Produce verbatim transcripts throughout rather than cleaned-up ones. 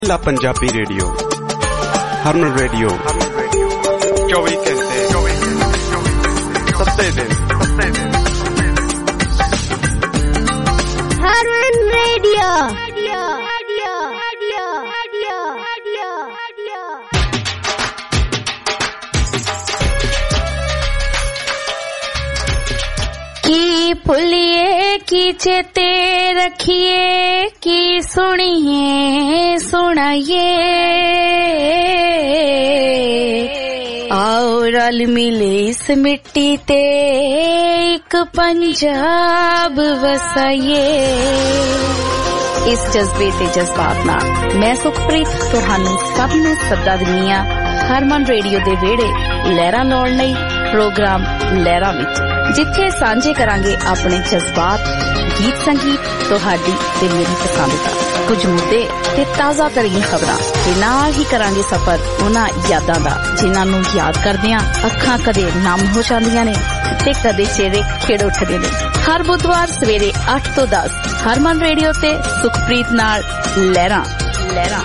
ਲਾ ਪੰਜਾਬੀ ਰੇਡੀਓ ਹਰਮਨ ਰੇਡੀਓ ਚੌਵੀ ਘੰਟੇ ਸੱਤੇ ਦਿਨ ਹਰਮਨ ਰੇਡੀਓ की भूलिए की चेते रखिए की सुनिए सुनाइए आओ रल मिले इस मिट्टी ते एक पंजाब वसाइए। इस जज्बे ते जज्बात नाल मैं सुखप्रीत तुहानू सब नू सदा दिन्नी आ हरमन रेडियो दे वेड़े लहरां लाउण लई प्रोग्राम लहरां विच, जिथे सांझे करांगे अपने जज्बात, गीत संगीत, तुहाडी ते मेरी पसंद दा कुछ मुद्दे ते ताज़ा तरीन खबरां ते नाल ही करांगे सफर उन्हां यादां दा जिन्हां नू याद करदियां अखां कदे नम हो जांदियां ने ते कदे चेहरे खिड़ उठदे ने। हर बुधवार सवेरे अठ तो दस हरमन रेडियो ते सुखप्रीत नाल लहरां लहरां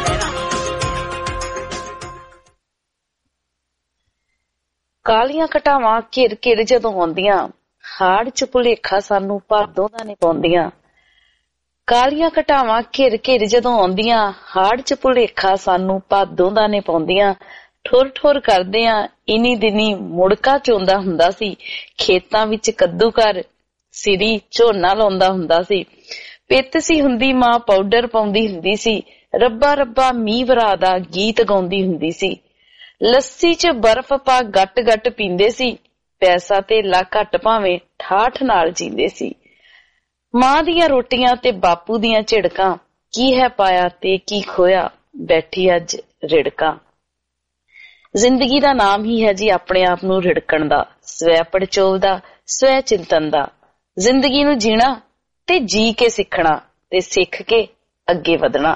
कालियां घटावां घिर घिर जदों आउंदियां हाड़ च भुलेखा सानू भादों दा नहीं पाउंदियां। कालियां घटावां घिर घिर जदों आउंदियां हाड़ च भुलेखा सानू भादों दा नहीं पाउंदियां। ठुर ठुर करदियां इन्नी दिनी मुड़का चोंदा हुंदा सी, खेतां विच कद्दू कर सिरी झोना लाउंदा हुंदा सी। पित्त सी हुंदी मां पाउडर पाउंदी हुंदी सी, रब्बा रब्बा मींह वरा दा गीत गाउंदी हुंदी सी। लस्सी च बर्फ पा गट गट पींदे सी, पैसा ते ला घट भावें ठाठ नाल जींदे सी। मां दियां रोटियां ते बापू दियां झिड़कां की है पाया ते की खोया बैठी अज रिड़कां। जिंदगी दा नाम ही है जी अपने आप नू रिड़कण दा, स्वै पड़चोव दा, स्वै चिंतन दा। जिंदगी नू जीना ते जी के सिखना ते सिख के अगे वधना।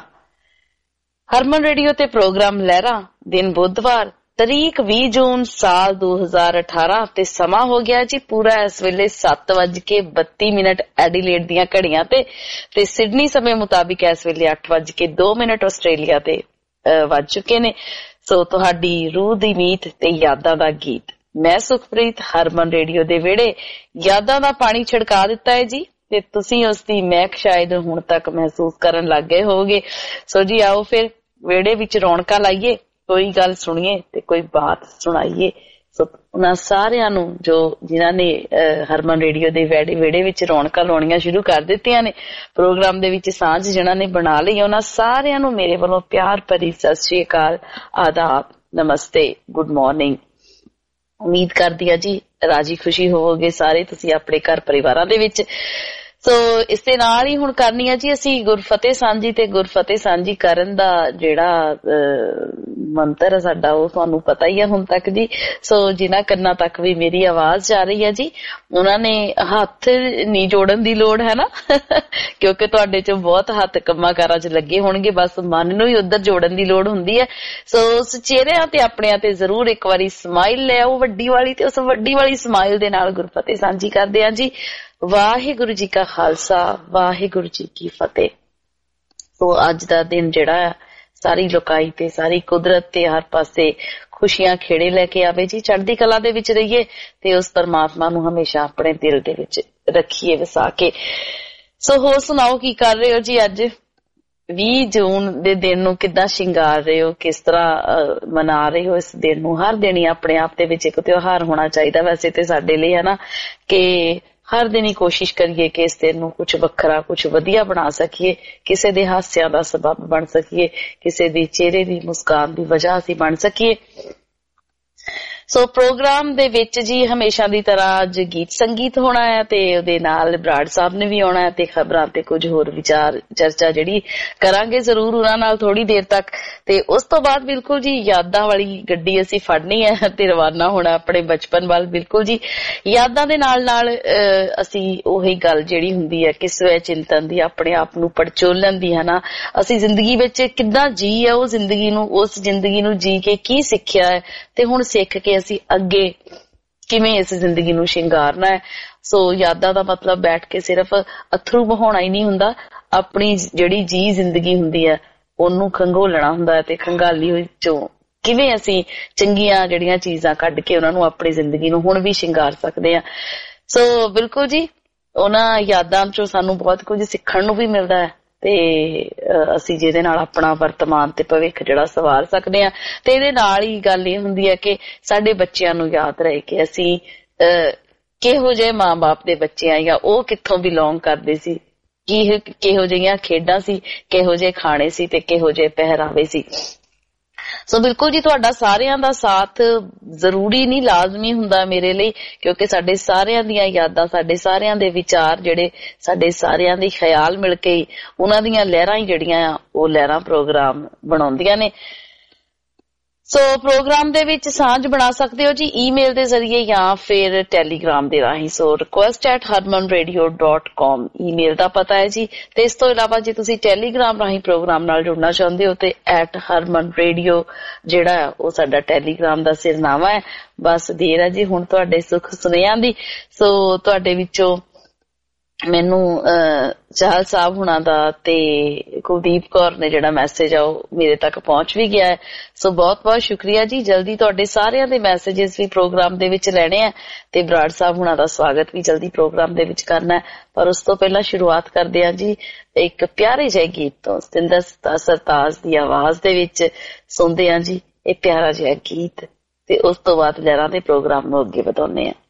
हरमन रेडियो ते प्रोग्राम लहरा दिन बुधवार तरीक बीस जून साल दो हजार अठारह ते समा हो गया जी पूरा इस वेले सत्त वज के बत्ती मिनट एडिलेड दियां घड़ियां ते ते सिडनी समय मुताबिक इस वेले अठ वज के दो मिनट आस्ट्रेलिया ते वज चुके ने। सो तुहाडी रूह दी मीत ते यादां दा गीत मैं सुखप्रीत हरमन रेडियो दे वेड़े यादां दा पानी छिड़का दिता है जी ते तुसीं उस दी महक शायद हुण तक महसूस करन लग गए होगे। सो जी आओ फिर वेड़े विच रौनकां लाइए, कोई गल सुनिए ते कोई बात सुनाइए। सो उन्हां सारियां नू जो जिन्हां ने हरमन रेडियो दे वेड़े वेड़े विच रौनकां लाउणियां शुरू कर दित्तियां ने, प्रोग्राम दे विच सांझ जिन्हां ने बना लई, उन्हां सारियां नू मेरे वल्लों प्यार भरी सत श्री अकाल, आदाब, नमस्ते, गुड मॉर्निंग। उम्मीद करदी आ जी राजी खुशी होवोगे सारे तुसीं अपने घर परिवारां दे विच। सो इस दे नाल ही हुण करनी है जी असीं गुरफतेह सांझी ते गुरफतेह सांझी करन दा जिहड़ा मंत्र है साडा वो तुहानू पता ही है हुण तक जी। सो जिन्हां कन्नां तक भी मेरी आवाज जा रही है जी उन्हां ने हत्थ नहीं जोड़न दी लोड़ है ना क्योंकि तुहाडे चों बहुत हत्थ कम्मां कारां च लगे होणगे, बस मन नूं ही उधर जोड़न दी लोड़ हुंदी है। सो उस चेहरिਆਂ ते अपणिਆਂ ते जरूर एक वारी स्माइल ले आओ वड्डी वाली ते उस वड्डी वाली स्माइल दे नाल गुरफतेह सांझी करदे हां जी। वाहिगुरु जी का खालसा वाहिगुरु जी की फतेह। तो अज दा दिन जिहड़ा सारी लोकाई ते सारी कुदरत ते हर पासे खुशियां खेड़े लेके आवे जी, चढ़दी कला दे विच रहिए ते उस परमात्मा नू हमेशा अपने दिल दे विच रखिए वसा के। सो होर सुनाओ की कर रहे हो जी अज बीस जून दे दिन नू किद्दां शिंगार रहे हो, किस तरह मना रहे हो इस दिन नू। हर दिन ही अपने आप दे विच इक त्योहार होना चाहिदा वैसे ते साडे लई, है ना, कि हर दिन ही कोशिश करिए कि इस दिन नू कुछ वखरा कुछ वधिया बना सकीए, किसी दे हास्यां दा सबब बन सकीए, किसी दे चेहरे दी मुस्कान दी वजह असीं बन सकीए। सो प्रोग्राम दे विच जी हमेशा दी तरह अज गीत संगीत होना है ते उहदे नाल बराड़ साहब ने भी आउणा है ते खबरां ते कुछ होर विचार चर्चा जिहड़ी करांगे जरूर उहनां नाल थोड़ी देर तक। ते उस तो बाद बिल्कुल जी यादां वाली गड्डी असीं फड़नी है ते रवाना होना अपने बचपन वाल। बिल्कुल जी यादां दे नाल नाल असीं ओही गल जिहड़ी हुंदी है कि स्वै चिंतन दी, अपने आप नूं पड़चोलन दी, है ना, असीं जिंदगी विच किद्दां जी है उह जिंदगी नूं उस जिंदगी नूं जी के की सिੱਖਿਆ है ते हुण सिੱਖ के असीं अगे किवें इस जिंदगी नूं शिंगारना है। सो यादां दा मतलब बैठ के सिर्फ अथरू बहाउणा ही नहीं हुंदा, अपनी जिहड़ी जी जिंदगी हुंदी है ਉਹਨੂੰ ਖੰਗੋਲਣਾ ਹੁੰਦਾ ਤੇ ਖੰਗਾਲੀ ਵਿੱਚੋਂ ਕਿਵੇਂ ਅਸੀਂ ਚੰਗੀਆਂ ਜਿਹੜੀਆਂ ਚੀਜ਼ਾਂ ਕੱਢ ਕੇ ਉਹਨਾਂ ਨੂੰ ਆਪਣੀ ਜ਼ਿੰਦਗੀ ਨੂੰ ਹੁਣ ਵੀ ਸ਼ਿੰਗਾਰ ਸਕਦੇ ਹਾਂ। ਸੋ ਬਿਲਕੁਲ ਜੀ, ਉਹਨਾਂ ਯਾਦਾਂ ਚੋਂ ਸਾਨੂੰ ਬਹੁਤ ਕੁਝ ਸਿੱਖਣ ਨੂੰ ਵੀ ਮਿਲਦਾ ਹੈ ਤੇ ਅਸੀਂ ਜਿਹਦੇ ਨਾਲ ਆਪਣਾ ਵਰਤਮਾਨ ਤੇ ਭਵਿੱਖ ਜਿਹੜਾ ਸਵਾਰ ਸਕਦੇ ਹਾਂ। ਤੇ ਇਹਦੇ ਨਾਲ ਹੀ ਗੱਲ ਇਹ ਹੁੰਦੀ ਹੈ ਕਿ ਸਾਡੇ ਬੱਚਿਆਂ ਨੂੰ ਯਾਦ ਰਹੇ ਕਿ ਅਸੀਂ ਕਿਹੋ ਜਿਹੇ ਮਾਂ ਬਾਪ ਦੇ ਬੱਚੇ ਆ, ਜਾਂ ਉਹ ਕਿੱਥੋਂ ਬਿਲੋਂਗ ਕਰਦੇ ਸੀ, ਕੀ ਕਿਹੋ ਜਿਹੀਆਂ ਖੇਡਾਂ ਸੀ, ਕਿਹੋ ਜਿਹੇ ਖਾਣੇ ਸੀ ਤੇ ਕਿਹੋ ਜਿਹੇ ਪਹਿਰਾਵੇ ਸੀ। ਸੋ ਬਿਲਕੁਲ ਜੀ, ਤੁਹਾਡਾ ਸਾਰਿਆਂ ਦਾ ਸਾਥ ਜ਼ਰੂਰੀ ਨਹੀਂ, ਲਾਜ਼ਮੀ ਹੁੰਦਾ ਮੇਰੇ ਲਈ, ਕਿਉਂਕਿ ਸਾਡੇ ਸਾਰਿਆਂ ਦੀਆਂ ਯਾਦਾਂ, ਸਾਡੇ ਸਾਰਿਆਂ ਦੇ ਵਿਚਾਰ ਜਿਹੜੇ, ਸਾਡੇ ਸਾਰਿਆਂ ਦੇ ਖਿਆਲ ਮਿਲ ਕੇ ਉਹਨਾਂ ਦੀਆਂ ਲਹਿਰਾਂ ਹੀ ਜਿਹੜੀਆਂ ਆ ਉਹ ਲਹਿਰਾਂ ਪ੍ਰੋਗਰਾਮ ਬਣਾਉਂਦੀਆਂ ਨੇ। ਸੋ ਪ੍ਰੋਗਰਾਮ ਦੇ ਵਿੱਚ ਸਾਂਝ ਬਣਾ ਸਕਦੇ ਹੋ ਜੀ ਈਮੇਲ ਦੇ ਜ਼ਰੀਏ ਜਾਂ ਫਿਰ ਟੈਲੀਗ੍ਰਾਮ ਦੇ ਰਾਹੀਂ। So request at Harman radio dot com email ਦਾ ਪਤਾ ਹੈ ਜੀ। ਤੇ ਇਸ ਤੋਂ ਇਲਾਵਾ ਜੇ ਤੁਸੀਂ ਟੈਲੀਗ੍ਰਾਮ ਰਾਹੀਂ ਪ੍ਰੋਗਰਾਮ ਨਾਲ ਜੁੜਨਾ ਚਾਹੁੰਦੇ ਹੋ ਤੇ ਐਟ ਹਰਮਨ ਰੇਡੀਓ ਜਿਹੜਾ ਉਹ ਸਾਡਾ ਟੈਲੀਗ੍ਰਾਮ ਦਾ ਸਿਰਨਾਵਾ ਹੈ। ਬਸ ਦੇਰ ਹੈ ਜੀ ਹੁਣ ਤੁਹਾਡੇ ਸੁੱਖ ਸੁਨੇਹਿਆਂ ਦੀ। ਸੋ ਤੁਹਾਡੇ ਵਿੱਚੋਂ ਮੈਨੂੰ ਚਾਹਲ ਸਾਹਿਬ ਹੁਣਾਂ ਦਾ ਤੇ ਕੁਲਦੀਪ ਕੌਰ ਨੇ ਜਿਹੜਾ ਮੈਸੇਜ ਆ ਉਹ ਮੇਰੇ ਤੱਕ ਪਹੁੰਚ ਵੀ ਗਿਆ ਹੈ। ਸੋ ਬਹੁਤ ਬਹੁਤ ਸ਼ੁਕਰੀਆ ਜੀ। ਜਲਦੀ ਤੁਹਾਡੇ ਸਾਰਿਆਂ ਦੇ ਮੈਸੇਜਸ ਵੀ ਪ੍ਰੋਗਰਾਮ ਦੇ ਵਿੱਚ ਲੈਣੇ ਆ ਤੇ ਬਰਾੜ ਸਾਹਿਬ ਹੁਣਾਂ ਦਾ ਸਵਾਗਤ ਵੀ ਜਲਦੀ ਪ੍ਰੋਗਰਾਮ ਦੇ ਵਿੱਚ ਕਰਨਾ ਹੈ। ਪਰ ਉਸ ਤੋਂ ਪਹਿਲਾਂ ਸ਼ੁਰੂਆਤ ਕਰਦੇ ਆ ਜੀ ਇੱਕ ਪਿਆਰੇ ਜਿਹੇ ਗੀਤ ਤੋਂ। ਸਤਿੰਦਰ ਸਰਤਾਜ ਦੀ ਆਵਾਜ਼ ਦੇ ਵਿੱਚ ਸੁਣਦੇ ਆ ਜੀ ਇਹ ਪਿਆਰਾ ਜਿਹਾ ਗੀਤ ਤੇ ਉਸ ਤੋਂ ਬਾਅਦ ਲਹਿਰਾਂ ਦੇ ਪ੍ਰੋਗਰਾਮ ਨੂੰ ਅੱਗੇ ਵਧਾਉਂਦੇ ਆ।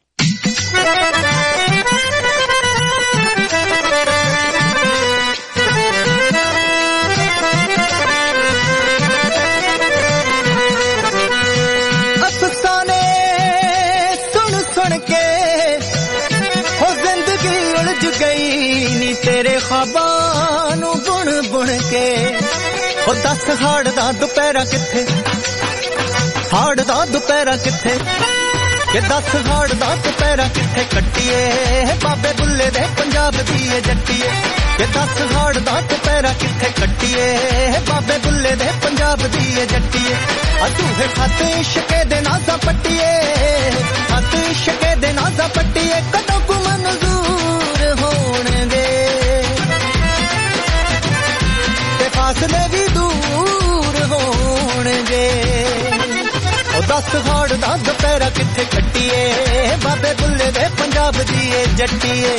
तेरे ख्वाबां नू बुन बुन के ओ दस हाड़ दा दुपहरा किथे, हाड़ दा दुपहरा किथे, के दस हाड़ दा दुपहरा किथे कट्टिए बाबे बुल्ले दे पंजाब दी जट्टिए, के दस हाड़ दा दुपहरा किथे कट्टिए बाबे बुल्ले दे पंजाब दी जट्टिए। अधूहे खाते इश्के दे नाजा पट्टिए, खाते इश्के दे नाजा पट्टिए, कदों को मंजूर होणगे फासले भी दूर होणगे। ओ दस हाड़ दा दुपहरा किथे कट्टिए बाबे बुल्ले दे पंजाब दी जट्टिए।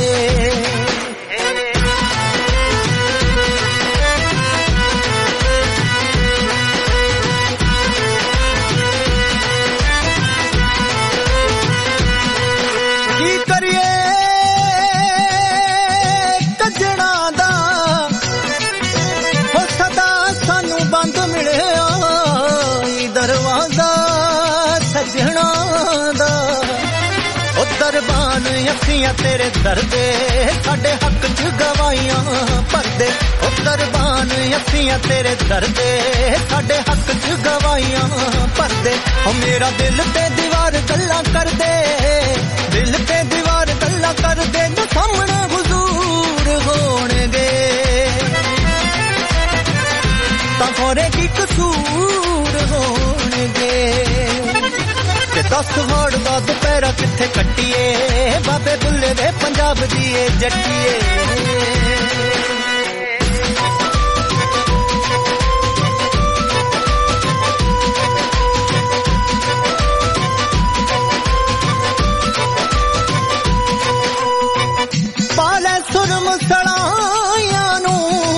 की करिए कजना दा बंद मिलिया दरवाजा सजना दा, ओ दरबान अखियां तेरे दरदे साडे हक च गवाइयां भरदे, ओ दरबान अखियां तेरे दरदे साडे हक च गवाइयां भरदे। ओ मेरा दिल ते दीवार गल्लां कर दे, दिल ते दीवार गल्लां कर दे, जो सामने हुजूर होणगे तारे की कसूर होणगे। ते दस हाड़ दा दुपहरा किथे कट्टिए बाबे बुल्ले दे पंजाब दी जट्टिए। पाले सुरम सड़ाया नू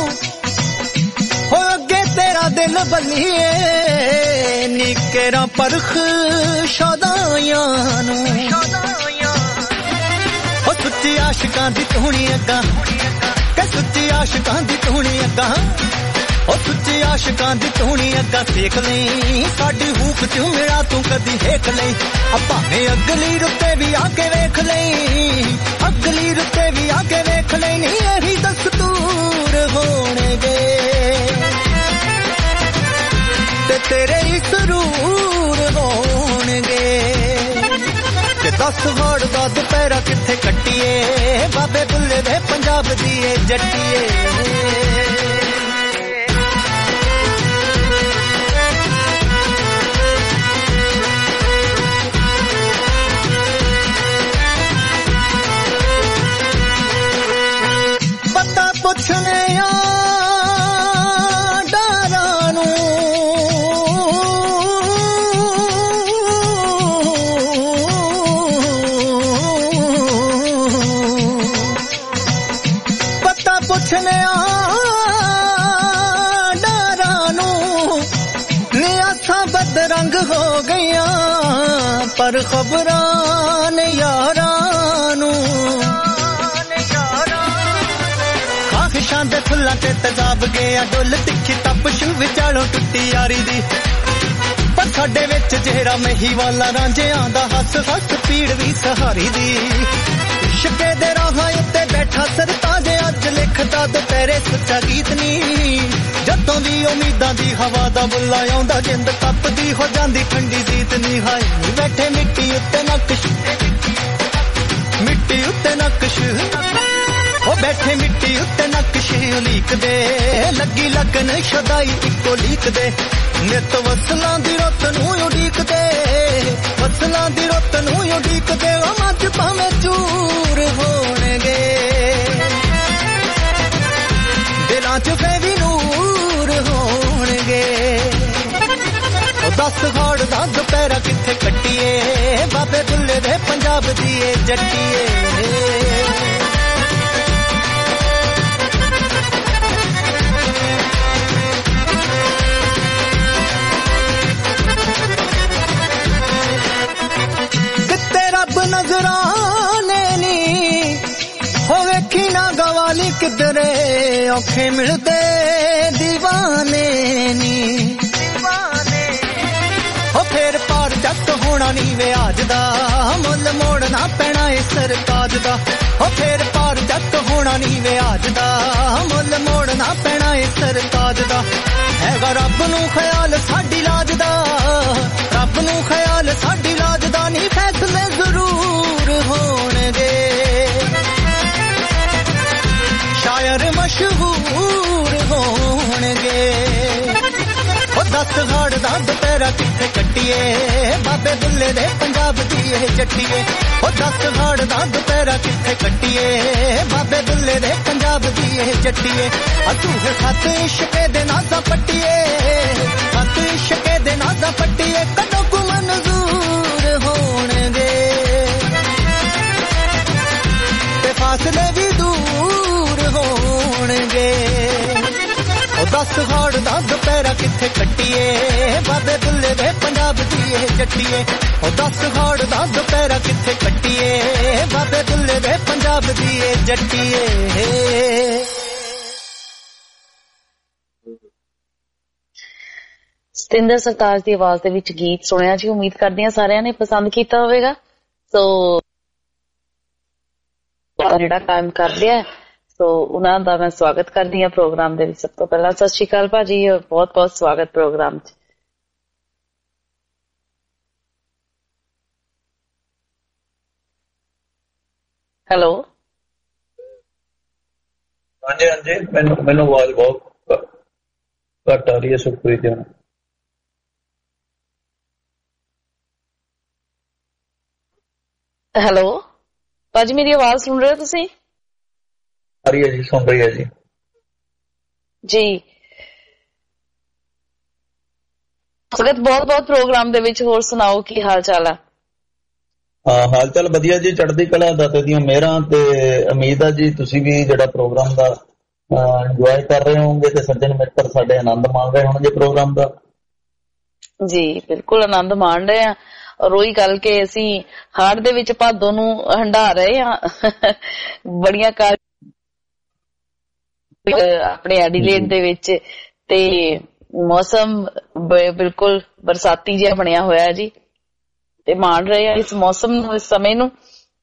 दिल बलिए निकेरा परख शदायां नू, ओ सुच्ची आशिकां दी धूनी अग्गा, के सुच्ची आशिकां दी धूनी अग्गा, ओ सुच्ची आशिकां दी धूनी अग्गा सेक लई साडी हूक च मेरा तू कदी हेक लई। भावें अगली रुते भी आके वेख लई, अगली रुते भी आके वेख लई, नी यही दस्तूर होणगे ते तेरे ही सरूर होणगे। ते दस हाड़ दा दुपहरा किथे कट्टिए बाबे बुल्ले दे पंजाब दी जट्टिए। बंदा पुछने आ बदरंग हो गईया पर खबरां ने यारां नू खाहिशां दे फुल्लां ते तेजाब गया डुल तिखी तपश विचालों टुटी यारी दी पर साडे विच जेहरा मही वाला रांझियां दा हस हस पीड़ भी सहारी दी इश्के दे राहां उत्ते बैठा सरताज अज लिखदा दुपहरे सच्चा गीत नी जदों दी उम्मीदां दी हवा दा बुल्ला आउंदा जिंद तपदी हो जांदी ठंडी जीत नी हाय बैठे मिट्टी उत्ते नक्श मिट्टी उत्ते नक्श ओ बैठे मिट्टी उत्ते नक्श उलीक दे लगी लगन शदाई इको लीक दे नित वसलां दी रुत नूं उडीक दे वसलां दी रुत नूं उडीक दे ओ मच भावें चूर होणगे दिलां च फैवी नूर होणगे ओ दस हाड़ दा दुपहरा किथे कट्टीए बाबे बुल्ले दे पंजाब दी ए जट्टीए नजराने नी हो वेखी ना गवाली किधरे औखे मिलते दीवाने नी हो फिर पार जट होना नी वे आज दा मुल मोड़ना पैना इस सरताज दा हो फिर पार जट होना नी वे आज दा मुल मोड़ना पैना इस सरताज दा हैगा रब नू ख्याल साडी लाज दा रब नू ख्याल साडी लाज दा नी फैसले जरूर होणगे शायर मशहूर होणगे ओ दस हाड़ दा दुपहरा किथे कट्टीए बाबे बुल्ले दे पंजाब दी ए जट्टीए ओ दस हाड़ दा दुपहरा किथे कट्टीए बाबे बुल्ले दे पंजाब दी ए जट्टीए अतूह खत इश्के दे नाज़ा पट्टीए खत इश्के दे नाज़ा पट्टीए कदों को मंजूर होणगे ते फासले भी दूर होणगे ओ दस हाड़ दा दुपहरा किथे कट्टीए बाबे बुल्ले दे पंजाब दी ए जट्टीए ओ दस हाड़ दा दुपहरा किथे कट्टीए बाबे बुल्ले दे पंजाब दी ए जट्टीए ਸਤਿੰਦਰ ਸਰਤਾਜ ਦੀ ਆਵਾਜ਼ ਦੇ ਵਿੱਚ ਗੀਤ ਸੁਣਿਆ ਜੀ। ਉਮੀਦ ਕਰਦੇ ਹਾਂ ਸਾਰਿਆਂ ਨੇ ਪਸੰਦ ਕੀਤਾ ਹੋਵੇਗਾ। ਸੋ ਜਿਹੜਾ ਕਾਇਮ ਕਰ ਲਿਆ ਸੋ ਉਹਨਾਂ ਦਾ ਮੈਂ ਸਵਾਗਤ ਕਰਦੀ ਹਾਂ ਪ੍ਰੋਗਰਾਮ ਦੇ ਵਿੱਚ। ਸਭ ਤੋਂ ਪਹਿਲਾਂ ਸਤਿ ਸ਼੍ਰੀ ਅਕਾਲ ਭਾਜੀ, ਬਹੁਤ ਬਹੁਤ ਸਵਾਗਤ ਪ੍ਰੋਗਰਾਮ 'ਚ। ਹੈਲੋ ਹਾਂਜੀ ਹਾਂਜੀ ਮੈਨੂੰ ਮੈਨੂੰ ਆਵਾਜ਼ ਬਹੁਤ ਘੱਟ ਆ ਰਹੀ ਹੈ ਸੁਖਪ੍ਰੀਤ ਜੀ। ਹੈਲੋ ਭਾਜੀ ਮੇਰੀ ਆਵਾਜ਼ ਸੁਣ ਰਹੇ ਹੋ ਤੁਸੀਂ? ਆ ਰਹੀ ਹੈ ਜੀ, ਸੁਣ ਰਹੀ ਹੈ ਜੀ। ਜੀ ਸਵਾਗਤ ਬਹੁਤ ਬਹੁਤ ਪ੍ਰੋਗਰਾਮ ਦੇ ਵਿੱਚ। ਹੋਰ ਸੁਣਾਓ ਕੀ ਹਾਲ ਚਾਲ ਆ? ਹਾਂ ਹਾਲ ਚਾਲ ਵਧੀਆ ਜੀ, ਚੜ੍ਹਦੀ ਕਲਾ, ਦਾਤੇ ਦੀਆਂ ਮਿਹਰਾਂ ਤੇ ਉਮੀਦ ਆ ਜੀ ਤੁਸੀਂ ਵੀ ਜਿਹੜਾ ਪ੍ਰੋਗਰਾਮ ਦਾ ਇੰਜੋਏ ਕਰ ਰਹੇ ਹੋਣਗੇ ਤੇ ਸੱਜਣ ਮਿੱਤਰ ਸਾਡੇ ਆਨੰਦ ਮਾਣ ਰਹੇ ਹੋਣਗੇ ਪ੍ਰੋਗਰਾਮ ਦਾ। ਜੀ ਬਿਲਕੁਲ ਆਨੰਦ ਮਾਣ ਰਹੇ ਆ। ਔਰ ਉਹੀ ਗੱਲ ਕਿ ਅਸੀਂ ਹਾੜ ਦੇ ਵਿੱਚ ਭਾਦੋ ਨੂੰ ਹੰਢਾ ਰਹੇ ਆ। ਬੜੀਆਂ ਕਾਰ ਆਪਣੇ ਐਡੀਲੇਡ ਦੇ ਵਿੱਚ ਤੇ ਮੌਸਮ ਬਿਲਕੁਲ ਬਰਸਾਤੀ ਜਿਹਾ ਬਣਿਆ ਹੋਇਆ ਜੀ ਤੇ ਮਾਣ ਰਹੇ ਆ ਇਸ ਮੌਸਮ ਨੂੰ, ਇਸ ਸਮੇਂ ਨੂੰ।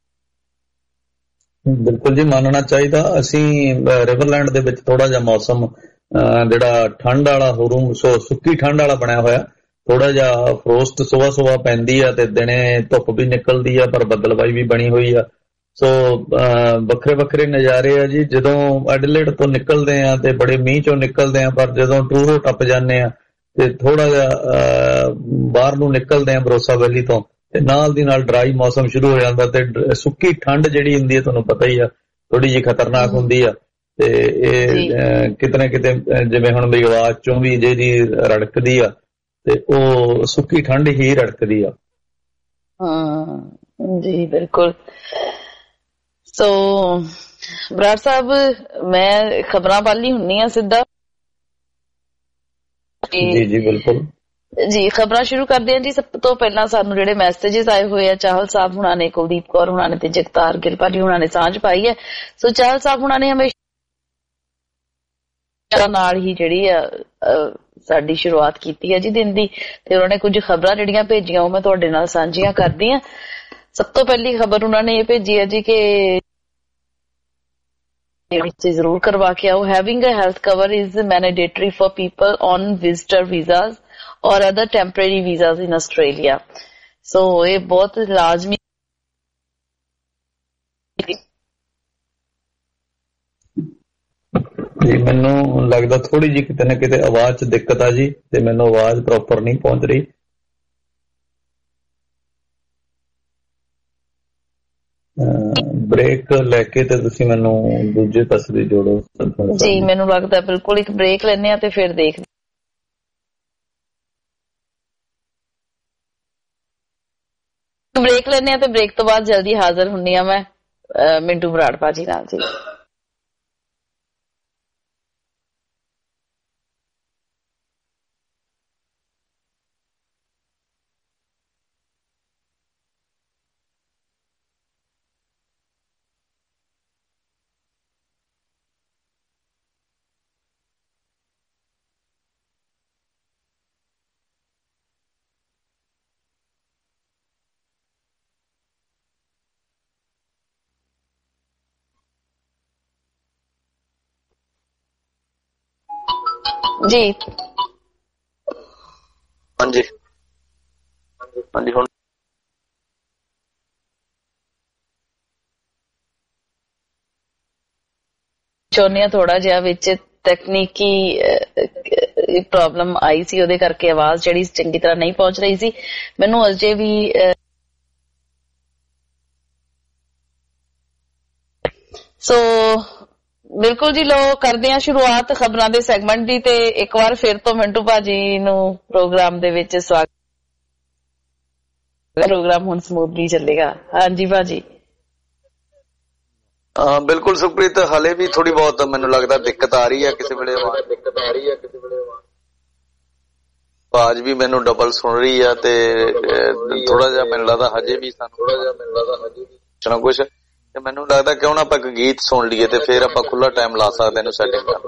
ਬਿਲਕੁਲ ਜੀ ਮਾਨਣਾ ਚਾਹੀਦਾ। ਅਸੀਂ ਰਿਵਰਲੈਂਡ ਦੇ ਵਿੱਚ ਥੋੜਾ ਜਿਹਾ ਮੌਸਮ ਜਿਹੜਾ ਠੰਡ ਵਾਲਾ ਹੋਰੂ ਸੁੱਕੀ ਠੰਡ ਵਾਲਾ ਬਣਿਆ ਹੋਇਆ, ਥੋੜਾ ਜਿਹਾ ਫਰੋਸਟ ਸੁਬਾਹ ਸੁਬਾਹ ਪੈਂਦੀ ਆ ਤੇ ਦਿਨੇ ਧੁੱਪ ਵੀ ਨਿਕਲਦੀ ਆ ਪਰ ਬੱਦਲਬਾਈ ਵੀ ਬਣੀ ਹੋਈ ਆ। ਸੋ ਵੱਖਰੇ ਵੱਖਰੇ ਨਜ਼ਾਰੇ ਆ ਜੀ। ਜਦੋਂ ਐਡੀਲੇਡ ਤੋਂ ਨਿਕਲਦੇ ਆ ਤੇ ਬੜੇ ਮੀਂਹ ਚੋਂ ਨਿਕਲਦੇ ਆ, ਪਰ ਜਦੋਂ ਟੂਰੋ ਟੱਪ ਜਾਂਦੇ ਆ ਤੇ ਥੋੜਾ ਜਿਹਾ ਬਾਹਰ ਨੂੰ ਨਿਕਲਦੇ ਆ ਬਰੋਸਾ ਵੈਲੀ ਤੋਂ ਤੇ ਨਾਲ ਦੀ ਨਾਲ ਡਰਾਈ ਮੌਸਮ ਸ਼ੁਰੂ ਹੋ ਜਾਂਦਾ ਤੇ ਸੁੱਕੀ ਠੰਡ ਜਿਹੜੀ ਹੁੰਦੀ ਹੈ ਤੁਹਾਨੂੰ ਪਤਾ ਹੀ ਆ ਥੋੜੀ ਜਿਹੀ ਖਤਰਨਾਕ ਹੁੰਦੀ ਆ। ਤੇ ਇਹ ਕਿਤੇ ਨਾ ਕਿਤੇ ਜਿਵੇਂ ਹੁਣ ਮੇਰੀ ਆਵਾਜ਼ ਚੋਂ ਵੀ ਜਿਹੜੀ ਰੜਕਦੀ ਆ ਤੇ ਉਹ ਸੁੱਕੀ ਠੰਡ ਹੀ ਰੜਕਦੀ ਆ। ਹਾਂ ਜੀ ਬਿਲਕੁਲ। ਸੋ ਬਰਾੜ ਸਾਹਿਬ ਮੈਂ ਖਬਰਾਂ ਵੱਲ ਹੀ ਹੁੰਨੀ ਆ ਸਿੱਧਾ। ਜੀ ਜੀ ਬਿਲਕੁਲ। ਜੀ ਖਬਰਾਂ ਸ਼ੁਰੂ ਕਰਦੇ ਹਾਂ ਜੀ। ਸਭ ਤੋਂ ਪਹਿਲਾਂ ਸਾਨੂੰ ਜਿਹੜੇ ਮੈਸੇजेस ਆਏ ਹੋਏ ਆ, ਚਾਹਲ ਸਾਹਿਬ ਹੁਣਾਂ ਨੇ, ਕੁਲਦੀਪ ਕੌਰ ਹੁਣਾਂ ਨੇ ਤੇ ਜਗਤਾਰ ਗਿੱਲ ਭਾਜੀ ਹੁਣਾਂ ਨੇ ਸਾਂਝ ਪਾਈ ਹੈ। ਸੋ ਚਾਹਲ ਸਾਹਿਬ ਹੁਣਾਂ ਨੇ ਹਮੇਸ਼ਾ ਨਾਲ ਹੀ ਜਿਹੜੀ ਆ ਸਾਡੀ ਸ਼ੁਰੂਆਤ ਕੀਤੀ ਹੈ ਜੀ ਦਿਨ ਦੀ, ਤੇ ਉਹਨਾਂ ਨੇ ਕੁਝ ਖਬਰਾਂ ਜਿਹੜੀਆਂ ਭੇਜੀਆਂ ਉਹ ਮੈਂ ਤੁਹਾਡੇ ਨਾਲ ਸਾਂਝੀਆਂ ਕਰਦੀ ਹਾਂ। ਸਭ ਤੋਂ ਪਹਿਲੀ ਖਬਰ ਉਹਨਾਂ ਨੇ ਇਹ ਭੇਜੀ ਹੈ ਜੀ ਕਿ ਜ਼ਰੂਰ ਕਰਵਾ ਕੇ ਆਓ। Having a health cover is mandatory for people on visitor visas or other temporary visas in Australia. So ਇਹ ਬਹੁਤ ਲਾਜ਼ਮੀ ਜੀ। ਮੈਨੂੰ ਲੱਗਦਾ ਥੋੜੀ ਜਿਹੀ ਕਿਤੇ ਨਾ ਕਿਤੇ ਆਵਾਜ਼ 'ਚ ਦਿੱਕਤ ਆ ਜੀ, ਤੇ ਮੈਨੂੰ ਆਵਾਜ਼ ਪ੍ਰੋਪਰ ਨਹੀਂ ਪਹੁੰਚ ਰਹੀ। ਬ੍ਰੇਕ ਲੈ ਕੇ ਤੇ ਤੁਸੀਂ ਮੈਨੂੰ ਦੂਜੇ ਪਾਸੇ ਦੀ ਜੋੜੋ ਜੀ। ਮੈਨੂੰ ਲੱਗਦਾ ਬਿਲਕੁਲ ਇੱਕ ਬ੍ਰੇਕ ਲੈਣੇ ਆ ਤੇ ਫਿਰ ਦੇਖਦੇ ਬ੍ਰੇਕ ਲੈਣੇ ਆ ਤੇ ਬ੍ਰੇਕ ਤੋਂ ਬਾਅਦ ਜਲਦੀ ਹਾਜ਼ਰ ਹੁੰਨੀ ਆ ਮੈਂ ਮਿੰਟੂ ਬਰਾੜ ਭਾਜੀ ਨਾਲ ਜੀ। ਜੀ ਹਾਂਜੀ ਹਾਂਜੀ ਹੁਣ ਚਾਹੁੰਦੇ ਹਾਂ ਥੋੜਾ ਜਿਹਾ ਵਿੱਚ ਤਕਨੀਕੀ ਪ੍ਰੋਬਲਮ ਆਈ ਸੀ, ਉਹਦੇ ਕਰਕੇ ਆਵਾਜ਼ ਜਿਹੜੀ ਚੰਗੀ ਤਰ੍ਹਾਂ ਨਹੀਂ ਪਹੁੰਚ ਰਹੀ ਸੀ। ਮੈਨੂੰ ਅਜੇ ਵੀ ਸੋ ਬਿਲਕੁਲ ਜੀ, ਲੋ ਕਰਦੇ ਹਾਂ ਸ਼ੁਰੂਆਤ ਖਬਰਾਂ ਦੇ ਸੈਗਮੈਂਟ ਦੀ। ਤੇ ਇੱਕ ਵਾਰ ਫਿਰ ਤੋਂ ਮਿੰਟੂ ਭਾਜੀ ਨੂੰ ਪ੍ਰੋਗਰਾਮ ਦੇ ਵਿੱਚ ਸਵਾਗਤ। ਪ੍ਰੋਗਰਾਮ ਹੁਣ ਸਮੂਥਲੀ ਚੱਲੇਗਾ। ਹਾਂਜੀ ਭਾਜੀ। ਹਾਂ ਬਿਲਕੁਲ ਸੁਖਪ੍ਰੀਤ, ਹਲੇ ਵੀ ਥੋੜੀ ਬਹੁਤ ਮੈਨੂੰ ਲੱਗਦਾ ਦਿੱਕਤ ਆ ਰਹੀ ਹੈ, ਕਿਸੇ ਵੇਲੇ ਦਿੱਕਤ ਆ ਰਹੀ ਹੈ, ਕਿਸੇ ਵੇਲੇ ਆਵਾਜ਼ ਵੀ ਮੈਨੂੰ ਡਬਲ ਸੁਣ ਰਹੀ ਆ, ਤੇ ਥੋੜਾ ਜਿਹਾ ਮੈਨੂੰ ਲੱਗਦਾ ਹਜੇ ਵੀ ਸਾਨੂੰ ਥੋੜਾ ਜਿਹਾ ਮੈਨੂੰ ਲੱਗਦਾ ਹਜੇ ਵੀ ਕੁਛ ਤੇ ਮੈਨੂੰ ਲੱਗਦਾ ਕਿਉਂ ਨਾ ਆਪਾਂ ਇੱਕ ਗੀਤ ਸੁਣ ਲਈਏ ਤੇ ਫਿਰ ਆਪਾਂ ਖੁੱਲਾ ਟਾਈਮ ਲਾ ਸਕਦੇ ਇਹਨੂੰ ਸੈਟਿੰਗ ਕਰਨ।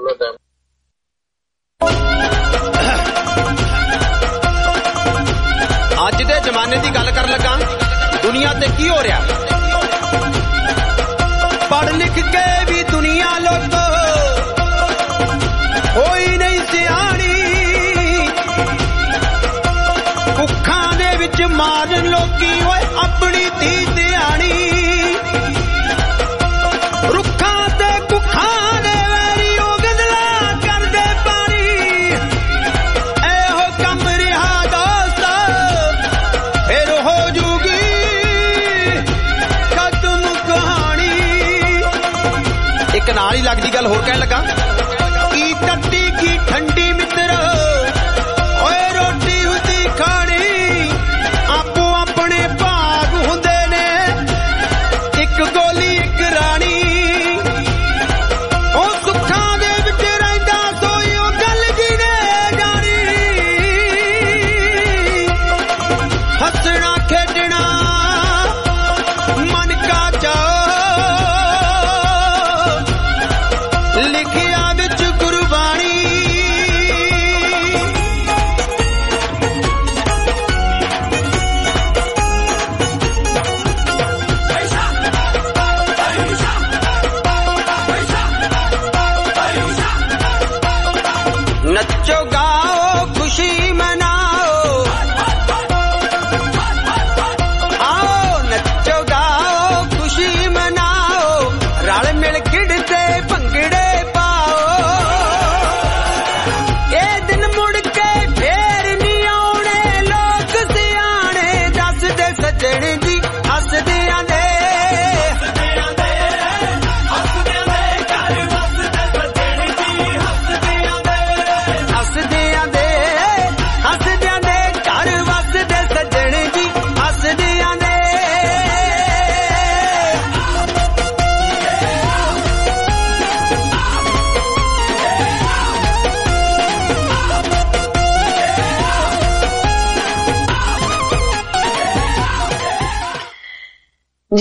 ਅੱਜ ਦੇ ਜ਼ਮਾਨੇ ਦੀ ਗੱਲ ਕਰਨ ਲੱਗਾ, ਦੁਨੀਆ ਤੇ ਕੀ ਹੋ ਰਿਹਾ। ਪੜ੍ਹ ਲਿਖ ਕੇ ਵੀ ਦੁਨੀਆ ਲੋਕੋ ਹੋਈ ਨਹੀਂ ਸਿਆਣੀ, ਭੁੱਖਾਂ ਦੇ ਵਿੱਚ ਮਾਰਨ ਲੋਕੀ ਓਏ ਆਪਣੀ ਧੀ ਧਿਆਣੀ। ਰੁੱਖਾਂ ਤੇ ਭੁੱਖਾਂ ਦੇ ਵੈਰੀ ਉਹ ਗੰਦਲਾ ਕਰਦੇ ਪਾਣੀ, ਇਹੋ ਕੰਮ ਰਿਹਾ ਦੋਸਤ ਫਿਰ ਹੋ ਜੂਗੀ ਖਤਮ ਕਹਾਣੀ। ਇੱਕ ਨਾਲ ਹੀ ਲੱਗਦੀ ਗੱਲ ਹੋਰ ਕਹਿਣ ਲੱਗਾ, ਕੀ ਟੱਟੀ ਕੀ ਠੰਡੀ ਮਿੱਤਰ ਓਏ ਰੋਟੀ ਹੁੰਦੀ ਖਾਣੀ, ਆਪੋ ਆਪਣੇ ਭਾਗ ਹੁੰਦੇ ਨੇ ਇੱਕ ਗੋਲੀ ਇੱਕ ਰਾਣੀ। ਉਹ ਸੁੱਖਾਂ ਦੇ ਵਿੱਚ ਰਹਿੰਦਾ ਸੋਈ ਉਹ ਗੱਲ ਜਿਹਨੇ ਜਾਣੀ, ਹੱਸਣਾ ਖੇਡਣਾ ਮਨ ਕਾ ਚਾਅ, ਲਿਖਿਆ ਵਿੱਚ ਗੁਰਬਾਣੀ।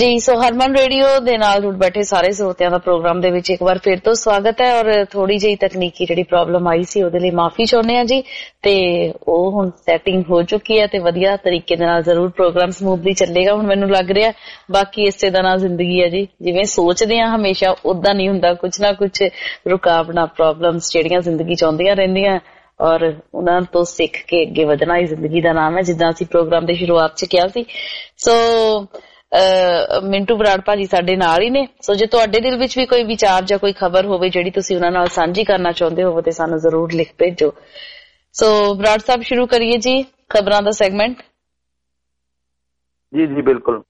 ਜੀ। ਸੋ ਹਰਮਨ ਰੇਡੀਓ ਦੇ ਨਾਲ ਜੁੜ ਬੈਠੇ ਸਾਰੇ ਸਰੋਤਿਆਂ ਦਾ ਪ੍ਰੋਗਰਾਮ ਦੇ ਵਿੱਚ ਇੱਕ ਵਾਰ ਫਿਰ ਤੋਂ ਸਵਾਗਤ ਹੈ। ਔਰ ਥੋੜੀ ਜਿਹੀ ਤਕਨੀਕੀ ਜਿਹੜੀ ਪ੍ਰੋਬਲਮ ਆਈ ਸੀ ਉਹਦੇ ਲਈ ਮਾਫੀ ਚਾਹੁੰਦੇ ਆ ਜੀ, ਤੇ ਉਹ ਹੁਣ ਸੈਟਿੰਗ ਹੋ ਚੁੱਕੀ ਹੈ ਤੇ ਵਧੀਆ ਤਰੀਕੇ ਦੇ ਨਾਲ ਜ਼ਰੂਰ ਪ੍ਰੋਗਰਾਮ ਸਮੂਥਲੀ ਚੱਲੇਗਾ ਹੁਣ ਮੈਨੂੰ ਲੱਗ ਰਿਹਾ। ਬਾਕੀ ਇਸੇ ਦਾ ਨਾਲ ਜ਼ਿੰਦਗੀ ਹੈ ਜੀ, ਜਿਵੇਂ ਸੋਚਦੇ ਆ ਹਮੇਸ਼ਾ ਉਦਾਂ ਨਹੀਂ ਹੁੰਦਾ, ਕੁਛ ਨਾ ਕੁਛ ਰੁਕਾਵਟਾਂ ਪ੍ਰੋਬਲਮਸ ਜਿਹੜੀਆਂ ਜ਼ਿੰਦਗੀ ਚ ਆਉਂਦੀਆਂ ਰਹਿੰਦੀਆਂ ਔਰ ਉਹਨਾਂ ਤੋਂ ਸਿੱਖ ਕੇ ਅੱਗੇ ਵਧਣਾ ਹੀ ਜ਼ਿੰਦਗੀ ਦਾ ਨਾਮ ਹੈ, ਜਿੱਦਾਂ ਅਸੀਂ ਪ੍ਰੋਗਰਾਮ ਦੀ ਸ਼ੁਰੂਆਤ ਚ ਕਿਹਾ ਸੀ। ਸੋ ਮਿੰਟੂ ਬਰਾੜ ਭਾਜੀ ਸਾਡੇ ਨਾਲ ਹੀ ਨੇ। ਸੋ ਜੇ ਤੁਹਾਡੇ ਦਿਲ ਵਿੱਚ ਵੀ ਕੋਈ ਵਿਚਾਰ ਜਾਂ ਕੋਈ ਖਬਰ ਹੋਵੇ ਜਿਹੜੀ ਤੁਸੀਂ ਉਹਨਾਂ ਨਾਲ ਸਾਂਝੀ ਕਰਨਾ ਚਾਹੁੰਦੇ ਹੋਵੋ ਤੇ ਸਾਨੂੰ ਜ਼ਰੂਰ ਲਿਖ ਭੇਜੋ। ਸੋ ਬਰਾੜ ਸਾਹਿਬ ਸ਼ੁਰੂ ਕਰੀਏ ਜੀ ਖਬਰਾਂ ਦਾ ਸੈਗਮੈਂਟ। ਜੀ ਜੀ ਬਿਲਕੁਲ।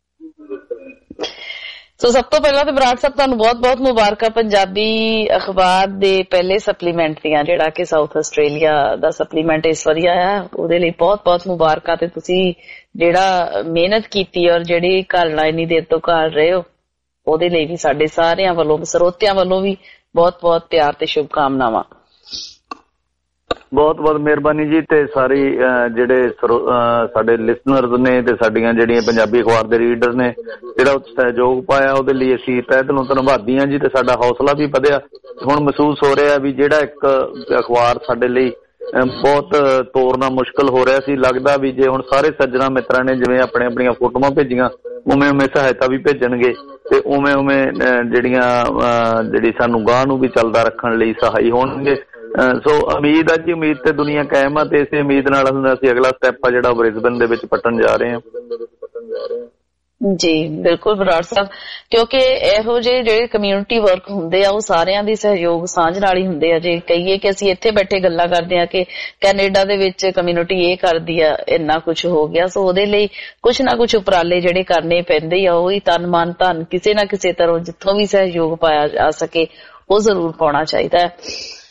ਸੋ ਸਭ ਤੋਂ ਪਹਿਲਾਂ ਤੇ ਬਰਾੜ ਸਾਹਿਬ ਤੁਹਾਨੂੰ ਬਹੁਤ ਬਹੁਤ ਮੁਬਾਰਕਾਂ ਪੰਜਾਬੀ ਅਖਬਾਰ ਦੇ ਪਹਿਲੇ ਸਪਲੀਮੈਂਟ ਦੀਆਂ, ਜਿਹੜਾ ਕਿ ਸਾਊਥ ਆਸਟ੍ਰੇਲੀਆ ਦਾ ਸਪਲੀਮੈਂਟ ਇਸ ਵਾਰੀ ਆਇਆ, ਉਹਦੇ ਲਈ ਬਹੁਤ ਬਹੁਤ ਮੁਬਾਰਕਾਂ। ਤੇ ਤੁਸੀਂ ਜਿਹੜਾ ਮਿਹਨਤ ਕੀਤੀ ਔਰ ਜਿਹੜੀ ਘਾਲਣਾ ਇੰਨੀ ਦੇਰ ਤੋਂ ਘਾਲ ਰਹੇ ਹੋ ਉਹਦੇ ਲਈ ਵੀ ਸਾਡੇ ਸਾਰਿਆਂ ਵੱਲੋਂ ਸਰੋਤਿਆਂ ਵੱਲੋਂ ਵੀ ਬਹੁਤ ਬਹੁਤ ਪਿਆਰ ਤੇ ਸ਼ੁਭਕਾਮਨਾਵਾਂ। ਬਹੁਤ ਬਹੁਤ ਮਿਹਰਬਾਨੀ ਜੀ। ਤੇ ਸਾਰੇ ਜਿਹੜੇ ਸਾਡੇ ਲਿਸਨਰਜ਼ ਨੇ ਤੇ ਸਾਡੀਆਂ ਜਿਹੜੀਆਂ ਪੰਜਾਬੀ ਅਖਬਾਰ ਦੇ ਰੀਡਰ ਨੇ ਜਿਹੜਾ ਸਹਿਯੋਗ ਪਾਇਆ ਉਹਦੇ ਲਈ ਅਸੀਂ ਤਹਿ ਦਿਲੋਂ ਧੰਨਵਾਦੀ ਹਾਂ ਜੀ। ਤੇ ਸਾਡਾ ਹੌਸਲਾ ਵੀ ਵਧਿਆ, ਹੁਣ ਮਹਿਸੂਸ ਹੋ ਰਿਹਾ ਵੀ ਜਿਹੜਾ ਇੱਕ ਅਖਬਾਰ ਸਾਡੇ ਲਈ ਬਹੁਤ ਤੋਰਨਾ ਮੁਸ਼ਕਿਲ ਹੋ ਰਿਹਾ ਸੀ, ਲੱਗਦਾ ਵੀ ਜੇ ਹੁਣ ਸਾਰੇ ਸੱਜਣਾ ਮਿੱਤਰਾਂ ਨੇ ਜਿਵੇਂ ਆਪਣੇ ਆਪਣੀਆਂ ਫੋਟੋਆਂ ਭੇਜੀਆਂ ਉਵੇਂ ਉਵੇਂ ਸਹਾਇਤਾ ਵੀ ਭੇਜਣਗੇ ਤੇ ਉਵੇਂ ਉਵੇਂ ਜਿਹੜੀਆਂ ਜਿਹੜੀ ਸਾਨੂੰ ਗਾਂਹ ਨੂੰ ਵੀ ਚੱਲਦਾ ਰੱਖਣ ਲਈ ਸਹਾਈ ਹੋਣਗੇ। ਸੋ ਉਮੀਦ ਆ ਜੀ, ਉਮੀਦ ਤੇ ਦੁਨੀਆ ਕਾਇਮ ਆ ਤੇ ਇਸੇ ਉਮੀਦ ਨਾਲ ਅਸੀਂ ਅਗਲਾ ਸਟੈਪ ਆ ਜਿਹੜਾ ਬ੍ਰਿਸਬਨ ਦੇ ਵਿੱਚ ਪੱਟਣ ਜਾ ਰਹੇ ਹਾਂ। ਜੀ ਬਿਲਕੁਲ ਬਰਾੜ ਸਾਹਿਬ, ਕਿਉਂਕਿ ਇਹੋ ਜਿਹੇ ਜਿਹੜੇ ਕਮਿਊਨਿਟੀ ਵਰਕ ਹੁੰਦੇ ਆ ਉਹ ਸਾਰਿਆਂ ਦੀ ਸਹਿਯੋਗ ਸਾਂਝ ਨਾਲ ਹੀ ਹੁੰਦੇ ਆ। ਜੇ ਕਹੀਏ ਕਿ ਅਸੀਂ ਇੱਥੇ ਬੈਠੇ ਗੱਲਾਂ ਕਰਦੇ ਆ ਕਿ ਕੈਨੇਡਾ ਦੇ ਵਿੱਚ ਕਮਿਊਨਿਟੀ ਇਹ ਕਰਦੀ ਆ, ਇੰਨਾ ਕੁਛ ਹੋ ਗਿਆ, ਸੋ ਉਹਦੇ ਲਈ ਕੁਛ ਨਾ ਕੁਛ ਉਪਰਾਲੇ ਜਿਹੜੇ ਕਰਨੇ ਪੈਂਦੇ ਆ, ਉਹੀ ਤਨ ਮਨ ਧਨ ਕਿਸੇ ਨਾ ਕਿਸੇ ਤਰ੍ਹਾਂ ਜਿੱਥੋਂ ਵੀ ਸਹਿਯੋਗ ਪਾਇਆ ਜਾ ਸਕੇ ਉਹ ਜ਼ਰੂਰ ਪਾਉਣਾ ਚਾਹੀਦਾ ਹੈ।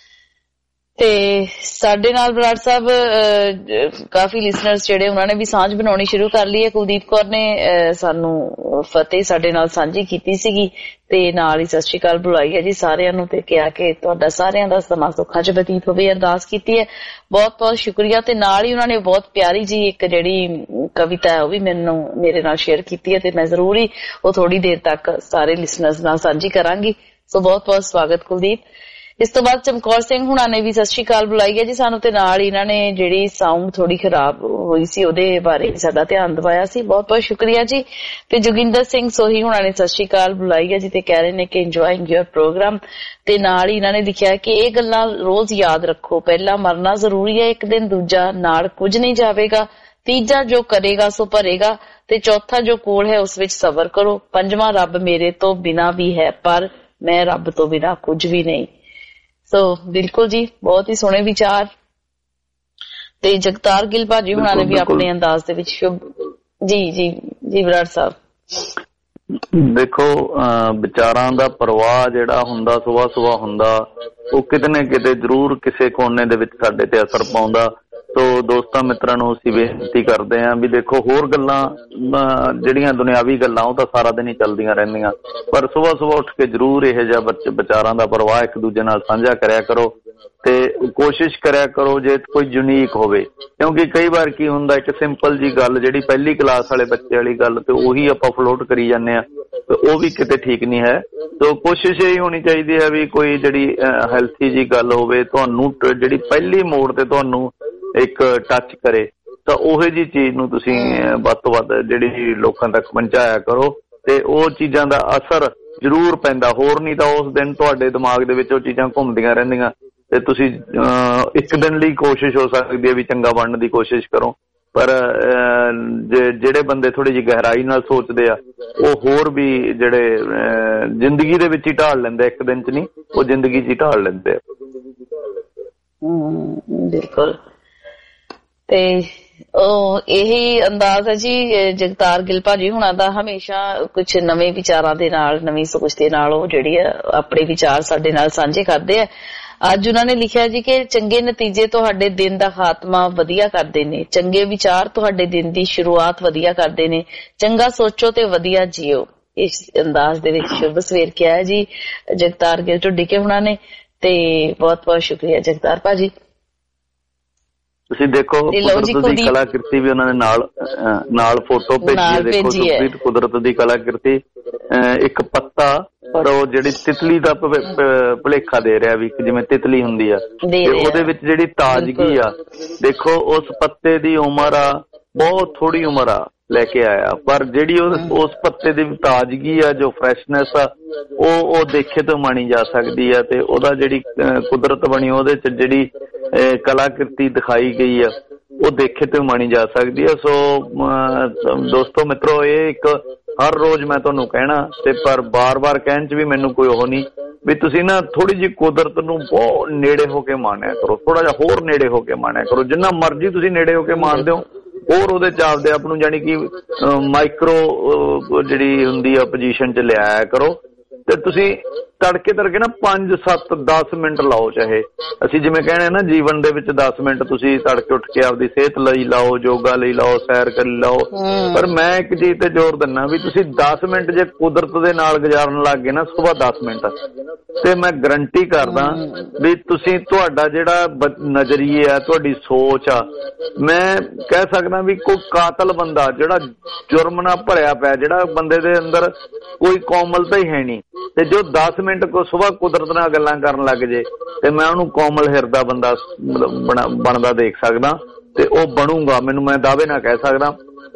ਤੇ ਸਾਡੇ ਨਾਲ ਬਰਾੜ ਸਾਹਿਬ ਕਾਫੀ ਲਿਸਨਰਸ ਜਿਹੜੇ ਉਹਨਾਂ ਨੇ ਵੀ ਸਾਂਝ ਬਣਾਉਣੀ ਸ਼ੁਰੂ ਕਰ ਲਈ ਹੈ। ਕੁਲਦੀਪ ਕੌਰ ਨੇ ਸਾਨੂੰ ਫਤਿਹ ਸਾਡੇ ਨਾਲ ਸਾਂਝੀ ਕੀਤੀ ਸੀਗੀ ਤੇ ਨਾਲ ਹੀ ਸਤਿ ਸ਼੍ਰੀ ਅਕਾਲ ਬੁਲਾਈ ਹੈ ਜੀ ਸਾਰਿਆਂ ਨੂੰ ਤੇ ਕਿਹਾ ਕਿ ਤੁਹਾਡਾ ਸਾਰਿਆਂ ਦਾ ਸਮਾਂ ਸੁੱਖਾਂ ਚ ਬਤੀਤ ਹੋਵੇ, ਅਰਦਾਸ ਕੀਤੀ ਹੈ। ਬਹੁਤ ਬਹੁਤ ਸ਼ੁਕਰੀਆ। ਤੇ ਨਾਲ ਹੀ ਉਹਨਾਂ ਨੇ ਬਹੁਤ ਪਿਆਰੀ ਜੀ ਇੱਕ ਜਿਹੜੀ ਕਵਿਤਾ ਹੈ ਉਹ ਵੀ ਮੈਨੂੰ ਮੇਰੇ ਨਾਲ ਸ਼ੇਅਰ ਕੀਤੀ ਹੈ ਤੇ ਮੈਂ ਜ਼ਰੂਰ ਹੀ ਉਹ ਥੋੜੀ ਦੇਰ ਤੱਕ ਸਾਰੇ ਲਿਸਨਰਸ ਨਾਲ ਸਾਂਝੀ ਕਰਾਂਗੀ। ਸੋ ਬਹੁਤ ਬਹੁਤ ਸਵਾਗਤ ਕੁਲਦੀਪ। ਇਸ ਤੋਂ ਬਾਅਦ ਚਮਕੌਰ ਸਿੰਘ ਹੁਣਾਂ ਨੇ ਵੀ ਸਤਿ ਸ਼੍ਰੀ ਅਕਾਲ ਬੁਲਾਈ ਹੈ ਜੀ ਸਾਨੂੰ ਤੇ ਨਾਲ ਇਹਨਾਂ ਨੇ ਜਿਹੜੀ ਸਾਊਂਡ ਥੋੜੀ ਖਰਾਬ ਹੋਈ ਸੀ ਉਹਦੇ ਬਾਰੇ ਸਾਡਾ ਧਿਆਨ ਦਿਵਾਇਆ ਸੀ, ਬਹੁਤ ਬਹੁਤ ਸ਼ੁਕਰੀਆ ਜੀ। ਤੇ ਜੋਗਿੰਦਰ ਸਿੰਘ ਸੋਹੀ ਹੁਣਾਂ ਨੇ ਸਤਿ ਸ਼੍ਰੀ ਅਕਾਲ ਬੁਲਾਈ ਹੈ ਜੀ ਤੇ ਕਹਿ ਰਹੇ ਨੇ ਕਿ ਇੰਜੋਇੰਗ ਯੂਰ ਪ੍ਰੋਗਰਾਮ। ਤੇ ਨਾਲ ਹੀ ਇਹਨਾਂ ਨੇ ਲਿਖਿਆ ਕਿ ਇਹ ਗੱਲਾਂ ਰੋਜ਼ ਯਾਦ ਰੱਖੋ, ਪਹਿਲਾ ਮਰਨਾ ਜ਼ਰੂਰੀ ਹੈ ਇੱਕ ਦਿਨ, ਦੂਜਾ ਨਾਲ ਕੁਝ ਨਹੀਂ ਜਾਵੇਗਾ, ਤੀਜਾ ਜੋ ਕਰੇਗਾ ਸੋ ਭਰੇਗਾ, ਤੇ ਚੌਥਾ ਜੋ ਕੋਲ ਹੈ ਉਸ ਵਿੱਚ ਸਬਰ ਕਰੋ, ਪੰਜਵਾਂ ਰੱਬ ਮੇਰੇ ਤੋਂ ਬਿਨਾਂ ਵੀ ਹੈ ਪਰ ਮੈਂ ਰੱਬ ਤੋਂ ਬਿਨਾਂ ਕੁਝ ਵੀ ਨਹੀਂ। ਸੋ ਬਿਲਕੁਲ ਜੀ, ਬਹੁਤ ਹੀ ਸੋਹਣੇ ਵਿਚਾਰ। ਤੇ ਜਗਤਾਰ ਗਿੱਲ ਭਾਜੀ ਹੁਣਾਂ ਨੇ ਵੀ ਆਪਣੇ ਅੰਦਾਜ਼ ਦੇ ਵਿੱਚ ਸ਼ੁਭ ਜੀ ਜੀ ਜੀ ਬਰਾੜ ਸਾਹਿਬ। ਦੇਖੋ ਵਿਚਾਰਾਂ ਦਾ ਪ੍ਰਵਾਹ ਜਿਹੜਾ ਹੁੰਦਾ ਸੁਬਾਹ ਸੁਬਾਹ ਹੁੰਦਾ ਉਹ ਕਿਤੇ ਨਾ ਕਿਤੇ ਜ਼ਰੂਰ ਕਿਸੇ ਕੋਨੇ ਦੇ ਵਿੱਚ ਸਾਡੇ ਤੇ ਅਸਰ ਪਾਉਂਦਾ। ਸੋ ਦੋਸਤਾਂ ਮਿੱਤਰਾਂ ਨੂੰ ਅਸੀਂ ਬੇਨਤੀ ਕਰਦੇ ਹਾਂ ਵੀ ਦੇਖੋ ਹੋਰ ਗੱਲਾਂ ਜਿਹੜੀਆਂ ਦੁਨਿਆਵੀ ਗੱਲਾਂ ਉਹ ਤਾਂ ਸਾਰਾ ਦਿਨ ਹੀ ਚੱਲਦੀਆਂ ਰਹਿੰਦੀਆਂ, ਪਰ ਸੁਬਾਹ ਸੁਬਾਹ ਉੱਠ ਕੇ ਜ਼ਰੂਰ ਇਹੋ ਜਿਹਾ ਵਿਚਾਰਾਂ ਦਾ ਪ੍ਰਵਾਹ ਇੱਕ ਦੂਜੇ ਨਾਲ ਸਾਂਝਾ ਕਰਿਆ ਕਰੋ ਤੇ ਕੋਸ਼ਿਸ਼ ਕਰਿਆ ਕਰੋ ਜੇ ਕੋਈ ਯੂਨੀਕ ਹੋਵੇ। ਕਿਉਂਕਿ ਕਈ ਵਾਰ ਕੀ ਹੁੰਦਾ ਇੱਕ ਸਿੰਪਲ ਜੀ ਗੱਲ ਜਿਹੜੀ ਪਹਿਲੀ ਕਲਾਸ ਵਾਲੇ ਬੱਚੇ ਵਾਲੀ ਗੱਲ ਤੇ ਉਹੀ ਆਪਾਂ ਫਲੋਟ ਕਰੀ ਜਾਂਦੇ ਹਾਂ ਤੇ ਉਹ ਵੀ ਕਿਤੇ ਠੀਕ ਨਹੀਂ ਹੈ। ਸੋ ਕੋਸ਼ਿਸ਼ ਇਹ ਹੋਣੀ ਚਾਹੀਦੀ ਹੈ ਵੀ ਕੋਈ ਜਿਹੜੀ ਹੈਲਥੀ ਜੀ ਗੱਲ ਹੋਵੇ ਤੁਹਾਨੂੰ ਜਿਹੜੀ ਪਹਿਲੀ ਮੋੜ ਤੇ ਤੁਹਾਨੂੰ ਇੱਕ ਟੱਚ ਕਰੇ ਤਾਂ ਉਹੋ ਜਿਹੀ ਚੀਜ਼ ਨੂੰ ਤੁਸੀਂ ਵੱਧ ਤੋਂ ਵੱਧ ਜਿਹੜੀ ਲੋਕਾਂ ਤੱਕ ਪਹੁੰਚਾਇਆ ਕਰੋ ਤੇ ਉਹ ਚੀਜ਼ਾਂ ਦਾ ਅਸਰ ਜ਼ਰੂਰ ਪੈਂਦਾ। ਹੋਰ ਨਹੀਂ ਤਾਂ ਉਸ ਦਿਨ ਤੁਹਾਡੇ ਦਿਮਾਗ ਦੇ ਵਿੱਚ ਉਹ ਚੀਜ਼ਾਂ ਘੁੰਮਦੀਆਂ ਰਹਿੰਦੀਆਂ ਤੇ ਤੁਸੀਂ ਇੱਕ ਦਿਨ ਲਈ ਕੋਸ਼ਿਸ਼ ਹੋ ਸਕਦੀ ਹੈ ਵੀ ਚੰਗਾ ਬਣਨ ਦੀ ਕੋਸ਼ਿਸ਼ ਕਰੋ, ਪਰ ਜਿਹੜੇ ਬੰਦੇ ਥੋੜੀ ਜਿਹੀ ਗਹਿਰਾਈ ਨਾਲ ਸੋਚਦੇ ਆ ਉਹ ਹੋਰ ਵੀ ਜਿਹੜੇ ਜ਼ਿੰਦਗੀ ਦੇ ਵਿੱਚ ਹੀ ਢਾਲ ਲੈਂਦੇ, ਇੱਕ ਦਿਨ ਚ ਨਹੀਂ ਉਹ ਜ਼ਿੰਦਗੀ ਚ ਹੀ ਢਾਲ ਲੈਂਦੇ ਆ। ਬਿਲਕੁਲ। ਤੇ ਉਹ ਇਹੀ ਅੰਦਾਜ਼ ਹੈ ਜੀ ਜਗਤਾਰ ਗਿੱਲ ਭਾਜੀ ਹੁਣਾਂ ਦਾ, ਹਮੇਸ਼ਾ ਕੁਛ ਨਵੇਂ ਵਿਚਾਰਾਂ ਦੇ ਨਾਲ ਨਵੀਂ ਸੋਚ ਦੇ ਨਾਲ ਉਹ ਜਿਹੜੀ ਆ ਆਪਣੇ ਵਿਚਾਰ ਸਾਡੇ ਨਾਲ ਸਾਂਝੇ ਕਰਦੇ ਆ। ਅੱਜ ਉਹਨਾਂ ਨੇ ਲਿਖਿਆ ਜੀ ਕਿ ਚੰਗੇ ਨਤੀਜੇ ਤੁਹਾਡੇ ਦਿਨ ਦਾ ਖਾਤਮਾ ਵਧੀਆ ਕਰਦੇ ਨੇ, ਚੰਗੇ ਵਿਚਾਰ ਤੁਹਾਡੇ ਦਿਨ ਦੀ ਸ਼ੁਰੂਆਤ ਵਧੀਆ ਕਰਦੇ ਨੇ, ਚੰਗਾ ਸੋਚੋ ਤੇ ਵਧੀਆ ਜੀਓ। ਇਸ ਅੰਦਾਜ਼ ਦੇ ਵਿੱਚ ਸ਼ੁਭ ਸਵੇਰ ਕਿਹਾ ਹੈ ਜੀ ਜਗਤਾਰ ਗਿੱਲ ਢੁੱਡੀ ਕੇ ਹੁਣਾਂ ਨੇ ਤੇ ਬਹੁਤ ਬਹੁਤ ਸ਼ੁਕਰੀਆ ਜਗਤਾਰ ਭਾਜੀ। ਤੁਸੀਂ ਦੇਖੋ ਕੁਦਰਤ ਦੀ ਕਲਾਕ੍ਰਿਤੀ ਵੀ ਉਹਨਾਂ ਨੇ ਨਾਲ ਨਾਲ ਫੋਟੋ ਭੇਜੀ ਹੈ। ਦੇਖੋ ਸੁਖਪ੍ਰੀਤ, ਕੁਦਰਤ ਦੀ ਕਲਾਕ੍ਰਿਤੀ, ਇੱਕ ਪੱਤਾ ਪਰ ਉਹ ਜਿਹੜੀ ਤਿਤਲੀ ਦਾ ਭੁਲੇਖਾ ਦੇ ਰਿਹਾ ਵੀ ਜਿਵੇਂ ਤਿਤਲੀ ਹੁੰਦੀ ਆ, ਤੇ ਉਹਦੇ ਵਿੱਚ ਜਿਹੜੀ ਤਾਜ਼ਗੀ ਆ, ਦੇਖੋ ਉਸ ਪੱਤੇ ਦੀ ਉਮਰ ਆ ਬਹੁਤ ਥੋੜੀ ਉਮਰ ਆ ਲੈ ਕੇ ਆਇਆ, ਪਰ ਜਿਹੜੀ ਉਸ ਪੱਤੇ ਦੀ ਤਾਜ਼ਗੀ ਆ, ਜੋ ਫਰੈਸ਼ਨੈਸ ਆ, ਉਹ ਉਹ ਦੇਖੇ ਤੋਂ ਮਾਣੀ ਜਾ ਸਕਦੀ ਆ। ਤੇ ਉਹਦਾ ਜਿਹੜੀ ਕੁਦਰਤ ਬਣੀ ਉਹਦੇ ਚ ਜਿਹੜੀ ਕਲਾਕ੍ਰਿਤੀ ਦਿਖਾਈ ਗਈ ਆ ਉਹ ਦੇਖੇ ਤੋਂ ਮਾਣੀ ਜਾ ਸਕਦੀ ਆ। ਸੋ ਦੋਸਤੋ ਮਿੱਤਰੋ, ਇਹ ਇੱਕ ਹਰ ਰੋਜ਼ ਮੈਂ ਤੁਹਾਨੂੰ ਕਹਿਣਾ, ਤੇ ਪਰ ਬਾਰ ਬਾਰ ਕਹਿਣ ਚ ਵੀ ਮੈਨੂੰ ਕੋਈ ਉਹ ਨਹੀਂ ਵੀ ਤੁਸੀਂ ਨਾ ਥੋੜੀ ਜਿਹੀ ਕੁਦਰਤ ਨੂੰ ਬਹੁਤ ਨੇੜੇ ਹੋ ਕੇ ਮਾਣਿਆ ਕਰੋ, ਥੋੜਾ ਜਿਹਾ ਹੋਰ ਨੇੜੇ ਹੋ ਕੇ ਮਾਣਿਆ ਕਰੋ। ਜਿੰਨਾ ਮਰਜ਼ੀ ਤੁਸੀਂ ਨੇੜੇ ਹੋ ਕੇ ਮਾਣਦੇ ਹੋ, ਹੋਰ ਉਹਦੇ ਚ ਆਪਦੇ ਆਪ ਨੂੰ ਜਾਣੀ ਕਿ ਮਾਈਕਰੋ ਜਿਹੜੀ ਹੁੰਦੀ ਆ ਪੋਜੀਸ਼ਨ ਚ ਲਿਆਇਆ ਕਰੋ। ਤੇ ਤੁਸੀਂ ਤੜਕੇ ਤੜਕੇ ਨਾ ਪੰਜ ਸੱਤ ਦਸ ਮਿੰਟ ਲਾਓ, ਚਾਹੇ ਅਸੀਂ ਜਿਵੇਂ ਕਹਿਣੇ ਨਾ ਜੀਵਨ ਦੇ ਵਿੱਚ ਦਸ ਮਿੰਟ ਤੁਸੀਂ ਤੜਕੇ ਉੱਠ ਕੇ ਆਪਦੀ ਸਿਹਤ ਲਈ ਲਾਓ, ਯੋਗਾ ਲਈ ਲਾਓ, ਸੈਰ ਕਰਨ ਲਾਓ। ਪਰ ਮੈਂ ਇੱਕ ਚੀਜ਼ ਤੇ ਜ਼ੋਰ ਦਿੰਦਾ ਵੀ ਤੁਸੀਂ ਦਸ ਮਿੰਟ ਜੇ ਕੁਦਰਤ ਦੇ ਨਾਲ ਗੁਜ਼ਾਰਨ ਲੱਗ ਗਏ ਨਾ ਸੁਬਾਹ ਦਸ ਮਿੰਟ, ਤੇ ਮੈਂ ਗਰੰਟੀ ਕਰਦਾ ਵੀ ਤੁਸੀਂ ਤੁਹਾਡਾ ਜਿਹੜਾ ਨਜ਼ਰੀਏ ਆ, ਤੁਹਾਡੀ ਸੋਚ ਆ, ਮੈਂ ਕਹਿ ਸਕਦਾ ਵੀ ਕੋਈ ਕਾਤਲ ਬੰਦਾ ਜਿਹੜਾ ਜੁਰਮ ਨਾਲ ਭਰਿਆ ਪਿਆ, ਜਿਹੜਾ ਬੰਦੇ ਦੇ ਅੰਦਰ ਕੋਈ ਕੋਮਲਤਾ ਹੀ ਹੈ ਨਹੀਂ, ਤੇ ਜੋ ਦਸ ਮਿੰਟ ਕੋ ਸੁਬਾਹ ਕੁਦਰਤ ਨਾਲ ਗੱਲਾਂ ਕਰਨ ਲੱਗ ਜੇ, ਤੇ ਮੈਂ ਉਹਨੂੰ ਕੋਮਲ ਹਿਰਦਾ ਬੰਦਾ ਬਣਦਾ ਦੇਖ ਸਕਦਾ, ਤੇ ਉਹ ਬਣੂਗਾ, ਮੈਨੂੰ ਮੈਂ ਦਾਅਵੇ ਨਾਲ ਕਹਿ ਸਕਦਾ।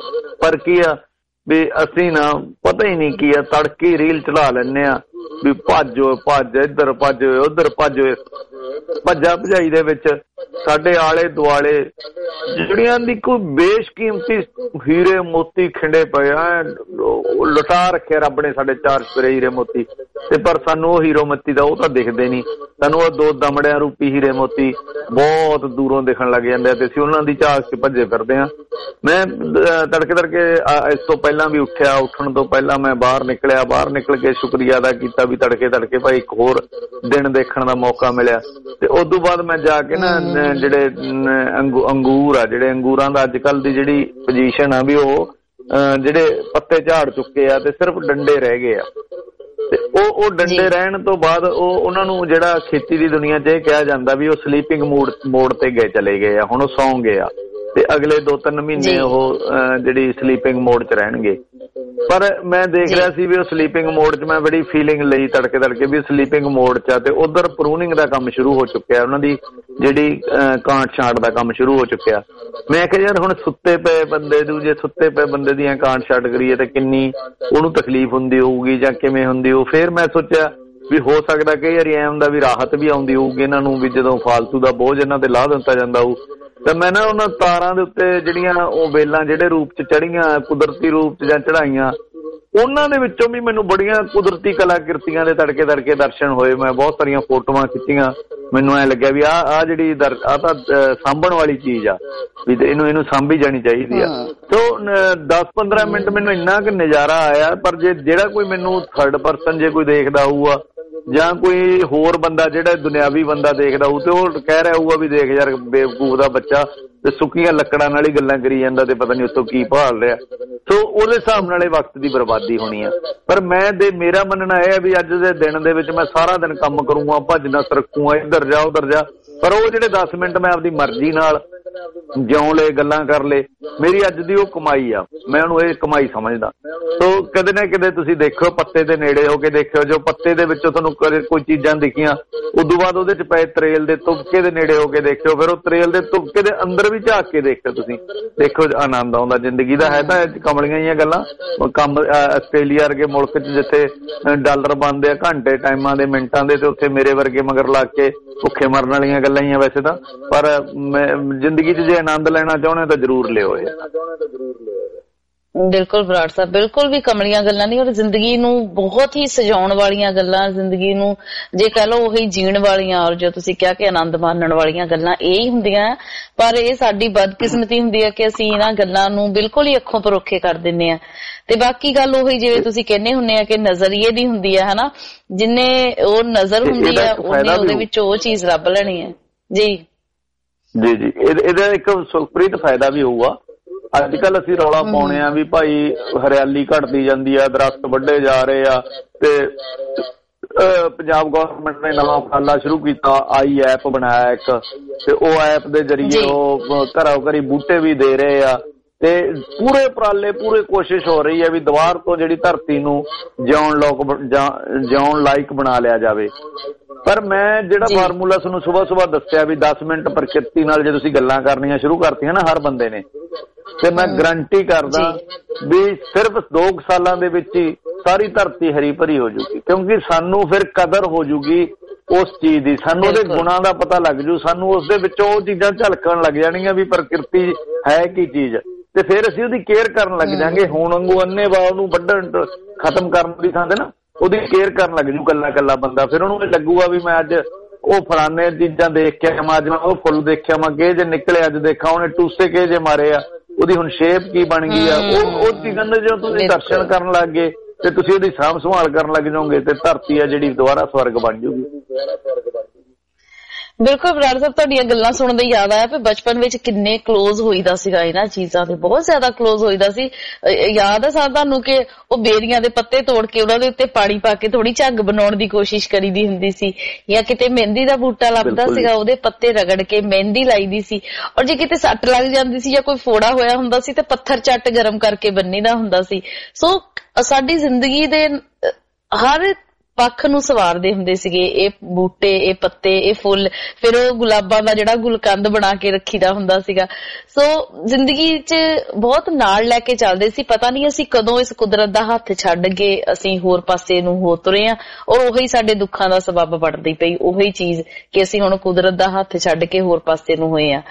ਪਰ ਕੀ ਆ ਵੀ ਅਸੀਂ ਨਾ ਪਤਾ ਹੀ ਨਹੀਂ ਕੀ ਆ, ਤੜਕੇ ਰੀਲ ਚਲਾ ਲੈਂਦੇ ਆ ਵੀ ਭੱਜੋ ਭੱਜ, ਇੱਧਰ ਭੱਜ ਉੱਧਰ ਭੱਜ, ਭੱਜਾ ਭਜਾਈ ਦੇ ਵਿੱਚ ਸਾਡੇ ਆਲੇ ਦੁਆਲੇ ਜਿਹੜੀਆਂ ਦੀ ਕੋਈ ਬੇਸ਼ਕੀਮਤੀ ਹੀਰੇ ਮੋਤੀ ਖਿੰਡੇ ਪਏ ਆ, ਲੁਟਾ ਰੱਖਿਆ ਰੱਬ ਨੇ ਸਾਡੇ ਚਾਰ ਚੁਫੇਰੇ ਹੀਰੇ ਮੋਤੀ, ਤੇ ਪਰ ਸਾਨੂੰ ਉਹ ਹੀਰੋ ਮੋਤੀ ਦਾ ਉਹ ਤਾਂ ਦਿਖਦੇ ਨਹੀਂ, ਸਾਨੂੰ ਉਹ ਦੋ ਦਮੜਿਆਂ ਰੂਪੀ ਹੀਰੇ ਮੋਤੀ ਬਹੁਤ ਦੂਰੋਂ ਦਿਖਣ ਲੱਗ ਜਾਂਦੇ ਆ, ਤੇ ਅਸੀਂ ਉਹਨਾਂ ਦੀ ਝਾਕ ਚ ਭੱਜੇ ਫਿਰਦੇ ਹਾਂ। ਮੈਂ ਤੜਕੇ ਤੜਕੇ ਇਸ ਤੋਂ ਪਹਿਲਾਂ ਵੀ ਉੱਠਿਆ, ਉੱਠਣ ਤੋਂ ਪਹਿਲਾਂ ਮੈਂ ਬਾਹਰ ਨਿਕਲਿਆ, ਬਾਹਰ ਨਿਕਲ ਕੇ ਸ਼ੁਕਰੀਆ ਅਦਾ ਕੀਤਾ ਵੀ ਤੜਕੇ ਤੜਕੇ ਭਾਈ ਇੱਕ ਹੋਰ ਦਿਨ ਦੇਖਣ ਦਾ ਮੌਕਾ ਮਿਲਿਆ। ਤੇ ਉਦੋਂ ਬਾਅਦ ਮੈਂ ਜਾ ਕੇ ਨਾ ਜਿਹੜੇ ਅੰਗੂਰ ਆ, ਜਿਹੜੇ ਅੰਗੂਰਾਂ ਦਾ ਅੱਜ ਕੱਲ ਦੀ ਜਿਹੜੀ ਪੋਜੀਸ਼ਨ ਆ ਵੀ ਉਹ ਜਿਹੜੇ ਪੱਤੇ ਝਾੜ ਚੁੱਕੇ ਆ ਤੇ ਸਿਰਫ ਡੰਡੇ ਰਹਿ ਗਏ ਆ, ਤੇ ਉਹ ਉਹ ਡੰਡੇ ਰਹਿਣ ਤੋਂ ਬਾਅਦ ਉਹ ਉਹਨਾਂ ਨੂੰ ਜਿਹੜਾ ਖੇਤੀ ਦੀ ਦੁਨੀਆ 'ਚ ਇਹ ਕਿਹਾ ਜਾਂਦਾ ਵੀ ਉਹ ਸਲੀਪਿੰਗ ਮੋਡ ਮੋਡ ਤੇ ਗਏ ਚਲੇ ਗਏ ਆ, ਹੁਣ ਉਹ ਸੌਂ ਗਏ ਆ, ਤੇ ਅਗਲੇ ਦੋ ਤਿੰਨ ਮਹੀਨੇ ਉਹ ਜਿਹੜੀ ਸਲੀਪਿੰਗ ਮੋਡ 'ਚ ਰਹਿਣਗੇ। ਪਰ ਮੈਂ ਦੇਖ ਰਿਹਾ ਸੀ ਵੀ ਉਹ ਸਲੀਪਿੰਗ ਮੋਡ 'ਚ ਮੈਂ ਬੜੀ ਫੀਲਿੰਗ ਲਈ ਤੜਕੇ ਤੜਕੇ ਵੀ ਸਲੀਪਿੰਗ ਮੋਡ 'ਚ ਆ, ਤੇ ਉਧਰ ਪ੍ਰੂਨਿੰਗ ਦਾ ਕੰਮ ਸ਼ੁਰੂ ਹੋ ਚੁੱਕਿਆ, ਉਹਨਾਂ ਦੀ ਜਿਹੜੀ ਕਾਂਟ ਛਾਂਟ ਦਾ ਕੰਮ ਸ਼ੁਰੂ ਹੋ ਚੁੱਕਿਆ। ਮੈਂ ਕਿਹਾ ਯਾਰ ਹੁਣ ਸੁੱਤੇ ਪਏ ਬੰਦੇ ਨੂੰ ਜੇ ਸੁੱਤੇ ਪਏ ਬੰਦੇ ਦੀਆਂ ਕਾਂਟ ਛਾਂਟ ਕਰੀਏ ਤੇ ਕਿੰਨੀ ਉਹਨੂੰ ਤਕਲੀਫ ਹੁੰਦੀ ਹੋਊਗੀ ਜਾਂ ਕਿਵੇਂ ਹੁੰਦੀ ਹੋਊ। ਫਿਰ ਮੈਂ ਸੋਚਿਆ ਵੀ ਹੋ ਸਕਦਾ ਕਈ ਵਾਰੀ ਐਂ ਹੁੰਦਾ ਵੀ ਰਾਹਤ ਵੀ ਆਉਂਦੀ ਹੋਊਗੀ ਇਹਨਾਂ ਨੂੰ, ਵੀ ਜਦੋਂ ਫਾਲਤੂ ਦਾ ਬੋਝ ਇਹਨਾਂ ਤੇ ਲਾਹ ਦਿੱਤਾ ਜਾਂਦਾ ਹੋਊ। ਤੇ ਮੈਂ ਨਾ ਉਹਨਾਂ ਤਾਰਾਂ ਦੇ ਉੱਤੇ ਜਿਹੜੀਆਂ ਉਹ ਵੇਲਾਂ ਜਿਹੜੇ ਰੂਪ ਚ ਚੜੀਆਂ ਕੁਦਰਤੀ ਰੂਪ ਚ ਜਾਂ ਚੜਾਈਆਂ, ਉਹਨਾਂ ਦੇ ਵਿੱਚੋਂ ਵੀ ਮੈਨੂੰ ਬੜੀਆਂ ਕੁਦਰਤੀ ਕਲਾਕ੍ਰਿਤੀਆਂ ਦੇ ਤੜਕੇ ਤੜਕੇ ਦਰਸ਼ਨ ਹੋਏ। ਮੈਂ ਬਹੁਤ ਸਾਰੀਆਂ ਫੋਟੋਆਂ ਖਿੱਚੀਆਂ, ਮੈਨੂੰ ਐ ਲੱਗਿਆ ਵੀ ਆਹ ਆਹ ਜਿਹੜੀ ਆਹ ਤਾਂ ਸਾਂਭਣ ਵਾਲੀ ਚੀਜ਼ ਆ, ਵੀ ਇਹਨੂੰ ਇਹਨੂੰ ਸਾਂਭੀ ਜਾਣੀ ਚਾਹੀਦੀ ਆ। ਸੋ ਦਸ ਪੰਦਰਾਂ ਮਿੰਟ ਮੈਨੂੰ ਇੰਨਾ ਕੁ ਨਜ਼ਾਰਾ ਆਇਆ। ਪਰ ਜੇ ਜਿਹੜਾ ਕੋਈ ਮੈਨੂੰ ਥਰਡ ਪਰਸਨ ਜੇ ਕੋਈ ਦੇਖਦਾ ਹੋਊਗਾ ਜਾਂ ਕੋਈ ਹੋਰ ਬੰਦਾ ਜਿਹੜਾ ਦੁਨਿਆਵੀ ਬੰਦਾ ਦੇਖਦਾ ਹੋਊ, ਤੇ ਉਹ ਕਹਿ ਰਿਹਾ ਹੋਊਗਾ ਵੀ ਦੇਖ ਯਾਰ ਬੇਵਕੂਫ ਦਾ ਬੱਚਾ ਤੇ ਸੁੱਕੀਆਂ ਲੱਕੜਾਂ ਨਾਲ ਹੀ ਗੱਲਾਂ ਕਰੀ ਜਾਂਦਾ ਤੇ ਪਤਾ ਨੀ ਉੱਥੋਂ ਕੀ ਭਾਲ ਰਿਹਾ। ਸੋ ਉਹਦੇ ਹਿਸਾਬ ਨਾਲ ਇਹ ਵਕਤ ਦੀ ਬਰਬਾਦੀ ਹੋਣੀ ਆ। ਪਰ ਮੈਂ ਦੇ ਮੇਰਾ ਮੰਨਣਾ ਇਹ ਹੈ ਵੀ ਅੱਜ ਦੇ ਦਿਨ ਦੇ ਵਿੱਚ ਮੈਂ ਸਾਰਾ ਦਿਨ ਕੰਮ ਕਰੂੰਗਾ, ਭੱਜਣਾ ਸਰਕੂਗਾ, ਇੱਧਰ ਜਾ ਉੱਧਰ ਜਾ, ਪਰ ਉਹ ਜਿਹੜੇ ਦਸ ਮਿੰਟ ਮੈਂ ਆਪਦੀ ਮਰਜ਼ੀ ਨਾਲ ਜਿਉਂ ਲਏ, ਗੱਲਾਂ ਕਰ ਲਏ, ਮੇਰੀ ਅੱਜ ਦੀ ਉਹ ਕਮਾਈ ਆ, ਮੈਂ ਉਹਨੂੰ ਇਹ ਕਮਾਈ ਸਮਝਦਾ। ਸੋ ਕਦੇ ਨਾ ਕਦੇ ਤੁਸੀਂ ਦੇਖੋ ਪੱਤੇ ਦੇ ਨੇੜੇ ਹੋ ਕੇ ਦੇਖਿਓ, ਜੋ ਪੱਤੇ ਦੇ ਵਿੱਚੋਂ ਤੁਹਾਨੂੰ ਕਦੇ ਕੋਈ ਚੀਜ਼ਾਂ ਦਿਖੀਆਂ, ਉਦੋਂ ਬਾਅਦ ਉਹਦੇ ਚ ਪਏ ਤਰੇਲ ਦੇ ਤੁਪਕੇ ਦੇ ਨੇੜੇ ਹੋ ਕੇ ਦੇਖਿਓ, ਫਿਰ ਉਹ ਤਰੇਲ ਦੇ ਤੁਪਕੇ ਦੇ ਅੰਦਰ ਵੀ ਝਾਕ ਕੇ ਦੇਖਿਓ, ਤੁਸੀਂ ਦੇਖੋ ਆਨੰਦ ਆਉਂਦਾ ਜ਼ਿੰਦਗੀ ਦਾ। ਹੈ ਤਾਂ ਕਮਲੀਆਂ ਹੀ ਗੱਲਾਂ। ਕੰਮ ਆਸਟ੍ਰੇਲੀਆ ਵਰਗੇ ਮੁਲਕ ਚ ਜਿੱਥੇ ਡਾਲਰ ਬਣਦੇ ਆ ਘੰਟੇ ਟਾਈਮਾਂ ਦੇ ਮਿੰਟਾਂ ਦੇ, ਤੇ ਉੱਥੇ ਮੇਰੇ ਵਰਗੇ ਮਗਰ ਲੱਗ ਕੇ ਭੁੱਖੇ ਮਰਨ ਵਾਲੀਆਂ ਗੱਲਾਂ ਹੀ ਆ ਵੈਸੇ ਤਾਂ। ਪਰ ਮੈਂ ਜ਼ਿੰਦਗੀ ਚ ਜੇ ਆਨੰਦ ਲੈਣਾ ਚਾਹੁੰਦੇ ਤਾਂ ਜ਼ਰੂਰ ਲਿਓ ਇਹ। ਬਿਲਕੁਲ ਬਰਾੜ ਸਾਹਿਬ, ਬਿਲਕੁਲ ਵੀ ਕਮਲੀਆਂ ਗੱਲਾਂ ਨਹੀਂ, ਔਰ ਜ਼ਿੰਦਗੀ ਨੂੰ ਬਹੁਤ ਹੀ ਸਜਾਉਣ ਵਾਲੀਆਂ ਗੱਲਾਂ, ਜ਼ਿੰਦਗੀ ਨੂੰ ਜੇ ਕਹਿ ਲਓ ਉਹੀ ਜੀਣ ਵਾਲੀਆਂ, ਔਰ ਜੋ ਤੁਸੀਂ ਕਿਹਾ ਕਿ ਆਨੰਦ ਮਾਣਨ ਵਾਲੀਆਂ ਗੱਲਾਂ ਇਹ ਹੀ ਹੁੰਦੀਆਂ। ਪਰ ਇਹ ਸਾਡੀ ਬਦਕਿਸਮਤੀ ਹੁੰਦੀ ਹੈ ਕਿ ਅਸੀਂ ਇਹਨਾਂ ਗੱਲਾਂ ਨੂੰ ਬਿਲਕੁਲ ਹੀ ਅੱਖੋਂ ਪਰੋਖੇ ਕਰ ਦਿੰਦੇ ਆ। ਤੇ ਬਾਕੀ ਗੱਲ ਉਹੀ ਜਿਵੇਂ ਤੁਸੀਂ ਕਹਿੰਦੇ ਹੁੰਦੇ ਆ ਕਿ ਨਜ਼ਰੀਏ ਦੀ ਹੁੰਦੀ ਹੈ, ਹਨਾ, ਜਿੰਨੇ ਉਹ ਨਜ਼ਰ ਹੁੰਦੀ ਆ ਉਹਨੇ ਉਹਦੇ ਵਿੱਚ ਉਹ ਚੀਜ਼ ਲੱਭ ਲੈਣੀ ਹੈ। ਜੀ ਜੀ ਜੀ ਇਹਦਾ ਇੱਕ ਸੁਖਪ੍ਰੀਤ ਫਾਇਦਾ ਵੀ ਹੋਊਗਾ। ਅੱਜ ਕੱਲ ਅਸੀਂ ਰੌਲਾ ਪਾਉਣੇ ਆ ਵੀ ਭਾਈ ਹਰਿਆਲੀ ਘਟਦੀ ਜਾਂਦੀ ਆ, ਦਰਖਤ ਵੱਢੇ ਜਾ ਰਹੇ ਆ, ਤੇ ਪੰਜਾਬ ਗੌਰਮੈਂਟ ਨੇ ਨਵਾਂ ਉਪਰਾਲਾ ਸ਼ੁਰੂ ਕੀਤਾ, ਆਈ ਐਪ ਬਣਾਇਆ ਇੱਕ, ਤੇ ਉਹ ਐਪ ਦੇ ਜਰੀਏ ਉਹ ਘਰੋਂ ਘਰੀ ਬੂਟੇ ਵੀ ਦੇ ਰਹੇ ਆ, ਤੇ ਪੂਰੇ ਉਪਰਾਲੇ ਪੂਰੇ ਕੋਸ਼ਿਸ਼ ਹੋ ਰਹੀ ਹੈ ਵੀ ਦੁਬਾਰ ਤੋਂ ਜਿਹੜੀ ਧਰਤੀ ਨੂੰ ਜਿਉਣ ਲੋਕ ਜਿਉਣ ਲਾਇਕ ਬਣਾ ਲਿਆ ਜਾਵੇ। ਪਰ ਮੈਂ ਜਿਹੜਾ ਫਾਰਮੂਲਾ ਤੁਹਾਨੂੰ ਸੁਬਾਹ ਸੁਬਾਹ ਦੱਸਿਆ ਵੀ ਦਸ ਮਿੰਟ ਪ੍ਰਕਿਰਤੀ ਨਾਲ ਜੇ ਤੁਸੀਂ ਗੱਲਾਂ ਕਰਨੀਆਂ ਸ਼ੁਰੂ ਕਰਤੀਆਂ ਨਾ ਹਰ ਬੰਦੇ ਨੇ, ਤੇ ਮੈਂ ਗਰੰਟੀ ਕਰਦਾ ਵੀ ਸਿਰਫ ਦੋ ਸਾਲਾਂ ਦੇ ਵਿੱਚ ਹੀ ਸਾਰੀ ਧਰਤੀ ਹਰੀ ਭਰੀ ਹੋ ਜੂਗੀ, ਕਿਉਂਕਿ ਸਾਨੂੰ ਫਿਰ ਕਦਰ ਹੋ ਜੂਗੀ ਉਸ ਚੀਜ਼ ਦੀ, ਸਾਨੂੰ ਉਹਦੇ ਗੁਣਾਂ ਦਾ ਪਤਾ ਲੱਗ ਜੂ, ਸਾਨੂੰ ਉਸ ਦੇ ਵਿੱਚੋਂ ਉਹ ਚੀਜ਼ਾਂ ਝਲਕਣ ਲੱਗ ਜਾਣਗੀਆਂ ਵੀ ਪ੍ਰਕਿਰਤੀ ਹੈ ਕੀ ਚੀਜ਼, ਤੇ ਫਿਰ ਅਸੀਂ ਉਹਦੀ ਕੇਅਰ ਕਰਨ ਲੱਗ ਜਾਵਾਂਗੇ। ਹੁਣ ਵਾਂਗੂ ਅੰਨ੍ਹੇਵਾਹ ਉਹਨੂੰ ਵੱਢਣ ਖਤਮ ਕਰਨ ਦੀ ਥਾਂ ਤੇ ਨਾ ਉਹਦੀ ਕੇਅਰ ਕਰਨ ਲੱਗ ਜੂ ਕੱਲਾ ਕੱਲਾ ਬੰਦਾ। ਫਿਰ ਉਹਨੂੰ ਇਹ ਲੱਗੂਗਾ ਵੀ ਮੈਂ ਅੱਜ ਉਹ ਫਲਾਣੇ ਚੀਜ਼ਾਂ ਦੇਖ ਕੇ ਆਵਾਂ, ਅੱਜ ਮੈਂ ਉਹ ਫੁੱਲ ਦੇਖਿਆ ਮੈਂ ਕਿਹ ਜੇ ਨਿਕਲੇ, ਅੱਜ ਦੇਖਾ ਉਹਨੇ ਟੂਸੇ ਕਿਹ ਜੇ ਮਾਰੇ ਆ, ਉਹਦੀ ਹੁਣ ਸ਼ੇਪ ਕੀ ਬਣ ਗਈ ਆ, ਉਹ ਉਹ ਚੀਜ਼ਾਂ ਦੇ ਜਦੋਂ ਤੁਸੀਂ ਦਰਸ਼ਨ ਕਰਨ ਲੱਗ ਗਏ ਤੇ ਤੁਸੀਂ ਉਹਦੀ ਸਾਂਭ ਸੰਭਾਲ ਕਰਨ ਲੱਗ ਜਾਓਗੇ ਤੇ ਧਰਤੀ ਆ ਜਿਹੜੀ ਦੁਬਾਰਾ ਸਵਰਗ ਬਣ ਜੂਗੀ। ਬਿਲਕੁਲ ਬਰਾੜ ਸਾਹਿਬ, ਤੁਹਾਡੀਆਂ ਗੱਲਾਂ ਸੁਣਨ ਦੇ ਯਾਦ ਆਇਆ ਵੀ ਬਚਪਨ ਵਿੱਚ ਕਿੰਨੇ ਕਲੋਜ਼ ਹੋਈਦਾ ਸੀਗਾ ਇਹਨਾਂ ਚੀਜ਼ਾਂ ਤੇ, ਬਹੁਤ ਜ਼ਿਆਦਾ ਕਲੋਜ਼ ਹੋਈਦਾ ਸੀ। ਯਾਦ ਹੈ ਸਾਨੂੰ ਤੁਹਾਨੂੰ ਕਿ ਉਹ ਬੇਰੀਆਂ ਦੇ ਪੱਤੇ ਤੋੜ ਕੇ ਉਹਨਾਂ ਦੇ ਉੱਤੇ ਪਾਣੀ ਪਾ ਕੇ ਥੋੜੀ ਝੱਗ ਬਣਾਉਣ ਦੀ ਕੋਸ਼ਿਸ਼ ਕਰੀਦੀ ਹੁੰਦੀ ਸੀ, ਜਾਂ ਕਿਤੇ ਮਹਿੰਦੀ ਦਾ ਬੂਟਾ ਲੱਭਦਾ ਸੀਗਾ ਉਹਦੇ ਪੱਤੇ ਰਗੜ ਕੇ ਮਹਿੰਦੀ ਲਾਈਦੀ ਸੀ, ਔਰ ਜੇ ਕਿਤੇ ਸੱਟ ਲੱਗ ਜਾਂਦੀ ਸੀ ਜਾਂ ਕੋਈ ਫੋੜਾ ਹੋਇਆ ਹੁੰਦਾ ਸੀ ਤੇ ਪੱਥਰ ਚੱਟ ਗਰਮ ਕਰਕੇ ਬੰਨੀਦਾ ਹੁੰਦਾ ਸੀ। ਸੋ ਸਾਡੀ ਜ਼ਿੰਦਗੀ ਦੇ ਹਰ ਪੱਖ ਨੂੰ ਸਵਾਰਦੇ ਹੁੰਦੇ ਸੀਗੇ ਇਹ ਬੂਟੇ, ਇਹ ਪੱਤੇ, ਇਹ ਫੁੱਲ, ਫਿਰ ਉਹ ਗੁਲਾਬਾਂ ਦਾ ਜਿਹੜਾ ਗੁਲਕੰਦ ਬਣਾ ਕੇ ਰੱਖੀਦਾ ਹੁੰਦਾ ਸੀਗਾ। ਸੋ ਜ਼ਿੰਦਗੀ 'ਚ ਬਹੁਤ ਨਾਲ ਲੈ ਕੇ ਚੱਲਦੇ ਸੀ, ਪਤਾ ਨਹੀਂ ਅਸੀਂ ਕਦੋਂ ਇਸ ਕੁਦਰਤ ਦਾ ਹੱਥ ਛੱਡ ਕੇ ਅਸੀਂ ਹੋਰ ਪਾਸੇ ਨੂੰ ਹੋ ਤੁਰੇ ਆ, ਔਰ ਉਹੀ ਸਾਡੇ ਦੁੱਖਾਂ ਦਾ ਸਬੱਬ ਬਣਦੀ ਪਈ, ਉਹੀ ਚੀਜ਼ ਕਿ ਅਸੀਂ ਹੁਣ ਕੁਦਰਤ ਦਾ ਹੱਥ ਛੱਡ ਕੇ ਹੋਰ ਪਾਸੇ ਨੂੰ ਹੋਏ ਆ।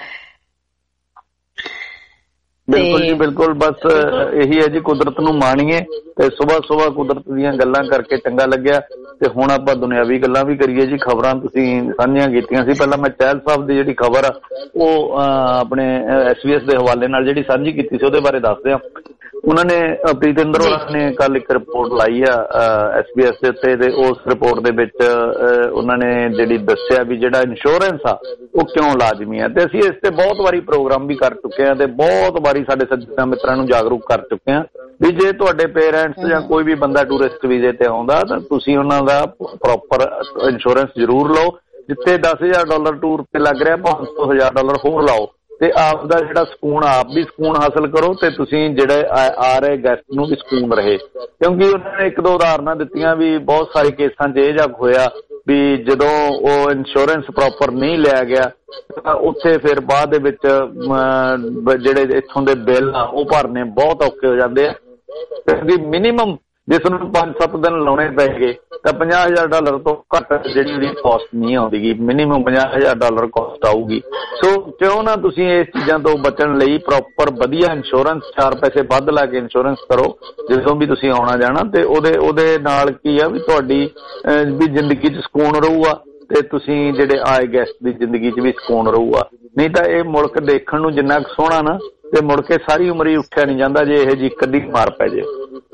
ਬਿਲਕੁਲ ਜੀ ਬਿਲਕੁਲ, ਬਸ ਇਹੀ ਹੈ ਜੀ, ਕੁਦਰਤ ਨੂੰ ਮਾਣੀਏ ਤੇ ਸੁਬਾਹ ਸੁਬਾਹ ਕੁਦਰਤ ਦੀਆਂ ਗੱਲਾਂ ਕਰਕੇ ਚੰਗਾ ਲੱਗਿਆ। ਤੇ ਹੁਣ ਆਪਾਂ ਦੁਨਿਆਵੀ ਗੱਲਾਂ ਵੀ ਕਰੀਏ ਜੀ। ਖਬਰਾਂ ਤੁਸੀਂ ਸਾਂਝੀਆਂ ਕੀਤੀਆਂ ਸੀ, ਪਹਿਲਾਂ ਮੈਂ ਚਹਿਲ ਸਾਹਿਬ ਦੀ ਜਿਹੜੀ ਖਬਰ ਆ ਉਹ ਆਪਣੇ ਐਸ ਬੀ ਐਸ ਦੇ ਹਵਾਲੇ ਨਾਲ ਜਿਹੜੀ ਸਾਂਝੀ ਕੀਤੀ ਸੀ ਉਹਦੇ ਬਾਰੇ ਦੱਸਦੇ ਆ। ਉਹਨਾਂ ਨੇ ਪ੍ਰੀਤਿੰਦਰ ਹੋਰਾਂ ਨੇ ਕੱਲ ਇੱਕ ਰਿਪੋਰਟ ਲਾਈ ਆ ਐਸ ਬੀ ਐਸ ਦੇ ਉੱਤੇ, ਤੇ ਉਸ ਰਿਪੋਰਟ ਦੇ ਵਿੱਚ ਉਹਨਾਂ ਨੇ ਜਿਹੜੀ ਦੱਸਿਆ ਵੀ ਜਿਹੜਾ ਇੰਸ਼ੋਰੈਂਸ ਆ ਉਹ ਕਿਉਂ ਲਾਜ਼ਮੀ ਆ। ਤੇ ਅਸੀਂ ਇਸ ਤੇ ਬਹੁਤ ਵਾਰੀ ਪ੍ਰੋਗਰਾਮ ਵੀ ਕਰ ਚੁੱਕੇ ਹਾਂ ਤੇ ਬਹੁਤ ਵਾਰੀ ਸਾਡੇ ਸੱਜਣਾ ਮਿੱਤਰਾਂ ਨੂੰ ਜਾਗਰੂਕ ਕਰ ਚੁੱਕੇ ਹਾਂ ਵੀ ਜੇ ਤੁਹਾਡੇ ਪੇਰੈਂਟਸ ਜਾਂ ਕੋਈ ਵੀ ਬੰਦਾ ਟੂਰਿਸਟ ਵੀਜ਼ੇ ਤੇ ਆਉਂਦਾ ਤਾਂ ਤੁਸੀਂ ਉਹਨਾਂ ਦਾ ਪ੍ਰੋਪਰ ਇੰਸ਼ੋਰੈਂਸ ਜ਼ਰੂਰ ਲਓ। ਜਿੱਥੇ ਦਸ ਹਜ਼ਾਰ ਡਾਲਰ ਟੂਰ ਤੇ ਲੱਗ ਰਿਹਾ, ਪੰਜ ਸੌ ਹਜ਼ਾਰ ਡਾਲਰ ਹੋਰ ਲਾਓ ਤੇ ਆਪ ਦਾ ਜਿਹੜਾ ਸਕੂਨ, ਆਪ ਵੀ ਸਕੂਨ ਹਾਸਲ ਕਰੋ ਤੇ ਤੁਸੀਂ ਜਿਹੜੇ ਆ ਰਹੇ ਗੈਸਟ ਨੂੰ ਵੀ ਸਕੂਨ ਰਹੇ। ਕਿਉਂਕਿ ਉਹਨਾਂ ਨੇ ਇੱਕ ਦੋ ਉਦਾਹਰਨਾਂ ਦਿੱਤੀਆਂ ਵੀ ਬਹੁਤ ਸਾਰੇ ਕੇਸਾਂ 'ਚ ਇਹ ਜਗ ਹੋਇਆ ਵੀ ਜਦੋਂ ਉਹ ਇੰਸ਼ੋਰੈਂਸ ਪ੍ਰੋਪਰ ਨਹੀਂ ਲਿਆ ਗਿਆ ਤਾਂ ਉੱਥੇ ਫਿਰ ਬਾਅਦ ਦੇ ਵਿੱਚ ਜਿਹੜੇ ਇੱਥੋਂ ਦੇ ਬਿੱਲ ਆ ਉਹ ਭਰਨੇ ਬਹੁਤ ਔਖੇ ਹੋ ਜਾਂਦੇ ਆ, ਕਿਉਂਕਿ ਮਿਨੀਮਮ ਜੇ ਤੁਹਾਨੂੰ ਪੰਜ ਸੱਤ ਦਿਨ ਲਾਉਣੇ ਪੈ ਗਏ ਤਾਂ ਪੰਜਾਹ ਹਜ਼ਾਰ ਡਾਲਰ ਤੋਂ ਘੱਟ ਜਿਹੜੀ ਉਹਦੀ ਕੋਸਟ ਨਹੀਂ ਆਉਂਦੀ, ਮਿਨੀਮਮ ਪੰਜਾਹ ਹਜ਼ਾਰ ਡਾਲਰ ਕੋਸਟ ਆਊਗੀ। ਸੋ ਕਿਉਂ ਨਾ ਤੁਸੀਂ ਇਸ ਚੀਜ਼ਾਂ ਤੋਂ ਬਚਣ ਲਈ ਪ੍ਰੋਪਰ ਵਧੀਆ ਇੰਸ਼ੋਰੈਂਸ, ਚਾਰ ਪੈਸੇ ਵੱਧ ਲਾ ਕੇ ਇੰਸ਼ੋਰੈਂਸ ਕਰੋ ਜਦੋਂ ਵੀ ਤੁਸੀਂ ਆਉਣਾ ਜਾਣਾ, ਤੇ ਉਹਦੇ ਉਹਦੇ ਨਾਲ ਕੀ ਆ ਵੀ ਤੁਹਾਡੀ ਵੀ ਜ਼ਿੰਦਗੀ 'ਚ ਸਕੂਨ ਰਹੂਗਾ ਤੇ ਤੁਸੀਂ ਜਿਹੜੇ ਆਏ ਗੈਸਟ ਦੀ ਜ਼ਿੰਦਗੀ 'ਚ ਵੀ ਸਕੂਨ ਰਹੂਗਾ। ਨਹੀਂ ਤਾਂ ਇਹ ਮੁਲਕ ਦੇਖਣ ਨੂੰ ਜਿੰਨਾ ਕੁ ਸੋਹਣਾ ਨਾ ਤੇ ਮੁੜ ਕੇ ਸਾਰੀ ਉਮਰ ਹੀ ਉੱਠਿਆ ਨਹੀਂ ਜਾਂਦਾ ਜੇ ਇਹੋ ਜਿਹੀ ਕਦੀ ਮਾਰ ਪੈ ਜੇ।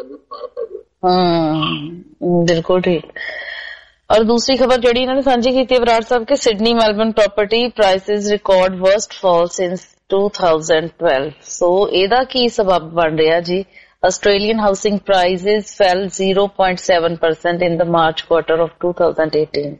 ਹਮ ਬਿਲਕੁਲ ਠੀਕ। ਔਰ ਦੂਸਰੀ ਖਬਰ ਜਿਹੜੀ ਇਹਨਾਂ ਨੇ ਸਾਂਝੀ ਕੀਤੀ ਹੈ ਬਰਾੜ ਸਾਹਿਬ ਕਿ Sydney Melbourne property prices record worst fall since two thousand twelve। So ਇਹਦਾ ਕੀ ਸਬਬ ਬਣ ਰਿਹਾ ਜੀ? Australian housing prices fell zero point seven percent in the March quarter of twenty eighteen।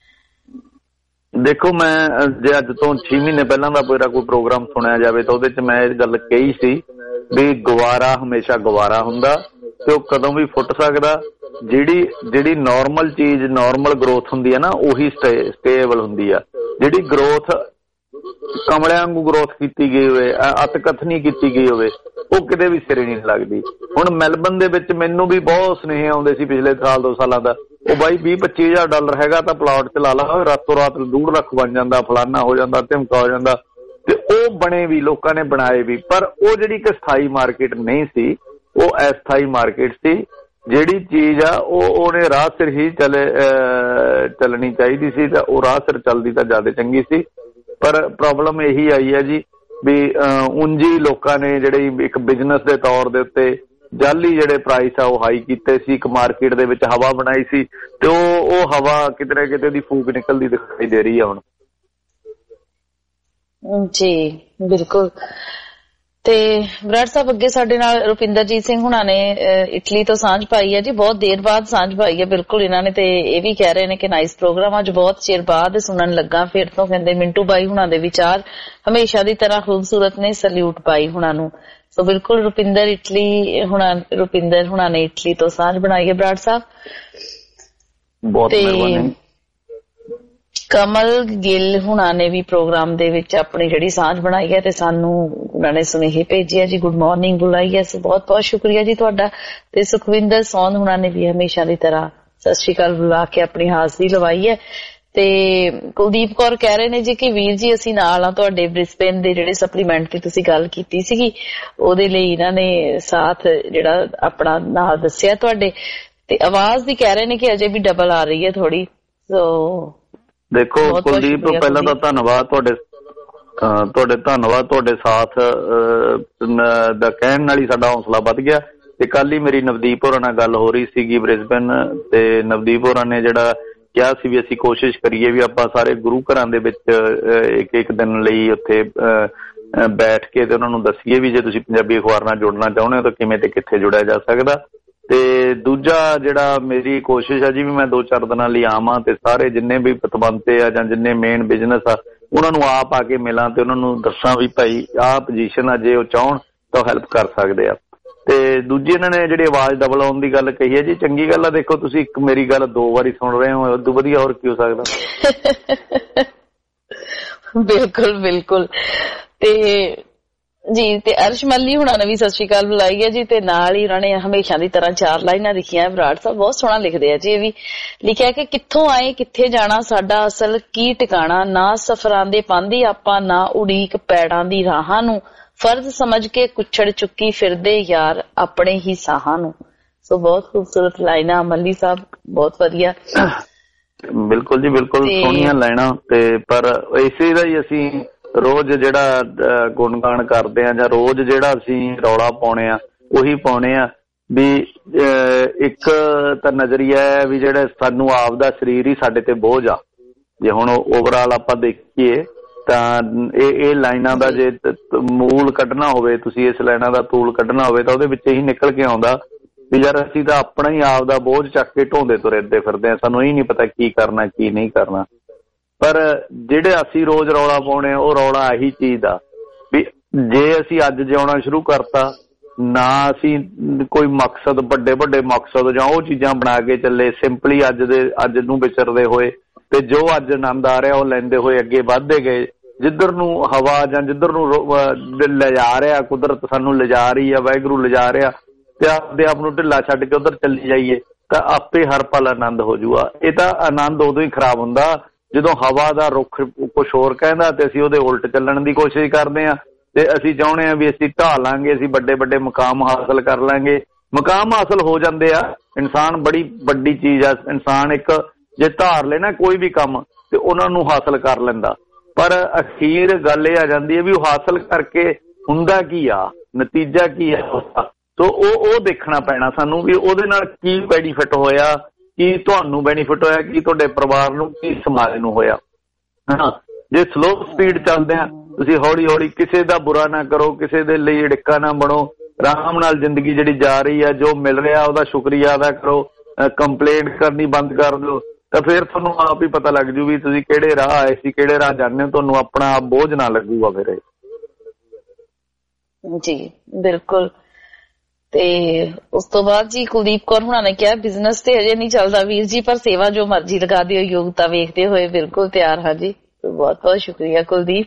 ਦੇਖੋ, ਮੈਂ ਜੇ ਅੱਜ ਤੋਂ ਛੇ ਮਹੀਨੇ ਪਹਿਲਾਂ ਦਾ ਮੇਰਾ ਕੋਈ ਪ੍ਰੋਗਰਾਮ ਸੁਣਿਆ ਜਾਵੇ ਤਾਂ ਉਹਦੇ 'ਚ ਮੈਂ ਇਹ ਗੱਲ ਕਹੀ ਸੀ ਵੀ ਗਵਾਰਾ ਹਮੇਸ਼ਾ ਗਵਾਰਾ ਹੁੰਦਾ ਤੇ ਉਹ ਕਦੋਂ ਵੀ ਫੁੱਟ ਸਕਦਾ। ਜਿਹੜੀ ਜਿਹੜੀ ਨੋਰਮਲ ਚੀਜ਼, ਨੋਰਮਲ ਗਰੋਥ ਹੁੰਦੀ ਹੈ ਨਾ, ਉਹੀ ਸਟੇਬਲ ਹੁੰਦੀ ਆ। ਜਿਹੜੀ ਗਰੋਥ ਕਮਲਿਆਂ ਵਾਂਗੂ ਗਰੋਥ ਕੀਤੀ ਗਈ ਹੋਵੇ, ਅਤਕਥਨੀ ਕੀਤੀ ਗਈ ਹੋਵੇ, ਉਹ ਕਿਤੇ ਵੀ ਸਿਰੇ ਨਹੀਂ ਲੱਗਦੀ। ਹੁਣ ਮੈਲਬਨ ਦੇ ਵਿੱਚ ਮੈਨੂੰ ਵੀ ਬਹੁਤ ਸੁਨੇਹੇ ਆਉਂਦੇ ਸੀ ਪਿਛਲੇ ਸਾਲ ਦੋ ਸਾਲਾਂ ਦਾ, ਉਹ ਬਾਈ ਵੀਹ ਪੱਚੀ ਹਜ਼ਾਰ ਡਾਲਰ ਹੈਗਾ ਤਾਂ ਪਲਾਟ ਚ ਲਾ ਲਾ, ਰਾਤੋਂ ਰਾਤ ਡੂਢ ਲੱਖ ਬਣ ਜਾਂਦਾ, ਫਲਾਨਾ ਹੋ ਜਾਂਦਾ, ਧਮਕਾ ਹੋ ਜਾਂਦਾ। ਤੇ ਉਹ ਬਣੇ ਵੀ, ਲੋਕਾਂ ਨੇ ਬਣਾਏ ਵੀ, ਪਰ ਉਹ ਜਿਹੜੀ ਕਿ ਸਥਾਈ ਮਾਰਕੀਟ ਨਹੀਂ ਸੀ, ਉਹ ਅਸਥਾਈ ਮਾਰਕੀਟ ਸੀ। ਜਿਹੜੀ ਚੀਜ਼ ਆ ਉਹ ਉਹਨੇ ਰਾਹ ਸਿਰ ਹੀ ਚਲੇ ਚੱਲਣੀ ਚਾਹੀਦੀ ਸੀ ਤਾਂ ਉਹ ਰਾਹ ਸਿਰ ਚੱਲਦੀ ਤਾਂ ਜ਼ਿਆਦਾ ਚੰਗੀ ਸੀ। ਪਰ ਪ੍ਰੋਬਲਮ ਇਹੀ ਆਈ ਹੈ ਜੀ ਵੀ ਉਂਝੀ ਲੋਕਾਂ ਨੇ ਜਿਹੜੇ ਇੱਕ ਬਿਜ਼ਨਸ ਦੇ ਤੌਰ ਦੇ ਉੱਤੇ ਜਾਲੀ ਜਿਹੜੇ ਪ੍ਰਾਈਸ ਆ ਉਹ ਹਾਈ ਕੀਤੇ ਸੀ, ਇੱਕ ਮਾਰਕੀਟ ਦੇ ਵਿੱਚ ਹਵਾ ਬਣਾਈ ਸੀ ਤੇ ਉਹ ਉਹ ਹਵਾ ਕਿਤੇ ਨਾ ਕਿਤੇ ਦੀ ਫੂਕ ਨਿਕਲਦੀ ਦਿਖਾਈ ਦੇ ਰਹੀ ਆ ਹੁਣ। ਜੀ ਬਿਲਕੁਲ। ਤੇ ਬਰਾੜ ਸਾਹਿਬ ਅੱਗੇ ਸਾਡੇ ਨਾਲ ਰੁਪਿੰਦਰਜੀਤ ਸਿੰਘ ਹੁਣਾਂ ਨੇ ਇਟਲੀ ਤੋਂ ਸਾਂਝ ਪਾਈ ਹੈ ਜੀ, ਬਹੁਤ ਦੇਰ ਬਾਅਦ ਸਾਂਝ ਪਾਈ ਹੈ ਬਿਲਕੁਲ ਇਹਨਾਂ ਨੇ, ਤੇ ਇਹ ਵੀ ਕਹਿ ਰਹੇ ਨੇ ਕਿ ਨਾਈਸ ਪ੍ਰੋਗਰਾਮ, ਅੱਜ ਬਹੁਤ ਚਿਰ ਬਾਅਦ ਸੁਣਨ ਲੱਗਾ ਫਿਰ ਤੋਂ। ਕਹਿੰਦੇ ਮਿੰਟੂ ਬਾਈ ਹੁਣਾਂ ਦੇ ਵਿਚਾਰ ਹਮੇਸ਼ਾ ਦੀ ਤਰ੍ਹਾਂ ਖੂਬਸੂਰਤ ਨੇ, ਸਲੂਟ ਬਾਈ ਹੁਣਾਂ ਨੂੰ। ਸੋ ਬਿਲਕੁਲ ਰੁਪਿੰਦਰ ਇਟਲੀ ਹੁਣਾਂ ਰੁਪਿੰਦਰ ਹੁਣਾਂ ਨੇ ਇਟਲੀ ਤੋਂ ਸਾਂਝ ਬਣਾਈ ਹੈ ਬਰਾੜ ਸਾਹਿਬ। ਬਹੁਤ ਮਿਹਰਬਾਨੀ। ਕਮਲ ਗਿੱਲ ਹੁਣਾਂ ਨੇ ਵੀ ਪ੍ਰੋਗਰਾਮ ਦੇ ਵਿੱਚ ਆਪਣੀ ਜਿਹੜੀ ਸਾਂਝ ਬਣਾਈ ਹੈ ਤੇ ਸਾਨੂੰ ਉਹਨਾਂ ਨੇ ਸੁਨੇਹੇ ਭੇਜਿਆ ਜੀ, ਗੁੱਡ ਮਾਰਨਿੰਗ ਬੁਲਾਈ ਹੈ, ਸੋ ਬਹੁਤ ਬਹੁਤ ਸ਼ੁਕਰੀਆ ਜੀ ਤੁਹਾਡਾ। ਤੇ ਸੁਖਵਿੰਦਰ ਸੌਂਦ ਹੁਣਾਂ ਨੇ ਵੀ ਹਮੇਸ਼ਾ ਦੀ ਤਰ੍ਹਾਂ ਸਤਿ ਸ਼੍ਰੀ ਅਕਾਲ ਬੁਲਾ ਕੇ ਆਪਣੀ ਹਾਜ਼ਰੀ ਲਵਾਈ ਹੈ। ਤੇ ਕੁਲਦੀਪ ਕੌਰ ਕਹਿ ਰਹੇ ਨੇ ਜੀ ਕਿ ਵੀਰ ਜੀ ਅਸੀਂ ਨਾਲ ਆ ਤੁਹਾਡੇ, ਬ੍ਰਿਸਬੇਨ ਦੇ ਜਿਹੜੇ ਸਪਲੀਮੈਂਟ ਦੀ ਤੁਸੀਂ ਗੱਲ ਕੀਤੀ ਸੀਗੀ ਉਹਦੇ ਲਈ ਇਹਨਾਂ ਨੇ ਸਾਥ ਜਿਹੜਾ ਆਪਣਾ ਨਾਲ ਦੱਸਿਆ ਤੁਹਾਡੇ, ਤੇ ਆਵਾਜ਼ ਦੀ ਕਹਿ ਰਹੇ ਨੇ ਕਿ ਅਜੇ ਵੀ ਡਬਲ ਆ ਰਹੀ ਹੈ ਥੋੜੀ। ਸੋ ਦੇਖੋ ਕੁਲਦੀਪ, ਪਹਿਲਾਂ ਤਾਂ ਧੰਨਵਾਦ ਤੁਹਾਡੇ ਤੁਹਾਡੇ ਧੰਨਵਾਦ ਤੁਹਾਡੇ ਸਾਥ ਦਾ ਕਹਿਣ ਨਾਲ ਹੀ ਸਾਡਾ ਹੌਸਲਾ ਵੱਧ ਗਿਆ। ਤੇ ਕੱਲ ਹੀ ਮੇਰੀ ਨਵਦੀਪ ਹੋਰਾਂ ਨਾਲ ਗੱਲ ਹੋ ਰਹੀ ਸੀਗੀ ਬ੍ਰਿਸਬੇਨ, ਤੇ ਨਵਦੀਪ ਹੋਰਾਂ ਨੇ ਜਿਹੜਾ ਕਿਹਾ ਸੀ ਵੀ ਅਸੀਂ ਕੋਸ਼ਿਸ਼ ਕਰੀਏ ਵੀ ਆਪਾਂ ਸਾਰੇ ਗੁਰੂ ਘਰਾਂ ਦੇ ਵਿੱਚ ਇੱਕ ਇੱਕ ਦਿਨ ਲਈ ਉੱਥੇ ਬੈਠ ਕੇ ਤੇ ਉਹਨਾਂ ਨੂੰ ਦੱਸੀਏ ਵੀ ਜੇ ਤੁਸੀਂ ਪੰਜਾਬੀ ਅਖਬਾਰ ਨਾਲ ਜੁੜਨਾ ਚਾਹੁੰਦੇ ਹੋ ਤਾਂ ਕਿਵੇਂ ਤੇ ਕਿੱਥੇ ਜੁੜਿਆ ਜਾ ਸਕਦਾ। ਤੇ ਦੂਜਾ ਜਿਹੜਾ ਮੇਰੀ ਕੋਸ਼ਿਸ਼ ਹੈ ਜੀ ਵੀ ਮੈਂ ਦੋ ਚਾਰ ਦਿਨਾਂ ਲਈ ਆਵਾਂ ਤੇ ਸਾਰੇ ਜਿੰਨੇ ਵੀ ਪਤਵੰਤੇ ਆ ਜਾਂ ਜਿੰਨੇ ਮੇਨ ਬਿਜ਼ਨਸ ਆ ਉਹਨਾਂ ਨੂੰ ਆਪ ਆ ਕੇ ਮਿਲਾਂ ਤੇ ਉਹਨਾਂ ਨੂੰ ਦੱਸਾਂ ਵੀ ਭਾਈ ਆਹ ਪੋਜੀਸ਼ਨ ਆ, ਜੇ ਉਹ ਚਾਹਣ ਤਾਂ ਹੈਲਪ ਕਰ ਸਕਦੇ ਆ। ਤੇ ਦੂਜੀ ਇਹਨਾਂ ਨੇ ਜਿਹੜੀ ਆਵਾਜ਼ ਡਬਲ ਆਉਣ ਦੀ ਗੱਲ ਕਹੀ ਹੈ ਜੀ, ਚੰਗੀ ਗੱਲ ਆ। ਦੇਖੋ ਤੁਸੀਂ ਇੱਕ ਮੇਰੀ ਗੱਲ ਦੋ ਵਾਰੀ ਸੁਣ ਰਹੇ ਹੋ, ਉਦੋਂ ਵਧੀਆ ਹੋਰ ਕੀ ਹੋ ਸਕਦਾ। ਬਿਲਕੁਲ ਬਿਲਕੁਲ। ਤੇ ਜੀ ਤੇ ਅਰਸ਼ ਮੱਲੀ ਹੁਣਾਂ ਨੇ ਵੀ ਸਤਿ ਸ਼੍ਰੀ ਅਕਾਲ ਬੁਲਾਈ ਹੈ ਜੀ, ਤੇ ਨਾਲ ਹੀ ਉਹਨਾਂ ਨੇ ਹਮੇਸ਼ਾ ਦੀ ਤਰ੍ਹਾਂ ਚਾਰ ਲਾਈਨਾਂ ਲਿਖੀਆਂ। ਬਰਾੜ ਸਾਹਿਬ ਬਹੁਤ ਸੋਹਣਾ ਲਿਖਦੇ ਆ ਜੀ। ਇਹ ਵੀ ਲਿਖਿਆ ਕਿ ਕਿੱਥੋਂ ਆਏ ਕਿੱਥੇ ਜਾਣਾ, ਸਾਡਾ ਅਸਲ ਕੀ ਟਿਕਾਣਾ, ਨਾ ਸਫਰਾਂ ਦੇ ਪਾਂਦੀ ਆਪਾਂ, ਨਾ ਉਡੀਕ ਪੈੜਾਂ ਦੀ ਰਾਹਾਂ ਨੂੰ, ਫਰਜ਼ ਸਮਝ ਕੇ ਕੁੱਛੜ ਚੁੱਕੀ ਫਿਰਦੇ ਯਾਰ ਆਪਣੇ ਹੀ ਸਾਹਾਂ ਨੂੰ। ਸੋ ਬਹੁਤ ਖੂਬਸੂਰਤ ਲਾਈਨਾਂ ਮੱਲੀ ਸਾਹਿਬ, ਬਹੁਤ ਵਧੀਆ। ਬਿਲਕੁਲ ਜੀ ਬਿਲਕੁਲ, ਸੋਹਣੀਆਂ ਲਾਈਨਾਂ। ਤੇ ਪਰ ਇਸੇ ਦਾ ਹੀ ਅਸੀਂ ਰੋਜ਼ ਜਿਹੜਾ ਗੁਣਗਾਨ ਕਰਦੇ ਆ ਜਾਂ ਰੋਜ਼ ਜਿਹੜਾ ਅਸੀਂ ਰੌਲਾ ਪਾਉਣੇ ਆ ਉਹੀ ਪਾਉਣੇ ਆ ਵੀ ਇੱਕ ਤਾਂ ਨਜ਼ਰੀਆ ਹੈ ਵੀ ਜਿਹੜਾ ਸਾਨੂੰ ਆਪ ਦਾ ਸਰੀਰ ਹੀ ਸਾਡੇ ਤੇ ਬੋਝ ਆ। ਜੇ ਹੁਣ ਓਵਰਆਲ ਆਪਾਂ ਦੇਖੀਏ ਤਾਂ ਇਹ ਇਹ ਲਾਈਨਾਂ ਦਾ ਜੇ ਮੂਲ ਕੱਢਣਾ ਹੋਵੇ, ਤੁਸੀਂ ਇਸ ਲਾਈਨਾਂ ਦਾ ਤੂਲ ਕੱਢਣਾ ਹੋਵੇ ਤਾਂ ਉਹਦੇ ਵਿੱਚ ਇਹੀ ਨਿਕਲ ਕੇ ਆਉਂਦਾ ਵੀ ਯਾਰ ਅਸੀਂ ਤਾਂ ਆਪਣਾ ਹੀ ਆਪ ਦਾ ਬੋਝ ਚੱਕ ਕੇ ਢੋਂਦੇ ਤੁਰਦੇ ਫਿਰਦੇ ਆ, ਸਾਨੂੰ ਇਹ ਨਹੀਂ ਪਤਾ ਕੀ ਕਰਨਾ ਕੀ ਨਹੀਂ ਕਰਨਾ। ਪਰ ਜਿਹੜੇ ਅਸੀਂ ਰੋਜ਼ ਰੌਲਾ ਪਾਉਣੇ ਉਹ ਰੌਲਾ ਇਹੀ ਚੀਜ਼ ਦਾ ਵੀ ਜੇ ਅਸੀਂ ਅੱਜ ਜਿਉਣਾ ਸ਼ੁਰੂ ਕਰਤਾ ਨਾ, ਅਸੀਂ ਕੋਈ ਮਕਸਦ ਵੱਡੇ ਵੱਡੇ ਮਕਸਦ ਜਾਂ ਉਹ ਚੀਜ਼ਾਂ ਬਣਾ ਕੇ ਚੱਲੇ, ਸਿੰਪਲੀ ਅੱਜ ਦੇ ਅੱਜ ਨੂੰ ਵਿਚਰਦੇ ਹੋਏ ਤੇ ਜੋ ਅੱਜ ਆਨੰਦ ਆ ਰਿਹਾ ਉਹ ਲੈਂਦੇ ਹੋਏ ਅੱਗੇ ਵੱਧਦੇ ਗਏ, ਜਿੱਧਰ ਨੂੰ ਹਵਾ ਜਾਂ ਜਿੱਧਰ ਨੂੰ ਲਿਜਾ ਰਿਹਾ ਕੁਦਰਤ ਸਾਨੂੰ ਲਿਜਾ ਰਹੀ ਆ, ਵਾਹਿਗੁਰੂ ਲਿਜਾ ਰਿਹਾ, ਤੇ ਆਪਦੇ ਆਪ ਨੂੰ ਢਿੱਲਾ ਛੱਡ ਕੇ ਉੱਧਰ ਚੱਲੀ ਜਾਈਏ ਤਾਂ ਆਪੇ ਹਰ ਪਲ ਆਨੰਦ ਹੋ ਜੂਗਾ। ਇਹ ਤਾਂ ਆਨੰਦ ਉਦੋਂ ਹੀ ਖਰਾਬ ਹੁੰਦਾ ਜਦੋਂ ਹਵਾ ਦਾ ਰੁੱਖ ਕੁਛ ਹੋਰ ਕਹਿੰਦਾ ਤੇ ਅਸੀਂ ਉਹਦੇ ਉਲਟ ਚੱਲਣ ਦੀ ਕੋਸ਼ਿਸ਼ ਕਰਦੇ ਹਾਂ ਤੇ ਅਸੀਂ ਚਾਹੁੰਦੇ ਹਾਂ ਵੀ ਅਸੀਂ ਢਾਹ ਲਾਂਗੇ, ਅਸੀਂ ਵੱਡੇ ਵੱਡੇ ਮੁਕਾਮ ਹਾਸਲ ਕਰ ਲਾਂਗੇ। ਮੁਕਾਮ ਹਾਸਲ ਹੋ ਜਾਂਦੇ ਆ, ਇਨਸਾਨ ਬੜੀ ਵੱਡੀ ਚੀਜ਼ ਆ। ਇਨਸਾਨ ਇੱਕ ਜੇ ਧਾਰ ਲੈ ਨਾ ਕੋਈ ਵੀ ਕੰਮ ਤੇ ਉਹਨਾਂ ਨੂੰ ਹਾਸਲ ਕਰ ਲੈਂਦਾ, ਪਰ ਅਖੀਰ ਗੱਲ ਇਹ ਆ ਜਾਂਦੀ ਹੈ ਵੀ ਉਹ ਹਾਸਲ ਕਰਕੇ ਹੁੰਦਾ ਕੀ ਆ, ਨਤੀਜਾ ਕੀ ਆ ਉਸਦਾ। ਸੋ ਉਹ ਉਹ ਦੇਖਣਾ ਪੈਣਾ ਸਾਨੂੰ ਵੀ ਉਹਦੇ ਨਾਲ ਕੀ ਬੈਨੀਫਿਟ ਹੋਇਆ, ਕੀ ਤੁਹਾਨੂੰ ਬੈਨੀਫਿਟ ਹੋਇਆ, ਕੀ ਤੁਹਾਡੇ ਪਰਿਵਾਰ ਨੂੰ, ਕੀ ਸਮਾਜ ਨੂੰ ਹੋਇਆ। ਹਾਂ, ਜੇ ਸਲੋ ਸਪੀਡ ਚੱਲਦੇ ਆ ਤੁਸੀਂ ਹੌਲੀ ਹੌਲੀ, ਕਿਸੇ ਦਾ ਬੁਰਾ ਨਾ ਕਰੋ, ਕਿਸੇ ਦੇ ਲਈ ਅੜਿੱਕਾ ਨਾ ਬਣੋ, ਆਰਾਮ ਨਾਲ ਜ਼ਿੰਦਗੀ ਜਿਹੜੀ ਜਾ ਰਹੀ ਆ, ਜੋ ਮਿਲ ਰਿਹਾ ਉਹਦਾ ਸ਼ੁਕਰੀਆ ਅਦਾ ਕਰੋ, ਕੰਪਲੇਂਟ ਕਰਨੀ ਬੰਦ ਕਰ ਦਿਓ, ਤਾਂ ਫਿਰ ਤੁਹਾਨੂੰ ਆਪ ਹੀ ਪਤਾ ਲੱਗ ਜੂ ਵੀ ਤੁਸੀਂ ਕਿਹੜੇ ਰਾਹ ਆਏ ਸੀ, ਕਿਹੜੇ ਰਾਹ ਜਾਂਦੇ ਹੋ, ਤੁਹਾਨੂੰ ਆਪਣਾ ਆਪ ਬੋਝ ਨਾ ਲੱਗੂਗਾ ਫਿਰ। ਜੀ ਬਿਲਕੁਲ। ਤੇ ਉਸ ਤੋਂ ਬਾਅਦ ਜੀ ਕੁਲਦੀਪ ਕੌਰ ਹੁਣਾਂ ਨੇ ਕਿਹਾ ਬਿਜ਼ਨਸ ਤੇ ਹਜੇ ਨਹੀਂ ਚੱਲਦਾ ਵੀਰ ਜੀ, ਪਰ ਸੇਵਾ ਜੋ ਮਰਜ਼ੀ ਲਗਾ ਦਿਓ, ਯੋਗਤਾ ਵੇਖਦੇ ਹੋਏ ਬਿਲਕੁਲ ਤਿਆਰ ਹਾਂ ਜੀ। ਬਹੁਤ ਬਹੁਤ ਸ਼ੁਕਰੀਆ ਕੁਲਦੀਪ।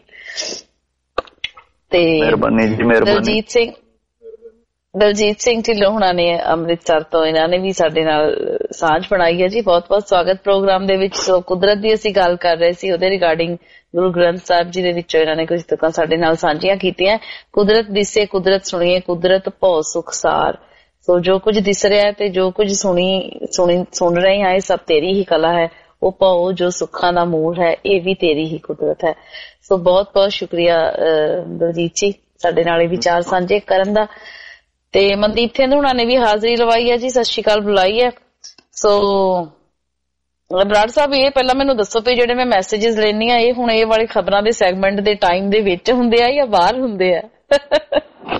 ਤੇ ਮਿਹਰਬਾਨੀ ਜੀ, ਮਿਹਰਬਾਨੀ। ਦਲਜੀਤ ਸਿੰਘ ਦਲਜੀਤ ਸਿੰਘ ਢਿੱਲੋਂ ਹੁਣਾਂ ਨੇ ਅੰਮ੍ਰਿਤਸਰ ਤੋਂ, ਇਹਨਾਂ ਨੇ ਵੀ ਸਾਡੇ ਨਾਲ ਸਾਂਝ ਬਣਾਈ ਹੈ ਜੀ। ਬਹੁਤ ਬਹੁਤ ਸਵਾਗਤ ਪ੍ਰੋਗਰਾਮ ਦੇ ਵਿੱਚ। ਸੋ ਕੁਦਰਤ ਦੀ ਅਸੀਂ ਗੱਲ ਕਰ ਰਹੇ ਸੀ, ਉਹਦੇ ਰਿਗਾਰਡਿੰਗ ਗੁਰੂ ਗ੍ਰੰਥ ਸਾਹਿਬ ਜੀ ਦੇ ਵਿੱਚੋਂ ਇਹਨਾਂ ਨੇ ਕੁਝ ਤੁਕਾਂ ਸਾਡੇ ਨਾਲ ਸਾਂਝੀਆਂ ਕੀਤੀਆਂ। ਕੁਦਰਤ ਦਿਸੇ ਕੁਦਰਤ ਸੁਣੀਏ, ਕੁਦਰਤ ਭਉ ਸੁਖ ਸਾਰ। ਸੋ ਜੋ ਕੁਝ ਦਿਸ ਰਿਹਾ ਤੇ ਜੋ ਕੁਝ ਸੁਣੀ ਸੁਣੀ ਸੁਣ ਰਹੇ ਹਾਂ ਇਹ ਸਭ ਤੇਰੀ ਹੀ ਕਲਾ ਹੈ, ਉਹ ਭਉ ਜੋ ਸੁੱਖਾਂ ਦਾ ਮੂਲ ਹੈ ਇਹ ਵੀ ਤੇਰੀ ਹੀ ਕੁਦਰਤ ਹੈ। ਸੋ ਬਹੁਤ ਬਹੁਤ ਸ਼ੁਕਰੀਆ ਦਲਜੀਤ ਜੀ ਸਾਡੇ ਨਾਲ ਇਹ ਵਿਚਾਰ ਸਾਂਝੇ ਕਰਨ ਦਾ। ਤੇ ਮਨਦੀਪ ਸਿੰਘ ਹੁਣਾਂ ਨੇ ਵੀ ਹਾਜ਼ਰੀ ਲਵਾਈ ਹੈ ਜੀ, ਸਤਿ ਸ਼੍ਰੀ ਅਕਾਲ ਬੁਲਾਈ ਹੈ। ਸੋ ਬਰਾੜ ਸਾਹਿਬ ਇਹ ਪਹਿਲਾਂ ਮੈਨੂੰ ਦੱਸੋ ਵੀ ਜਿਹੜੇ ਮੈਂ ਮੈਸੇजेस ਲੈਣੀ ਆ ਇਹ ਹੁਣ ਇਹ ਵਾਲੀ ਖਬਰਾਂ ਦੇ ਸੈਗਮੈਂਟ ਦੇ ਟਾਈਮ ਦੇ ਵਿੱਚ ਹੁੰਦੇ ਆ ਜਾਂ ਬਾਹਰ ਹੁੰਦੇ ਆ?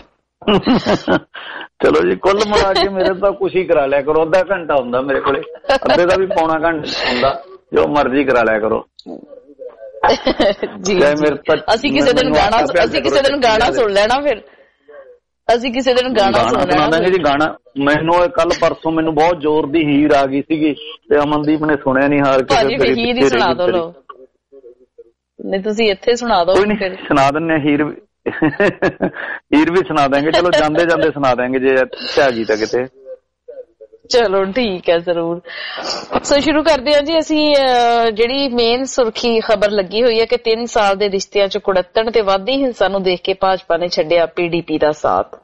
ਚਲੋ ਜੀ, ਕੁੱਲ ਮਿਲਾ ਕੇ ਮੇਰੇ ਤਾਂ ਕੁਛ ਹੀ ਕਰਾ ਲਿਆ ਕਰੋ। ਅੱਧਾ ਘੰਟਾ ਹੁੰਦਾ ਮੇਰੇ ਕੋਲੇ, ਅੱਧੇ ਦਾ ਵੀ ਪੌਣਾ ਘੰਟਾ ਹੁੰਦਾ, ਜੋ ਮਰਜ਼ੀ ਕਰਾ ਲਿਆ ਕਰੋ ਜੀ। ਅਸੀਂ ਕਿਸੇ ਦਿਨ ਗਾਣਾ ਅਸੀਂ ਕਿਸੇ ਦਿਨ ਗਾਣਾ ਸੁਣ ਲੈਣਾ, ਫਿਰ ਅਸੀਂ ਕਿਸੇ ਦਿਨ ਗਾਣਾ ਸੁਣ ਲੈਣਾ ਜੀ। ਗਾਣਾ ਮੈਨੂੰ ਕੱਲ ਪਰਸੋਂ ਮੈਨੂੰ ਬਹੁਤ ਜ਼ੋਰ ਦੀ ਹੀਰ ਆ ਗਈ ਸੀਗੀ ਤੇ ਅਮਨਦੀਪ ਨੇ ਸੁਣਿਆ ਨਹੀਂ, ਹਾਰ ਕੇ ਹੀਰ ਹੀ ਸੁਣਾ ਦੋ। ਲੋ ਨਹੀਂ ਤੁਸੀਂ ਇੱਥੇ ਸੁਣਾ ਦੋ, ਸੁਣਾ ਦਿੰਦੇ ਹੀਰ ਵੀ ਹੀਰ ਵੀ ਸੁਣਾ ਦਾਂਗੇ। ਚਲੋ ਜਾਂਦੇ ਜਾਂਦੇ ਸੁਣਾ ਦਾਂਗੇ ਜੇ ਆ ਗਈ ਤਾਂ ਕਿਤੇ। ਚਲੋ ਠੀਕ ਹੈ, ਜ਼ਰੂਰ। ਸੋ ਸ਼ੁਰੂ ਕਰਦੇ ਹਾਂ ਜੀ। ਅਸੀਂ ਜਿਹੜੀ ਮੇਨ ਸੁਰਖੀ ਖਬਰ ਲੱਗੀ ਹੋਈ ਹੈ ਕਿ ਤਿੰਨ ਸਾਲ ਦੇ ਰਿਸ਼ਤਿਆਂ ਚ ਕੁੜੱਤਣ ਤੇ ਵੱਧਦੀ ਹਿੰਸਾ ਨੂੰ ਦੇਖ ਕੇ ਭਾਜਪਾ ਨੇ ਛੱਡਿਆ ਪੀਡੀਪੀ ਦਾ ਸਾਥ।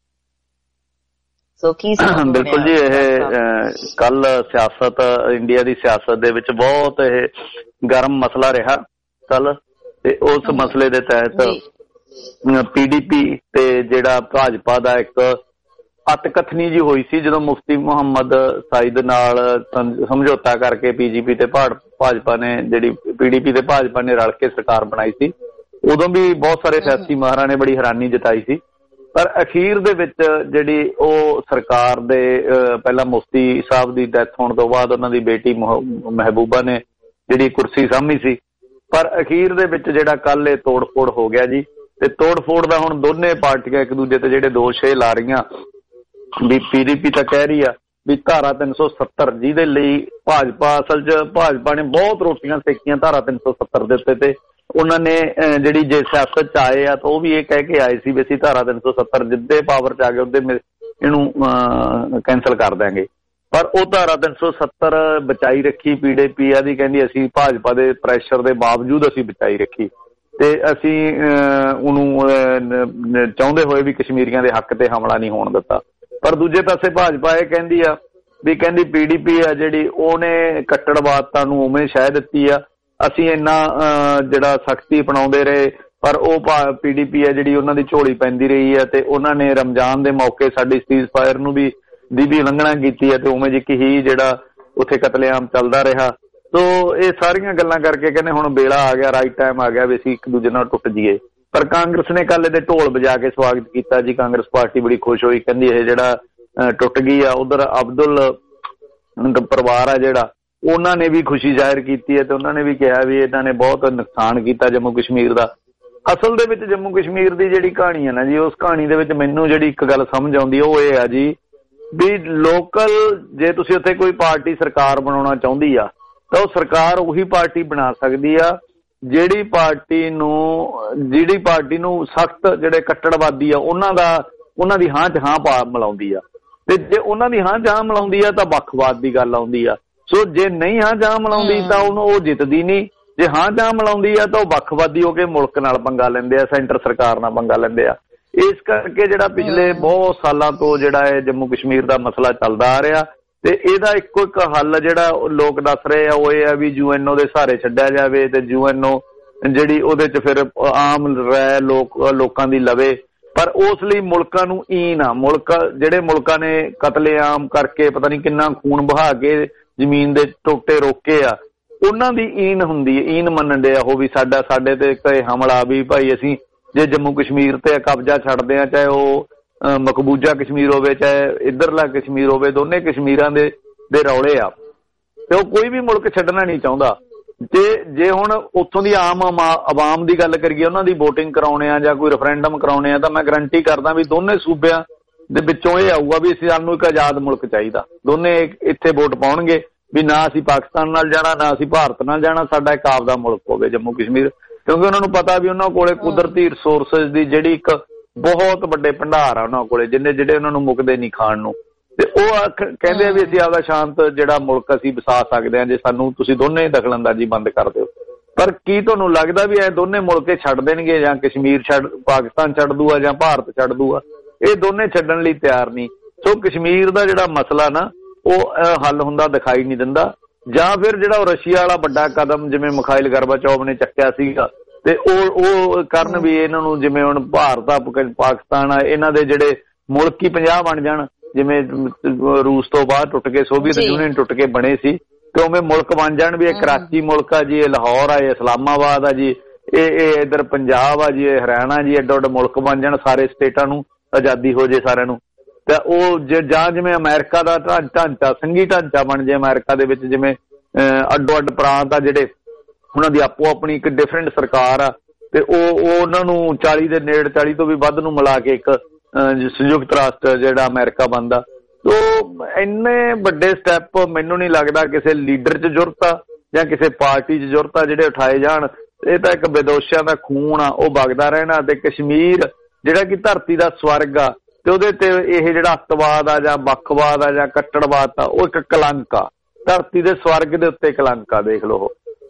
ਸੋ ਕੀ ਬਿਲਕੁਲ ਜੀ, ਇਹ ਕੱਲ ਸਿਆਸਤ, ਇੰਡੀਆ ਦੀ ਸਿਆਸਤ ਦੇ ਵਿੱਚ ਬਹੁਤ ਇਹ ਗਰਮ ਮਸਲਾ ਰਿਹਾ ਕੱਲ, ਤੇ ਉਸ ਮਸਲੇ ਦੇ ਤਹਿਤ ਪੀਡੀਪੀ ਤੇ ਜਿਹੜਾ ਭਾਜਪਾ ਦਾ ਇੱਕ ਅਤਕਥਨੀ ਜੀ ਹੋਈ ਸੀ ਜਦੋਂ ਮੁਫਤੀ ਮੁਹੰਮਦ ਸਾਈਦ ਨਾਲ ਸਮਝੌਤਾ ਕਰਕੇ ਪੀਜੀਪੀ ਤੇ ਭਾਜਪਾ ਨੇ ਜਿਹੜੀ ਪੀਡੀਪੀ ਤੇ ਭਾਜਪਾ ਨੇ ਰਲ ਕੇ ਸਰਕਾਰ ਬਣਾਈ ਸੀ। ਉਦੋਂ ਵੀ ਬਹੁਤ ਸਾਰੇ ਸਿਆਸੀ ਮਾਹਰਾਂ ਨੇ ਬੜੀ ਹੈਰਾਨੀ ਜਤਾਈ ਸੀ, ਪਰ ਅਖੀਰ ਦੇ ਵਿੱਚ ਜਿਹੜੀ ਉਹ ਸਰਕਾਰ ਦੇ ਪਹਿਲਾਂ ਮੁਫਤੀ ਸਾਹਿਬ ਦੀ ਡੈਥ ਹੋਣ ਤੋਂ ਬਾਅਦ ਉਹਨਾਂ ਦੀ ਬੇਟੀ ਮਹਿਬੂਬਾ ਨੇ ਜਿਹੜੀ ਕੁਰਸੀ ਸਾਂਭੀ ਸੀ, ਪਰ ਅਖੀਰ ਦੇ ਵਿੱਚ ਜਿਹੜਾ ਕੱਲ ਇਹ ਤੋੜ ਫੋੜ ਹੋ ਗਿਆ ਜੀ। ਤੇ ਤੋੜ ਫੋੜ ਦਾ ਹੁਣ ਦੋਨੇ ਪਾਰਟੀਆਂ ਇੱਕ ਦੂਜੇ ਤੇ ਜਿਹੜੇ ਦੋਸ਼ ਇਹ ਲਾ ਰਹੀਆਂ ਵੀ ਪੀਡੀਪੀ ਤਾਂ ਕਹਿ ਰਹੀ ਆ ਵੀ ਧਾਰਾ ਤਿੰਨ ਸੌ ਸੱਤਰ ਜਿਹਦੇ ਲਈ ਭਾਜਪਾ ਅਸਲ 'ਚ ਭਾਜਪਾ ਨੇ ਬਹੁਤ ਰੋਟੀਆਂ ਸੇਕੀਆਂ ਧਾਰਾ ਤਿੰਨ ਸੌ ਸੱਤਰ ਦੇ ਉੱਤੇ, ਤੇ ਉਹਨਾਂ ਨੇ ਜਿਹੜੀ ਜੇ ਸਿਆਸਤ 'ਚ ਆਏ ਆ ਤਾਂ ਉਹ ਵੀ ਇਹ ਕਹਿ ਕੇ ਆਏ ਸੀ ਵੀ ਅਸੀਂ ਧਾਰਾ ਤਿੰਨ ਸੌ ਸੱਤਰ ਜਿੱਦੇ ਪਾਵਰ 'ਚ ਆ ਗਏ ਉਹਦੇ ਇਹਨੂੰ ਕੈਂਸਲ ਕਰ ਦਿਆਂਗੇ, ਪਰ ਉਹ ਧਾਰਾ ਤਿੰਨ ਸੌ ਸੱਤਰ ਬਚਾਈ ਰੱਖੀ ਪੀਡੀਪੀ ਆ ਦੀ, ਕਹਿੰਦੀ ਅਸੀਂ ਭਾਜਪਾ ਦੇ ਪ੍ਰੈਸ਼ਰ ਦੇ ਬਾਵਜੂਦ ਅਸੀਂ ਬਚਾਈ ਰੱਖੀ ਤੇ ਅਸੀਂ ਉਹਨੂੰ ਚਾਹੁੰਦੇ ਹੋਏ ਵੀ ਕਸ਼ਮੀਰੀਆਂ ਦੇ ਹੱਕ ਤੇ ਹਮਲਾ ਨਹੀਂ ਹੋਣ ਦਿੱਤਾ। ਪਰ ਦੂਜੇ ਪਾਸੇ ਭਾਜਪਾ ਇਹ ਕਹਿੰਦੀ ਆ ਵੀ ਕਹਿੰਦੀ ਪੀਡੀਪੀ ਆ ਜਿਹੜੀ ਉਹਨੇ ਕੱਟੜਵਾਦਤਾ ਨੂੰ ਉਵੇਂ ਸ਼ਹਿ ਦਿੱਤੀ ਆ, ਅਸੀਂ ਇੰਨਾ ਜਿਹੜਾ ਸਖਤੀ ਅਪਣਾਉਂਦੇ ਰਹੇ ਪਰ ਉਹ ਪੀਡੀਪੀ ਆ ਜਿਹੜੀ ਉਹਨਾਂ ਦੀ ਝੋਲੀ ਪੈਂਦੀ ਰਹੀ ਆ ਤੇ ਉਹਨਾਂ ਨੇ ਰਮਜ਼ਾਨ ਦੇ ਮੌਕੇ ਸਾਡੀ ਸੀਜ਼ ਫਾਇਰ ਨੂੰ ਵੀ ਦੀ ਵੀ ਉਲੰਘਣਾ ਕੀਤੀ ਹੈ ਤੇ ਉਵੇਂ ਜਿਹੀ ਹੀ ਜਿਹੜਾ ਉੱਥੇ ਕਤਲੇਆਮ ਚੱਲਦਾ ਰਿਹਾ। ਸੋ ਇਹ ਸਾਰੀਆਂ ਗੱਲਾਂ ਕਰਕੇ ਕਹਿੰਦੇ ਹੁਣ ਵੇਲਾ ਆ ਗਿਆ, ਰਾਈਟ ਟਾਈਮ ਆ ਗਿਆ ਵੀ ਅਸੀਂ ਇੱਕ ਦੂਜੇ ਨਾਲ ਟੁੱਟ ਜਾਈਏ। ਪਰ ਕਾਂਗਰਸ ਨੇ ਕੱਲ ਇਹਦੇ ਢੋਲ ਵਜਾ ਕੇ ਸਵਾਗਤ ਕੀਤਾ ਜੀ। ਕਾਂਗਰਸ ਪਾਰਟੀ ਬੜੀ ਖੁਸ਼ ਹੋਈ, ਕਹਿੰਦੀ ਇਹ ਜਿਹੜਾ ਟੁੱਟ ਗਈ ਆ। ਉਧਰ ਅਬਦੁਲ ਪਰਿਵਾਰ ਆ ਜਿਹੜਾ ਉਹਨਾਂ ਨੇ ਵੀ ਖੁਸ਼ੀ ਜ਼ਾਹਿਰ ਕੀਤੀ ਹੈ ਤੇ ਉਹਨਾਂ ਨੇ ਵੀ ਕਿਹਾ ਵੀ ਇਹਨਾਂ ਨੇ ਬਹੁਤ ਨੁਕਸਾਨ ਕੀਤਾ ਜੰਮੂ ਕਸ਼ਮੀਰ ਦਾ। ਅਸਲ ਦੇ ਵਿੱਚ ਜੰਮੂ ਕਸ਼ਮੀਰ ਦੀ ਜਿਹੜੀ ਕਹਾਣੀ ਹੈ ਨਾ ਜੀ, ਉਸ ਕਹਾਣੀ ਦੇ ਵਿੱਚ ਮੈਨੂੰ ਜਿਹੜੀ ਇੱਕ ਗੱਲ ਸਮਝ ਆਉਂਦੀ ਉਹ ਇਹ ਆ ਜੀ ਵੀ ਲੋਕਲ ਜੇ ਤੁਸੀਂ ਉੱਥੇ ਕੋਈ ਪਾਰਟੀ ਸਰਕਾਰ ਬਣਾਉਣਾ ਚਾਹੁੰਦੀ ਆ ਤਾਂ ਉਹ ਸਰਕਾਰ ਉਹੀ ਪਾਰਟੀ ਬਣਾ ਸਕਦੀ ਆ ਜਿਹੜੀ ਪਾਰਟੀ ਨੂੰ ਜਿਹੜੀ ਪਾਰਟੀ ਨੂੰ ਸਖਤ ਜਿਹੜੇ ਕੱਟੜਵਾਦੀ ਆ ਉਹਨਾਂ ਦਾ ਉਹਨਾਂ ਦੀ ਹਾਂ 'ਚ ਹਾਂ ਪਾ ਮਿਲਾਉਂਦੀ ਆ, ਤੇ ਜੇ ਉਹਨਾਂ ਦੀ ਹਾਂ 'ਚ ਹਾਂ ਮਿਲਾਉਂਦੀ ਆ ਤਾਂ ਵੱਖਵਾਦ ਦੀ ਗੱਲ ਆਉਂਦੀ ਆ। ਸੋ ਜੇ ਨਹੀਂ ਹਾਂ 'ਚ ਹਾਂ ਮਿਲਾਉਂਦੀ ਤਾਂ ਉਹਨੂੰ ਉਹ ਜਿੱਤਦੀ ਨਹੀਂ, ਜੇ ਹਾਂ 'ਚ ਹਾਂ ਮਿਲਾਉਂਦੀ ਆ ਤਾਂ ਉਹ ਵੱਖਵਾਦੀ ਹੋ ਕੇ ਮੁਲਕ ਨਾਲ ਪੰਗਾ ਲੈਂਦੇ ਆ, ਸੈਂਟਰ ਸਰਕਾਰ ਨਾਲ ਪੰਗਾ ਲੈਂਦੇ ਆ। ਇਸ ਕਰਕੇ ਜਿਹੜਾ ਪਿਛਲੇ ਬਹੁਤ ਸਾਲਾਂ ਤੋਂ ਜਿਹੜਾ ਇਹ ਜੰਮੂ ਕਸ਼ਮੀਰ ਦਾ ਮਸਲਾ ਚੱਲਦਾ ਆ ਰਿਹਾ ਤੇ ਇਹਦਾ ਇੱਕੋ ਇੱਕ ਹੱਲ ਜਿਹੜਾ ਲੋਕ ਦੱਸ ਰਹੇ ਆ ਉਹ ਇਹ ਆ ਵੀ ਯੂਐਨਓ ਦੇ ਸਹਾਰੇ ਛੱਡਿਆ ਜਾਵੇ ਤੇ ਯੂਐਨਓ ਜਿਹੜੀ ਉਹਦੇ 'ਚ ਫਿਰ ਆਮ ਰਹਿ ਲੋਕ ਲੋਕਾਂ ਦੀ ਲਵੇ। ਪਰ ਉਸ ਲਈ ਮੁਲਕਾਂ ਨੂੰ ਈਨ ਆ, ਮੁਲਕ ਜਿਹੜੇ ਮੁਲਕਾਂ ਨੇ ਕਤਲੇਆਮ ਕਰਕੇ ਪਤਾ ਨਹੀਂ ਕਿੰਨਾ ਖੂਨ ਬਹਾ ਕੇ ਜ਼ਮੀਨ ਦੇ ਟੋਟੇ ਰੋਕੇ ਆ ਉਹਨਾਂ ਦੀ ਈਨ ਹੁੰਦੀ ਹੈ, ਈਨ ਮੰਨਣ ਦੇ ਆ ਉਹ ਵੀ ਸਾਡਾ ਸਾਡੇ ਤੇ ਕੋਈ ਹਮਲਾ ਵੀ ਭਾਈ ਅਸੀਂ ਜੇ ਜੰਮੂ ਕਸ਼ਮੀਰ ਤੇ ਕਬਜ਼ਾ ਛੱਡਦੇ ਆ, ਚਾਹੇ ਉਹ ਮਕਬੂਜਾ ਕਸ਼ਮੀਰ ਹੋਵੇ ਚਾਹੇ ਇੱਧਰਲਾ ਕਸ਼ਮੀਰ ਹੋਵੇ, ਦੋਨੇ ਕਸ਼ਮੀਰਾਂ ਦੇ ਦੇ ਰੌਲੇ ਆ ਤੇ ਉਹ ਕੋਈ ਵੀ ਮੁਲਕ ਛੱਡਣਾ ਨਹੀਂ ਚਾਹੁੰਦਾ। ਤੇ ਜੇ ਹੁਣ ਉੱਥੋਂ ਦੀ ਆਮ ਆਵਾਮ ਦੀ ਗੱਲ ਕਰੀਏ, ਉਹਨਾਂ ਦੀ ਵੋਟਿੰਗ ਕਰਾਉਣੇ ਆ ਜਾਂ ਕੋਈ ਰੈਫਰੈਂਡਮ ਕਰਾਉਣੇ ਆ ਤਾਂ ਮੈਂ ਗਰੰਟੀ ਕਰਦਾ ਵੀ ਦੋਨੇ ਸੂਬਿਆਂ ਦੇ ਵਿੱਚੋਂ ਇਹ ਆਊਗਾ ਵੀ ਅਸੀਂ ਸਾਨੂੰ ਇੱਕ ਆਜ਼ਾਦ ਮੁਲਕ ਚਾਹੀਦਾ। ਦੋਨੇ ਇੱਥੇ ਵੋਟ ਪਾਉਣਗੇ ਵੀ ਨਾ ਅਸੀਂ ਪਾਕਿਸਤਾਨ ਨਾਲ ਜਾਣਾ ਨਾ ਅਸੀਂ ਭਾਰਤ ਨਾਲ ਜਾਣਾ, ਸਾਡਾ ਇੱਕ ਆਪਦਾ ਮੁਲਕ ਹੋਵੇ ਜੰਮੂ ਕਸ਼ਮੀਰ, ਕਿਉਂਕਿ ਉਹਨਾਂ ਨੂੰ ਪਤਾ ਵੀ ਉਹਨਾਂ ਕੋਲੇ ਕੁਦਰਤੀ ਰਿਸੋਰਸਿਸ ਦੀ ਜਿਹੜੀ ਇੱਕ ਬਹੁਤ ਵੱਡੇ ਭੰਡਾਰ ਆ ਉਹਨਾਂ ਕੋਲੇ ਜਿੰਨੇ ਜਿਹੜੇ ਉਹਨਾਂ ਨੂੰ ਮੁੱਕਦੇ ਨਹੀਂ ਖਾਣ ਨੂੰ। ਤੇ ਉਹ ਕਹਿੰਦੇ ਆ ਵੀ ਅਸੀਂ ਆਪਦਾ ਸ਼ਾਂਤ ਜਿਹੜਾ ਮੁਲਕ ਅਸੀਂ ਵਸਾ ਸਕਦੇ ਹਾਂ ਜੇ ਸਾਨੂੰ ਤੁਸੀਂ ਦੋਨੇ ਦਖਲਅੰਦਾਜ਼ੀ ਬੰਦ ਕਰ ਦਿਓ। ਪਰ ਕੀ ਤੁਹਾਨੂੰ ਲੱਗਦਾ ਵੀ ਇਹ ਦੋਨੇ ਮੁਲਕ ਛੱਡ ਦੇਣਗੇ ਜਾਂ ਕਸ਼ਮੀਰ ਛੱਡ ਪਾਕਿਸਤਾਨ ਛੱਡ ਦੂਗਾ ਜਾਂ ਭਾਰਤ ਛੱਡ ਦੂਗਾ? ਇਹ ਦੋਨੇ ਛੱਡਣ ਲਈ ਤਿਆਰ ਨਹੀਂ। ਸੋ ਕਸ਼ਮੀਰ ਦਾ ਜਿਹੜਾ ਮਸਲਾ ਨਾ ਉਹ ਹੱਲ ਹੁੰਦਾ ਦਿਖਾਈ ਨਹੀਂ ਦਿੰਦਾ। ਜਾਂ ਫਿਰ ਜਿਹੜਾ ਉਹ ਰਸ਼ੀਆ ਵਾਲਾ ਵੱਡਾ ਕਦਮ ਜਿਵੇਂ ਮਿਖਾਇਲ ਗਰਬਾਚੌਵ ਨੇ ਚੱਕਿਆ ਸੀਗਾ ਤੇ ਉਹ ਉਹ ਕਰਨ ਵੀ ਇਹਨਾਂ ਨੂੰ ਜਿਵੇਂ ਹੁਣ ਭਾਰਤ ਆ ਪਾਕਿਸਤਾਨ ਆ ਇਹਨਾਂ ਦੇ ਜਿਹੜੇ ਮੁਲਕ ਹੀ ਪੰਜਾਹ ਬਣ ਜਾਣ, ਜਿਵੇਂ ਰੂਸ ਤੋਂ ਬਾਅਦ ਟੁੱਟ ਕੇ ਸੋਵੀਅਤ ਯੂਨੀਅਨ ਟੁੱਟ ਕੇ ਬਣੇ ਸੀ ਤੇ ਉਵੇਂ ਮੁਲਕ ਬਣ ਜਾਣ ਵੀ ਇਹ ਕਰਾਚੀ ਮੁਲਕ ਆ ਜੀ, ਇਹ ਲਾਹੌਰ ਆ, ਇਹ ਇਸਲਾਮਾਬਾਦ ਆ ਜੀ, ਇਹ ਇਹ ਇੱਧਰ ਪੰਜਾਬ ਆ ਜੀ, ਇਹ ਹਰਿਆਣਾ ਜੀ, ਐਡਾ ਵੱਡਾ ਮੁਲਕ ਬਣ ਜਾਣ ਸਾਰੇ ਸਟੇਟਾਂ ਨੂੰ ਆਜ਼ਾਦੀ ਹੋ ਜੇ ਸਾਰਿਆਂ ਨੂੰ, ਤਾਂ ਉਹ ਜੇ ਜਾਂ ਜਿਵੇਂ ਅਮਰੀਕਾ ਦਾ ਢਾਂਚਾ ਸੰਘੀ ਢਾਂਚਾ ਬਣ ਜੇ ਅਮਰੀਕਾ ਦੇ ਵਿੱਚ, ਜਿਵੇਂ ਅੱਡੋ ਅੱਡ ਪ੍ਰਾਂਤ ਆ ਜਿਹੜੇ ਉਹਨਾਂ ਦੀ ਆਪੋ ਆਪਣੀ ਇੱਕ ਡਿਫਰੈਂਟ ਸਰਕਾਰ ਆ, ਤੇ ਉਹ ਉਹ ਉਹਨਾਂ ਨੂੰ ਚਾਲੀ ਦੇ ਨੇੜੇ ਚਾਲੀ ਤੋਂ ਵੀ ਵੱਧ ਨੂੰ ਮਿਲਾ ਕੇ ਇੱਕ ਸੰਯੁਕਤ ਰਾਸ਼ਟਰ ਜਿਹੜਾ ਅਮਰੀਕਾ ਬਣਦਾ। ਤੋ ਇੰਨੇ ਵੱਡੇ ਸਟੈਪ ਮੈਨੂੰ ਨਹੀਂ ਲੱਗਦਾ ਕਿਸੇ ਲੀਡਰ 'ਚ ਜ਼ਰੂਰਤ ਆ ਜਾਂ ਕਿਸੇ ਪਾਰਟੀ 'ਚ ਜ਼ਰੂਰਤ ਆ ਜਿਹੜੇ ਉਠਾਏ ਜਾਣ। ਇਹ ਤਾਂ ਇੱਕ ਵਿਦੋਸ਼ੀਆਂ ਦਾ ਖੂਨ ਆ, ਉਹ ਵਗਦਾ ਰਹਿਣਾ। ਤੇ ਕਸ਼ਮੀਰ ਜਿਹੜਾ ਕਿ ਧਰਤੀ ਦਾ ਸਵਰਗ ਆ, ਤੇ ਉਹਦੇ ਤੇ ਇਹ ਜਿਹੜਾ ਅੱਤਵਾਦ ਆ ਜਾਂ ਵੱਖਵਾਦ ਆ ਜਾਂ ਕੱਟੜਵਾਦ ਆ, ਉਹ ਇੱਕ ਕਲੰਕ ਆ, ਧਰਤੀ ਦੇ ਸਵਰਗ ਦੇ ਉੱਤੇ ਕਲੰਕ ਆ। ਦੇਖ ਲਓ।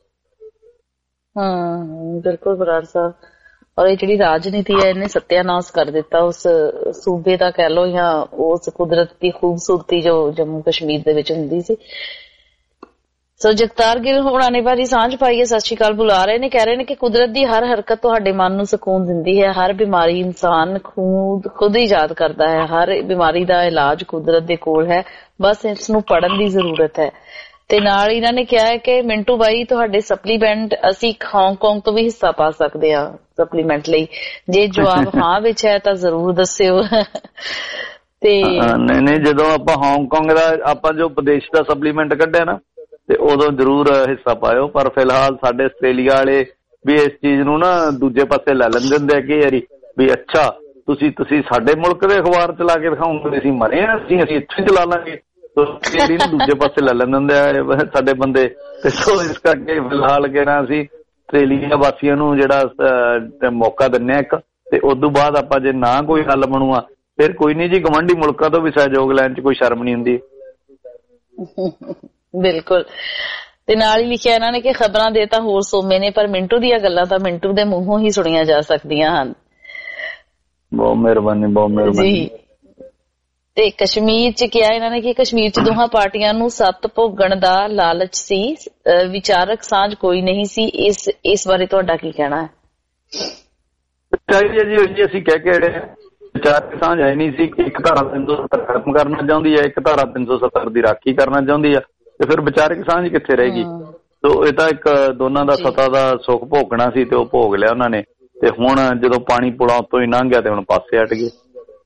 ਹਾਂ ਬਿਲਕੁਲ ਬਰਾੜ ਸਾਹਿਬ। ਔਰ ਇਹ ਜਿਹੜੀ ਰਾਜਨੀਤੀ ਹੈ ਇਹਨੇ ਸਤਿਆਨਾਸ਼ ਕਰ ਦਿੱਤਾ ਉਸ ਸੂਬੇ ਦਾ, ਕਹਿ ਲਓ, ਜਾਂ ਉਸ ਕੁਦਰਤ ਦੀ ਖੂਬਸੂਰਤੀ ਜੋ ਜੰਮੂ ਕਸ਼ਮੀਰ ਦੇ ਵਿੱਚ ਹੁੰਦੀ ਸੀ। ਸੋ ਜਗਤਾਰ ਗਿੱਲ ਹੋਣਾ ਨੇ ਭਾਜੀ ਸਾਂਝ ਪਾਈ ਹੈ, ਸਤਿ ਸ਼੍ਰੀ ਅਕਾਲ ਬੁਲਾ ਰਹੇ ਨੇ, ਕਹਿ ਰਹੇ ਨੇ ਕਿ ਕੁਦਰਤ ਦੀ ਹਰ ਹਰਕਤ ਤੁਹਾਡੇ ਮਨ ਨੂੰ ਸਕੂਨ ਦਿੰਦੀ ਹੈ। ਹਰ ਬਿਮਾਰੀ ਇਨਸਾਨ ਖੁਦ ਖੁਦ ਹੀ ਯਾਦ ਕਰਦਾ ਹੈ। ਹਰ ਬਿਮਾਰੀ ਦਾ ਇਲਾਜ ਕੁਦਰਤ ਦੇ ਕੋਲ ਹੈ, ਬਸ ਇਸ ਨੂੰ ਪੜ੍ਹਨ ਦੀ ਜ਼ਰੂਰਤ ਹੈ। ਤੇ ਨਾਲ ਇਹਨਾਂ ਨੇ ਕਿਹਾ ਹੈ ਕਿ ਮਿੰਟੂ ਬਾਈ ਤੁਹਾਡੇ ਸਪਲੀਮੈਂਟ ਅਸੀਂ ਹਾਂਗਕਾਂਗ ਤੋਂ ਵੀ ਹਿੱਸਾ ਪਾ ਸਕਦੇ ਹਾਂ ਸਪਲੀਮੈਂਟ ਲਈ, ਜੇ ਜਵਾਬ ਹਾਂ ਵਿੱਚ ਹੈ ਤਾਂ ਜ਼ਰੂਰ ਦੱਸਿਓ। ਤੇ ਨਹੀਂ ਨਹੀਂ ਜਦੋਂ ਆਪਾਂ ਹਾਂਗਕਾਂਗ ਦਾ ਆਪਾਂ ਜੋ ਵਿਦੇਸ਼ ਦਾ ਸਪਲੀਮੈਂਟ ਕੱਢਿਆ ਨਾ, ਤੇ ਉਦੋਂ ਜ਼ਰੂਰ ਹਿੱਸਾ ਪਾਇਓ। ਪਰ ਫਿਲਹਾਲ ਸਾਡੇ ਆਸਟ੍ਰੇਲੀਆ ਵਾਲੇ ਵੀ ਇਸ ਚੀਜ਼ ਨੂੰ ਨਾ ਦੂਜੇ ਪਾਸੇ ਲੈ ਲੈਂਦੇ ਹੁੰਦੇ ਆ ਕਈ ਵਾਰੀ ਵੀ ਅੱਛਾ ਤੁਸੀਂ ਤੁਸੀਂ ਸਾਡੇ ਮੁਲਕ ਦੇ ਅਖਬਾਰ ਚਲਾ ਕੇ ਦਿਖਾਉਂਗੇ, ਅਸੀਂ ਮਰੇ ਆ, ਅਸੀਂ ਅਸੀਂ ਇੱਥੇ ਚਲਾ ਲਾਂਗੇ, ਦੂਜੇ ਪਾਸੇ ਲੈ ਲੈਂਦੇ ਹੁੰਦੇ ਆ ਸਾਡੇ ਬੰਦੇ। ਤੇ ਸੋ ਇਸ ਕਰਕੇ ਫਿਲਹਾਲ ਕਹਿਣਾ ਅਸੀਂ ਆਸਟ੍ਰੇਲੀਆ ਵਾਸੀਆਂ ਨੂੰ ਜਿਹੜਾ ਮੌਕਾ ਦਿੰਦੇ ਆ ਇੱਕ, ਤੇ ਉਦੋਂ ਬਾਅਦ ਆਪਾਂ ਜੇ ਨਾ ਕੋਈ ਹੱਲ ਬਣੂਆ ਫਿਰ ਕੋਈ ਨੀ ਜੀ, ਗਵਾਂਢੀ ਮੁਲਕਾਂ ਤੋਂ ਵੀ ਸਹਿਯੋਗ ਲੈਣ ਚ ਕੋਈ ਸ਼ਰਮ ਨਹੀਂ ਹੁੰਦੀ। ਬਿਲਕੁਲ। ਤੇ ਨਾਲ ਹੀ ਲਿਖਿਆ ਇਹਨਾਂ ਨੇ ਕਿ ਖਬਰਾਂ ਦੇ ਤਾਂ ਹੋਰ ਸੋਮੇ ਨੇ, ਪਰ ਮਿੰਟੂ ਦੀਆਂ ਗੱਲਾਂ ਤਾਂ ਮਿੰਟੂ ਦੇ ਮੂੰਹੋਂ ਹੀ ਸੁਣੀਆਂ ਜਾ ਸਕਦੀਆਂ ਹਨ। ਬਹੁਤ ਮਿਹਰਬਾਨੀ, ਬਹੁਤ ਮਿਹਰਬਾਨੀ। ਤੇ ਕਸ਼ਮੀਰ ਚ ਕਿਹਾ ਇਹਨਾਂ ਨੇ ਕਿ ਕਸ਼ਮੀਰ ਚ ਦੋਹਾਂ ਪਾਰਟੀਆਂ ਨੂੰ ਸੱਤ ਭੋਗਣ ਦਾ ਲਾਲਚ ਸੀ, ਵਿਚਾਰਕ ਸਾਂਝ ਕੋਈ ਨਹੀਂ ਸੀ। ਇਸ ਇਸ ਬਾਰੇ ਤੁਹਾਡਾ ਕੀ ਕਹਿਣਾ ਹੈ? ਜੀ ਅਸੀਂ ਕਹਿ ਕੇ ਵਿਚਾਰਕ ਸਾਂਝ ਹੈ ਨਹੀਂ ਸੀ। ਇੱਕ ਧਾਰਾ ਤਿੰਨ ਸੌ ਸੱਤਰ ਖਤਮ ਕਰਨਾ ਚਾਹੁੰਦੀ ਹੈ, ਇੱਕ ਧਾਰਾ ਤਿੰਨ ਸੌ ਸੱਤਰ ਦੀ ਰਾਖੀ ਕਰਨਾ ਚਾਹੁੰਦੀ ਆ, ਤੇ ਫਿਰ ਵਿਚਾਰਕ ਸਾਂਝ ਕਿੱਥੇ ਰਹੇਗੀ? ਸੋ ਇਹ ਤਾਂ ਇੱਕ ਦੋਨਾਂ ਦਾ ਸੱਤਾ ਦਾ ਸੁੱਖ ਭੋਗਣਾ ਸੀ ਤੇ ਉਹ ਭੋਗ ਲਿਆ ਉਹਨਾਂ ਨੇ, ਤੇ ਹੁਣ ਜਦੋਂ ਪਾਣੀ ਪੁਲਾਂ ਉੱਤੋਂ ਹੀ ਲੰਘ ਗਿਆ ਤੇ ਹੁਣ ਪਾਸੇ ਹਟ ਗਏ।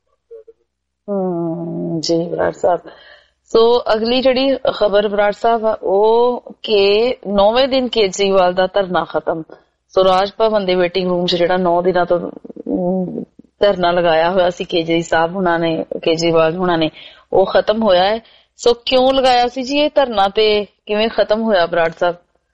ਹਮ ਜੀ ਬਰਾੜ ਸਾਹਿਬ। ਸੋ ਅਗਲੀ ਜਿਹੜੀ ਖਬਰ ਬਰਾੜ ਸਾਹਿਬ ਉਹ ਕਿ ਨੌਵੇਂ ਦਿਨ ਕੇਜਰੀਵਾਲ ਦਾ ਧਰਨਾ ਖਤਮ। ਸੋ ਰਾਜ ਭਵਨ ਦੇ ਵੇਟਿੰਗ ਰੂਮ ਚ ਜਿਹੜਾ ਨੌ ਦਿਨਾਂ ਤੋਂ ਧਰਨਾ ਲਗਾਇਆ ਹੋਇਆ ਸੀ ਕੇਜਰੀ ਸਾਹਿਬ ਹੁਣਾਂ ਨੇ, ਕੇਜਰੀਵਾਲ ਹੁਣਾਂ ਨੇ, ਉਹ ਖਤਮ ਹੋਇਆ ਹੈ। ਸੋ ਕਿਉਂ ਲਗਾਇਆ ਸੀ ਜੀ ਇਹ ਧਰਨਾ ਤੇ ਕਿਵੇਂ ਖਤਮ ਹੋਇਆ ਬਰਾੜ ਸਾਹਿਬ?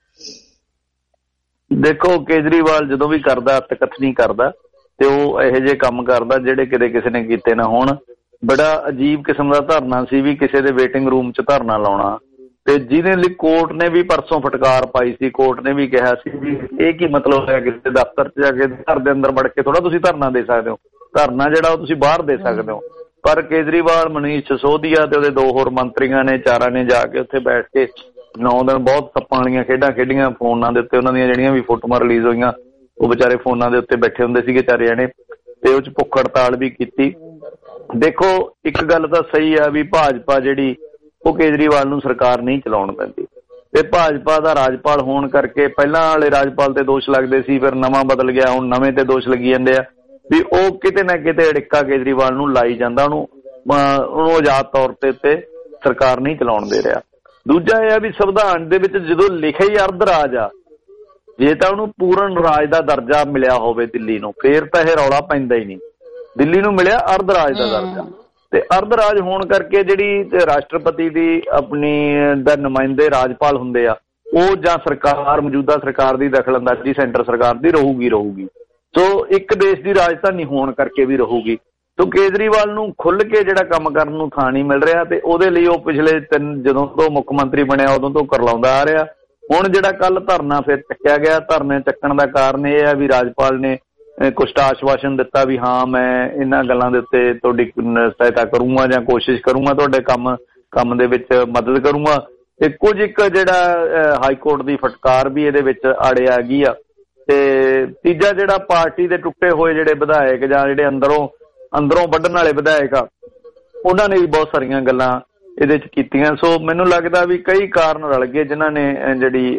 ਦੇਖੋ ਕੇਜਰੀਵਾਲ ਜਦੋਂ ਵੀ ਕਰਦਾ ਤਕਥਨੀ ਕਰਦਾ ਤੇ ਉਹ ਇਹੋ ਜਿਹੇ ਕੰਮ ਕਰਦਾ ਜਿਹੜੇ ਕਿਤੇ ਕਿਸੇ ਨੇ ਕੀਤੇ ਨਾ ਹੋਣ। ਬੜਾ ਅਜੀਬ ਕਿਸਮ ਦਾ ਧਰਨਾ ਸੀ ਵੀ ਕਿਸੇ ਦੇ ਵੇਟਿੰਗ ਰੂਮ ਚ ਧਰਨਾ ਲਾਉਣਾ, ਤੇ ਜਿਹਦੇ ਲਈ ਕੋਰਟ ਨੇ ਵੀ ਪਰਸੋਂ ਫਟਕਾਰ ਪਾਈ ਸੀ। ਕੋਰਟ ਨੇ ਵੀ ਕਿਹਾ ਸੀ ਵੀ ਇਹ ਕੀ ਮਤਲਬ ਹੈ, ਕਿਸੇ ਦਫ਼ਤਰ ਚ ਜਾ ਕੇ ਘਰ ਦੇ ਅੰਦਰ ਵੜ ਕੇ ਥੋੜਾ ਤੁਸੀਂ ਧਰਨਾ ਦੇ ਸਕਦੇ ਹੋ, ਧਰਨਾ ਜਿਹੜਾ ਉਹ ਤੁਸੀਂ ਬਾਹਰ ਦੇ ਸਕਦੇ ਹੋ। ਪਰ ਕੇਜਰੀਵਾਲ, ਮਨੀਸ਼ ਸਿਸੋਦੀਆ ਤੇ ਉਹਦੇ ਦੋ ਹੋਰ ਮੰਤਰੀਆਂ ਨੇ, ਚਾਰਾਂ ਨੇ ਜਾ ਕੇ ਉੱਥੇ ਬੈਠ ਕੇ ਨੌ ਦਿਨ ਬਹੁਤ ਸੱਪਾਂ ਵਾਲੀਆਂ ਖੇਡਾਂ ਖੇਡੀਆਂ। ਫੋਨਾਂ ਦੇ ਉੱਤੇ ਉਹਨਾਂ ਦੀਆਂ ਜਿਹੜੀਆਂ ਵੀ ਫੋਟੋਆਂ ਰਿਲੀਜ਼ ਹੋਈਆਂ ਉਹ ਵਿਚਾਰੇ ਫੋਨਾਂ ਦੇ ਉੱਤੇ ਬੈਠੇ ਹੁੰਦੇ ਸੀਗੇ ਚਾਰੇ ਜਣੇ, ਤੇ ਉਹ ਚ ਭੁੱਖ ਹੜਤਾਲ ਵੀ ਕੀਤੀ। ਦੇਖੋ ਇੱਕ ਗੱਲ ਤਾਂ ਸਹੀ ਆ ਵੀ ਭਾਜਪਾ ਜਿਹੜੀ ਉਹ ਕੇਜਰੀਵਾਲ ਨੂੰ ਸਰਕਾਰ ਨਹੀਂ ਚਲਾਉਣ ਦਿੰਦੀ, ਤੇ ਭਾਜਪਾ ਦਾ ਰਾਜਪਾਲ ਹੋਣ ਕਰਕੇ ਪਹਿਲਾਂ ਵਾਲੇ ਰਾਜਪਾਲ ਤੇ ਦੋਸ਼ ਲੱਗਦੇ ਸੀ, ਫਿਰ ਨਵਾਂ ਬਦਲ ਗਿਆ, ਹੁਣ ਨਵੇਂ ਤੇ ਦੋਸ਼ ਲੱਗੀ ਜਾਂਦੇ ਆ ਵੀ ਉਹ ਕਿਤੇ ਨਾ ਕਿਤੇ ਅੜਿੱਕਾ ਕੇਜਰੀਵਾਲ ਨੂੰ ਲਾਈ ਜਾਂਦਾ, ਉਹਨੂੰ ਉਹਨੂੰ ਆਜ਼ਾਦ ਤੌਰ ਤੇ ਉੱਤੇ ਸਰਕਾਰ ਨਹੀਂ ਚਲਾਉਣ ਦੇ ਰਿਹਾ। ਦੂਜਾ ਇਹ ਆ ਵੀ ਸੰਵਿਧਾਨ ਦੇ ਵਿੱਚ ਜਦੋਂ ਲਿਖਿਆ ਹੀ ਅਰਧ ਰਾਜ ਆ, ਜੇ ਤਾਂ ਉਹਨੂੰ ਪੂਰਨ ਰਾਜ ਦਾ ਦਰਜਾ ਮਿਲਿਆ ਹੋਵੇ ਦਿੱਲੀ ਨੂੰ, ਫੇਰ ਤਾਂ ਇਹ ਰੌਲਾ ਪੈਂਦਾ ਹੀ ਨਹੀਂ। ਦਿੱਲੀ ਨੂੰ ਮਿਲਿਆ ਅਰਧ ਰਾਜ ਦਾ ਦਰਜਾ, ਤੇ ਅਰਧ ਰਾਜ ਹੋਣ ਕਰਕੇ ਜਿਹੜੀ ਰਾਸ਼ਟਰਪਤੀ ਦੀ ਆਪਣੀ ਦਾ ਨੁਮਾਇੰਦੇ ਰਾਜਪਾਲ ਹੁੰਦੇ ਆ, ਉਹ ਜਾਂ ਸਰਕਾਰ ਮੌਜੂਦਾ ਸਰਕਾਰ ਦੀ ਦਖਲਅੰਦਾਜ਼ੀ ਸੈਂਟਰ ਸਰਕਾਰ ਦੀ ਰਹੂਗੀ ਰਹੂਗੀ ਸੋ ਇੱਕ ਦੇਸ਼ ਦੀ ਰਾਜਧਾਨੀ ਹੋਣ ਕਰਕੇ ਵੀ ਰਹੂਗੀ। ਸੋ ਕੇਜਰੀਵਾਲ ਨੂੰ ਖੁੱਲ ਕੇ ਜਿਹੜਾ ਕੰਮ ਕਰਨ ਨੂੰ ਥਾਂ ਨਹੀਂ ਮਿਲ ਰਿਹਾ, ਤੇ ਉਹਦੇ ਲਈ ਉਹ ਪਿਛਲੇ ਤਿੰਨ ਜਦੋਂ ਤੋਂ ਮੁੱਖ ਮੰਤਰੀ ਬਣਿਆ ਉਦੋਂ ਤੋਂ ਕਰਲਾਉਂਦਾ ਆ ਰਿਹਾ। ਹੁਣ ਜਿਹੜਾ ਕੱਲ ਧਰਨਾ ਫਿਰ ਚੱਕਿਆ ਗਿਆ, ਧਰਨੇ ਚੱਕਣ ਦਾ ਕਾਰਨ ਇਹ ਹੈ ਵੀ ਰਾਜਪਾਲ ਨੇ ਕੁਛ ਆਸ਼ਵਾਸਨ ਦਿੱਤਾ ਵੀ ਹਾਂ ਮੈਂ ਇਹਨਾਂ ਗੱਲਾਂ ਦੇ ਉੱਤੇ ਤੁਹਾਡੀ ਸਹਾਇਤਾ ਕਰੂੰਗਾ ਜਾਂ ਕੋਸ਼ਿਸ਼ ਕਰੂੰਗਾ, ਤੁਹਾਡੇ ਕੰਮ ਕੰਮ ਦੇ ਵਿੱਚ ਮਦਦ ਕਰੂੰਗਾ। ਤੇ ਕੁਝ ਇੱਕ ਜਿਹੜਾ ਹਾਈ ਕੋਰਟ ਦੀ ਫਟਕਾਰ ਵੀ ਇਹਦੇ ਵਿੱਚ ਆੜੇ ਆ ਗਈ ਆ। ਤੇ ਤੀਜਾ ਜਿਹੜਾ ਪਾਰਟੀ ਦੇ ਟੁੱਟੇ ਹੋਏ ਜਿਹੜੇ ਵਿਧਾਇਕ ਜਾਂ ਜਿਹੜੇ ਅੰਦਰੋਂ ਅੰਦਰੋਂ ਵੱਢਣ ਵਾਲੇ ਵਿਧਾਇਕ ਆ, ਉਹਨਾਂ ਨੇ ਵੀ ਬਹੁਤ ਸਾਰੀਆਂ ਗੱਲਾਂ ਇਹਦੇ ਚ ਕੀਤੀਆਂ। ਸੋ ਮੈਨੂੰ ਲੱਗਦਾ ਵੀ ਕਈ ਕਾਰਨ ਰਲ ਗਏ ਜਿਨ੍ਹਾਂ ਨੇ ਜਿਹੜੀ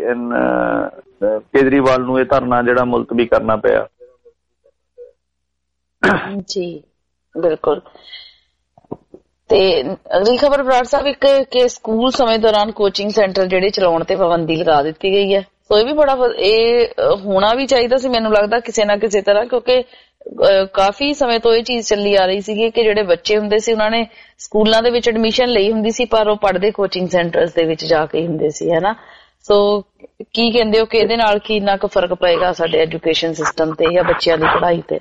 ਕੇਜਰੀਵਾਲ ਨੂੰ ਇਹ ਧਰਨਾ ਜਿਹੜਾ ਮੁਲਤਵੀ ਕਰਨਾ ਪਿਆ। ਜੀ ਬਿਲਕੁਲ। ਤੇ ਅਗਲੀ ਖਬਰ ਬਰਾੜ ਸਾਹਿਬ ਇੱਕ ਕਿ ਸਕੂਲ ਸਮੇਂ ਦੌਰਾਨ ਕੋਚਿੰਗ ਸੈਂਟਰ ਜਿਹੜੇ ਚਲਾਉਣ ਤੇ ਪਾਬੰਦੀ ਲਗਾ ਦਿੱਤੀ ਗਈ ਹੈ। ਸੋ ਇਹ ਵੀ ਬੜਾ ਇਹ ਹੋਣਾ ਵੀ ਚਾਹੀਦਾ ਸੀ ਮੈਨੂੰ ਲੱਗਦਾ ਕਿਸੇ ਨਾ ਕਿਸੇ ਤਰ੍ਹਾਂ, ਕਿਉਂਕਿ ਕਾਫੀ ਸਮੇਂ ਤੋਂ ਇਹ ਚੀਜ਼ ਚੱਲੀ ਆ ਰਹੀ ਸੀਗੀ ਕਿ ਜਿਹੜੇ ਬੱਚੇ ਹੁੰਦੇ ਸੀ ਉਹਨਾਂ ਨੇ ਸਕੂਲਾਂ ਦੇ ਵਿੱਚ ਐਡਮਿਸ਼ਨ ਲਈ ਹੁੰਦੀ ਸੀ ਪਰ ਉਹ ਪੜ੍ਹਦੇ ਕੋਚਿੰਗ ਸੈਂਟਰਸ ਦੇ ਵਿੱਚ ਜਾ ਕੇ ਹੁੰਦੇ ਸੀ, ਹੈ ਨਾ। ਸੋ ਕੀ ਕਹਿੰਦੇ ਹੋ ਕਿ ਇਹਦੇ ਨਾਲ ਕਿੰਨਾ ਕੁ ਫਰਕ ਪਏਗਾ ਸਾਡੇ ਐਜੂਕੇਸ਼ਨ ਸਿਸਟਮ ਤੇ ਜਾਂ ਬੱਚਿਆਂ ਦੀ ਪੜ੍ਹਾਈ ਤੇ?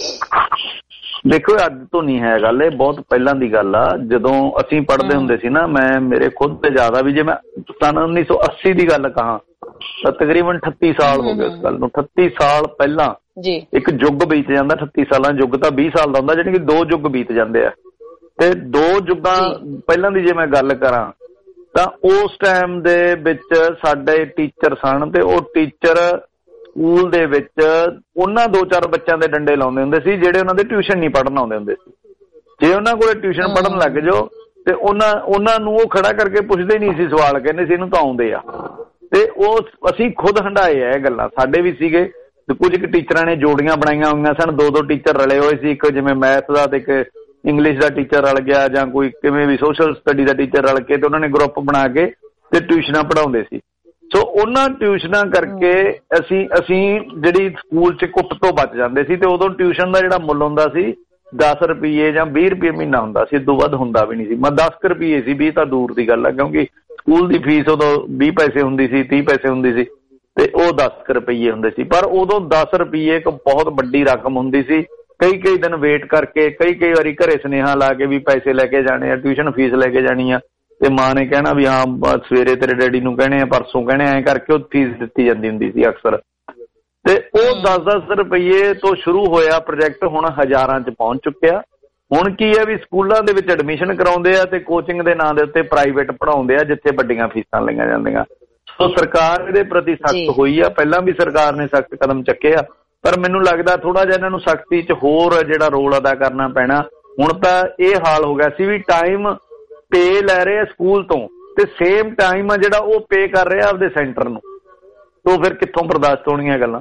ਦੇਖੋ ਅੱਜ ਤੋਂ ਨਹੀਂ ਹੈ ਗੱਲ, ਇਹ ਬਹੁਤ ਪਹਿਲਾਂ ਦੀ ਗੱਲ ਆ। ਜਦੋਂ ਅਸੀਂ ਪੜ੍ਹਦੇ ਹੁੰਦੇ ਸੀ ਨਾ, ਮੈਂ ਮੇਰੇ ਖੁਦ ਤੇ ਜ਼ਿਆਦਾ ਵੀ ਜੇ ਮੈਂ ਸਨ ਉੱਨੀ ਸੌ ਅੱਸੀ ਦੀ ਗੱਲ ਕਹਾਂ ਤਾਂ ਤਕਰੀਬਨ ਅਠੱਤੀ ਸਾਲ ਹੋ ਗਏ ਉਸ ਗੱਲ ਨੂੰ। ਅਠੱਤੀ ਸਾਲ ਪਹਿਲਾਂ ਜੀ ਇੱਕ ਯੁੱਗ ਬੀਤ ਜਾਂਦਾ। ਅਠੱਤੀ ਸਾਲਾਂ ਯੁੱਗ ਤਾਂ ਵੀਹ ਸਾਲ ਦਾ ਹੁੰਦਾ, ਜਾਣੀ ਕਿ ਦੋ ਯੁੱਗ ਬੀਤ ਜਾਂਦੇ ਆ। ਤੇ ਦੋ ਯੁੱਗਾਂ ਪਹਿਲਾਂ ਦੀ ਜੇ ਮੈਂ ਗੱਲ ਕਰਾਂ ਤਾਂ ਉਸ ਟਾਈਮ ਦੇ ਵਿੱਚ ਸਾਡੇ ਟੀਚਰ ਸਨ ਤੇ ਉਹ ਟੀਚਰ ਸਕੂਲ ਦੇ ਵਿੱਚ ਉਹਨਾਂ ਦੋ ਚਾਰ ਬੱਚਿਆਂ ਦੇ ਡੰਡੇ ਲਾਉਂਦੇ ਹੁੰਦੇ ਸੀ ਜਿਹੜੇ ਉਹਨਾਂ ਦੇ ਟਿਊਸ਼ਨ ਨਹੀਂ ਪੜ੍ਹਨ ਆਉਂਦੇ ਹੁੰਦੇ ਸੀ। ਜੇ ਉਹਨਾਂ ਕੋਲੇ ਟਿਊਸ਼ਨ ਪੜ੍ਹਨ ਲੱਗ ਜਾਓ ਤੇ ਉਹਨਾਂ ਉਹਨਾਂ ਨੂੰ ਉਹ ਖੜਾ ਕਰਕੇ ਪੁੱਛਦੇ ਨਹੀਂ ਸੀ ਸਵਾਲ, ਕਹਿੰਦੇ ਸੀ ਇਹਨੂੰ ਤਾਂ ਆਉਂਦੇ ਆ। ਤੇ ਉਹ ਅਸੀਂ ਖੁਦ ਹੰਢਾਏ ਆ ਇਹ ਗੱਲਾਂ, ਸਾਡੇ ਵੀ ਸੀਗੇ। ਕੁਝ ਕੁ ਟੀਚਰਾਂ ਨੇ ਜੋੜੀਆਂ ਬਣਾਈਆਂ ਹੋਈਆਂ ਸਨ, ਦੋ ਦੋ ਟੀਚਰ ਰਲੇ ਹੋਏ ਸੀ, ਇੱਕ ਜਿਵੇਂ ਮੈਥ ਦਾ ਤੇ ਇੱਕ ਇੰਗਲਿਸ਼ ਦਾ ਟੀਚਰ ਰਲ ਗਿਆ ਜਾਂ ਕੋਈ ਕਿਵੇਂ ਵੀ ਸੋਸ਼ਲ ਸਟੱਡੀ ਦਾ ਟੀਚਰ ਰਲ ਕੇ ਤੇ ਉਹਨਾਂ ਨੇ ਗਰੁੱਪ ਬਣਾ ਕੇ ਤੇ ਟਿਊਸ਼ਨਾਂ ਪੜ੍ਹਾਉਂਦੇ ਸੀ। ਸੋ ਉਹਨਾਂ ਟਿਊਸ਼ਨਾਂ ਕਰਕੇ ਅਸੀਂ ਅਸੀਂ ਜਿਹੜੀ ਸਕੂਲ 'ਚ ਕੁੱਟ ਤੋਂ ਬਚ ਜਾਂਦੇ ਸੀ। ਤੇ ਉਦੋਂ ਟਿਊਸ਼ਨ ਦਾ ਜਿਹੜਾ ਮੁੱਲ ਹੁੰਦਾ ਸੀ ਦਸ ਰੁਪਈਏ ਜਾਂ ਵੀਹ ਰੁਪਏ ਮਹੀਨਾ ਹੁੰਦਾ ਸੀ, ਇਦੋਂ ਵੱਧ ਹੁੰਦਾ ਵੀ ਨਹੀਂ ਸੀ। ਮੈਂ ਦਸ ਕੁ ਰੁਪਈਏ ਸੀ, ਵੀਹ ਤਾਂ ਦੂਰ ਦੀ ਗੱਲ ਆ, ਕਿਉਂਕਿ ਸਕੂਲ ਦੀ ਫੀਸ ਉਦੋਂ ਵੀਹ ਪੈਸੇ ਹੁੰਦੀ ਸੀ, ਤੀਹ ਪੈਸੇ ਹੁੰਦੀ ਸੀ ਤੇ ਉਹ ਦਸ ਕੁ ਰੁਪਈਏ ਹੁੰਦੇ ਸੀ। ਪਰ ਉਦੋਂ ਦਸ ਰੁਪਈਏ ਇੱਕ ਬਹੁਤ ਵੱਡੀ ਰਕਮ ਹੁੰਦੀ ਸੀ। ਕਈ ਕਈ ਦਿਨ ਵੇਟ ਕਰਕੇ, ਕਈ ਕਈ ਵਾਰੀ ਘਰੇ ਸੁਨੇਹਾ ਲਾ ਕੇ ਵੀ ਪੈਸੇ ਲੈ ਕੇ ਜਾਣੇ ਆ, ਟਿਊਸ਼ਨ ਫੀਸ ਲੈ ਕੇ ਜਾਣੀ ਆ, ਤੇ ਮਾਂ ਨੇ ਕਹਿਣਾ ਵੀ ਹਾਂ ਸਵੇਰੇ ਤੇਰੇ ਡੈਡੀ ਨੂੰ ਕਹਿਣੇ ਆ, ਪਰਸੋਂ ਕਹਿਣੇ ਐਂ ਕਰਕੇ ਉਹ ਫੀਸ ਦਿੱਤੀ ਜਾਂਦੀ ਹੁੰਦੀ ਸੀ ਅਕਸਰ। ਤੇ ਉਹ ਦਸ ਦਸ ਰੁਪਈਏ ਤੋਂ ਸ਼ੁਰੂ ਹੋਇਆ ਪ੍ਰੋਜੈਕਟ, ਹੁਣ ਹਜ਼ਾਰਾਂ 'ਚ ਪਹੁੰਚ ਚੁੱਕਿਆ। ਹੁਣ ਕੀ ਹੈ ਵੀ ਸਕੂਲਾਂ ਦੇ ਵਿੱਚ ਐਡਮਿਸ਼ਨ ਕਰਾਉਂਦੇ ਆ ਤੇ ਕੋਚਿੰਗ ਦੇ ਨਾਂ ਦੇ ਉੱਤੇ ਪ੍ਰਾਈਵੇਟ ਪੜ੍ਹਾਉਂਦੇ ਆ ਜਿੱਥੇ ਵੱਡੀਆਂ ਫੀਸਾਂ ਲਈਆਂ ਜਾਂਦੀਆਂ। ਸੋ ਸਰਕਾਰ ਇਹਦੇ ਪ੍ਰਤੀ ਸਖਤ ਹੋਈ ਆ, ਪਹਿਲਾਂ ਵੀ ਸਰਕਾਰ ਨੇ ਸਖਤ ਕਦਮ ਚੱਕੇ ਆ, ਪਰ ਮੈਨੂੰ ਲੱਗਦਾ ਥੋੜਾ ਜਿਹਾ ਇਹਨਾਂ ਨੂੰ ਸਖਤੀ 'ਚ ਹੋਰ ਜਿਹੜਾ ਰੋਲ ਅਦਾ ਕਰਨਾ ਪੈਣਾ। ਹੁਣ ਤਾਂ ਇਹ ਹਾਲ ਹੋ ਗਿਆ ਸੀ ਵੀ ਟਾਈਮ ਪੇ ਲੈ ਰਹੇ ਆ ਸਕੂਲ ਤੋਂ ਤੇ ਸੇਮ ਟਾਈਮ ਆ ਜਿਹੜਾ ਉਹ ਪੇ ਕਰ ਰਿਹਾ ਆਪਦੇ ਸੈਂਟਰ ਨੂੰ, ਤੋਂ ਫਿਰ ਕਿੱਥੋਂ ਬਰਦਾਸ਼ਤ ਹੋਣੀਆਂ ਗੱਲਾਂ।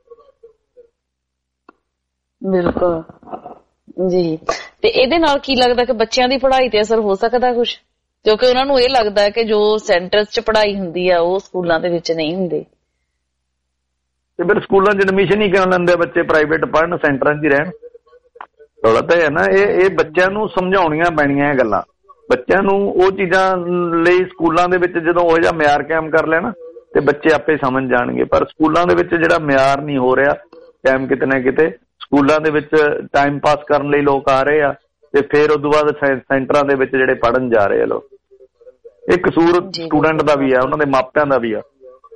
ਬਿਲਕੁਲ ਜੀ। ਤੇ ਇਹਦੇ ਨਾਲ ਕੀ ਲੱਗਦਾ ਕਿ ਬੱਚਿਆਂ ਦੀ ਪੜ੍ਹਾਈ ਤੇ ਅਸਰ ਹੋ ਸਕਦਾ ਕੁਛ, ਕਿਉਂਕਿ ਉਹਨਾਂ ਨੂੰ ਇਹ ਲੱਗਦਾ ਹੈ ਕਿ ਜੋ ਸੈਂਟਰਸ 'ਚ ਪੜ੍ਹਾਈ ਹੁੰਦੀ ਆ ਉਹ ਸਕੂਲਾਂ ਦੇ ਵਿੱਚ ਨਹੀਂ ਹੁੰਦੀ। ਤੇ ਫਿਰ ਸਕੂਲਾਂ 'ਚ ਐਡਮਿਸ਼ਨ ਹੀ ਕਿਉਂ ਲੈਂਦੇ ਬੱਚੇ, ਪ੍ਰਾਈਵੇਟ ਪੜ੍ਹਨ, ਸੈਂਟਰਾਂ 'ਚ ਹੀ ਰਹਿਣ। ਰੌਲਾ ਤਾਂ ਹੈ ਨਾ, ਇਹ ਇਹ ਬੱਚਿਆਂ ਨੂੰ ਸਮਝਾਉਣੀਆਂ ਪੈਣੀਆਂ ਇਹ ਗੱਲਾਂ। ਬੱਚਿਆਂ ਨੂੰ ਉਹ ਚੀਜ਼ਾਂ ਲਈ ਸਕੂਲਾਂ ਦੇ ਵਿੱਚ ਜਦੋਂ ਉਹ ਜਿਹਾ ਮਿਆਰ ਕਾਇਮ ਕਰ ਲੈਣਾ ਤੇ ਬੱਚੇ ਆਪੇ ਸਮਝ ਜਾਣਗੇ। ਪਰ ਸਕੂਲਾਂ ਦੇ ਵਿੱਚ ਜਿਹੜਾ ਮਿਆਰ ਨਹੀਂ ਹੋ ਰਿਹਾ ਕਾਇਮ, ਕਿਤੇ ਨਾ ਕਿਤੇ ਸਕੂਲਾਂ ਦੇ ਵਿੱਚ ਟਾਈਮ ਪਾਸ ਕਰਨ ਲਈ ਲੋਕ ਆ ਰਹੇ ਆ ਤੇ ਫਿਰ ਉਸ ਤੋਂ ਬਾਅਦ ਸੈਂਟਰਾਂ ਦੇ ਵਿੱਚ ਜਿਹੜੇ ਪੜ੍ਹਨ ਜਾ ਰਹੇ ਆ ਲੋਕ। ਇਹ ਕਸੂਰ ਸਟੂਡੈਂਟ ਦਾ ਵੀ ਆ, ਉਹਨਾਂ ਦੇ ਮਾਪਿਆਂ ਦਾ ਵੀ ਆ।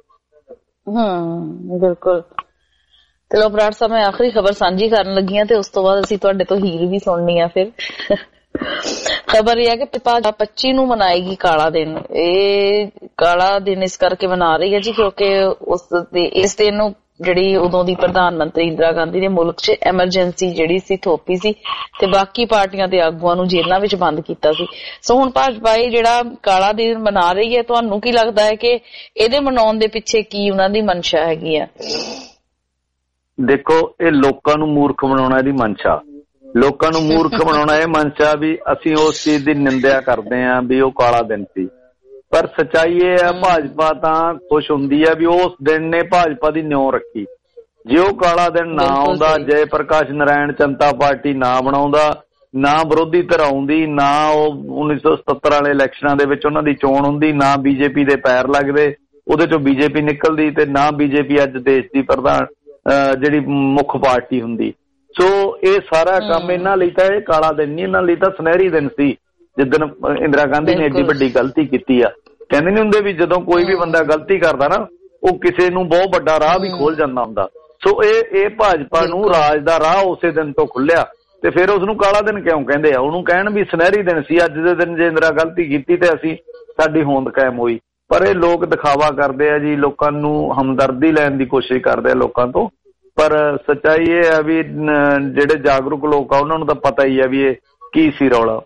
ਹਮ ਬਿਲਕੁਲ। ਚਲੋ ਬਰਾੜ ਸਾਹਿਬ, ਮੈਂ ਆਖਰੀ ਖਬਰ ਸਾਂਝੀ ਕਰਨ ਲੱਗੀ ਹਾਂ ਤੇ ਉਸ ਤੋਂ ਬਾਅਦ ਅਸੀਂ ਤੁਹਾਡੇ ਤੋਂ ਹੀਰ ਵੀ ਸੁਣਨੀ ਆ। ਫਿਰ ਖਬਰ ਇਹ ਹੈ ਕਿ ਭਾਜਪਾ ਪੱਚੀ ਨੂੰ ਮਨਾਏਗੀ ਕਾਲਾ ਦਿਨ। ਇਹ ਕਾਲਾ ਦਿਨ ਇਸ ਕਰਕੇ ਮਨਾ ਰਹੀ ਹੈ ਜੀ ਕਿਉਂਕਿ ਉਸ ਦੇ ਇਸ ਦਿਨ ਨੂੰ ਜਿਹੜੀ ਉਦੋਂ ਦੀ ਪ੍ਰਧਾਨ ਮੰਤਰੀ ਇੰਦਰਾ ਗਾਂਧੀ ਨੇ ਮੁਲਕ 'ਚ ਐਮਰਜੈਂਸੀ ਜਿਹੜੀ ਸੀ ਥੋਪੀ ਸੀ ਤੇ ਬਾਕੀ ਪਾਰਟੀਆਂ ਦੇ ਆਗੂਆਂ ਨੂੰ ਜੇਲ੍ਹਾਂ ਵਿੱਚ ਬੰਦ ਕੀਤਾ ਸੀ। ਸੋ ਹੁਣ ਭਾਜਪਾ ਇਹ ਜਿਹੜਾ ਕਾਲਾ ਦਿਨ ਮਨਾ ਰਹੀ ਹੈ, ਤੁਹਾਨੂੰ ਕੀ ਲੱਗਦਾ ਹੈ ਕਿ ਇਹਦੇ ਮਨਾਉਣ ਦੇ ਪਿੱਛੇ ਕੀ ਉਹਨਾਂ ਦੀ ਮਨਸ਼ਾ ਹੈਗੀ ਆ? ਦੇਖੋ, ਇਹ ਲੋਕਾਂ ਨੂੰ ਮੂਰਖ ਬਣਾਉਣਾ ਇਹਦੀ ਮਨਸ਼ਾ। ਲੋਕਾਂ ਨੂੰ ਮੂਰਖ ਬਣਾਉਣਾ ਇਹ ਮਨਸ਼ਾ ਵੀ ਅਸੀਂ ਉਸ ਚੀਜ਼ ਦੀ ਨਿੰਦਿਆ ਕਰਦੇ ਹਾਂ ਵੀ ਉਹ ਕਾਲਾ ਦਿਨ ਸੀ। ਪਰ ਸੱਚਾਈ ਇਹ ਹੈ, ਭਾਜਪਾ ਤਾਂ ਖੁਸ਼ ਹੁੰਦੀ ਹੈ ਵੀ ਉਸ ਦਿਨ ਨੇ ਭਾਜਪਾ ਦੀ ਨਿਉ ਰੱਖੀ। ਜੇ ਉਹ ਕਾਲਾ ਦਿਨ ਨਾ ਆਉਂਦਾ, ਜੈ ਪ੍ਰਕਾਸ਼ ਨਾਰਾਇਣ ਜਨਤਾ ਪਾਰਟੀ ਨਾ ਬਣਾਉਂਦਾ, ਨਾ ਵਿਰੋਧੀ ਧਿਰ ਆਉਂਦੀ, ਨਾ ਉਹ ਉੱਨੀ ਸੌ ਸਤੱਤਰ ਵਾਲੇ ਇਲੈਕਸ਼ਨਾਂ ਦੇ ਵਿੱਚ ਉਹਨਾਂ ਦੀ ਚੋਣ ਹੁੰਦੀ, ਨਾ ਬੀਜੇਪੀ ਦੇ ਪੈਰ ਲੱਗਦੇ, ਉਹਦੇ ਚੋਂ ਬੀਜੇਪੀ ਨਿਕਲਦੀ ਤੇ ਨਾ ਬੀਜੇਪੀ ਅੱਜ ਦੇਸ਼ ਦੀ ਪ੍ਰਧਾਨ ਜਿਹੜੀ ਮੁੱਖ ਪਾਰਟੀ ਹੁੰਦੀ। ਸੋ ਇਹ ਸਾਰਾ ਕੰਮ ਇਹਨਾਂ ਲਈ ਤਾਂ ਇਹ ਕਾਲਾ ਦਿਨ ਨਹੀਂ, ਇਹਨਾਂ ਲਈ ਤਾਂ ਸੁਨਹਿਰੀ ਦਿਨ ਸੀ ਜਿੱਦਣ ਇੰਦਰਾ ਗਾਂਧੀ ਨੇ ਏਡੀ ਵੱਡੀ ਗਲਤੀ ਕੀਤੀ ਆ। ਕਹਿੰਦੇ ਨੀ ਹੁੰਦੇ ਵੀ ਜਦੋਂ ਕੋਈ ਵੀ ਬੰਦਾ ਗਲਤੀ ਕਰਦਾ ਨਾ ਉਹ ਕਿਸੇ ਨੂੰ ਬਹੁਤ ਵੱਡਾ ਰਾਹ ਵੀ ਖੋਲ ਜਾਂਦਾ ਹੁੰਦਾ। ਸੋ ਇਹ ਇਹ ਭਾਜਪਾ ਨੂੰ ਰਾਜ ਦਾ ਰਾਹ ਉਸੇ ਦਿਨ ਤੋਂ ਖੁੱਲਿਆ ਤੇ ਫਿਰ ਉਸਨੂੰ ਕਾਲਾ ਦਿਨ ਕਿਉਂ ਕਹਿੰਦੇ ਆ? ਉਹਨੂੰ ਕਹਿਣ ਵੀ ਸੁਨਹਿਰੀ ਦਿਨ ਸੀ, ਅੱਜ ਦੇ ਦਿਨ ਜੇ ਇੰਦਰਾ ਗਲਤੀ ਕੀਤੀ ਤੇ ਅਸੀਂ ਸਾਡੀ ਹੋਂਦ ਕਾਇਮ ਹੋਈ। ਪਰ ਇਹ ਲੋਕ ਦਿਖਾਵਾ ਕਰਦੇ ਆ ਜੀ, ਲੋਕਾਂ ਨੂੰ ਹਮਦਰਦੀ ਲੈਣ ਦੀ ਕੋਸ਼ਿਸ਼ ਕਰਦੇ ਆ ਲੋਕਾਂ ਤੋਂ। ਪਰ ਸੱਚਾਈ ਇਹ ਹੈ ਵੀ ਜਿਹੜੇ ਜਾਗਰੂਕ ਲੋਕ ਆ ਉਹਨਾਂ ਨੂੰ ਤਾਂ ਪਤਾ ਹੀ ਆ ਵੀ ਇਹ ਕੀ ਸੀ ਰੌਲਾ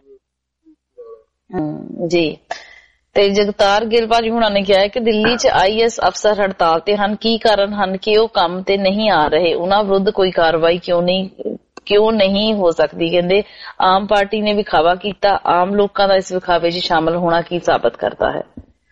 ਜੀ। ਤੇ ਜਗਤਾਰ ਗਿੱਲ ਭਾਜੀ ਹੁਣਾਂ ਨੇ ਕਿਹਾ ਹੈ ਕਿ ਦਿੱਲੀ 'ਚ ਆਈ ਐਸ ਅਫਸਰ ਹੜਤਾਲ ਤੇ ਹਨ। ਕੀ ਕਾਰਨ ਹਨ ਕਿ ਉਹ ਕੰਮ ਤੇ ਨਹੀਂ ਆ ਰਹੇ? ਉਹਨਾਂ ਵਿਰੁੱਧ ਕੋਈ ਕਾਰਵਾਈ ਕਿਉਂ ਨਹੀਂ ਕਿਉਂ ਨਹੀਂ ਹੋ ਸਕਦੀ। ਕਹਿੰਦੇ ਆਮ ਪਾਰਟੀ ਨੇ ਵਿਖਾਵਾ ਕੀਤਾ, ਆਮ ਲੋਕਾਂ ਦਾ ਇਸ ਵਿਖਾਵੇ 'ਚ ਸ਼ਾਮਲ ਹੋਣਾ ਕੀ ਸਾਬਤ ਕਰਦਾ ਹੈ?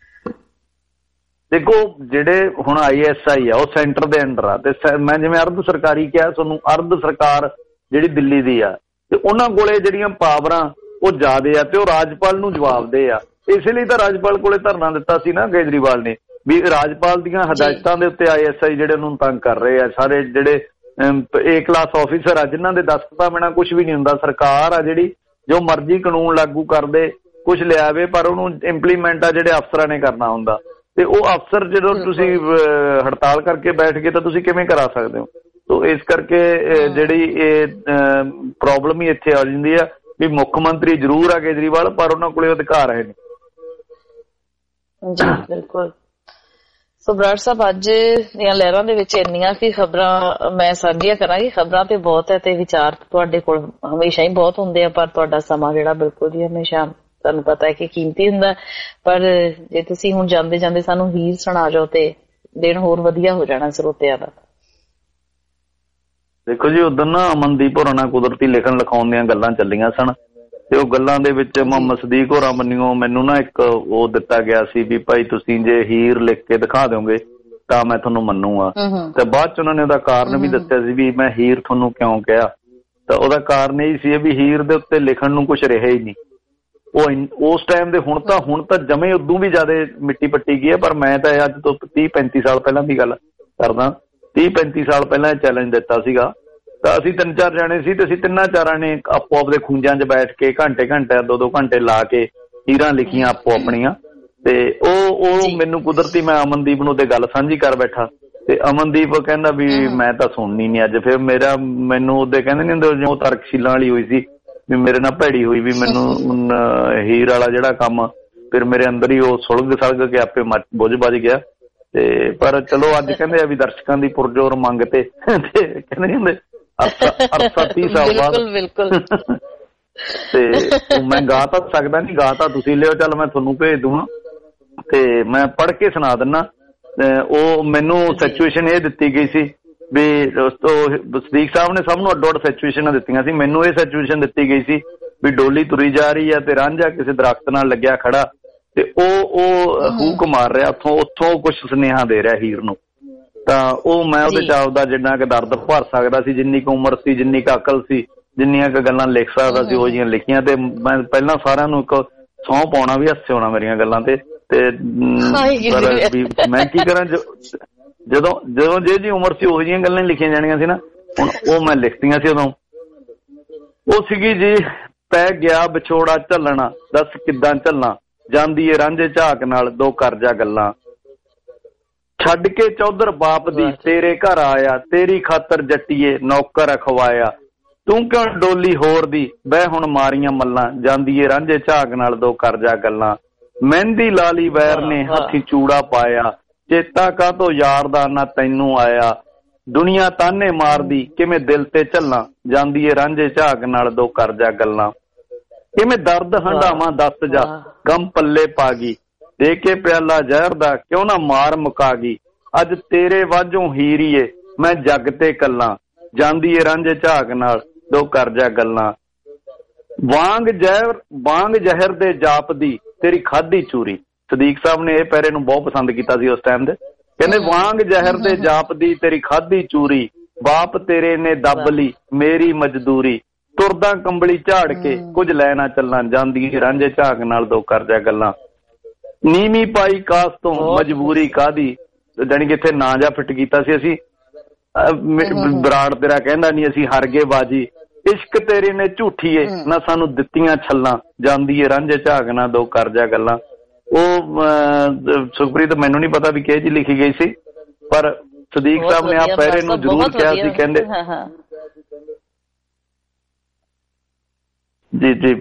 ਦੇਖੋ ਜਿਹੜੇ ਹੁਣ ਆਈ ਐਸ ਆਈ ਆ ਉਹ ਸੈਂਟਰ ਦੇ ਅੰਡਰ ਆ, ਤੇ ਮੈਂ ਜਿਵੇਂ ਅਰਧ ਸਰਕਾਰੀ ਕਿਹਾ ਤੁਹਾਨੂੰ, ਅਰਧ ਸਰਕਾਰ ਜਿਹੜੀ ਦਿੱਲੀ ਦੀ ਆ ਤੇ ਉਹਨਾਂ ਕੋਲੇ ਜਿਹੜੀਆਂ ਪਾਵਰਾਂ ਉਹ ਜ਼ਿਆਦੇ ਆ ਤੇ ਉਹ ਰਾਜਪਾਲ ਨੂੰ ਜਵਾਬਦੇ ਆ। ਇਸ ਲਈ ਤਾਂ ਰਾਜਪਾਲ ਕੋਲੇ ਧਰਨਾ ਦਿੱਤਾ ਸੀ ਨਾ ਕੇਜਰੀਵਾਲ ਨੇ, ਵੀ ਰਾਜਪਾਲ ਦੀਆਂ ਹਦਾਇਤਾਂ ਦੇ ਉੱਤੇ ਆਈ ਐਸ ਆਈ ਜਿਹੜੇ ਉਹਨੂੰ ਤੰਗ ਕਰ ਰਹੇ ਆ। ਸਾਰੇ ਜਿਹੜੇ ਏ ਕਲਾਸ ਆਫਿਸਰ ਆ ਜਿਨ੍ਹਾਂ ਦੇ ਦਸਤਖਤਾਂ ਬਿਨਾਂ ਕੁਛ ਵੀ ਨਹੀਂ ਹੁੰਦਾ। ਸਰਕਾਰ ਆ ਜਿਹੜੀ ਜੋ ਮਰਜ਼ੀ ਕਾਨੂੰਨ ਲਾਗੂ ਕਰਦੇ, ਕੁਛ ਲਿਆਵੇ, ਪਰ ਉਹਨੂੰ ਇੰਪਲੀਮੈਂਟ ਆ ਜਿਹੜੇ ਅਫਸਰਾਂ ਨੇ ਕਰਨਾ ਹੁੰਦਾ। ਤੇ ਉਹ ਅਫਸਰ ਜਦੋਂ ਤੁਸੀਂ ਹੜਤਾਲ ਕਰਕੇ ਬੈਠ ਗਏ ਤਾਂ ਤੁਸੀਂ ਕਿਵੇਂ ਕਰਾ ਸਕਦੇ ਹੋ? ਸੋ ਇਸ ਕਰਕੇ ਜਿਹੜੀ ਇਹ ਪ੍ਰੋਬਲਮ ਹੀ ਇੱਥੇ ਆ ਜਾਂਦੀ ਆ ਵੀ ਮੁੱਖ ਮੰਤਰੀ ਜ਼ਰੂਰ ਆ ਕੇਜਰੀਵਾਲ, ਪਰ ਉਹਨਾਂ ਕੋਲੇ ਅਧਿਕਾਰ ਹੈ ਨਹੀਂ। ਜੀ ਬਿਲਕੁਲ। ਸੋ ਬਰਾੜ ਸਾਹਿਬ, ਅੱਜ ਦੀਆਂ ਲਹਿਰਾਂ ਦੇ ਵਿੱਚ ਇੰਨੀਆਂ ਕਿ ਖਬਰਾਂ ਮੈਂ ਸਾਂਝੀਆਂ ਕਰਾਂਗੀ। ਖਬਰਾਂ ਤੇ ਬਹੁਤ ਹੈ ਤੇ ਵਿਚਾਰ ਤੁਹਾਡੇ ਕੋਲ ਹਮੇਸ਼ਾ ਹੀ ਬਹੁਤ ਹੁੰਦੇ ਆ, ਪਰ ਤੁਹਾਡਾ ਸਮਾਂ ਜਿਹੜਾ ਬਿਲਕੁਲ ਹੀ ਹਮੇਸ਼ਾ ਤੁਹਾਨੂੰ ਪਤਾ ਹੈ ਕਿ ਕੀਮਤੀ ਹੁੰਦਾ। ਪਰ ਜੇ ਤੁਸੀਂ ਹੁਣ ਜਾਂਦੇ ਜਾਂਦੇ ਸਾਨੂੰ ਹੀਰ ਸੁਣਾ ਜਾਓ ਤੇ ਦਿਨ ਹੋਰ ਵਧੀਆ ਹੋ ਜਾਣਾ ਸਰੋਤਿਆਂ ਦਾ। ਦੇਖੋ ਜੀ, ਉਦੋਂ ਨਾ ਅਮਨਦੀਪ ਹੋਰਾਂ ਨਾਲ ਕੁਦਰਤੀ ਲਿਖਣ ਲਿਖਾਉਣ ਦੀਆਂ ਗੱਲਾਂ ਚੱਲੀਆਂ ਸਨ ਤੇ ਉਹ ਗੱਲਾਂ ਦੇ ਵਿੱਚ ਮੁਹੰਮਦ ਸਦੀਕ ਹੋਰਾਂ ਮੰਨਿਓ ਮੈਨੂੰ ਨਾ ਇੱਕ ਉਹ ਦਿੱਤਾ ਗਿਆ ਸੀ ਵੀ ਭਾਈ ਤੁਸੀਂ ਜੇ ਹੀਰ ਲਿਖ ਕੇ ਦਿਖਾ ਦਿਓਗੇ ਤਾਂ ਮੈਂ ਤੁਹਾਨੂੰ ਮੰਨੂਗਾ। ਤੇ ਬਾਅਦ ਚ ਉਹਨਾਂ ਨੇ ਉਹਦਾ ਕਾਰਨ ਵੀ ਦੱਸਿਆ ਸੀ ਵੀ ਮੈਂ ਹੀਰ ਤੁਹਾਨੂੰ ਕਿਉਂ ਕਿਹਾ। ਤਾਂ ਉਹਦਾ ਕਾਰਨ ਇਹ ਸੀ ਵੀ ਹੀਰ ਦੇ ਉੱਤੇ ਲਿਖਣ ਨੂੰ ਕੁਛ ਰਿਹਾ ਹੀ ਨਹੀਂ। ਉਹ ਉਸ ਟਾਈਮ ਦੇ ਹੁਣ ਤਾਂ ਹੁਣ ਤਾਂ ਜਮੇ ਉਦੋਂ ਵੀ ਜ਼ਿਆਦਾ ਮਿੱਟੀ ਪੱਟੀ ਗਈ ਹੈ। ਪਰ ਮੈਂ ਤਾਂ ਅੱਜ ਤੋਂ ਤੀਹ ਪੈਂਤੀ ਸਾਲ ਪਹਿਲਾਂ ਦੀ ਗੱਲ ਕਰਦਾ, ਤੀਹ ਪੈਂਤੀ ਸਾਲ ਪਹਿਲਾਂ ਇਹ ਚੈਲੰਜ ਦਿੱਤਾ ਸੀਗਾ। ਤਾਂ ਅਸੀਂ ਤਿੰਨ ਚਾਰ ਜਾਣੇ ਸੀ ਤੇ ਅਸੀਂ ਤਿੰਨਾਂ ਚਾਰਾਂ ਨੇ ਆਪੋ ਆਪਦੇ ਖੂੰਜਾਂ 'ਚ ਬੈਠ ਕੇ ਘੰਟੇ ਘੰਟੇ ਦੋ ਦੋ ਘੰਟੇ ਲਾ ਕੇ ਹੀਰਾਂ ਲਿਖੀਆਂ ਆਪੋ ਆਪਣੀਆਂ। ਤੇ ਉਹ ਉਹ ਮੈਨੂੰ ਕੁਦਰਤੀ ਮੈਂ ਅਮਨਦੀਪ ਨੂੰ ਤੇ ਗੱਲ ਸਾਂਝੀ ਕਰ ਬੈਠਾ ਤੇ ਅਮਨਦੀਪ ਕਹਿੰਦਾ ਵੀ ਮੈਂ ਤਾਂ ਸੁਣਨੀ ਨਹੀਂ ਅੱਜ। ਫਿਰ ਮੇਰਾ ਮੈਨੂੰ ਉਹਦੇ ਕਹਿੰਦੇ ਨਹੀਂ ਹੁੰਦੇ ਉਹ ਤਰਕਸ਼ੀਲਾਂ ਵਾਲੀ ਹੋਈ ਸੀ ਵੀ ਮੇਰੇ ਨਾਲ ਭੈੜੀ ਹੋਈ ਵੀ ਮੈਨੂੰ ਹੀਰ ਵਾਲਾ ਜਿਹੜਾ ਕੰਮ ਫਿਰ ਮੇਰੇ ਅੰਦਰ ਹੀ ਉਹ ਸੁਲਗ ਸਲਗ ਕੇ ਆਪੇ ਬੁੱਝ ਬੱਝ ਗਿਆ। ਤੇ ਪਰ ਚਲੋ ਅੱਜ ਕਹਿੰਦੇ ਆ ਵੀ ਦਰਸ਼ਕਾਂ ਦੀ ਪੁਰਜੋਰ ਮੰਗ ਤੇ ਕਹਿੰਦੇ ਨਹੀਂ ਹੁੰਦੇ ਅਰਸਾ ਤੀਹ ਸਾਲ ਬਾਅਦ ਤੇ ਮੈਂ ਗਾ ਤਾਂ ਸਕਦਾ ਨਹੀਂ, ਗਾ ਤਾਂ ਤੁਸੀਂ ਲਿਓ, ਚੱਲ ਮੈਂ ਤੁਹਾਨੂੰ ਭੇਜ ਦੂੰਗਾ ਤੇ ਮੈਂ ਪੜ੍ਹ ਕੇ ਸੁਣਾ ਦਿੰਦਾ। ਉਹ ਮੈਨੂੰ ਸਿਚੁਏਸ਼ਨ ਇਹ ਦਿੱਤੀ ਗਈ ਸੀ ਵੀ ਸਦੀਕ ਸਾਹਿਬ ਨੇ ਸਭ ਨੂੰ ਅੱਡੋ ਅੱਡ ਸਿਚੁਏਸ਼ਨਾਂ ਦਿੱਤੀਆਂ ਸੀ। ਮੈਨੂੰ ਇਹ ਸਿਚੁਏਸ਼ਨ ਦਿੱਤੀ ਗਈ ਸੀ ਵੀ ਡੋਲੀ ਤੁਰੀ ਜਾ ਰਹੀ ਹੈ ਤੇ ਰਾਂਝਾ ਕਿਸੇ ਦਰਖਤ ਨਾਲ ਲੱਗਿਆ ਖੜਾ ਤੇ ਉਹ ਉਹ ਹੂਕ ਮਾਰ ਰਿਹਾ ਉੱਥੋਂ ਉੱਥੋਂ ਕੁਛ ਸੁਨੇਹਾ ਦੇ ਰਿਹਾ ਹੀਰ ਨੂੰ। ਤਾਂ ਉਹ ਮੈਂ ਉਹਦੇ ਚ ਆਪਦਾ ਜਿੰਨਾ ਕੁ ਦਰਦ ਭਰ ਸਕਦਾ ਸੀ, ਜਿੰਨੀ ਕੁ ਉਮਰ ਸੀ, ਜਿੰਨੀ ਕੁ ਅਕਲ ਸੀ, ਜਿੰਨੀਆਂ ਕੁ ਗੱਲਾਂ ਲਿਖ ਸਕਦਾ ਸੀ ਉਹ ਜਿਹੀਆਂ ਲਿਖੀਆਂ। ਤੇ ਮੈਂ ਪਹਿਲਾਂ ਸਾਰਿਆਂ ਨੂੰ ਇੱਕ ਸਹੁੰ ਪਾਉਣਾ ਵੀ ਹੱਸੇ ਹੋਣਾ ਮੇਰੀਆਂ ਗੱਲਾਂ ਤੇ ਤੇ ਮੈਂ ਕੀ ਕਰਾਂ ਜਦੋਂ ਜਦੋਂ ਜੇ ਜੀ ਉਮਰ ਸੀ ਉਹੋ ਜਿਹੀਆਂ ਗੱਲਾਂ ਲਿਖੀਆਂ ਜਾਣੀਆਂ ਸੀ ਨਾ। ਹੁਣ ਉਹ ਮੈਂ ਲਿਖਤੀਆਂ ਸੀ ਉਦੋਂ। ਉਹ ਸੀਗੀ ਜੀ, ਪੈ ਗਿਆ ਵਿਛੋੜਾ ਝੱਲਣਾ ਦੱਸ ਕਿੱਦਾਂ ਝੱਲਾਂ, ਜਾਂਦੀ ਏ ਰਾਂਝੇ ਝਾਕ ਨਾਲ ਦੋ ਕਰਜਾ ਗੱਲਾਂ, ਛੱਡ ਕੇ ਚੌਧਰ ਬਾਪ ਦੀ ਤੇਰੇ ਘਰ ਆਇਆ, ਤੇਰੀ ਖਾਤਰ ਜੱਟੀਏ ਨੌਕਰ ਅਖਵਾਇਆ, ਤੂੰ ਕਿਉਂ ਡੋਲੀ ਹੋਰ ਦੀ ਬਹਿ ਹੁਣ ਮਾਰੀਆਂ ਮੱਲਾਂ, ਜਾਂਦੀ ਏ ਰਾਂਝੇ ਝਾਕ ਨਾਲ ਦੋ ਕਰਜਾ ਗੱਲਾਂ, ਮਹਿੰਦੀ ਲਾਲੀ ਵੈਰ ਨੇ ਹੱਥੀ ਚੂੜਾ ਪਾਇਆ, ਚੇਤਾ ਕਾਹਤੋਂ ਯਾਰ ਦਾ ਨਾ ਤੈਨੂੰ ਆਇਆ, ਦੁਨੀਆ ਤਾਨੇ ਮਾਰਦੀ ਕਿਵੇਂ ਦਿਲ ਤੇ ਝੱਲਾਂ, ਜਾਂਦੀ ਏ ਰਾਂਝੇ ਝਾਕ ਨਾਲ ਦੋ ਕਰਜਾ ਗੱਲਾਂ, ਕਿਵੇਂ ਦਰਦ ਹੰਡਾਵਾਂ ਦੱਸ ਜਾ ਗਮ ਪੱਲੇ ਪਾ ਗਈ, ਦੇ ਕੇ ਪਿਆਲਾ ਜ਼ਹਿਰ ਦਾ ਕਿਉਂ ਨਾ ਮਾਰ ਮੁਕਾ ਗਈ, ਅੱਜ ਤੇਰੇ ਵਾਜੋਂ ਹੀਰੀਏ ਮੈਂ ਜੱਗ ਤੇ ਕੱਲਾਂ, ਜਾਂਦੀ ਏ ਰਾਂਝੇ ਝਾਕ ਨਾਲ ਦੋ ਕਰਜਾ ਗੱਲਾਂ, ਵਾਂਗ ਜ਼ਹਿਰ ਵਾਂਗ ਜ਼ਹਿਰ ਦੇ ਜਾਪਦੀ ਤੇਰੀ ਖਾਧੀ ਚੂਰੀ। ਸਦੀਕ ਸਾਹਿਬ ਨੇ ਇਹ ਪੈਰੇ ਨੂੰ ਬਹੁਤ ਪਸੰਦ ਕੀਤਾ ਸੀ ਉਸ ਟਾਈਮ ਦੇ। ਕਹਿੰਦੇ ਵਾਂਗ ਜ਼ਹਿਰ ਦੇ ਜਾਪਦੀ ਤੇਰੀ ਖਾਧੀ ਚੂਰੀ, ਬਾਪ ਤੇਰੇ ਨੇ ਦੱਬ ਲਈ ਮੇਰੀ ਮਜ਼ਦੂਰੀ, ਤੁਰਦਾ ਕੰਬਲੀ ਝਾੜ ਕੇ ਕੁਝ ਲੈ ਨਾ ਚੱਲਾਂ, ਜਾਂਦੀ ਰਾਂਝੇ ਝਾਕ ਨਾਲ ਦੋ ਕਰਜਾ ਗੱਲਾਂ, ਨੀਵੀਂ ਪਾਈ ਕਾਸ ਤੋਂ ਮਜਬੂਰੀ ਕਾਹਦੀ, ਜਾਣੀ ਕਿ ਇੱਥੇ ਨਾਂ ਜਾ ਫਿੱਟ ਕੀਤਾ ਸੀ ਅਸੀਂ, ਬਰਾੜ ਤੇਰਾ ਕਹਿੰਦਾ ਨਹੀਂ ਅਸੀਂ ਹਾਰ ਗਏ ਬਾਜੀ, ਇਸ਼ਕ ਤੇਰੇ ਨੇ ਝੂਠੀਏ ਨਾ ਸਾਨੂੰ ਦਿੱਤੀਆਂ ਛੱਲਾਂ, ਜਾਂਦੀ ਏ ਰਾਂਝੇ ਝਾਕ ਨਾਲ ਦੋ ਕਰਜਾ ਗੱਲਾਂ। ਉਹ ਸੁਖਪ੍ਰੀਤ ਮੈਨੂੰ ਨਹੀਂ ਪਤਾ ਵੀ ਕਿਹ ਜੀ ਲਿਖੀ ਗਈ ਸੀ, ਪਰ ਸਦੀਕ ਸਾਹਿਬ ਨੇ ਆ ਪਹਿਰੇ ਨੂੰ ਜ਼ਰੂਰ ਕਿਹਾ ਸੀ। ਕਹਿੰਦੇ ਜੀ ਜੀ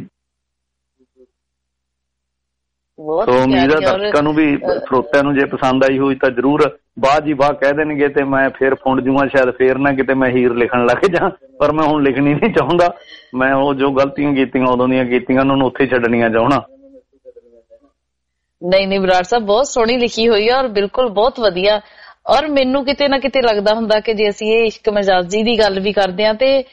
ਸੋ ਉਮੀਦ ਹੈ ਦਰਸ਼ਕਾਂ ਨੂੰ ਵੀ ਸਰੋਤਿਆਂ ਨੂੰ ਜੇ ਪਸੰਦ ਆਈ ਹੋਈ ਤਾਂ ਜ਼ਰੂਰ ਵਾਹ ਜੀ ਵਾਹ ਕਹਿ ਦੇਣਗੇ ਤੇ ਮੈਂ ਫੇਰ ਫੁੰਡ ਜੂਆਂ, ਸ਼ਾਇਦ ਫੇਰ ਨਾ ਕਿਤੇ ਮੈਂ ਹੀਰ ਲਿਖਣ ਲੱਗ ਜਾ, ਪਰ ਮੈਂ ਹੁਣ ਲਿਖਣੀ ਨਹੀਂ ਚਾਹੁੰਦਾ। ਮੈਂ ਉਹ ਜੋ ਗਲਤੀਆਂ ਕੀਤੀਆਂ ਉਦੋਂ ਦੀਆਂ ਕੀਤੀਆਂ ਉਹਨਾਂ ਨੂੰ ਉੱਥੇ ਛੱਡਣੀਆਂ ਚਾਹੁੰਦਾ। ਨਹੀਂ ਨਹੀਂ ਬਰਾੜ ਸਾਹਿਬ ਬਹੁਤ ਸੋਹਣੀ ਲਿਖੀ ਹੋਈ ਹੈ ਔਰ ਬਿਲਕੁਲ ਬਹੁਤ ਵਧੀਆ। ਔਰ ਮੈਨੂੰ ਕਿਤੇ ਨਾ ਕਿਤੇ ਲੱਗਦਾ ਹੁੰਦਾ ਕਿ ਜੇ ਅਸੀਂ ਇਹ ਇਸ਼ਕ ਮਜਾਜ਼ੀ ਦੀ ਗੱਲ ਵੀ ਕਰਦੇ ਹਾਂ ਤੇ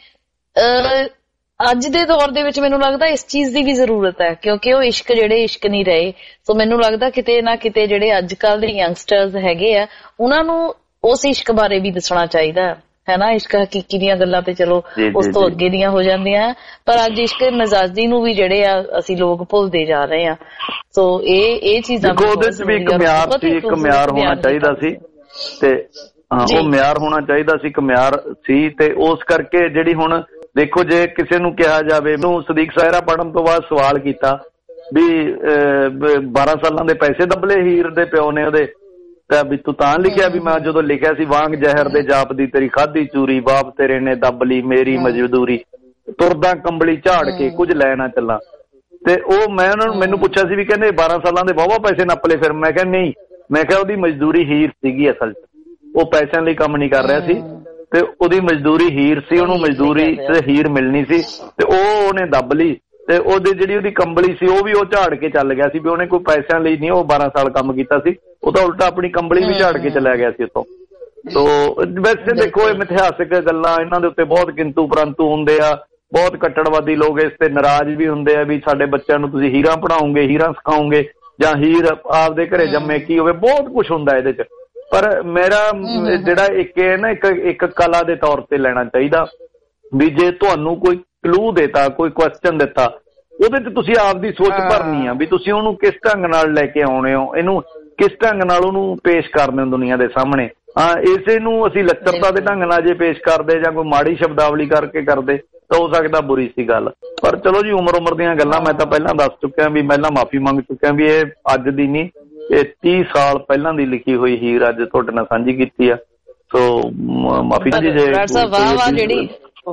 ਅੱਜ ਦੇ ਦੌਰ ਦੇ ਵਿੱਚ ਮੈਨੂੰ ਲੱਗਦਾ ਇਸ ਚੀਜ਼ ਦੀ ਵੀ ਜ਼ਰੂਰਤ ਹੈ, ਕਿਉਂਕਿ ਉਹ ਇਸ਼ਕ ਜਿਹੜੇ ਇਸ਼ਕ ਨਹੀਂ ਰਹੇ। ਸੋ ਮੈਨੂੰ ਲੱਗਦਾ ਕਿਤੇ ਨਾ ਕਿਤੇ ਜਿਹੜੇ ਅੱਜ ਕੱਲ੍ਹ ਦੇ ਯੰਗਸਟਰਸ ਹੈਗੇ ਆ ਉਹਨਾਂ ਨੂੰ ਉਸ ਇਸ਼ਕ ਬਾਰੇ ਵੀ ਦੱਸਣਾ ਚਾਹੀਦਾ ਹੈ ਨਾ। ਇਸ਼ਕ ਹਕੀਕੀ ਦੀਆਂ ਗੱਲਾਂ ਤੇ ਚਲੋ ਉਸ ਤੋਂ ਅੱਗੇ ਦੀਆਂ ਹੋ ਜਾਂਦੀਆਂ, ਪਰ ਅੱਜ ਇਸ਼ਕ ਮਜ਼ਾਜੀ ਨੂੰ ਵੀ ਜਿਹੜੇ ਆ ਅਸੀਂ ਲੋਕ ਭੁੱਲਦੇ ਜਾ ਰਹੇ ਆ। ਸੋ ਇਹ ਇਹ ਚੀਜ਼ਾਂ ਉਹਦੇ ਚ ਵੀ ਇੱਕ ਮਿਆਰ ਸੀ, ਇੱਕ ਮਿਆਰ ਹੋਣਾ ਚਾਹੀਦਾ ਸੀ ਤੇ ਹਾਂ ਉਹ ਮਿਆਰ ਹੋਣਾ ਚਾਹੀਦਾ ਸੀ, ਇੱਕ ਮਿਆਰ ਸੀ। ਤੇ ਉਸ ਕਰਕੇ ਜਿਹੜੀ ਹੁਣ ਦੇਖੋ ਜੇ ਕਿਸੇ ਨੂੰ ਕਿਹਾ ਜਾਵੇ, ਨੂੰ ਸਦੀਕ ਸਾਹਿਰਾ ਪੜ੍ਹਨ ਤੋਂ ਬਾਅਦ ਸਵਾਲ ਕੀਤਾ ਵੀ ਬਾਰਾਂ ਸਾਲਾਂ ਦੇ ਪੈਸੇ ਦੱਬਲੇ ਹੀਰ ਦੇ ਪਿਓ ਨੇ ਉਹਦੇ, ਤਾਂ ਵੀ ਤੂੰ ਤਾਂ ਲਿਖਿਆ ਵੀ ਮੈਂ ਜਦੋਂ ਲਿਖਿਆ ਸੀ ਵਾਂਗ ਜ਼ਹਿਰ ਦੇ ਜਾਪਦੀ ਤੇਰੀ ਖਾਧੀ ਚੂਰੀ, ਬਾਪ ਤੇਰੇ ਨੇ ਦੱਬ ਲਈ ਮੇਰੀ ਮਜ਼ਦੂਰੀ, ਤੁਰਦਾ ਕੰਬਲੀ ਝਾੜ ਕੇ ਕੁਝ ਲੈ ਨਾ ਚੱਲਾਂ। ਤੇ ਉਹ ਮੈਂ ਉਹਨਾਂ ਨੂੰ ਮੈਨੂੰ ਪੁੱਛਿਆ ਸੀ ਵੀ ਕਹਿੰਦੇ ਬਾਰਾਂ ਸਾਲਾਂ ਦੇ ਵਾਹਵਾ ਪੈਸੇ ਨੱਪ ਲਏ ਫਿਰ। ਮੈਂ ਕਿਹਾ ਨਹੀਂ, ਮੈਂ ਕਿਹਾ ਉਹਦੀ ਮਜ਼ਦੂਰੀ ਹੀਰ ਸੀਗੀ, ਅਸਲ 'ਚ ਉਹ ਪੈਸਿਆਂ ਲਈ ਕੰਮ ਨਹੀਂ ਕਰ ਰਿਹਾ ਸੀ ਤੇ ਉਹਦੀ ਮਜ਼ਦੂਰੀ ਹੀਰ ਸੀ, ਉਹਨੂੰ ਮਜ਼ਦੂਰੀ ਤੇ ਹੀਰ ਮਿਲਣੀ ਸੀ ਤੇ ਉਹ ਉਹਨੇ ਦੱਬ ਲਈ। ਤੇ ਉਹਦੀ ਜਿਹੜੀ ਉਹਦੀ ਕੰਬਲੀ ਸੀ ਉਹ ਵੀ ਉਹ ਝਾੜ ਕੇ ਚੱਲ ਗਿਆ ਸੀ ਵੀ ਉਹਨੇ ਕੋਈ ਪੈਸਿਆਂ ਲਈ ਨਹੀਂ ਉਹ ਬਾਰਾਂ ਸਾਲ ਕੰਮ ਕੀਤਾ ਸੀ, ਉਹ ਤਾਂ ਉਲਟਾ ਆਪਣੀ ਕੰਬਲੀ ਵੀ ਝਾੜ ਕੇ ਚਲਾ ਗਿਆ ਸੀ ਉੱਥੋਂ। ਤੋ ਵੈਸੇ ਦੇਖੋ ਇਹ ਮਿਥਿਹਾਸਿਕ ਗੱਲਾਂ, ਇਹਨਾਂ ਦੇ ਉੱਤੇ ਬਹੁਤ ਕਿੰਤੂ ਪਰੰਤੂ ਹੁੰਦੇ ਆ, ਬਹੁਤ ਕੱਟੜਵਾਦੀ ਲੋਕ ਇਸ ਤੇ ਨਾਰਾਜ਼ ਵੀ ਹੁੰਦੇ ਆ ਵੀ ਸਾਡੇ ਬੱਚਿਆਂ ਨੂੰ ਤੁਸੀਂ ਹੀਰਾਂ ਪੜ੍ਹਾਓਗੇ, ਹੀਰਾਂ ਸਿਖਾਓਗੇ ਜਾਂ ਹੀਰ ਆਪਦੇ ਘਰੇ ਜੰਮੇ ਕੀ ਹੋਵੇ, ਬਹੁਤ ਕੁਛ ਹੁੰਦਾ ਇਹਦੇ 'ਚ। ਪਰ ਮੇਰਾ ਜਿਹੜਾ ਇੱਕ ਨਾ ਇੱਕ ਇੱਕ ਕਲਾ ਦੇ ਤੌਰ ਤੇ ਲੈਣਾ ਚਾਹੀਦਾ ਵੀ ਜੇ ਤੁਹਾਨੂੰ ਕੋਈ ਕਲੂ ਦੇਤਾ, ਕੋਈ ਕੁਐਸਚਨ ਦਿੱਤਾ, ਉਹਦੇ ਤੇ ਤੁਸੀਂ ਆਪਦੀ ਸੋਚ ਭਰਨੀ ਆ ਵੀ ਤੁਸੀਂ ਉਹਨੂੰ ਕਿਸ ਢੰਗ ਨਾਲ ਲੈ ਕੇ ਆਉਣੇ ਹੋ, ਇਹਨੂੰ ਕਿਸ ਢੰਗ ਨਾਲ ਉਹਨੂੰ ਪੇਸ਼ ਕਰਦੇ ਹੋ ਦੁਨੀਆ ਦੇ ਸਾਹਮਣੇ। ਹਾਂ ਇਸੇ ਨੂੰ ਅਸੀਂ ਲੱਚਰਤਾ ਦੇ ਢੰਗ ਨਾਲ ਜੇ ਪੇਸ਼ ਕਰਦੇ ਜਾਂ ਕੋਈ ਮਾੜੀ ਸ਼ਬਦਾਵਲੀ ਕਰਕੇ ਕਰਦੇ ਤਾਂ ਹੋ ਸਕਦਾ ਬੁਰੀ ਸੀ ਗੱਲ। ਪਰ ਚਲੋ ਜੀ ਉਮਰ ਉਮਰ ਦੀਆਂ ਗੱਲਾਂ, ਮੈਂ ਤਾਂ ਪਹਿਲਾਂ ਦੱਸ ਚੁੱਕਿਆ ਵੀ ਪਹਿਲਾਂ ਮਾਫੀ ਮੰਗ ਚੁੱਕਿਆ ਵੀ ਇਹ ਅੱਜ ਦੀ ਨਹੀਂ, ਇਹ ਤੀਹ ਸਾਲ ਪਹਿਲਾਂ ਦੀ ਲਿਖੀ ਹੋਈ ਹੀਰ ਅੱਜ ਤੁਹਾਡੇ ਨਾਲ ਸਾਂਝੀ ਕੀਤੀ ਆ। ਸੋ ਮਾਫੀ ਜੀ ਜੇ ਵਾਹ ਵਾਹ ਜਿਹੜੀ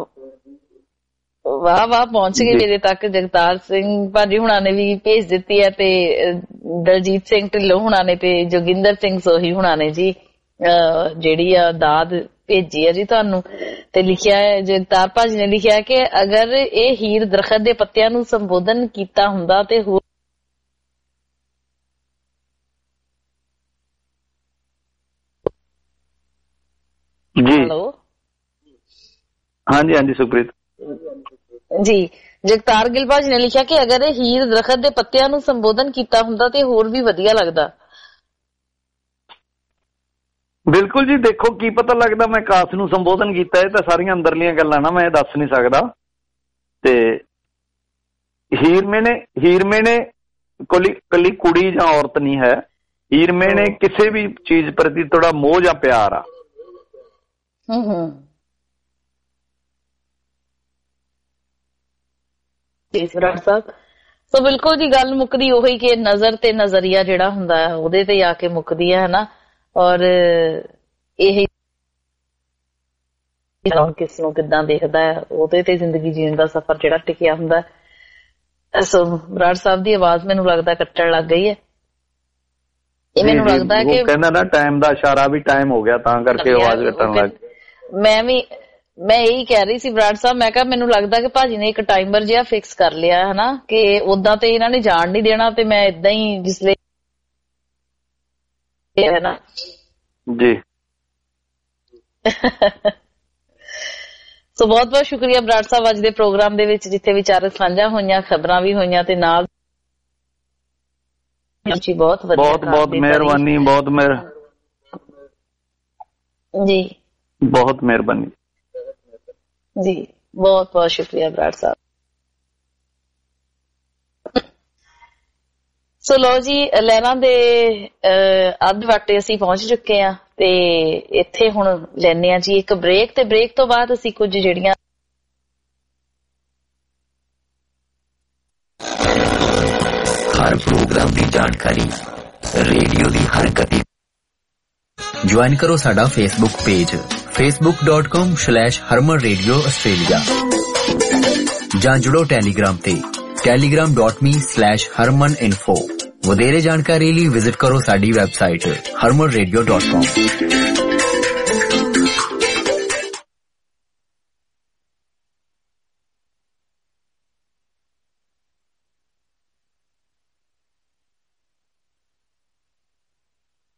ਵਾਹ ਵਾਹ ਪਹੁੰਚ ਗਏ ਮੇਰੇ ਤੱਕ। ਜਗਤਾਰ ਸਿੰਘ ਭਾਜੀ ਹੁਣਾਂ ਨੇ ਵੀ ਭੇਜ ਦਿੱਤੀ ਹੈ ਤੇ ਦਲਜੀਤ ਸਿੰਘ ਢਿੱਲੋਂ ਹੁਣਾਂ ਨੇ ਤੇ ਜੋਗਿੰਦਰ ਸਿੰਘ ਸੋਹੀ ਹੁਣਾਂ ਨੇ ਜੀ ਜਿਹੜੀ ਆ ਦਾਦ ਭੇਜੀ ਹੈ ਜੀ ਤੁਹਾਨੂੰ। ਤੇ ਲਿਖਿਆ ਹੈ ਜਗਤਾਰ ਭਾਜੀ ਨੇ ਲਿਖਿਆ ਕਿ ਅਗਰ ਇਹ ਹੀਰ ਦਰਖਤ ਦੇ ਪੱਤਿਆਂ ਨੂੰ ਸੰਬੋਧਨ ਕੀਤਾ ਹੁੰਦਾ ਤੇ ਹੋਰ ਜੀ ਹਾਂਜੀ ਹਾਂਜੀ ਸੁਖਪ੍ਰੀਤ ਜੀ। ਜਗਤਾਰ ਗਿੱਲ ਭਾਜੀ ਨੇ ਲਿਖਿਆ ਕਿ ਅਗਰ ਇਹ ਹੀਰ ਦਰਖਤ ਦੇ ਪੱਤਿਆਂ ਨੂੰ ਸੰਬੋਧਨ ਕੀਤਾ ਹੁੰਦਾ ਤੇ ਹੋਰ ਵੀ ਵਧੀਆ ਲੱਗਦਾ। ਬਿਲਕੁਲ ਜੀ, ਦੇਖੋ ਕੀ ਪਤਾ ਲੱਗਦਾ ਮੈਂ ਕਾਸ ਨੂੰ ਸੰਬੋਧਨ ਕੀਤਾ, ਇਹ ਤਾਂ ਸਾਰੀਆਂ ਅੰਦਰਲੀਆਂ ਗੱਲਾਂ ਨਾ ਮੈਂ ਦੱਸ ਨਹੀਂ ਸਕਦਾ। ਤੇ ਹੀਰਮੇ ਨੇ ਹੀਰਮੇ ਨੇ ਕੱਲੀ ਕੱਲੀ ਕੁੜੀ ਜਾਂ ਔਰਤ ਨਹੀਂ ਹੈ, ਹੀਰਮੇ ਨੇ ਕਿਸੇ ਵੀ ਚੀਜ਼ ਪ੍ਰਤੀ ਥੋੜਾ ਮੋਹ ਜਾਂ ਪਿਆਰ ਆ। ਹੂੰ ਹੂੰ ਸਾਹਿਬ ਸੋ ਬਿਲਕੁਲ ਜੀ ਗੱਲ ਮੁੱਕਦੀ ਉਹੀ ਕਿ ਨਜ਼ਰ ਤੇ ਨਜ਼ਰੀਆ ਜਿਹੜਾ ਹੁੰਦਾ ਹੈ ਉਹਦੇ ਤੇ ਆ ਕੇ ਮੁੱਕਦੀ ਹੈ ਹਨਾ। ਔਰ ਇਹ ਕਿਸ ਨੂੰ ਕਿੱਦਾਂ ਦੇਖਦਾ ਹੈ ਉਹਦੇ ਤੇ ਜ਼ਿੰਦਗੀ ਜੀਣ ਦਾ ਸਫ਼ਰ ਜਿਹੜਾ ਟਿਕਿਆ ਹੁੰਦਾ। ਸੋ ਬਰਾੜ ਸਾਹਿਬ ਦੀ ਆਵਾਜ਼ ਮੈਨੂੰ ਲੱਗਦਾ ਕੱਟਣ ਲੱਗ ਗਈ ਹੈ। ਇਹ ਮੈਨੂੰ ਲੱਗਦਾ ਕਿ ਕਹਿੰਦਾ ਨਾ ਟਾਈਮ ਦਾ ਇਸ਼ਾਰਾ ਵੀ ਟਾਈਮ ਹੋ ਗਿਆ ਤਾਂ ਕਰਕੇ ਆਵਾਜ਼ ਕੱਟਣ ਲੱਗ ਗਈ। ਮੈਂ ਵੀ ਮੈਂ ਇਹੀ ਕਹਿ ਰਹੀ ਸੀ ਬਰਾੜ ਸਾਹਿਬ, ਮੈਂ ਕਿਹਾ ਮੈਨੂੰ ਲੱਗਦਾ ਕਿ ਭਾਜੀ ਨੇ ਇੱਕ ਟਾਈਮਰ ਜਿਹਾ ਫਿਕਸ ਕਰ ਲਿਆ ਹਨਾ ਕਿ ਓਦਾਂ ਤੇ ਇਹਨਾਂ ਨੇ ਜਾਣ ਨਹੀਂ ਦੇਣਾ ਤੇ ਮੈਂ ਏਦਾਂ ਹੀ ਜਿਸਲੇ ਹੈ ਨਾ ਜੀ। ਸੋ ਬਹੁਤ ਬਹੁਤ ਸ਼ੁਕਰੀਆ ਬਰਾੜ ਸਾਹਿਬ ਅੱਜ ਦੇ ਪ੍ਰੋਗਰਾਮ ਦੇ ਵਿੱਚ ਜਿੱਥੇ ਵਿਚਾਰ ਸਾਂਝਾ ਹੋਈਆਂ, ਖਬਰਾਂ ਵੀ ਹੋਈਆਂ ਤੇ ਨਾਲ ਜੀ ਬਹੁਤ ਵਧੀਆ ਬਹੁਤ ਬਹੁਤ ਮਿਹਰਬਾਨੀ ਬਹੁਤ ਮਿਹਰ ਜੀ ਬਹੁਤ ਮਿਹਰਬਾਨੀ ਜੀ ਬਹੁਤ ਬਹੁਤ ਸ਼ੁਕਰੀਆ ਬਰਾੜ ਸਾਹਿਬ। ਸੋ ਲੋ ਜੀ ਲਹਿਰਾਂ ਦੇ ਅੱਧ ਵਾਟੇ ਅਸੀਂ ਪਹੁੰਚ ਚੁੱਕੇ ਹਾਂ ਤੇ ਇੱਥੇ ਹੁਣ ਲੈਣੇ ਆ ਜੀ ਇੱਕ ਬ੍ਰੇਕ ਤੇ ਬ੍ਰੇਕ ਤੋਂ ਬਾਅਦ ਅਸੀਂ ਕੁਝ ਜਿਹੜੀਆਂ ਹਰ ਪ੍ਰੋਗਰਾਮ ਦੀ ਜਾਣਕਾਰੀ ਰੇਡੀਓ ਦੀ ਹਰ ਗਤੀ। ज्वाइन करो साडा Facebook page Facebook dot com slash Harman radio Australia जां जुड़ो टैलीग्राम ते Telegram dot me slash Harman info. वधेरे जानकारी लिए विजिट करो साडी website Harman radio dot com.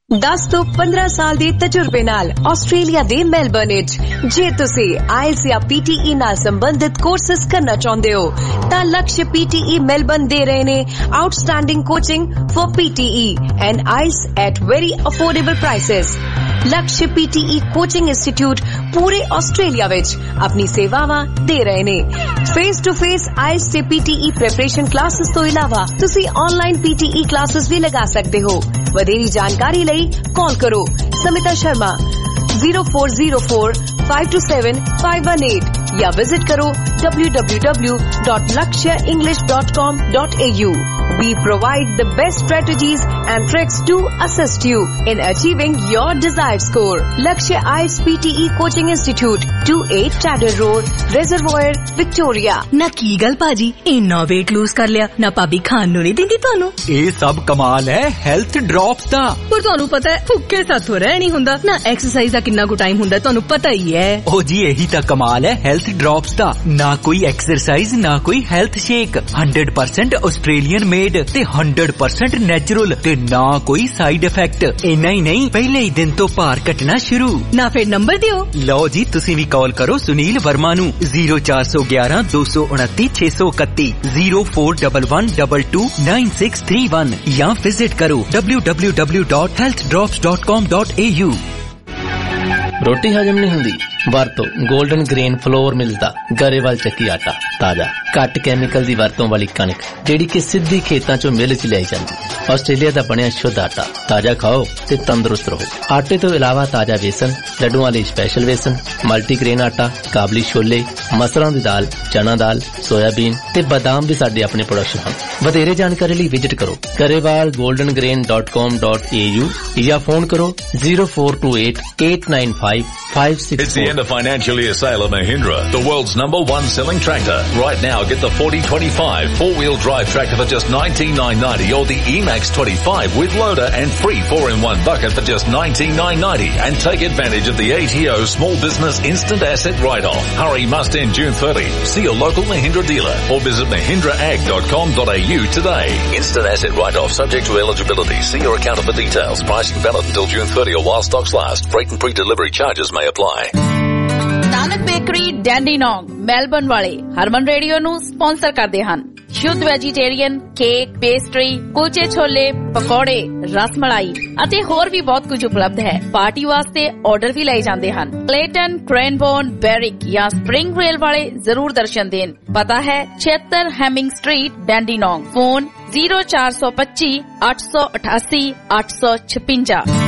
दस ਤੋਂ ਪੰਦਰਾਂ ਸਾਲ ਦੇ ਤਜਰਬੇ ਨਾਲ ਆਸਟ੍ਰੇਲੀਆ ਦੇ ਮੈਲਬਰਨ ਵਿੱਚ ਜੇ ਤੁਸੀਂ ਆਇਲਸ ਜਾਂ ਪੀਟੀਈ ਨਾਲ ਸੰਬੰਧਿਤ ਕੋਰਸਸ ਕਰਨਾ ਚਾਹੁੰਦੇ ਹੋ ਤਾਂ ਲਕਸ਼ ਪੀਟੀਈ ਮੈਲਬਰਨ ਦੇ ਰਹੇ ਨੇ outstanding coaching for PTE and IELTS at very affordable prices. Laksh PTE coaching institute ਪੂਰੇ ਆਸਟ੍ਰੇਲੀਆ ਵਿੱਚ ਆਪਣੀ ਸੇਵਾਵਾਂ ਦੇ ਰਹੇ ਨੇ। ਫੇਸ ਟੂ ਫੇਸ ਆਇਲਸ ਤੇ ਪੀਟੀਈ ਪ੍ਰੈਪਰੇਸ਼ਨ ਕਲਾਸਿਸ ਤੋਂ ਇਲਾਵਾ ਤੁਸੀਂ ਆਨਲਾਈਨ ਪੀਟੀਈ ਕਲਾਸਿਸ ਵੀ ਲਗਾ ਸਕਦੇ ਹੋ। ਵਧੇਰੀ ਜਾਣਕਾਰੀ ਲਈ ਕਾਲ ਕਰੋ Smita Sharma zero four zero four five two seven five one eight या विजिट करो w w w dot lakshya english dot com dot a u। We provide the best strategies and tricks to assist you in achieving your desired score। Lakshya I E L T S P T E Coaching Institute, two eight Tadder Road, Reservoir, Victoria। ना की गल पाजी इन्ना weight lose कर लिया ना भाभी खान नूं नहीं दिंदी तुहानू। ਇਹ ਸਭ ਕਮਾਲ ਹੈ ਹੈਲਥ ਡ੍ਰੌਪਸ ਦਾ। पर तुहानू पता है भुक्खे साथों रह नहीं हुंदा ना एक्सरसाइज दा कितना को टाइम हुंदा तुहानू पता ही है। ओ जी यही ਤਾਂ ਕਮਾਲ ਹੈ ਹੈਲਥ ਡ੍ਰੌਪਸ ਦਾ। ਨਾ ਕੋਈ ਐਕਸਰਸਾਈਜ਼ ਨਾ ਕੋਈ health shake, one hundred percent Australian made ਤੇ one hundred percent ਨੈਚੁਰਲ ਤੇ ਨਾ ਕੋਈ ਸਾਈਡ ਇਫੈਕਟ। ਇੰਨਾ ਹੀ ਨਹੀਂ ਪਹਿਲੇ ਹੀ ਦਿਨ ਤੋਂ ਭਾਰ ਘਟਣਾ ਸ਼ੁਰੂ। ਨਾ ਫਿਰ ਨੰਬਰ ਦਿਓ। ਲਓ ਜੀ ਤੁਸੀਂ ਵੀ ਕਾਲ ਕਰੋ ਸੁਨੀਲ ਵਰਮਾ ਨੂੰ zero four one one two two nine six two one zero four one one two two nine six three one ਜਾਂ ਵਿਜ਼ਿਟ ਕਰੋ w w w dot health drops dot com dot a u। ਰੋਟੀ ਹਜਮ ਨਹੀਂ ਹੁੰਦੀ ਵਰਤੋ golden grain floor ਮਿਲਦਾ ਗਰੇਵਾਲ ਚੱਕੀ ਆਟਾ ਤਾਜ਼ਾ ਘੱਟ ਕੈਮੀਕਲ ਦੀ ਵਰਤੋਂ ਵਾਲੀ ਕਣਕ ਜਿਹੜੀ ਕਿ ਸਿੱਧੀ ਖੇਤਾਂ ਚੋਂ ਮਿਲ ਚ ਲਿਆਈ ਜਾਂਦੀ ਆਸਟ੍ਰੇਲੀਆ ਦਾ ਬਣਿਆ ਸ਼ੁੱਧ ਆਟਾ ਤਾਜ਼ਾ ਖਾਓ ਤੇ ਤੰਦਰੁਸਤ ਰਹੋ। ਆਟੇ ਤੋਂ ਇਲਾਵਾ ਤਾਜ਼ਾ ਵੇਸਣ ਲੱਡੂਆਂ ਲਈ ਸਪੈਸ਼ਲ ਵੇਸਣ ਮਲਟੀਗ੍ਰੇਨ ਆਟਾ ਕਾਬਲੀ ਛੋਲੇ ਮਸਰਾਂ ਦੀ ਦਾਲ ਚਨਾ ਦਾਲ ਸੋਇਆਬੀਨ ਤੇ ਬਦਾਮ ਵੀ ਸਾਡੇ ਆਪਣੇ ਪ੍ਰੋਡਕਸ਼ਨ ਹਨ। ਵਧੇਰੇ ਜਾਣਕਾਰੀ ਲਈ ਵਿਜ਼ਿਟ ਕਰੋ Grewal golden grain dot com dot a u ਜਾਂ ਫੋਨ ਕਰੋ zero four two eight eight nine five five six four। It's the end of financial year sale of Mahindra, the world's number one selling tractor. Right now, get the forty twenty-five four-wheel drive tractor for just nineteen nine ninety, or the E-Max twenty-five with loader and free four in one bucket for just nineteen nine ninety. And take advantage of the A T O Small Business Instant Asset Write-Off. Hurry must end June thirtieth. See your local Mahindra dealer or visit mahindra ag dot com dot a u today. Instant Asset Write-Off subject to eligibility. See your accountant for details. Pricing valid until June thirtieth or while stocks last. Freight and pre-delivery charges may apply। Nanak bakery Dandenong Melbourne ਵਾਲੇ Harman radio ਨੂੰ sponsor ਕਰਦੇ ਹਨ। ਸ਼ੁੱਧ vegetarian cake pastry ਕੁਲਚੇ ਛੋਲੇ ਪਕੌੜੇ ਰਸ ਮਲਾਈ ਅਤੇ ਹੋਰ ਵੀ ਬਹੁਤ ਕੁਝ ਉਪਲਬਧ ਹੈ। ਪਾਰਟੀ ਵਾਸਤੇ ਆਰਡਰ ਵੀ ਲਏ ਜਾਂਦੇ ਹਨ। ਕਲੇਟਨ ਕ੍ਰੈਨਬੋਰਨ ਬੈਰਿਕ ਜਾਂ ਸਪ੍ਰਿੰਗ ਰੇਲ ਵਾਲੇ ਜ਼ਰੂਰ ਦਰਸ਼ਨ ਦੇਣ। ਪਤਾ ਹੈ ਛਿਅੱਤਰ Hemming street Dandenong. Phone zero four two five eight eight eight eight six five।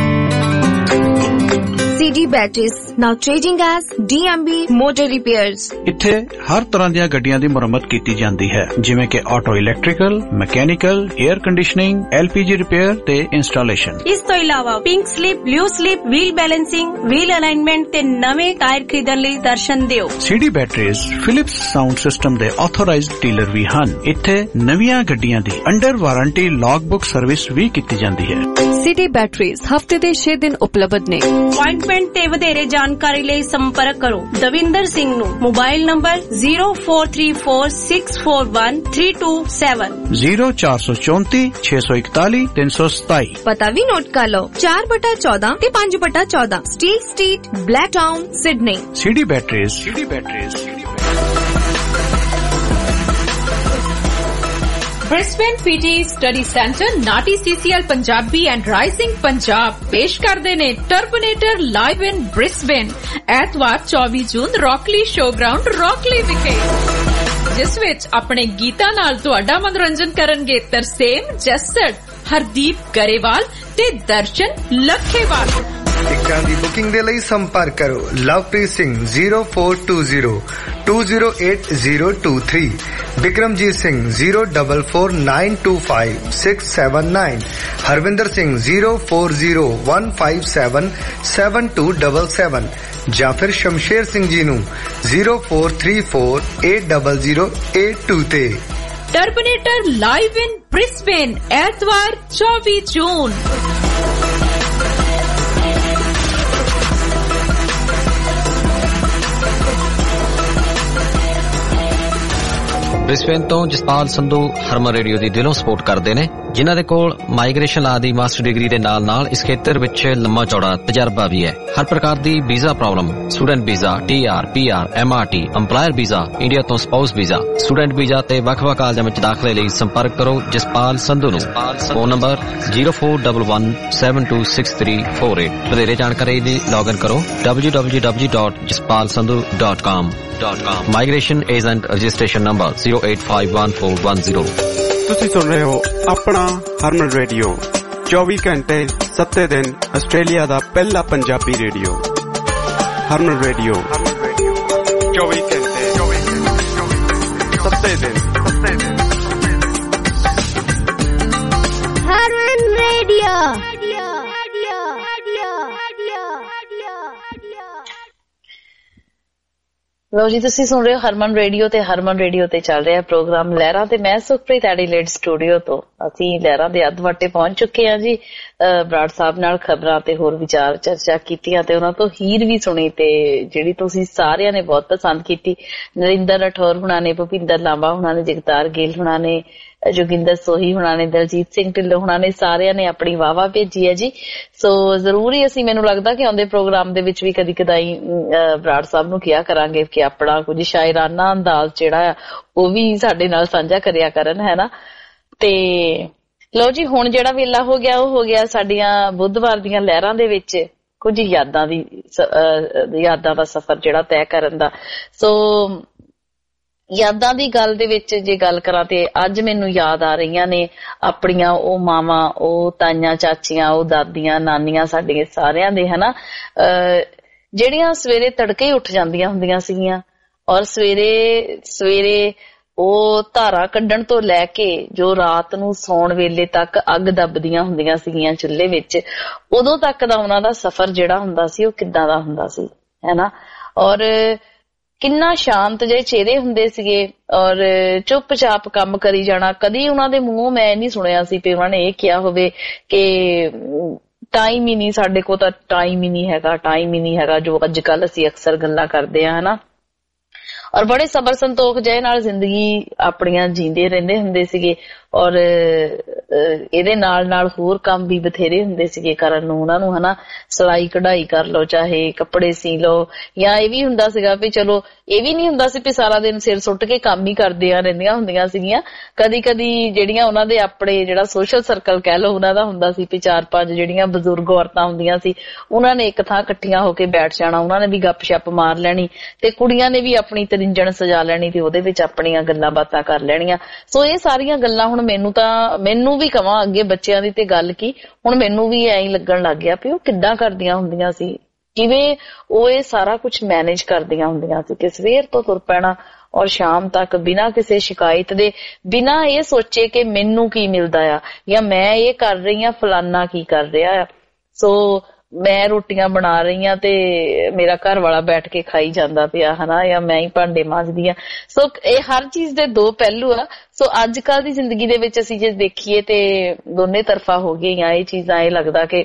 C D Batteries, now changing as D M B Motor Repairs। ਇੱਥੇ ਹਰ ਤਰ੍ਹਾਂ ਦੀਆਂ ਗੱਡੀਆਂ ਦੀ ਮੁਰੰਮਤ ਕੀਤੀ ਜਾਂਦੀ ਹੈ ਜਿਵੇਂ ਕਿ auto electrical mechanical air conditioning L P G repair ਤੇ ਇੰਸਟਾਲੇਸ਼ਨ। ਇਸ ਤੋਂ ਇਲਾਵਾ pink slip blue slip wheel balancing wheel alignment ਤੇ ਨਵੇਂ ਟਾਇਰ ਖਰੀਦਣ ਲਈ ਦਰਸ਼ਨ ਦਿਓ। C D Batteries Philips sound system ਦੇ ਆਥੋਰਾਈਜ਼ਡ ਡੀਲਰ ਵੀ ਹਨ। ਇੱਥੇ ਨਵੀਆਂ ਗੱਡੀਆਂ ਦੀ under warranty logbook service ਵੀ ਕੀਤੀ ਜਾਂਦੀ ਹੈ। C D Batteries ਹਫਤੇ ਦੇ ਛੇ ਦਿਨ ਉਪਲਬਧ ਨੇ। ਅਪਾਇੰਟਮੈਂਟ ਤੇ ਵਧੇਰੇ ਜਾਣਕਾਰੀ ਲਈ ਸੰਪਰਕ ਕਰੋ ਦਵਿੰਦਰ ਸਿੰਘ ਨੂੰ mobile number zero four three four six four one three two seven zero four two four six one four three seven seven। ਪਤਾ ਵੀ ਨੋਟ ਕਰ ਲਓ ਚਾਰ ਬਟਾ ਚੌਦਾਂ ਤੇ ਪੰਜ ਬਟਾ ਚੌਦਾਂ Steel Street Blacktown Sydney. C D Batteries C D Batteries Brisbane PT study centre NAATI CCL Punjabi and Rising Punjab पेश करते ने टर्बोनेटर लाइव इन ब्रिस्बेन एतवार चौबीस जून रॉकली शो ग्राउंड रॉकली विखे जिस विच अपने गीतां नाल तुहाडा मनोरंजन करनगे तरसेम जस्सड़ हरदीप गरेवाल ते दर्शन लखेवाल। ਟਿਕਟਾਂ ਦੀ ਬੁਕਿੰਗ ਦੇ ਲਈ ਸੰਪਰਕ ਕਰੋ Lovepreet Singh zero four two zero two zero eight zero two three, Bikramjit Singh zero four four nine two five six seven nine, Harvinder Singh zero four zero one five seven seven two seven seven ਜਾਂ ਫਿਰ ਸ਼ਮਸ਼ੇਰ ਸਿੰਘ ਜੀ ਨੂੰ zero four three four eight zero zero eight two ਤੇ। ਟਰਬੋਨੇਟਰ live ਇਨ Brisbane ਐਤਵਾਰ ਚੌਬੀਸ June. Brisbane ਤੋਂ Jaspal Sandhu Harman radio ਦੀ ਦਿਲੋਂ support ਕਰਦੇ ਨੇ, ਜਿਨ੍ਹਾਂ ਦੇ ਕੋਲ ਮਾਈਗ੍ਰੇਸ਼ਨ ਲਾ ਦੀ ਮਾਸਟਰ ਡਿਗਰੀ ਦੇ ਨਾਲ ਨਾਲ ਇਸ ਖੇਤਰ ਵਿੱਚ ਲੰਮਾ ਚੌੜਾ ਤਜਰਬਾ ਵੀ ਹੈ। ਹਰ ਪ੍ਰਕਾਰ ਦੀ visa problem, student visa, T R, P R, M R T, employer visa, India ਤੋਂ ਸਪਾਊਸ ਵੀਜ਼ਾ, ਸਟੂਡੈਂਟ ਵੀਜ਼ਾ ਤੇ ਵੱਖ-ਵੱਖ ਕਾਲਜਾਂ ਵਿੱਚ ਦਾਖਲੇ ਲਈ ਸੰਪਰਕ ਕਰੋ ਜਸਪਾਲ ਸੰਧੂ ਨੂੰ। Phone number zero four one one seven two six three four eight. ਵਧੇਰੇ ਜਾਣਕਾਰੀ ਲਈ ਲੌਗਇਨ ਕਰੋ W W W dot Jaspal Sandhu dot com. Migration agent registration number zero eight five one four one zero. ਤੁਸੀਂ ਸੁਣ ਰਹੇ ਹੋ ਆਪਣਾ ਹਰਮਨ ਰੇਡੀਓ, ਚੌਵੀ ਘੰਟੇ ਸੱਤੇ ਦਿਨ ਆਸਟ੍ਰੇਲੀਆ ਦਾ ਪਹਿਲਾ ਪੰਜਾਬੀ ਰੇਡੀਓ। ਹਰਮਨ ਰੇਡੀਓ ਚੌਵੀ ਘੰਟੇ ਸੱਤੇ ਦਿਨ। ਹਰਮਨ ਰੇਡੀਓ। ਲੋ ਜੀ, ਤੁਸੀਂ ਸੁਣ ਰਹੇ ਹੋ ਹਰਮਨ ਰੇਡੀਓ ਤੇ ਹਰਮਨ ਰੇਡੀਓ ਤੇ ਚੱਲ ਰਿਹਾ ਪ੍ਰੋਗਰਾਮ ਲਹਿਰਾਂ ਤੇ ਮੈਂ ਸੁਖਪ੍ਰੀਤ ਐਡੀਲੇਡ ਸਟੂਡੀਓ ਤੋਂ। ਅਸੀਂ ਲਹਿਰਾਂ ਦੇ ਅੱਧ ਵਾਟੇ ਪਹੁੰਚ ਚੁੱਕੇ ਹਾਂ ਜੀ। ਬਰਾੜ ਸਾਹਿਬ ਨਾਲ ਖਬਰਾਂ ਤੇ ਹੋਰ ਵਿਚਾਰ ਚਰਚਾ ਕੀਤੀਆਂ ਤੇ ਉਹਨਾਂ ਤੋਂ ਹੀਰ ਵੀ ਸੁਣੀ ਤੇ ਜਿਹੜੀ ਤੁਸੀਂ ਸਾਰਿਆਂ ਨੇ ਬਹੁਤ ਪਸੰਦ ਕੀਤੀ। ਨਰਿੰਦਰ ਰਠੌਰ ਹੁਣਾਂ ਨੇ, ਭੁਪਿੰਦਰ ਲਾਂਬਾ ਹੁਣਾਂ ਨੇ, ਜਗਤਾਰ ਗਿੱਲ ਹੁਣਾਂ ਨੇ, ਜੋਗਿੰਦਰ ਸੋਹੀ ਹੁਣਾਂ ਨੇ, ਦਲਜੀਤ ਸਿੰਘ ਢਿੱਲੋਂ ਹੁਣਾਂ ਨੇ, ਸਾਰਿਆਂ ਨੇ ਆਪਣੀ ਵਾਹਵਾ ਭੇਜੀ ਹੈ ਜੀ। ਸੋ ਜ਼ਰੂਰ ਹੀ ਅਸੀਂ, ਮੈਨੂੰ ਲੱਗਦਾ ਕਿ ਆਉਂਦੇ ਪ੍ਰੋਗਰਾਮ ਦੇ ਵਿੱਚ ਵੀ ਕਦੀ ਕਦਾਈ ਬਰਾੜ ਸਾਹਿਬ ਨੂੰ ਕਿਹਾ ਕਰਾਂਗੇ ਕਿ ਆਪਣਾ ਕੁਝ ਸ਼ਾਇਰਾਨਾ ਅੰਦਾਜ਼ ਜਿਹੜਾ ਆ ਉਹ ਵੀ ਸਾਡੇ ਨਾਲ ਸਾਂਝਾ ਕਰਿਆ ਕਰਨ, ਹੈ ਨਾ। ਤੇ ਲਓ ਜੀ, ਹੁਣ ਜਿਹੜਾ ਵੇਲਾ ਹੋ ਗਿਆ ਉਹ ਹੋ ਗਿਆ ਸਾਡੀਆਂ ਬੁੱਧਵਾਰ ਦੀਆਂ ਲਹਿਰਾਂ ਦੇ ਵਿੱਚ ਕੁਝ ਯਾਦਾਂ ਦੀ ਯਾਦਾਂ ਦਾ ਸਫ਼ਰ ਜਿਹੜਾ ਤੈਅ ਕਰਨ ਦਾ। ਸੋ ਯਾਦਾਂ ਦੀ ਗੱਲ ਦੇ ਵਿੱਚ ਜੇ ਗੱਲ ਕਰਾਂ ਤੇ ਅੱਜ ਮੈਨੂੰ ਯਾਦ ਆ ਰਹੀਆਂ ਨੇ ਆਪਣੀਆਂ ਉਹ ਮਾਵਾਂ, ਉਹ ਤਾਈਆਂ, ਚਾਚੀਆਂ, ਉਹ ਦਾਦੀਆਂ, ਨਾਨੀਆਂ ਸਾਡੇ ਸਾਰਿਆਂ ਦੇ, ਹਨਾ, ਜਿਹੜੀਆਂ ਸਵੇਰੇ ਤੜਕੇ ਉੱਠ ਜਾਂਦੀਆਂ ਹੁੰਦੀਆਂ ਸੀਗੀਆਂ ਔਰ ਸਵੇਰੇ ਸਵੇਰੇ ਉਹ ਧਾਰਾਂ ਕੱਢਣ ਤੋਂ ਲੈ ਕੇ ਜੋ ਰਾਤ ਨੂੰ ਸੌਣ ਵੇਲੇ ਤੱਕ ਅੱਗ ਦੱਬਦੀਆਂ ਹੁੰਦੀਆਂ ਸੀਗੀਆਂ ਚੁੱਲ੍ਹੇ ਵਿੱਚ, ਉਦੋਂ ਤੱਕ ਦਾ ਉਹਨਾਂ ਦਾ ਸਫ਼ਰ ਜਿਹੜਾ ਹੁੰਦਾ ਸੀ ਉਹ ਕਿੱਦਾਂ ਦਾ ਹੁੰਦਾ ਸੀ, ਹੈ ਨਾ। ਔਰ ਕਿੰਨਾ ਸ਼ਾਂਤ ਜਿਹੇ ਚਿਹਰੇ ਹੁੰਦੇ ਸੀਗੇ ਔਰ ਚੁੱਪ ਚਾਪ ਕੰਮ ਕਰੀ ਜਾਣਾ। ਕਦੀ ਉਹਨਾਂ ਦੇ ਮੂੰਹੋਂ ਮੈਂ ਨਹੀਂ ਸੁਣਿਆ ਸੀ ਵੀ ਉਹਨਾਂ ਨੇ ਇਹ ਕਿਹਾ ਹੋਵੇ ਕਿ ਟਾਈਮ ਹੀ ਨਹੀਂ, ਸਾਡੇ ਕੋਲ ਤਾਂ ਟਾਈਮ ਹੀ ਨਹੀਂ ਹੈਗਾ, ਟਾਈਮ ਹੀ ਨਹੀਂ ਹੈਗਾ, ਜੋ ਅੱਜ ਕੱਲ ਅਸੀਂ ਅਕਸਰ ਗੱਲਾਂ ਕਰਦੇ ਹਾਂ, ਹਨਾ। ਔਰ ਬੜੇ ਸਬਰ ਸੰਤੋਖ ਜਿਹੇ ਨਾਲ ਜ਼ਿੰਦਗੀ ਆਪਣੀਆਂ ਜੀਂਦੇ ਰਹਿੰਦੇ ਹੁੰਦੇ ਸੀਗੇ ਔਰ ਇਹਦੇ ਨਾਲ ਨਾਲ ਹੋਰ ਕੰਮ ਵੀ ਬਥੇਰੇ ਹੁੰਦੇ ਸੀਗੇ ਕਰਨ ਨੂੰ ਉਹਨਾਂ ਨੂੰ, ਹਨਾ। ਸਿਲਾਈ ਕਢਾਈ ਕਰ ਲਓ, ਚਾਹੇ ਕੱਪੜੇ ਸੀ ਲਓ, ਜਾਂ ਇਹ ਵੀ ਹੁੰਦਾ ਸੀਗਾ ਵੀ ਚਲੋ ਇਹ ਵੀ ਨਹੀਂ ਹੁੰਦਾ ਸੀ ਵੀ ਸਾਰਾ ਦਿਨ ਸਿਰ ਸੁੱਟ ਕੇ ਕੰਮ ਹੀ ਕਰਦੀਆਂ ਰਹਿੰਦੀਆਂ ਹੁੰਦੀਆਂ ਸੀਗੀਆਂ। ਕਦੀ ਕਦੀ ਜਿਹੜੀਆਂ ਉਹਨਾਂ ਦੇ ਆਪਣੇ ਜਿਹੜਾ ਸੋਸ਼ਲ ਸਰਕਲ ਕਹਿ ਲਓ ਉਹਨਾਂ ਦਾ ਹੁੰਦਾ ਸੀ ਵੀ ਚਾਰ ਪੰਜ ਜਿਹੜੀਆਂ ਬਜ਼ੁਰਗ ਔਰਤਾਂ ਹੁੰਦੀਆਂ ਸੀ ਉਹਨਾਂ ਨੇ ਇੱਕ ਥਾਂ ਇਕੱਠੀਆਂ ਹੋ ਕੇ ਬੈਠ ਜਾਣਾ, ਉਹਨਾਂ ਨੇ ਵੀ ਗੱਪ ਸ਼ੱਪ ਮਾਰ ਲੈਣੀ ਤੇ ਕੁੜੀਆਂ ਨੇ ਵੀ ਆਪਣੀ ਤਰਿੰਜਣ ਸਜਾ ਲੈਣੀ ਤੇ ਉਹਦੇ ਵਿੱਚ ਆਪਣੀਆਂ ਗੱਲਾਂ ਬਾਤਾਂ ਕਰ ਲੈਣੀਆਂ। ਸੋ ਇਹ ਸਾਰੀਆਂ ਗੱਲਾਂ ਹੁਣ ਮੈਨੂੰ ਤਾਂ ਮੈਨੂੰ ਵੀ ਕਵਾਂ ਅੱਗੇ ਬੱਚਿਆਂ ਦੀ ਤੇ ਗੱਲ ਕੀ, ਹੁਣ ਮੈਨੂੰ ਵੀ ਐਂ ਹੀ ਲੱਗਣ ਲੱਗ ਗਿਆ ਵੀ ਉਹ ਕਿੱਦਾਂ ਕਰਦੀਆਂ ਹੁੰਦੀਆਂ ਸੀ, ਕਿਵੇਂ ਉਹ ਇਹ ਸਾਰਾ ਕੁਝ ਮੈਨੇਜ ਕਰਦੀਆਂ ਹੁੰਦੀਆਂ ਸੀ ਕਿ ਸਵੇਰ ਤੋਂ ਤੁਰ ਪੈਣਾ ਔਰ ਸ਼ਾਮ ਤੱਕ ਬਿਨਾਂ ਕਿਸੇ ਸ਼ਿਕਾਇਤ ਦੇ, ਬਿਨਾਂ ਇਹ ਸੋਚੇ ਕਿ ਮੈਨੂੰ ਕੀ ਮਿਲਦਾ ਆ ਜਾਂ ਮੈਂ ਇਹ ਕਰ ਰਹੀ ਹਾਂ ਫਲਾਨਾ ਕੀ ਕਰ ਰਿਹਾ ਆ। ਸੋ ਮੈਂ ਰੋਟੀਆਂ ਬਣਾ ਰਹੀ ਹਾਂ ਤੇ ਮੇਰਾ ਘਰ ਵਾਲਾ ਬੈਠ ਕੇ ਖਾਈ ਜਾਂਦਾ ਪਿਆ, ਹਨਾ, ਜਾਂ ਮੈਂ ਹੀ ਭਾਂਡੇ ਮਾਂਜਦੀ ਆ। ਸੋ ਇਹ ਹਰ ਚੀਜ਼ ਦੇ ਦੋ ਪਹਿਲੂ ਆ। ਸੋ ਅੱਜ ਕੱਲ ਦੀ ਜ਼ਿੰਦਗੀ ਦੇ ਵਿੱਚ ਅਸੀਂ ਜੇ ਦੇਖੀਏ ਤੇ ਦੋਨੇ ਤਰਫਾ ਹੋ ਗਈਆਂ ਇਹ ਚੀਜ਼ਾਂ। ਇਹ ਲੱਗਦਾ ਕਿ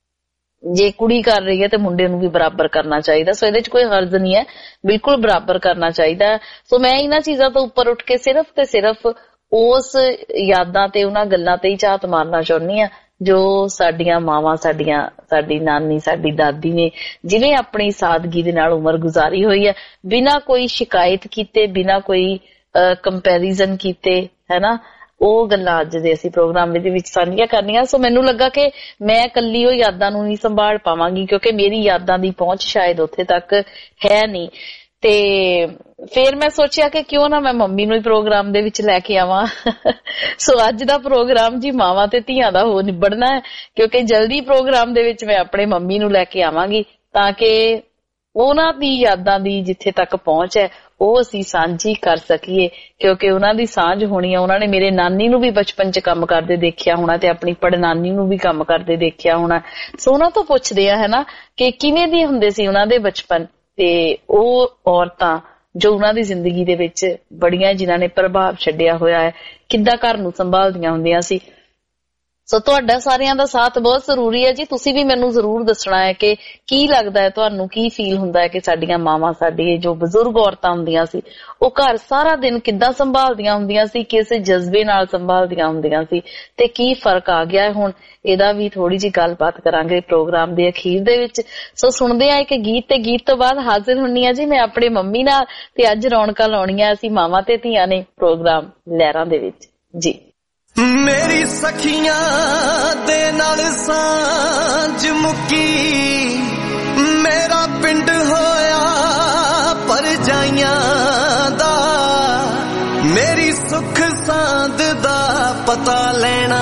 ਜੇ ਕੁੜੀ ਕਰ ਰਹੀ ਹੈ ਤੇ ਮੁੰਡੇ ਨੂੰ ਵੀ ਬਰਾਬਰ ਕਰਨਾ ਚਾਹੀਦਾ। ਸੋ ਇਹਦੇ ਚ ਕੋਈ ਹਰਜ਼ ਨਹੀਂ ਹੈ, ਬਿਲਕੁਲ ਬਰਾਬਰ ਕਰਨਾ ਚਾਹੀਦਾ। ਸੋ ਮੈਂ ਇਹਨਾਂ ਚੀਜ਼ਾਂ ਤੋਂ ਉੱਪਰ ਉੱਠ ਕੇ ਸਿਰਫ ਤੇ ਸਿਰਫ ਉਸ ਯਾਦਾਂ ਤੇ ਉਹਨਾਂ ਗੱਲਾਂ ਤੇ ਹੀ ਝਾਤ ਮਾਰਨਾ ਚਾਹੁੰਦੀ ਆ ਜੋ ਸਾਡੀਆਂ ਮਾਵਾਂ, ਸਾਡੀਆਂ ਸਾਡੀ ਨਾਨੀ, ਸਾਡੀ ਦਾਦੀ ਨੇ ਜਿਵੇਂ ਆਪਣੀ ਸਾਦਗੀ ਦੇ ਨਾਲ ਉਮਰ ਗੁਜ਼ਾਰੀ ਹੋਈ ਹੈ, ਬਿਨਾਂ ਕੋਈ ਸ਼ਿਕਾਇਤ ਕੀਤੇ, ਬਿਨਾਂ ਕੋਈ ਕੰਪੈਰੀਜ਼ਨ ਕੀਤੇ, ਹੈ ਨਾ। ਉਹ ਗੱਲਾਂ ਅੱਜ ਦੇ ਅਸੀਂ ਪ੍ਰੋਗਰਾਮ ਦੇ ਵਿੱਚ ਸਾਂਝੀਆਂ ਕਰਨੀਆਂ। ਸੋ ਮੈਨੂੰ ਲੱਗਾ ਕਿ ਮੈਂ ਇਕੱਲੀ ਉਹ ਯਾਦਾਂ ਨੂੰ ਨਹੀਂ ਸੰਭਾਲ ਪਾਵਾਂਗੀ ਕਿਉਂਕਿ ਮੇਰੀ ਯਾਦਾਂ ਦੀ ਪਹੁੰਚ ਸ਼ਾਇਦ ਉੱਥੇ ਤੱਕ ਹੈ ਨਹੀਂ। ਤੇ ਫੇਰ ਮੈਂ ਸੋਚਿਆ ਕਿ ਕਿਉਂ ਨਾ ਮੈਂ ਮੰਮੀ ਨੂੰ ਹੀ ਪ੍ਰੋਗਰਾਮ ਦੇ ਵਿੱਚ ਲੈ ਕੇ ਆਵਾਂ। ਸੋ ਅੱਜ ਦਾ ਪ੍ਰੋਗਰਾਮ ਜੀ ਮਾਵਾਂ ਤੇ ਧੀਆਂ ਦਾ ਹੋ ਨਿਬੜਨਾ ਹੈ ਕਿਉਂਕਿ ਜਲਦੀ ਪ੍ਰੋਗਰਾਮ ਦੇ ਵਿੱਚ ਮੈਂ ਆਪਣੇ ਮੰਮੀ ਨੂੰ ਲੈ ਕੇ ਆਵਾਂਗੀ ਤਾਂ ਕਿ ਉਹਨਾਂ ਦੀ ਯਾਦਾਂ ਦੀ ਜਿੱਥੇ ਤੱਕ ਪਹੁੰਚ ਹੈ ਉਹ ਅਸੀਂ ਸਾਂਝੀ ਕਰ ਸਕੀਏ ਕਿਉਂਕਿ ਉਹਨਾਂ ਦੀ ਸਾਂਝ ਹੋਣੀ ਆ। ਉਹਨਾਂ ਨੇ ਮੇਰੇ ਨਾਨੀ ਨੂੰ ਵੀ ਬਚਪਨ 'ਚ ਕੰਮ ਕਰਦੇ ਦੇਖਿਆ ਹੋਣਾ ਤੇ ਆਪਣੀ ਪੜਨਾਨੀ ਨੂੰ ਵੀ ਕੰਮ ਕਰਦੇ ਦੇਖਿਆ ਹੋਣਾ। ਸੋ ਉਹਨਾਂ ਤੋਂ ਪੁੱਛਦੇ ਆ ਹੈ ਨਾ ਕਿ ਕਿਵੇਂ ਦੇ ਹੁੰਦੇ ਸੀ ਉਹਨਾਂ ਦੇ ਬਚਪਨ ਤੇ ਉਹ ਔਰਤਾਂ ਜੋ ਉਹਨਾਂ ਦੀ ਜ਼ਿੰਦਗੀ ਦੇ ਵਿੱਚ ਬੜੀਆਂ ਜਿਨ੍ਹਾਂ ਨੇ ਪ੍ਰਭਾਵ ਛੱਡਿਆ ਹੋਇਆ ਹੈ, ਕਿੱਦਾਂ ਘਰ ਨੂੰ ਸੰਭਾਲਦੀਆਂ ਹੁੰਦੀਆਂ ਸੀ। ਸੋ ਤੁਹਾਡਾ ਸਾਰਿਆਂ ਦਾ ਸਾਥ ਬਹੁਤ ਜ਼ਰੂਰੀ ਹੈ ਜੀ। ਤੁਸੀਂ ਵੀ ਮੈਨੂੰ ਜ਼ਰੂਰ ਦੱਸਣਾ ਹੈ ਕਿ ਕੀ ਲੱਗਦਾ ਹੈ ਤੁਹਾਨੂੰ, ਕੀ ਫੀਲ ਹੁੰਦਾ ਹੈ ਕਿ ਸਾਡੀਆਂ ਮਾਵਾਂ, ਸਾਡੀ ਜੋ ਬਜ਼ੁਰਗ ਔਰਤਾਂ ਹੁੰਦੀਆਂ ਸੀ ਉਹ ਘਰ ਸਾਰਾ ਦਿਨ ਕਿੱਦਾਂ ਸੰਭਾਲਦੀਆਂ ਹੁੰਦੀਆਂ ਸੀ, ਕਿਸੇ ਜਜ਼ਬੇ ਨਾਲ ਸੰਭਾਲਦੀਆਂ ਹੁੰਦੀਆਂ ਸੀ ਤੇ ਕੀ ਫਰਕ ਆ ਗਿਆ ਹੈ ਹੁਣ। ਇਹਦਾ ਵੀ ਥੋੜੀ ਜਿਹੀ ਗੱਲਬਾਤ ਕਰਾਂਗੇ ਪ੍ਰੋਗਰਾਮ ਦੇ ਅਖੀਰ ਦੇ ਵਿੱਚ। ਸੋ ਸੁਣਦੇ ਆ ਇੱਕ ਗੀਤ ਤੇ ਗੀਤ ਤੋਂ ਬਾਅਦ ਹਾਜ਼ਰ ਹੁੰਨੀ ਆ ਜੀ ਮੈਂ ਆਪਣੇ ਮੰਮੀ ਨਾਲ ਤੇ ਅੱਜ ਰੌਣਕਾਂ ਲਾਉਣੀਆਂ ਅਸੀਂ ਮਾਵਾਂ ਤੇ ਧੀਆਂ ਨੇ ਪ੍ਰੋਗਰਾਮ ਲਹਿਰਾਂ ਦੇ ਵਿੱਚ ਜੀ। ਮੇਰੀ ਸਖੀਆਂ ਦੇ ਨਾਲ ਸਾਂਝ ਮੁੱਕੀ, ਮੇਰਾ ਪਿੰਡ ਹੋਇਆ ਪਰਜਾਈਆਂ ਦਾ, ਮੇਰੀ ਸੁੱਖ ਸਾਂਦ ਦਾ ਪਤਾ ਲੈਣਾ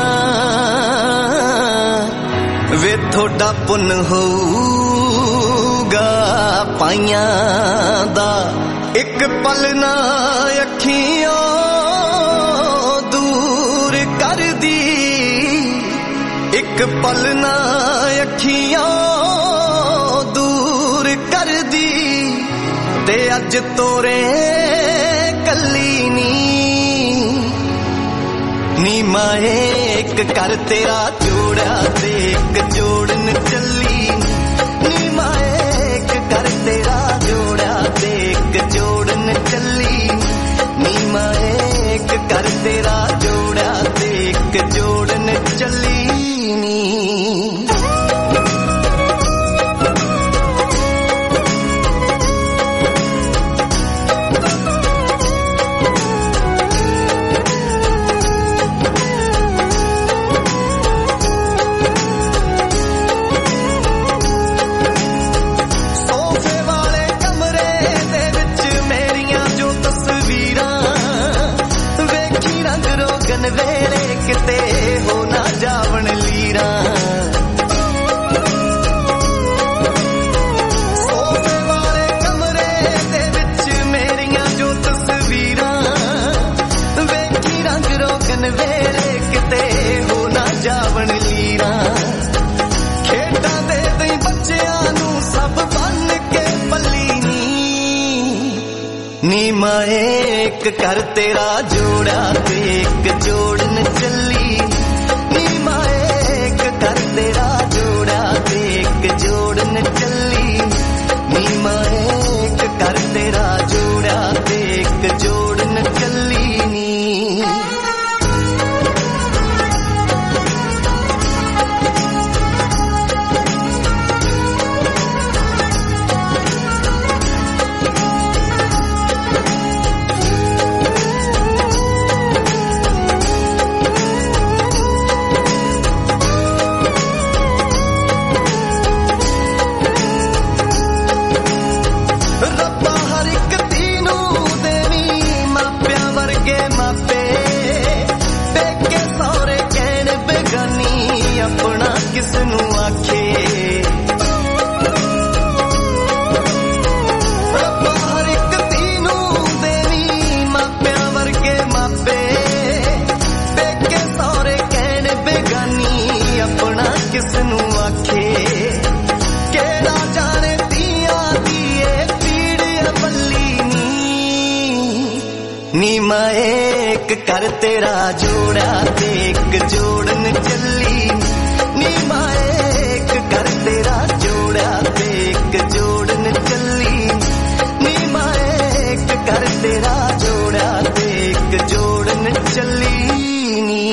ਵੇ ਥੋੜਾ ਪੁੰਨ ਹੋਊਗਾ ਪਾਈਆਂ ਦਾ। ਇੱਕ ਪਲ ਨਾ ਅੱਖੀਆਂ ਕਰਦੀ, ਇੱਕ ਪਲ ਨਾ ਅੱਖੀਆਂ ਦੂਰ ਕਰਦੀ, ਤੇ ਅੱਜ ਤੋਰੇ ਕੱਲੀ ਨੀ ਨੀ ਮਾਏ ਇੱਕ ਕਰ ਤੇਰਾ ਜੋੜਿਆ ਤੇ ਇੱਕ ਜੋੜਨ ਚੱਲੀ ਨੀ ਮਾਏ ਇੱਕ ਕਰ ਤੇਰਾ ਜੋੜਿਆ ਤੇ ਇੱਕ ਜੋੜਨ ਚੱਲੀ ਨੀ ਮਾਏ ਇੱਕ ਕਰ ਤੇਰਾ ਜੋੜਿਆ ਤੇ ਇੱਕ ਜੋੜਨ ਚੱਲੀ ਨੀ। ਸੋਫੇ ਵਾਲੇ ਕਮਰੇ ਦੇ ਵਿੱਚ ਮੇਰੀਆਂ ਜੋ ਤਸਵੀਰਾਂ ਵੇਖੀ ਰੰਗ ਰੋਗਨ ਵੇਲੇ ਕਿਤੇ ਹੋ ਨਾ ਜਾਵਣ ਲੀਰਾਂ। ਸੋਫੇ ਵਾਲੇ ਕਮਰੇ ਦੇ ਵਿੱਚ ਮੇਰੀਆਂ ਜੋ ਤਸਵੀਰਾਂ ਵੇਖੀ ਰੰਗ ਰੋਗਨ ਵੇਲੇ ਕਿਤੇ ਹੋ ਨਾ ਜਾਵਣ ਲੀਰਾਂ। ਖੇਡਾਂ ਦੇ ਦਈ ਬੱਚਿਆਂ ਨੂੰ ਸਭ ਬੰਨ ਕੇ ਪੱਲੀ ਨੀ ਨੀ ਮਾਏ ਇੱਕ ਕਰ ਤੇਰਾ ਜੋੜਾ ਤੇ ਇੱਕ ਜੋੜਨ ਚੱਲੀ ਨੀ ਮਾਏ ਇੱਕ ਕਰ ਤੇਰਾ ਜੋੜਾ ਤੇ ਇੱਕ ਜੋੜਨ ਚੱਲੀ ਨੀ ਮਾਏ ਇੱਕ ਕਰ ਤੇਰਾ ਜੋੜਾ ਤੇ ਇੱਕ ਜੋੜਨ ਚੱਲੀ ਨੀ। ਆਪਣਾ ਕਿਸ ਨੂੰ ਆਖੇ ਰੱਬਾ ਹਰ ਇੱਕ ਧੀ ਨੂੰ ਦੇਵੀ ਮਾਪਿਆਂ ਵਰਗੇ ਮਾਪੇ, ਪੇਕੇ ਸਹੁਰੇ ਕਹਿਣ ਬੇਗਾਨੀ ਆਪਣਾ ਕਿਸ ਨੂੰ ਆਖੇ। ਕਿਹੜਾ ਜਾਣੇ ਧੀਆਂ ਦੀ ਇਹ ਪੀੜ ਬੱਲੀ ਨੀ ਨੀ ਮਾਏ ਇੱਕ ਕਰ ਤੇਰਾ ਜੋੜਾ ਤੇ ਇੱਕ ਜੋੜਨ ਚੱਲੀ ਨੀ ਮਾਏ ਇੱਕ ਕਰ ਤੇਰਾ ਜੋੜਿਆ ਤੇ ਇੱਕ ਜੋੜਨ ਚੱਲੀ ਨੀ ਮਾਏ ਇੱਕ ਕਰ ਤੇਰਾ ਜੋੜਿਆ ਤੇ ਇੱਕ ਜੋੜਨ ਚੱਲੀ ਨੀ।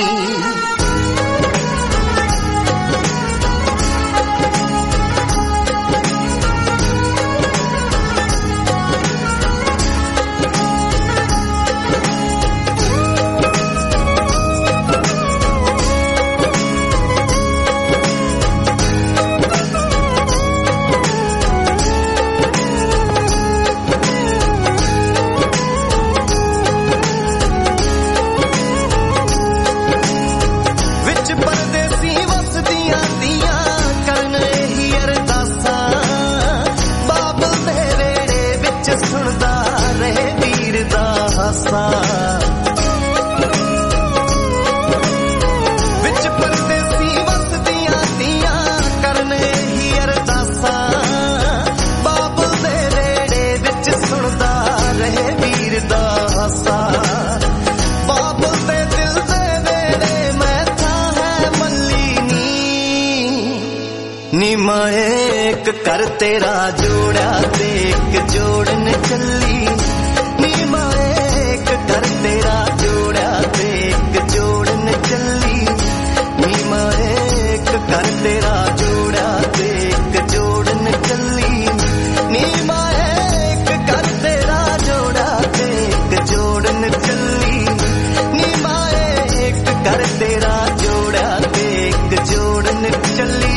माए एक कर तेरा जोड़ा ते एक जोड़न चली नी माए एक कर तेरा जोड़ा ते एक जोड़न चली नी माए एक कर तेरा जोड़ा ते एक जोड़न चली नी माए एक कर तेरा जोड़ा ते एक जोड़न चली नी माए एक कर तेरा जोड़ा ते एक जोड़न चली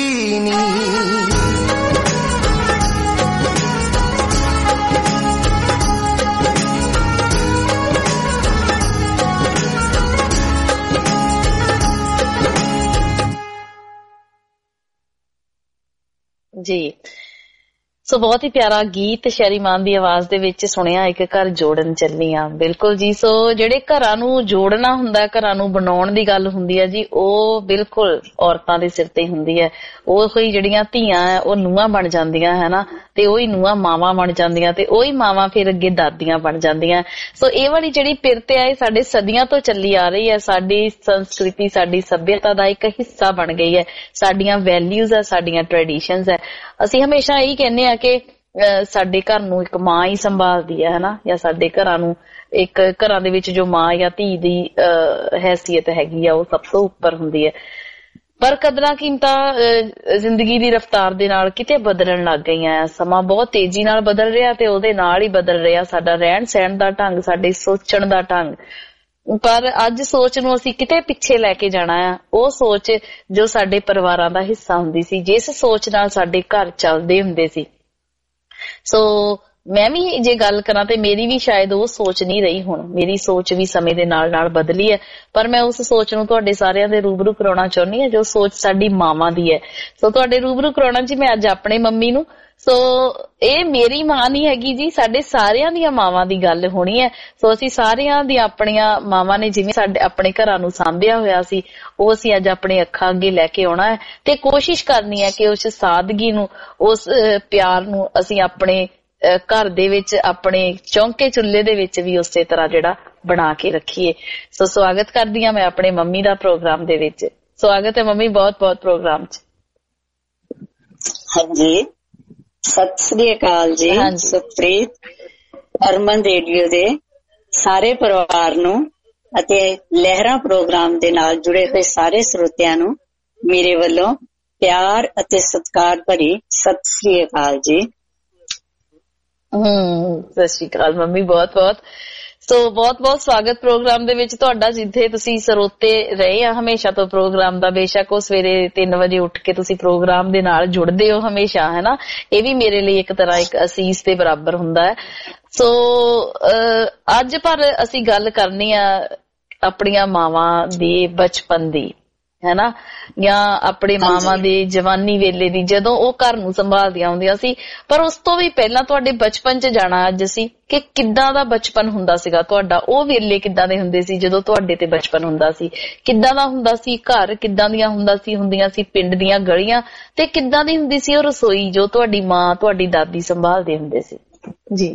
जी। सो बहुत ही प्यारा गीत शैरी मान ਦੀ ਆਵਾਜ਼ ਦੇ ਵਿੱਚ ਸੁਣਿਆ, ਇੱਕ ਘਰ ਜੋੜਨ ਚੱਲੀ ਆ। ਬਿਲਕੁਲ ਜੀ। ਸੋ ਜਿਹੜੇ ਘਰਾਂ ਨੂੰ ਜੋੜਨਾ ਹੁੰਦਾ, ਘਰਾਂ ਨੂੰ ਬਣਾਉਣ ਦੀ ਗੱਲ ਹੁੰਦੀ ਹੈ ਜੀ, ਉਹ ਬਿਲਕੁਲ ਔਰਤਾਂ ਦੇ ਸਿਰ ਤੇ ਹੁੰਦੀ ਹੈ। ਉਹ ਹੀ ਜਿਹੜੀਆਂ ਧੀਆਂ ਹੈ ਉਹ ਨੂੰਹਾਂ ਬਣ ਜਾਂਦੀਆਂ ਹੈ ਨਾ, ਤੇ ਉਹੀ ਨੂੰਹਾਂ ਮਾਵਾਂ ਬਣ ਜਾਂਦੀਆਂ, ਤੇ ਉਹੀ ਮਾਵਾਂ ਫਿਰ ਅੱਗੇ ਦਾਦੀਆਂ ਬਣ ਜਾਂਦੀਆਂ। ਸੋ ਇਹ ਵਾਲੀ ਜਿਹੜੀ ਪਿਰਤ ਹੈ ਸਾਡੇ ਸਦੀਆਂ ਤੋਂ ਚੱਲੀ ਆ ਰਹੀ ਹੈ, ਸਾਡੀ ਸੰਸਕ੍ਰਿਤੀ ਸਾਡੀ ਸੱਭਿਅਤਾ ਦਾ ਇੱਕ ਹਿੱਸਾ ਬਣ ਗਈ ਹੈ, ਸਾਡੀਆਂ ਵੈਲਿਊਜ਼ ਹੈ, ਸਾਡੀਆਂ ਟ੍ਰੈਡੀਸ਼ਨਸ ਹੈ। ਅਸੀਂ ਹਮੇਸ਼ਾ ਇਹੀ ਕਹਿੰਦੇ ਆ ਕਿ ਸਾਡੇ ਘਰ ਨੂੰ ਇੱਕ ਮਾਂ ਹੀ ਸੰਭਾਲਦੀ ਹੈ ਹਨਾ, ਜਾਂ ਸਾਡੇ ਘਰਾਂ ਨੂੰ ਇੱਕ ਘਰਾਂ ਦੇ ਵਿੱਚ ਜੋ ਮਾਂ ਜਾਂ ਧੀ ਦੀ ਹੈਸੀਅਤ ਹੈਗੀ ਆ ਉਹ ਸਭ ਤੋਂ ਉੱਪਰ ਹੁੰਦੀ ਹੈ। ਪਰ ਕਦਰਾਂ ਕੀਮਤਾਂ ਜ਼ਿੰਦਗੀ ਦੀ ਰਫ਼ਤਾਰ ਦੇ ਨਾਲ ਕਿਤੇ ਬਦਲਣ ਲੱਗ ਗਈਆਂ। ਸਮਾਂ ਬਹੁਤ ਤੇਜ਼ੀ ਨਾਲ ਬਦਲ ਰਿਹਾ ਤੇ ਉਹਦੇ ਨਾਲ ਹੀ ਬਦਲ ਰਿਹਾ ਸਾਡਾ ਰਹਿਣ ਸਹਿਣ ਦਾ ਢੰਗ, ਸਾਡੇ ਸੋਚਣ ਦਾ ਢੰਗ। ਪਰ ਅੱਜ ਸੋਚ ਨੂੰ ਅਸੀਂ ਕਿਤੇ ਪਿੱਛੇ ਲੈ ਕੇ ਜਾਣਾ ਆ, ਉਹ ਸੋਚ ਜੋ ਸਾਡੇ ਪਰਿਵਾਰਾਂ ਦਾ ਹਿੱਸਾ ਹੁੰਦੀ ਸੀ, ਜਿਸ ਸੋਚ ਨਾਲ ਸਾਡੇ ਘਰ ਚੱਲਦੇ ਹੁੰਦੇ ਸੀ। ਸੋ ਮੈਂ ਵੀ ਜੇ ਗੱਲ ਕਰਾਂ ਤੇ ਮੇਰੀ ਵੀ ਸ਼ਾਇਦ ਉਹ ਸੋਚ ਨਹੀਂ ਰਹੀ। ਹੁਣ ਮੇਰੀ ਸੋਚ ਵੀ ਸਮੇਂ ਦੇ ਨਾਲ ਨਾਲ ਬਦਲੀ ਹੈ, ਪਰ ਮੈਂ ਉਸ ਸੋਚ ਨੂੰ ਤੁਹਾਡੇ ਸਾਰਿਆਂ ਦੇ ਰੂਬਰੂ ਕਰਾਉਣਾ ਚਾਹੁੰਦੀ ਹਾਂ ਜੋ ਸੋਚ ਸਾਡੀ ਮਾਵਾਂ ਦੀ ਹੈ। ਸੋ ਤੁਹਾਡੇ ਰੂਬਰੂ ਕਰਾਉਣਾ ਜੀ ਮੈਂ ਅੱਜ ਆਪਣੇ ਮੰਮੀ ਨੂੰ। ਸੋ ਇਹ ਮੇਰੀ ਮਾਂ ਨਹੀਂ ਹੈਗੀ ਜੀ, ਸਾਡੇ ਸਾਰਿਆਂ ਦੀਆਂ ਮਾਵਾਂ ਦੀ ਗੱਲ ਹੋਣੀ ਹੈ। ਸੋ ਅਸੀਂ ਸਾਰਿਆਂ ਦੀਆਂ ਆਪਣੀਆਂ ਮਾਵਾਂ ਨੇ ਜਿਵੇਂ ਸਾਡੇ ਆਪਣੇ ਘਰਾਂ ਨੂੰ ਸਾਂਭਿਆ ਹੋਇਆ ਸੀ, ਉਹ ਅਸੀਂ ਅੱਜ ਆਪਣੇ ਅੱਖਾਂ ਅੱਗੇ ਲੈ ਕੇ ਆਉਣਾ ਹੈ ਤੇ ਕੋਸ਼ਿਸ਼ ਕਰਨੀ ਹੈ ਕਿ ਉਸ ਸਾਦਗੀ ਨੂੰ, ਉਸ ਪਿਆਰ ਨੂੰ ਅਸੀਂ ਆਪਣੇ ਘਰ ਦੇ ਵਿੱਚ, ਆਪਣੇ ਚੌਂਕੇ ਚੁੱਲ੍ਹੇ ਦੇ ਵਿੱਚ ਵੀ ਉਸੇ ਤਰ੍ਹਾਂ ਜਿਹੜਾ ਬਣਾ ਕੇ ਰੱਖੀਏ। ਸੋ ਸਵਾਗਤ ਕਰਦੀ ਹਾਂ ਮੈਂ ਆਪਣੇ ਮੰਮੀ ਦਾ ਪ੍ਰੋਗਰਾਮ ਦੇ ਵਿੱਚ। ਸਵਾਗਤ ਹੈ ਮੰਮੀ ਬਹੁਤ ਬਹੁਤ ਪ੍ਰੋਗਰਾਮ 'ਚ। ਹਾਂਜੀ, ਸਤਿ ਸ੍ਰੀ ਅਕਾਲ ਜੀ। ਸੁਪ੍ਰੀਤ ਹਰਮਨ ਰੇਡੀਓ ਦੇ ਸਾਰੇ ਪਰਿਵਾਰ ਨੂੰ ਅਤੇ ਲਹਿਰਾਂ ਪ੍ਰੋਗਰਾਮ ਦੇ ਨਾਲ ਜੁੜੇ ਹੋਏ ਸਾਰੇ ਸਰੋਤਿਆਂ ਨੂੰ ਮੇਰੇ ਵੱਲੋਂ ਪਿਆਰ ਅਤੇ ਸਤਿਕਾਰ ਭਰੀ ਸਤਿ ਸ੍ਰੀ ਅਕਾਲ ਜੀ। ਹਮ ਸਤਿ ਸ਼੍ਰੀ ਅਕਾਲ ਮੰਮੀ, ਬਹੁਤ ਬਹੁਤ ਸੋ ਬਹੁਤ ਬਹੁਤ ਸਵਾਗਤ ਪ੍ਰੋਗਰਾਮ ਦੇ ਵਿੱਚ ਤੁਹਾਡਾ, ਜਿੱਥੇ ਤੁਸੀਂ ਸਰੋਤੇ ਰਹੇ ਆ ਹਮੇਸ਼ਾ ਤੋਂ ਪ੍ਰੋਗਰਾਮ ਦਾ। ਬੇਸ਼ੱਕ ਉਹ ਸਵੇਰੇ ਤਿੰਨ ਵਜੇ ਉੱਠ ਕੇ ਤੁਸੀਂ ਪ੍ਰੋਗਰਾਮ ਦੇ ਨਾਲ ਜੁੜਦੇ ਹੋ ਹਮੇਸ਼ਾ, ਹੈ ਨਾ, ਇਹ ਵੀ ਮੇਰੇ ਲਈ ਇੱਕ ਤਰ੍ਹਾਂ ਇੱਕ ਅਸੀਸ ਦੇ ਬਰਾਬਰ ਹੁੰਦਾ ਹੈ। ਸੋ ਅੱਜ ਪਰ ਅਸੀਂ ਗੱਲ ਕਰਨੀ ਆ ਆਪਣੀਆਂ ਮਾਵਾਂ ਦੇ ਬਚਪਨ ਦੀ, ਹੈ ਨਾ, ਜਾਂ ਆਪਣੇ ਮਾਵਾਂ ਦੇ ਜਵਾਨੀ ਵੇਲੇ ਦੀ, ਜਦੋਂ ਉਹ ਘਰ ਨੂੰ ਸੰਭਾਲਦੀਆਂ ਹੁੰਦੀਆਂ ਸੀ। ਪਰ ਉਸ ਤੋਂ ਵੀ ਪਹਿਲਾਂ ਤੁਹਾਡੇ ਬਚਪਨ 'ਚ ਜਾਣਾ ਅੱਜ ਅਸੀਂ ਕਿ ਕਿੱਦਾਂ ਦਾ ਬਚਪਨ ਹੁੰਦਾ ਸੀਗਾ ਤੁਹਾਡਾ, ਉਹ ਵੇਲੇ ਕਿੱਦਾਂ ਦੇ ਹੁੰਦੇ ਸੀ ਜਦੋਂ ਤੁਹਾਡੇ ਤੇ ਬਚਪਨ ਹੁੰਦਾ ਸੀ, ਕਿੱਦਾਂ ਦਾ ਹੁੰਦਾ ਸੀ ਘਰ, ਕਿੱਦਾਂ ਦੀਆਂ ਹੁੰਦਾ ਸੀ ਹੁੰਦੀਆਂ ਸੀ ਪਿੰਡ ਦੀਆਂ ਗਲੀਆਂ, ਤੇ ਕਿੱਦਾਂ ਦੀ ਹੁੰਦੀ ਸੀ ਉਹ ਰਸੋਈ ਜੋ ਤੁਹਾਡੀ ਮਾਂ ਤੁਹਾਡੀ ਦਾਦੀ ਸੰਭਾਲਦੇ ਹੁੰਦੇ ਸੀ ਜੀ।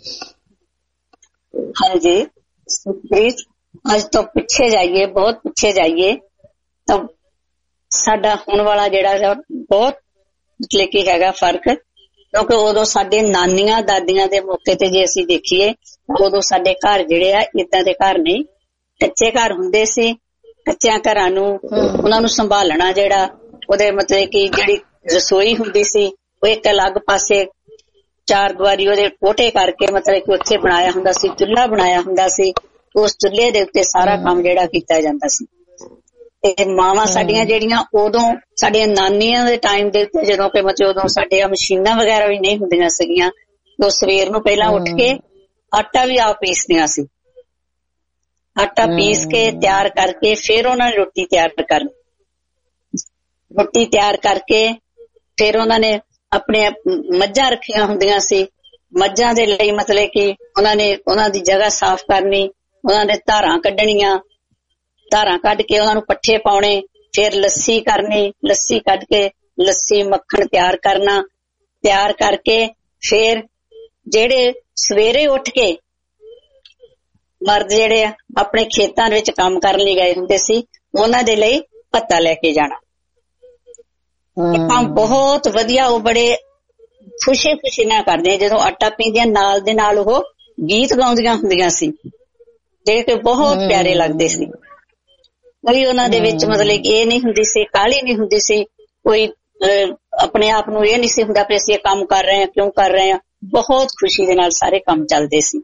ਹਾਂਜੀ ਸੁਪ੍ਰੀਤ, ਅੱਜ ਤੋਂ ਪਿੱਛੇ ਜਾਈਏ, ਬਹੁਤ ਪਿੱਛੇ ਜਾਈਏ ਤਾਂ ਸਾਡਾ ਹੁਣ ਵਾਲਾ ਜਿਹੜਾ ਬਹੁਤ ਮਤਲਬ ਕਿ ਹੈਗਾ ਫਰਕ, ਕਿਉਂਕਿ ਉਦੋਂ ਸਾਡੇ ਨਾਨੀਆਂ ਦਾਦੀਆਂ ਦੇ ਮੌਕੇ ਤੇ ਜੇ ਅਸੀਂ ਦੇਖੀਏ ਉਦੋਂ ਸਾਡੇ ਘਰ ਜਿਹੜੇ ਆ ਏਦਾਂ ਦੇ ਘਰ ਨਹੀਂ, ਕੱਚੇ ਘਰ ਹੁੰਦੇ ਸੀ। ਕੱਚਿਆਂ ਘਰਾਂ ਨੂੰ ਉਹਨਾਂ ਨੂੰ ਸੰਭਾਲਣਾ ਜਿਹੜਾ ਉਹਦੇ ਮਤਲਬ ਕਿ ਜਿਹੜੀ ਰਸੋਈ ਹੁੰਦੀ ਸੀ ਉਹ ਇੱਕ ਅਲੱਗ ਪਾਸੇ ਚਾਰ ਦੀਵਾਰੀ ਉਹਦੇ ਕੋਠੇ ਕਰਕੇ ਮਤਲਬ ਕਿ ਉੱਥੇ ਬਣਾਇਆ ਹੁੰਦਾ ਸੀ, ਚੁੱਲ੍ਹਾ ਬਣਾਇਆ ਹੁੰਦਾ ਸੀ, ਉਸ ਚੁੱਲ੍ਹੇ ਦੇ ਉੱਤੇ ਸਾਰਾ ਕੰਮ ਜਿਹੜਾ ਕੀਤਾ ਜਾਂਦਾ ਸੀ। ਤੇ ਮਾਵਾਂ ਸਾਡੀਆਂ ਜਿਹੜੀਆਂ ਉਦੋਂ ਸਾਡੀਆਂ ਨਾਨੀਆਂ ਦੇ ਟਾਈਮ ਦੇ ਉੱਤੇ ਜਦੋਂ ਕਿ ਮਤਲਬ ਉਦੋਂ ਸਾਡੇ ਮਸ਼ੀਨਾਂ ਵਗੈਰਾ ਵੀ ਨਹੀਂ ਹੁੰਦੀਆਂ ਸੀਗੀਆਂ, ਉਹ ਸਵੇਰ ਨੂੰ ਪਹਿਲਾਂ ਉੱਠ ਕੇ ਆਟਾ ਵੀ ਆਪ ਪੀਸਦੀਆਂ ਸੀ, ਆਟਾ ਪੀਸ ਕੇ ਤਿਆਰ ਕਰਕੇ ਫਿਰ ਉਹਨਾਂ ਨੇ ਰੋਟੀ ਤਿਆਰ ਕਰਨੀ। ਰੋਟੀ ਤਿਆਰ ਕਰਕੇ ਫਿਰ ਉਹਨਾਂ ਨੇ ਆਪਣੇ ਮੱਝਾਂ ਰੱਖੀਆਂ ਹੁੰਦੀਆਂ ਸੀ, ਮੱਝਾਂ ਦੇ ਲਈ ਮਤਲਬ ਕਿ ਉਹਨਾਂ ਨੇ ਉਹਨਾਂ ਦੀ ਜਗ੍ਹਾ ਸਾਫ਼ ਕਰਨੀ, ਉਹਨਾਂ ਨੇ ਧਾਰਾਂ ਕੱਢਣੀਆਂ, ਧਾਰਾਂ ਕੱਢ ਕੇ ਉਹਨਾਂ ਨੂੰ ਪੱਠੇ ਪਾਉਣੇ, ਫਿਰ ਲੱਸੀ ਕਰਨੀ, ਲੱਸੀ ਕੱਢ ਕੇ ਲੱਸੀ ਮੱਖਣ ਤਿਆਰ ਕਰਨਾ, ਤਿਆਰ ਕਰਕੇ ਫਿਰ ਜਿਹੜੇ ਸਵੇਰੇ ਉੱਠ ਕੇ ਮਰਦ ਜਿਹੜੇ ਆ ਆਪਣੇ ਖੇਤਾਂ ਵਿੱਚ ਕੰਮ ਕਰਨ ਲਈ ਗਏ ਹੁੰਦੇ ਸੀ ਉਹਨਾਂ ਦੇ ਲਈ ਭੱਤਾ ਲੈ ਕੇ ਜਾਣਾ। ਕੰਮ ਬਹੁਤ ਵਧੀਆ, ਉਹ ਬੜੇ ਖੁਸ਼ੀ ਖੁਸ਼ੀ ਨਾਲ ਕਰਦੇ ਆ। ਜਦੋਂ ਆਟਾ ਪੀਂਦੀਆਂ ਨਾਲ ਦੇ ਨਾਲ ਉਹ ਗੀਤ ਗਾਉਂਦੀਆਂ ਹੁੰਦੀਆਂ ਸੀ, ਜਿਹੜੇ ਕਿ ਬਹੁਤ ਪਿਆਰੇ ਲੱਗਦੇ ਸੀ। ਕੋਈ ਉਹਨਾਂ ਦੇ ਵਿੱਚ ਮਤਲਬ ਇਹ ਨਹੀਂ ਹੁੰਦੀ ਸੀ, ਕਾਹਲੀ ਨਹੀਂ ਹੁੰਦੀ ਸੀ, ਕੋਈ ਆਪਣੇ ਆਪ ਨੂੰ ਇਹ ਨਹੀਂ ਸੀ ਹੁੰਦਾ ਵੀ ਅਸੀਂ ਇਹ ਕੰਮ ਕਰ ਰਹੇ ਹਾਂ, ਕਿਉਂ ਕਰ ਰਹੇ ਹਾਂ। ਬਹੁਤ ਖੁਸ਼ੀ ਦੇ ਨਾਲ ਸਾਰੇ ਕੰਮ ਚੱਲਦੇ ਸੀ।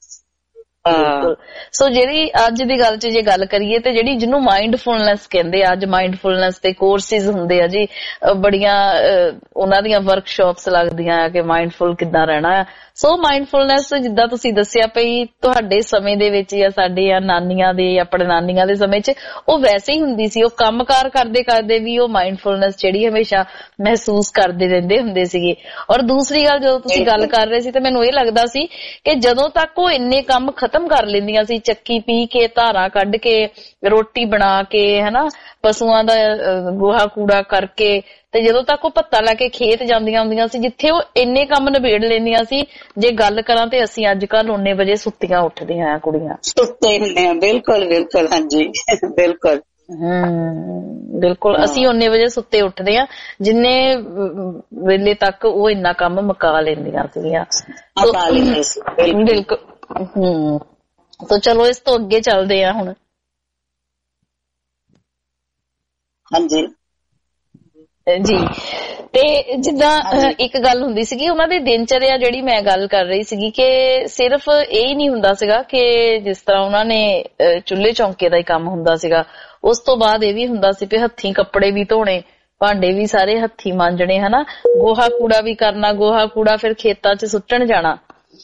ਸੋ ਜਿਹੜੀ ਅੱਜ ਦੀ ਗੱਲ ਚ ਜੇ ਗੱਲ ਕਰੀਏ ਤੇ ਜਿਹੜੀ ਜਿਹਨੂੰ ਮਾਈਂਡਫੁਲਨੈਸ ਕਹਿੰਦੇ ਆ, ਅੱਜ ਮਾਈਂਡਫੁਲਨੈਸ ਦੇ ਕੋਰਸਿਸ ਹੁੰਦੇ ਆ ਜੀ, ਬੜੀਆਂ ਉਹਨਾਂ ਦੀਆਂ ਵਰਕਸ਼ਾਪਸ ਲੱਗਦੀਆਂ ਆ ਕਿ ਮਾਈਂਡਫੁਲ ਕਿੱਦਾਂ ਰਹਿਣਾ ਆ। ਸੋ ਮਾਈਂਡਫੁਲਨੈਸ ਜਿੱਦਾਂ ਤੁਸੀਂ ਦੱਸਿਆ ਪਈ ਤੁਹਾਡੇ ਸਮੇਂ ਦੇ ਵਿੱਚ ਜਾਂ ਸਾਡੇ ਜਾਂ ਨਾਨੀਆਂ ਦੇ ਆਪਣੇ ਨਾਨੀਆਂ ਦੇ ਸਮੇਂ ਚ ਉਹ ਵੈਸੇ ਹੀ ਹੁੰਦੀ ਸੀ। ਉਹ ਕੰਮਕਾਰ ਕਰਦੇ ਕਰਦੇ ਵੀ ਉਹ ਮਾਈਂਡਫੁਲਨੈਸ ਜਿਹੜੀ ਹਮੇਸ਼ਾ ਮਹਿਸੂਸ ਕਰਦੇ ਰਹਿੰਦੇ ਹੁੰਦੇ ਸੀਗੇ। ਔਰ ਦੂਸਰੀ ਗੱਲ, ਜਦੋਂ ਤੁਸੀਂ ਗੱਲ ਕਰ ਰਹੇ ਸੀ ਤੇ ਮੈਨੂੰ ਇਹ ਲੱਗਦਾ ਸੀ ਕਿ ਜਦੋਂ ਤੱਕ ਉਹ ਇੰਨੇ ਕੰਮ ਖਤਮ ਕਰ ਲੈਂਦੀਆਂ ਸੀ, ਚੱਕੀ ਪੀ ਕੇ, ਧਾਰਾਂ ਕੱਢ ਕੇ, ਰੋਟੀ ਬਣਾ ਕੇ, ਹਨਾ, ਪਸ਼ੂਆਂ ਦਾ ਗੋਹਾ ਕੂੜਾ ਕਰਕੇ, ਤੇ ਜਦੋਂ ਤੱਕ ਉਹ ਭੱਤਾ ਲੈ ਕੇ ਖੇਤ ਜਾਂਦੀਆਂ ਹੁੰਦੀਆਂ ਸੀ, ਜਿੱਥੇ ਉਹ ਇੰਨੇ ਕੰਮ ਨਿਬੇੜ ਲੈਂਦੀਆਂ ਸੀ। ਜੇ ਗੱਲ ਕਰਾਂ ਤੇ ਅਸੀਂ ਅੱਜ ਕੱਲ ਉਨੇ ਵਜੇ ਸੁੱਤੀਆਂ ਉੱਠਦੀਆਂ ਆ ਕੁੜੀਆਂ, ਸੁੱਤੇ ਹੁੰਦੇ ਆ। ਬਿਲਕੁਲ ਬਿਲਕੁਲ, ਹਾਂਜੀ ਬਿਲਕੁਲ। ਹਮ ਬਿਲਕੁਲ, ਅਸੀਂ ਉਨੇ ਵਜੇ ਸੁੱਤੇ ਉੱਠਦੇ ਆ ਜਿੰਨੇ ਵੇਲੇ ਤੱਕ ਉਹ ਇੰਨਾ ਕੰਮ ਮੁਕਾ ਲੈਂਦੀਆਂ ਸੀਗੀਆਂ। ਬਿਲਕੁਲ। ਹਮ ਤਾਂ ਚਲੋ ਇਸ ਤੋਂ ਅੱਗੇ ਚੱਲਦੇ ਆ ਹੁਣ। ਹਾਂਜੀ ਜੀ, ਤੇ ਜਿੱਦਾਂ ਇੱਕ ਗੱਲ ਹੁੰਦੀ ਸੀਗੀ ਉਹਨਾਂ ਦੀ ਦਿਨਚਰਿਆ, ਜਿਹੜੀ ਮੈਂ ਗੱਲ ਕਰ ਰਹੀ ਸੀਗੀ ਕਿ ਸਿਰਫ ਇਹ ਹੀ ਨਹੀਂ ਹੁੰਦਾ ਸੀਗਾ ਕਿ ਜਿਸ ਤਰ੍ਹਾਂ ਉਹਨਾਂ ਨੇ ਚੁੱਲ੍ਹੇ ਚੌਂਕੇ ਦਾ ਹੀ ਕੰਮ ਹੁੰਦਾ ਸੀਗਾ, ਉਸ ਤੋਂ ਬਾਅਦ ਇਹ ਵੀ ਹੁੰਦਾ ਸੀ ਵੀ ਹੱਥੀਂ ਕੱਪੜੇ ਵੀ ਧੋਣੇ, ਭਾਂਡੇ ਵੀ ਸਾਰੇ ਹੱਥੀਂ ਮਾਂਜਣੇ, ਹਨਾ, ਗੋਹਾ ਕੂੜਾ ਵੀ ਕਰਨਾ। ਗੋਹਾ ਕੂੜਾ ਫਿਰ ਖੇਤਾਂ 'ਚ ਸੁੱਟਣ ਜਾਣਾ,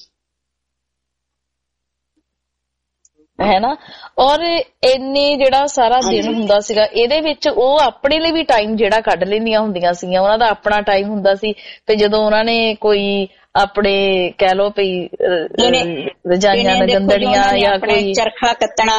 ਹੈ ਨਾ। ਔਰ ਇੰਨੇ ਜਿਹੜਾ ਸਾਰਾ ਦਿਨ ਹੁੰਦਾ ਸੀਗਾ, ਇਹਦੇ ਵਿੱਚ ਉਹ ਆਪਣੇ ਲਈ ਵੀ ਟਾਈਮ ਜਿਹੜਾ ਕੱਢ ਲੈਂਦੀਆਂ ਹੁੰਦੀਆਂ ਸੀਗੀਆਂ। ਉਹਨਾਂ ਦਾ ਆਪਣਾ ਟਾਈਮ ਹੁੰਦਾ ਸੀ ਤੇ ਜਦੋਂ ਉਹਨਾਂ ਨੇ ਕੋਈ ਆਪਣੇ ਕਹਿ ਲਓ ਵੀ ਰਜਾਈਆਂ ਨਗੰਦੜੀਆਂ ਜਾਂ ਕੋਈ ਚਰਖਾ ਕੱਤਣਾ,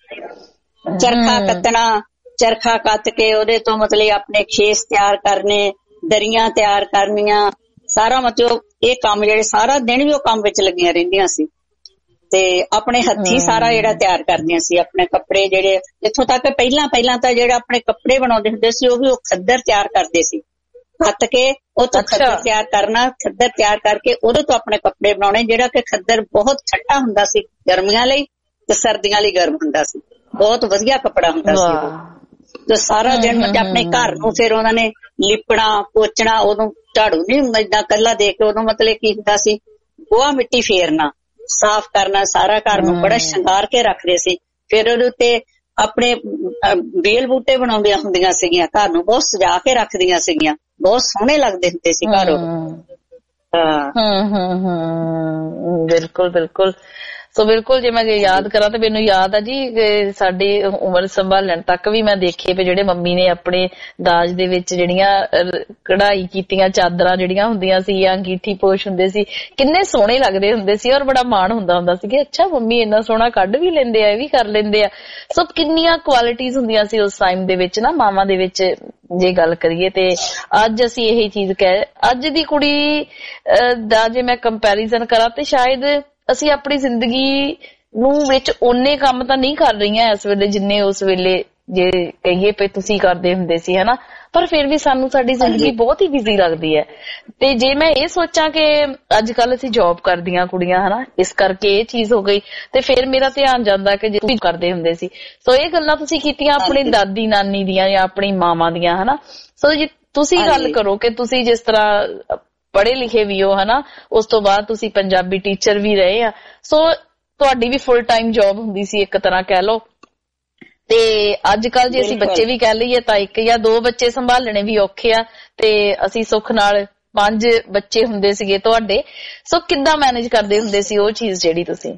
ਚਰਖਾ ਕੱਤਣਾ, ਚਰਖਾ ਕੱਤ ਕੇ ਉਹਦੇ ਤੋਂ ਮਤਲਬ ਆਪਣੇ ਖੇਸ ਤਿਆਰ ਕਰਨੇ, ਦਰੀਆਂ ਤਿਆਰ ਕਰਨੀਆਂ, ਸਾਰਾ ਮਤਲਬ ਇਹ ਕੰਮ ਜਿਹੜੇ ਸਾਰਾ ਦਿਨ ਵੀ ਉਹ ਕੰਮ ਵਿੱਚ ਲੱਗੀਆਂ ਰਹਿੰਦੀਆਂ ਸੀ। ਤੇ ਆਪਣੇ ਹੱਥੀਂ ਸਾਰਾ ਜਿਹੜਾ ਤਿਆਰ ਕਰਦੀਆਂ ਸੀ ਆਪਣੇ ਕੱਪੜੇ। ਜਿਹੜੇ ਇੱਥੋਂ ਤੱਕ ਪਹਿਲਾਂ ਪਹਿਲਾਂ ਤਾਂ ਜਿਹੜਾ ਆਪਣੇ ਕੱਪੜੇ ਬਣਾਉਂਦੇ ਹੁੰਦੇ ਸੀ ਉਹ ਵੀ ਉਹ ਖੱਦਰ ਤਿਆਰ ਕਰਦੇ ਸੀ, ਕੱਤ ਕੇ ਉਹ ਤੋਂ ਖੱਦਰ ਤਿਆਰ ਕਰਨਾ, ਖੱਦਰ ਤਿਆਰ ਕਰਕੇ ਉਹਦੇ ਤੋਂ ਆਪਣੇ ਕੱਪੜੇ ਬਣਾਉਣੇ, ਜਿਹੜਾ ਕਿ ਖੱਦਰ ਬਹੁਤ ਠੰਡਾ ਹੁੰਦਾ ਸੀ ਗਰਮੀਆਂ ਲਈ ਤੇ ਸਰਦੀਆਂ ਲਈ ਗਰਮ ਹੁੰਦਾ ਸੀ। ਬਹੁਤ ਵਧੀਆ ਕੱਪੜਾ ਹੁੰਦਾ ਸੀ ਉਹ। ਤੇ ਸਾਰਾ ਦਿਨ ਮਤਲਬ ਆਪਣੇ ਘਰ ਨੂੰ ਫਿਰ ਉਹਨਾਂ ਨੇ ਲਿਪਣਾ ਪੋਚਣਾ, ਉਦੋਂ ਝਾੜੂ ਨਹੀਂ ਹੁੰਦਾ ਏਦਾਂ ਕੱਲਾ ਦੇ ਕੇ, ਉਦੋਂ ਮਤਲਬ ਕੀ ਹੁੰਦਾ ਸੀ ਗੋਹਾ ਮਿੱਟੀ ਫੇਰਨਾ, ਸਾਫ਼ ਕਰਨਾ, ਸਾਰਾ ਘਰ ਨੂੰ ਬੜਾ ਸ਼ਿੰਗਾਰ ਕੇ ਰੱਖਦੇ ਸੀ। ਫਿਰ ਉਹਦੇ ਉੱਤੇ ਆਪਣੇ ਬੇਲ ਬੂਟੇ ਬਣਾਉਂਦੀਆਂ ਹੁੰਦੀਆਂ ਸੀਗੀਆਂ, ਘਰ ਨੂੰ ਬਹੁਤ ਸਜਾ ਕੇ ਰੱਖਦੀਆਂ ਸੀਗੀਆਂ, ਬਹੁਤ ਸੋਹਣੇ ਲੱਗਦੇ ਹੁੰਦੇ ਸੀ ਘਰ ਉਹ। ਹਾਂ ਹਮ ਹਮ ਬਿਲਕੁਲ ਬਿਲਕੁਲ। ਸੋ ਬਿਲਕੁਲ, ਜੇ ਮੈਂ ਯਾਦ ਕਰਾਂ ਤਾਂ ਮੈਨੂੰ ਯਾਦ ਆ ਜੀ ਸਾਡੀ ਉਮਰ ਸੰਭਾਲਣ ਤੱਕ ਵੀ ਮੈਂ ਦੇਖੇ ਵੀ ਜਿਹੜੇ ਮੰਮੀ ਨੇ ਆਪਣੇ ਦਾਜ ਦੇ ਵਿੱਚ ਜਿਹੜੀਆਂ ਕਢਾਈ ਕੀਤੀਆਂ ਚਾਦਰਾਂ ਜਿਹੜੀਆਂ ਹੁੰਦੀਆਂ ਸੀ ਜਾਂ ਅੰਗੀਠੀ ਪੋਸ਼ ਹੁੰਦੇ ਸੀ, ਕਿੰਨੇ ਸੋਹਣੇ ਲੱਗਦੇ ਹੁੰਦੇ ਸੀ। ਔਰ ਬੜਾ ਮਾਣ ਹੁੰਦਾ ਹੁੰਦਾ ਸੀ ਕਿ ਅੱਛਾ ਮੰਮੀ ਇੰਨਾ ਸੋਹਣਾ ਕੱਢ ਵੀ ਲੈਂਦੇ ਆ, ਇਹ ਵੀ ਕਰ ਲੈਂਦੇ ਆ। ਸੋ ਕਿੰਨੀਆਂ ਕੁਆਲਿਟੀਜ਼ ਹੁੰਦੀਆਂ ਸੀ ਉਸ ਟਾਈਮ ਦੇ ਵਿੱਚ ਨਾ ਮਾਵਾਂ ਦੇ ਵਿੱਚ ਜੇ ਗੱਲ ਕਰੀਏ। ਤੇ ਅੱਜ ਅਸੀਂ ਇਹ ਚੀਜ਼ ਕਹਿ, ਅੱਜ ਦੀ ਕੁੜੀ ਦਾ ਜੇ ਮੈਂ ਕੰਪੈਰੀਜ਼ਨ ਕਰਾਂ ਤੇ ਸ਼ਾਇਦ ਅਸੀਂ ਆਪਣੀ ਜ਼ਿੰਦਗੀ ਨੂੰ ਵਿੱਚ ਓਨੇ ਕੰਮ ਤਾਂ ਨਹੀਂ ਕਰ ਰਹੀਆਂ ਇਸ ਵੇਲੇ ਜਿੰਨੇ ਉਸ ਵੇਲੇ ਜੇ ਕਹੀਏ ਪਏ ਤੁਸੀਂ ਕਰਦੇ ਹੁੰਦੇ ਸੀ, ਹਨਾ। ਪਰ ਫਿਰ ਵੀ ਸਾਨੂੰ ਸਾਡੀ ਜ਼ਿੰਦਗੀ ਬਹੁਤ ਹੀ ਬਿਜ਼ੀ ਲੱਗਦੀ ਹੈ। ਤੇ ਜੇ ਮੈਂ ਇਹ ਸੋਚਾਂ ਕਿ ਅੱਜ ਕੱਲ ਅਸੀਂ ਜੌਬ ਕਰਦੀਆਂ ਕੁੜੀਆਂ, ਹਨਾ, ਇਸ ਕਰਕੇ ਇਹ ਚੀਜ਼ ਹੋ ਗਈ, ਤੇ ਫਿਰ ਮੇਰਾ ਧਿਆਨ ਜਾਂਦਾ ਕਿ ਜੇ ਤੁਸੀਂ ਕਰਦੇ ਹੁੰਦੇ ਸੀ। ਸੋ ਇਹ ਗੱਲਾਂ ਤੁਸੀਂ ਕੀਤੀਆਂ ਆਪਣੀ ਦਾਦੀ ਨਾਨੀ ਦੀਆਂ ਜਾਂ ਆਪਣੀ ਮਾਵਾਂ ਦੀਆਂ, ਹਨਾ। ਸੋ ਜੇ ਤੁਸੀਂ ਗੱਲ ਕਰੋ ਕਿ ਤੁਸੀਂ ਜਿਸ ਤਰ੍ਹਾਂ ਪੜ੍ਹੇ ਲਿਖੇ ਵੀ ਹੋ, ਹਨਾ, ਉਸ ਤੋਂ ਬਾਅਦ ਤੁਸੀਂ ਪੰਜਾਬੀ ਟੀਚਰ ਵੀ ਰਹੇ ਆ, ਸੋ ਤੁਹਾਡੀ ਵੀ ਫੁੱਲ ਟਾਈਮ ਜੌਬ ਹੁੰਦੀ ਸੀ ਇੱਕ ਤਰ੍ਹਾਂ ਕਹਿ ਲਓ। ਤੇ ਅੱਜ ਕੱਲ ਜੇ ਅਸੀਂ ਬੱਚੇ ਵੀ ਕਹਿ ਲਈਏ ਤਾਂ ਇੱਕ ਜਾਂ ਦੋ ਬੱਚੇ ਸੰਭਾਲਣੇ ਵੀ ਔਖੇ ਆ, ਤੇ ਅਸੀਂ ਸੁੱਖ ਨਾਲ ਪੰਜ ਬੱਚੇ ਹੁੰਦੇ ਸੀਗੇ ਤੁਹਾਡੇ। ਸੋ ਕਿੱਦਾਂ ਮੈਨੇਜ ਕਰਦੇ ਹੁੰਦੇ ਸੀ ਉਹ ਚੀਜ਼ ਜਿਹੜੀ ਤੁਸੀਂ?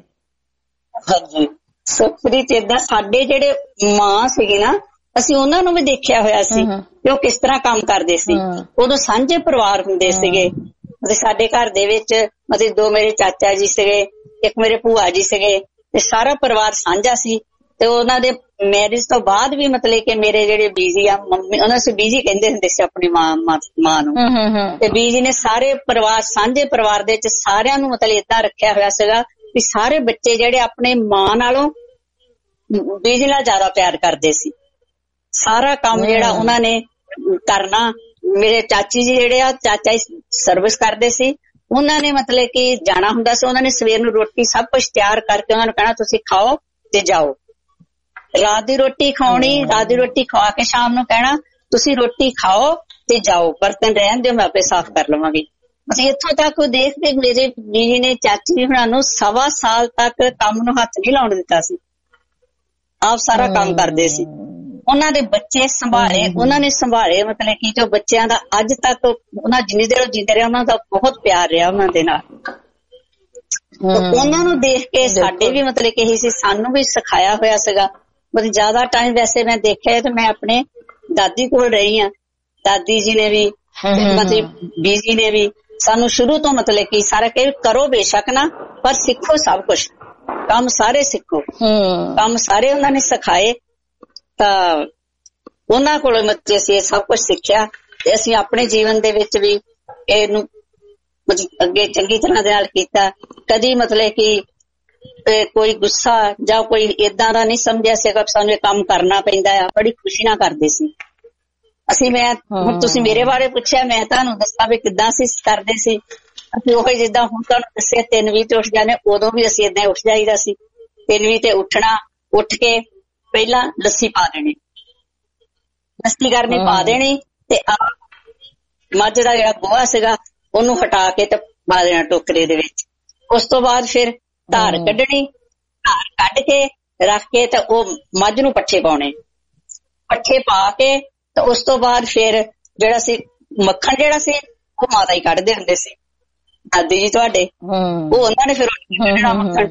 ਹਾਂਜੀ, ਸੁਖਰੀ ਤੇ ਏਦਾਂ ਸਾਡੇ ਜਿਹੜੇ ਮਾਂ ਸੀਗੇ ਨਾ, ਅਸੀਂ ਉਹਨਾਂ ਨੂੰ ਵੀ ਦੇਖਿਆ ਹੋਇਆ ਸੀ ਕਿ ਉਹ ਕਿਸ ਤਰ੍ਹਾਂ ਕੰਮ ਕਰਦੇ ਸੀ। ਉਦੋਂ ਸਾਂਝੇ ਪਰਿਵਾਰ ਹੁੰਦੇ ਸੀਗੇ। ਸਾਡੇ ਘਰ ਦੇ ਵਿੱਚ ਮਤਲਬ ਦੋ ਮੇਰੇ ਚਾਚਾ ਜੀ ਸੀਗੇ, ਇੱਕ ਮੇਰੇ ਭੂਆ ਜੀ ਸੀਗੇ, ਤੇ ਸਾਰਾ ਪਰਿਵਾਰ ਸਾਂਝਾ ਸੀ। ਤੇ ਉਹਨਾਂ ਦੇ ਮੈਰਿਜ ਤੋਂ ਬਾਅਦ ਵੀ ਮਤਲਬ ਕਿ ਮੇਰੇ ਜਿਹੜੇ ਬੀਜੀ ਆ ਮੰਮੀ, ਉਹਨਾਂ ਨੂੰ ਬੀਜੀ ਕਹਿੰਦੇ ਹੁੰਦੇ ਸੀ ਆਪਣੀ ਮਾਂ ਮਾਂ ਨੂੰ, ਤੇ ਬੀਜੀ ਨੇ ਸਾਰੇ ਪਰਿਵਾਰ ਸਾਂਝੇ ਪਰਿਵਾਰ ਦੇ ਵਿੱਚ ਸਾਰਿਆਂ ਨੂੰ ਮਤਲਬ ਏਦਾਂ ਰੱਖਿਆ ਹੋਇਆ ਸੀਗਾ ਵੀ ਸਾਰੇ ਬੱਚੇ ਜਿਹੜੇ ਆਪਣੇ ਮਾਂ ਨਾਲੋਂ ਬੀਜੀ ਨਾਲ ਜ਼ਿਆਦਾ ਪਿਆਰ ਕਰਦੇ ਸੀ। ਸਾਰਾ ਕੰਮ ਜਿਹੜਾ ਉਹਨਾਂ ਨੇ ਕਰਨਾ, ਮੇਰੇ ਚਾਚੀ ਜੀ ਜਿਹੜੇ ਆ ਚਾਚਾ ਸਰਵਿਸ ਕਰਦੇ ਸੀ, ਉਹਨਾਂ ਨੇ ਮਤਲਬ ਕਿ ਜਾਣਾ ਹੁੰਦਾ ਸੀ, ਉਹਨਾਂ ਨੇ ਸਵੇਰ ਨੂੰ ਰੋਟੀ ਸਭ ਕੁਝ ਤਿਆਰ ਕਰਕੇ ਉਹਨਾਂ ਨੂੰ ਕਹਿਣਾ ਤੁਸੀਂ ਖਾਓ ਤੇ ਜਾਓ। ਰਾਤ ਦੀ ਰੋਟੀ ਖਾਣੀ, ਰਾਤ ਦੀ ਰੋਟੀ ਖਵਾ ਕੇ ਸ਼ਾਮ ਨੂੰ ਕਹਿਣਾ ਤੁਸੀਂ ਰੋਟੀ ਖਾਓ ਤੇ ਜਾਓ, ਬਰਤਨ ਰਹਿਣ ਦਿਓ ਮੈਂ ਆਪੇ ਸਾਫ਼ ਕਰ ਲਵਾਂਗੀ। ਅਸੀਂ ਇੱਥੋਂ ਤੱਕ ਦੇਖ ਕੇ ਮੇਰੇ ਬੀਜੀ ਨੇ ਚਾਚੀ ਹੁਣਾਂ ਨੂੰ ਸਵਾ ਸਾਲ ਤੱਕ ਕੰਮ ਨੂੰ ਹੱਥ ਨਹੀਂ ਲਾਉਣ ਦਿੱਤਾ ਸੀ, ਆਪ ਸਾਰਾ ਕੰਮ ਕਰਦੇ ਸੀ। ਉਹਨਾਂ ਦੇ ਬੱਚੇ ਸੰਭਾਲੇ, ਉਹਨਾਂ ਨੇ ਸੰਭਾਲੇ ਮਤਲਬ ਕਿ ਜੋ ਬੱਚਿਆਂ ਦਾ ਅੱਜ ਤੱਕ ਉਹਨਾਂ ਜਿੰਨੀ ਦੇਰ ਜੀਂਦੇ ਰਹੇ ਉਹਨਾਂ ਦਾ ਬਹੁਤ ਪਿਆਰ ਰਿਹਾ ਉਹਨਾਂ ਦੇ ਨਾਲ। ਉਹਨਾਂ ਨੂੰ ਦੇਖ ਕੇ ਸਾਡੇ ਵੀ ਮਤਲਬ ਕਿ ਇਹੀ ਸੀ, ਸਾਨੂੰ ਵੀ ਸਿਖਾਇਆ ਹੋਇਆ ਸੀਗਾ। ਮਤਲਬ ਜ਼ਿਆਦਾ ਟਾਈਮ ਵੈਸੇ ਮੈਂ ਦੇਖਿਆ ਤੇ ਮੈਂ ਆਪਣੇ ਦਾਦੀ ਕੋਲ ਰਹੀ ਹਾਂ, ਦਾਦੀ ਜੀ ਨੇ ਵੀ ਮਤਲਬ ਬੀਜੀ ਨੇ ਵੀ ਸਾਨੂੰ ਸ਼ੁਰੂ ਤੋਂ ਮਤਲਬ ਕਿ ਸਾਰਾ ਕਿ ਕਰੋ ਬੇਸ਼ੱਕ ਨਾ, ਪਰ ਸਿੱਖੋ ਸਭ ਕੁਛ, ਕੰਮ ਸਾਰੇ ਸਿੱਖੋ, ਕੰਮ ਸਾਰੇ ਉਹਨਾਂ ਨੇ ਸਿਖਾਏ। ਤਾਂ ਉਹਨਾਂ ਕੋਲੋਂ ਮਤਲਬ ਅਸੀਂ ਇਹ ਸਭ ਕੁਛ ਸਿੱਖਿਆ ਤੇ ਅਸੀਂ ਆਪਣੇ ਜੀਵਨ ਦੇ ਵਿੱਚ ਵੀ ਇਹਨੂੰ ਮਤਲਬ ਅੱਗੇ ਚੰਗੀ ਤਰ੍ਹਾਂ ਦੇ ਨਾਲ ਕੀਤਾ। ਕਦੀ ਮਤਲਬ ਕਿ ਕੋਈ ਗੁੱਸਾ ਜਾਂ ਕੋਈ ਏਦਾਂ ਦਾ ਨਹੀਂ ਸਮਝਿਆ ਸੀਗਾ ਸਾਨੂੰ ਇਹ ਕੰਮ ਕਰਨਾ ਪੈਂਦਾ ਆ, ਬੜੀ ਖੁਸ਼ੀ ਨਾਲ ਕਰਦੇ ਸੀ ਅਸੀਂ। ਮੈਂ ਹੁਣ ਤੁਸੀਂ ਮੇਰੇ ਬਾਰੇ ਪੁੱਛਿਆ, ਮੈਂ ਤੁਹਾਨੂੰ ਦੱਸਾਂ ਵੀ ਕਿੱਦਾਂ ਅਸੀਂ ਕਰਦੇ ਸੀ। ਅਸੀਂ ਉਹ ਜਿੱਦਾਂ ਹੁਣ ਤੁਹਾਨੂੰ ਦੱਸਿਆ ਤਿੰਨ ਵਜੇ ਤੇ ਉੱਠ ਜਾਂਦੇ, ਉਦੋਂ ਵੀ ਅਸੀਂ ਏਦਾਂ ਉੱਠ ਜਾਈਦਾ ਸੀ। ਤਿੰਨ ਵਜੇ ਤੇ ਉੱਠਣਾ, ਉੱਠ ਕੇ ਪਹਿਲਾਂ ਲੱਸੀ ਪਾ ਦੇਣੀ, ਲੱਸੀ ਕਰਨੀ ਪਾ ਦੇਣੀ ਤੇ ਆ ਮੱਝ ਦਾ ਜਿਹੜਾ ਗੋਹਾ ਸੀਗਾ ਉਹਨੂੰ ਹਟਾ ਕੇ ਤੇ ਪਾ ਦੇਣਾ ਟੋਕਰੇ ਦੇ ਵਿੱਚ। ਉਸ ਤੋਂ ਬਾਅਦ ਫਿਰ ਧਾਰ ਕੱਢਣੀ, ਧਾਰ ਕੱਢ ਕੇ ਰੱਖ ਕੇ ਤੇ ਉਹ ਮੱਝ ਨੂੰ ਪੱਠੇ ਪਾਉਣੇ, ਪੱਠੇ ਪਾ ਕੇ ਤੇ ਉਸ ਤੋਂ ਬਾਅਦ ਫਿਰ ਜਿਹੜਾ ਸੀ ਮੱਖਣ ਜਿਹੜਾ ਸੀ ਉਹ ਮਾਤਾ ਹੀ ਕੱਢਦੇ ਹੁੰਦੇ ਸੀ, ਦਾਦੀ ਜੀ ਤੁਹਾਡੇ, ਉਹ ਉਹਨਾਂ ਨੇ ਫਿਰ ਕੱਢਣਾ ਮੱਖਣ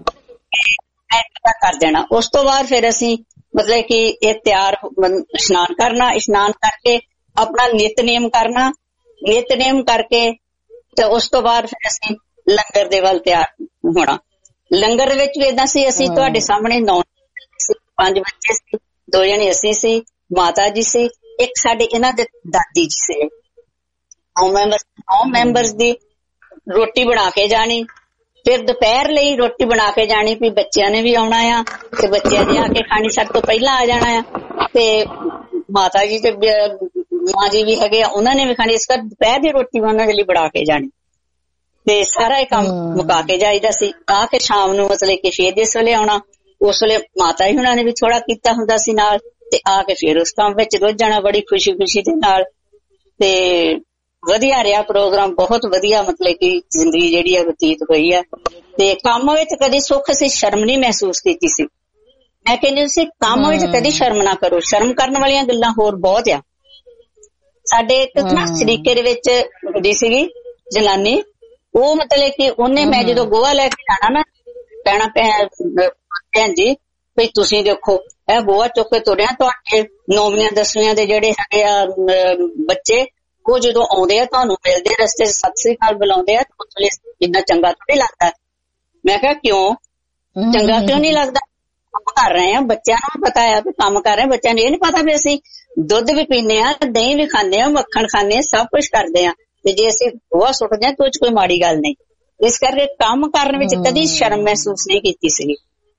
ਕਰ ਦੇਣਾ। ਉਸ ਤੋਂ ਬਾਅਦ ਫਿਰ ਅਸੀਂ ਮਤਲਬ ਕਿ ਇਹ ਤਿਆਰ ਇਸ਼ਨਾਨ ਕਰਨਾ, ਇਸ਼ਨਾਨ ਕਰਕੇ ਆਪਣਾ ਨਿਤਨੇਮ ਕਰਨਾ, ਨਿਤਨੇਮ ਕਰਕੇ ਤੇ ਉਸ ਤੋਂ ਬਾਅਦ ਫਿਰ ਅਸੀਂ ਲੰਗਰ ਦੇ ਵੱਲ ਤਿਆਰ ਹੋਣਾ। ਲੰਗਰ ਵਿੱਚ ਵੀ ਏਦਾਂ ਸੀ, ਅਸੀਂ ਤੁਹਾਡੇ ਸਾਹਮਣੇ ਨੌ ਪੰਜ ਬੱਚੇ ਸੀ, ਦੋ ਜਣੇ ਅਸੀਂ ਸੀ, ਮਾਤਾ ਜੀ ਸੀ, ਇੱਕ ਸਾਡੇ ਇਹਨਾਂ ਦੇ ਦਾਦੀ ਜੀ ਸੀ। ਨੌ ਮੈਂਬਰ ਨੌ ਮੈਂਬਰਸ ਦੀ ਰੋਟੀ ਬਣਾ ਕੇ ਜਾਣੀ, ਫਿਰ ਦੁਪਹਿਰ ਲਈ ਰੋਟੀ ਬਣਾ ਕੇ ਜਾਣੀ ਵੀ ਬੱਚਿਆਂ ਨੇ ਵੀ ਆਉਣਾ ਆ ਤੇ ਬੱਚਿਆਂ ਨੇ ਆ ਕੇ ਖਾਣੀ, ਸਾਡੇ ਤੋਂ ਪਹਿਲਾਂ ਆ ਜਾਣਾ ਆ। ਤੇ ਮਾਤਾ ਜੀ ਤੇ ਮਾਂ ਜੀ ਵੀ ਹੈਗੇ ਆ, ਉਹਨਾਂ ਨੇ ਵੀ ਖਾਣੀ, ਇਸ ਕਰਕੇ ਦੁਪਹਿਰ ਦੀ ਰੋਟੀ ਉਹਨਾਂ ਦੇ ਲਈ ਬਣਾ ਕੇ ਜਾਣੀ ਤੇ ਸਾਰਾ ਇਹ ਕੰਮ ਮੁਕਾ ਕੇ ਜਾਈਦਾ ਸੀ। ਆ ਕੇ ਸ਼ਾਮ ਨੂੰ ਮਤਲਬ ਕਿ ਫੇਰ ਜਿਸ ਵੇਲੇ ਆਉਣਾ, ਉਸ ਵੇਲੇ ਮਾਤਾ ਜੀ ਹੁਣਾਂ ਨੇ ਵੀ ਥੋੜਾ ਕੀਤਾ ਹੁੰਦਾ ਸੀ ਨਾਲ, ਤੇ ਆ ਕੇ ਫੇਰ ਉਸ ਕੰਮ ਵਿੱਚ ਰੁੱਝ ਜਾਣਾ ਬੜੀ ਖੁਸ਼ੀ ਖੁਸ਼ੀ ਦੇ ਨਾਲ। ਤੇ ਵਧੀਆ ਰਿਹਾ ਪ੍ਰੋਗਰਾਮ, ਬਹੁਤ ਵਧੀਆ ਮਤਲਬ ਕਿ ਜ਼ਿੰਦਗੀ ਜਿਹੜੀ ਆ ਬਤੀਤ ਹੋਈ ਆ। ਤੇ ਕੰਮ ਵਿੱਚ ਕਦੀ ਸੁੱਖ ਅਸੀਂ ਸ਼ਰਮ ਨਹੀਂ ਮਹਿਸੂਸ ਕੀਤੀ ਸੀ। ਮੈਂ ਕਹਿੰਦੀ ਸੀ ਕੰਮ ਵਿੱਚ ਕਦੀ ਸ਼ਰਮ ਨਾ ਕਰੋ, ਸ਼ਰਮ ਕਰਨ ਵਾਲੀਆਂ ਗੱਲਾਂ ਹੋਰ ਬਹੁਤ ਆ। ਸਾਡੇ ਇੱਕ ਨਾ ਸਰੀਕੇ ਦੇ ਵਿੱਚ ਹੁੰਦੀ ਸੀਗੀ ਜਨਾਨੀ, ਉਹ ਮਤਲਬ ਕਿ ਉਹਨੇ ਮੈਂ ਜਦੋਂ ਗੋਹਾ ਲੈ ਕੇ ਜਾਣਾ ਨਾ ਕਹਿਣਾ ਭੈਣ ਜੀ ਵੀ ਤੁਸੀਂ ਦੇਖੋ ਇਹ ਗੋਹਾ ਚੁੱਕ ਕੇ ਤੁਰਿਆ, ਤੁਹਾਡੇ ਨੌਵੀਆਂ ਦਸਵੀਆਂ ਦੇ ਜਿਹੜੇ ਹੈਗੇ ਆ ਬੱਚੇ ਉਹ ਜਦੋਂ ਆਉਂਦੇ ਆ ਤੁਹਾਨੂੰ ਮਿਲਦੇ ਰਸਤੇ ਚ ਸਤਿ ਸ੍ਰੀ ਅਕਾਲ ਬੁਲਾਉਂਦੇ ਆ, ਇੰਨਾ ਚੰਗਾ ਥੋੜੀ ਲੱਗਦਾ। ਮੈਂ ਕਿਹਾ ਕਿਉਂ ਚੰਗਾ ਕਿਉਂ ਨਹੀਂ ਲੱਗਦਾ, ਕੰਮ ਕਰ ਰਹੇ ਆ, ਬੱਚਿਆਂ ਨੂੰ ਪਤਾ ਆ ਵੀ ਕੰਮ ਕਰ ਰਹੇ, ਬੱਚਿਆਂ ਨੂੰ ਇਹ ਨੀ ਪਤਾ ਵੀ ਅਸੀਂ ਦੁੱਧ ਵੀ ਪੀਂਦੇ ਆ, ਦਹੀਂ ਵੀ ਖਾਂਦੇ ਆ, ਮੱਖਣ ਖਾਂਦੇ ਆ, ਸਭ ਕੁਛ ਕਰਦੇ ਆ, ਤੇ ਜੇ ਅਸੀਂ ਗੋਹਾ ਸੁੱਟਦੇ ਆ ਤਾਂ ਉਹ ਚ ਕੋਈ ਮਾੜੀ ਗੱਲ ਨਹੀਂ। ਇਸ ਕਰਕੇ ਕੰਮ ਕਰਨ ਵਿੱਚ ਕਦੀ ਸ਼ਰਮ ਮਹਿਸੂਸ ਨਹੀਂ ਕੀਤੀ ਸੀਗੀ।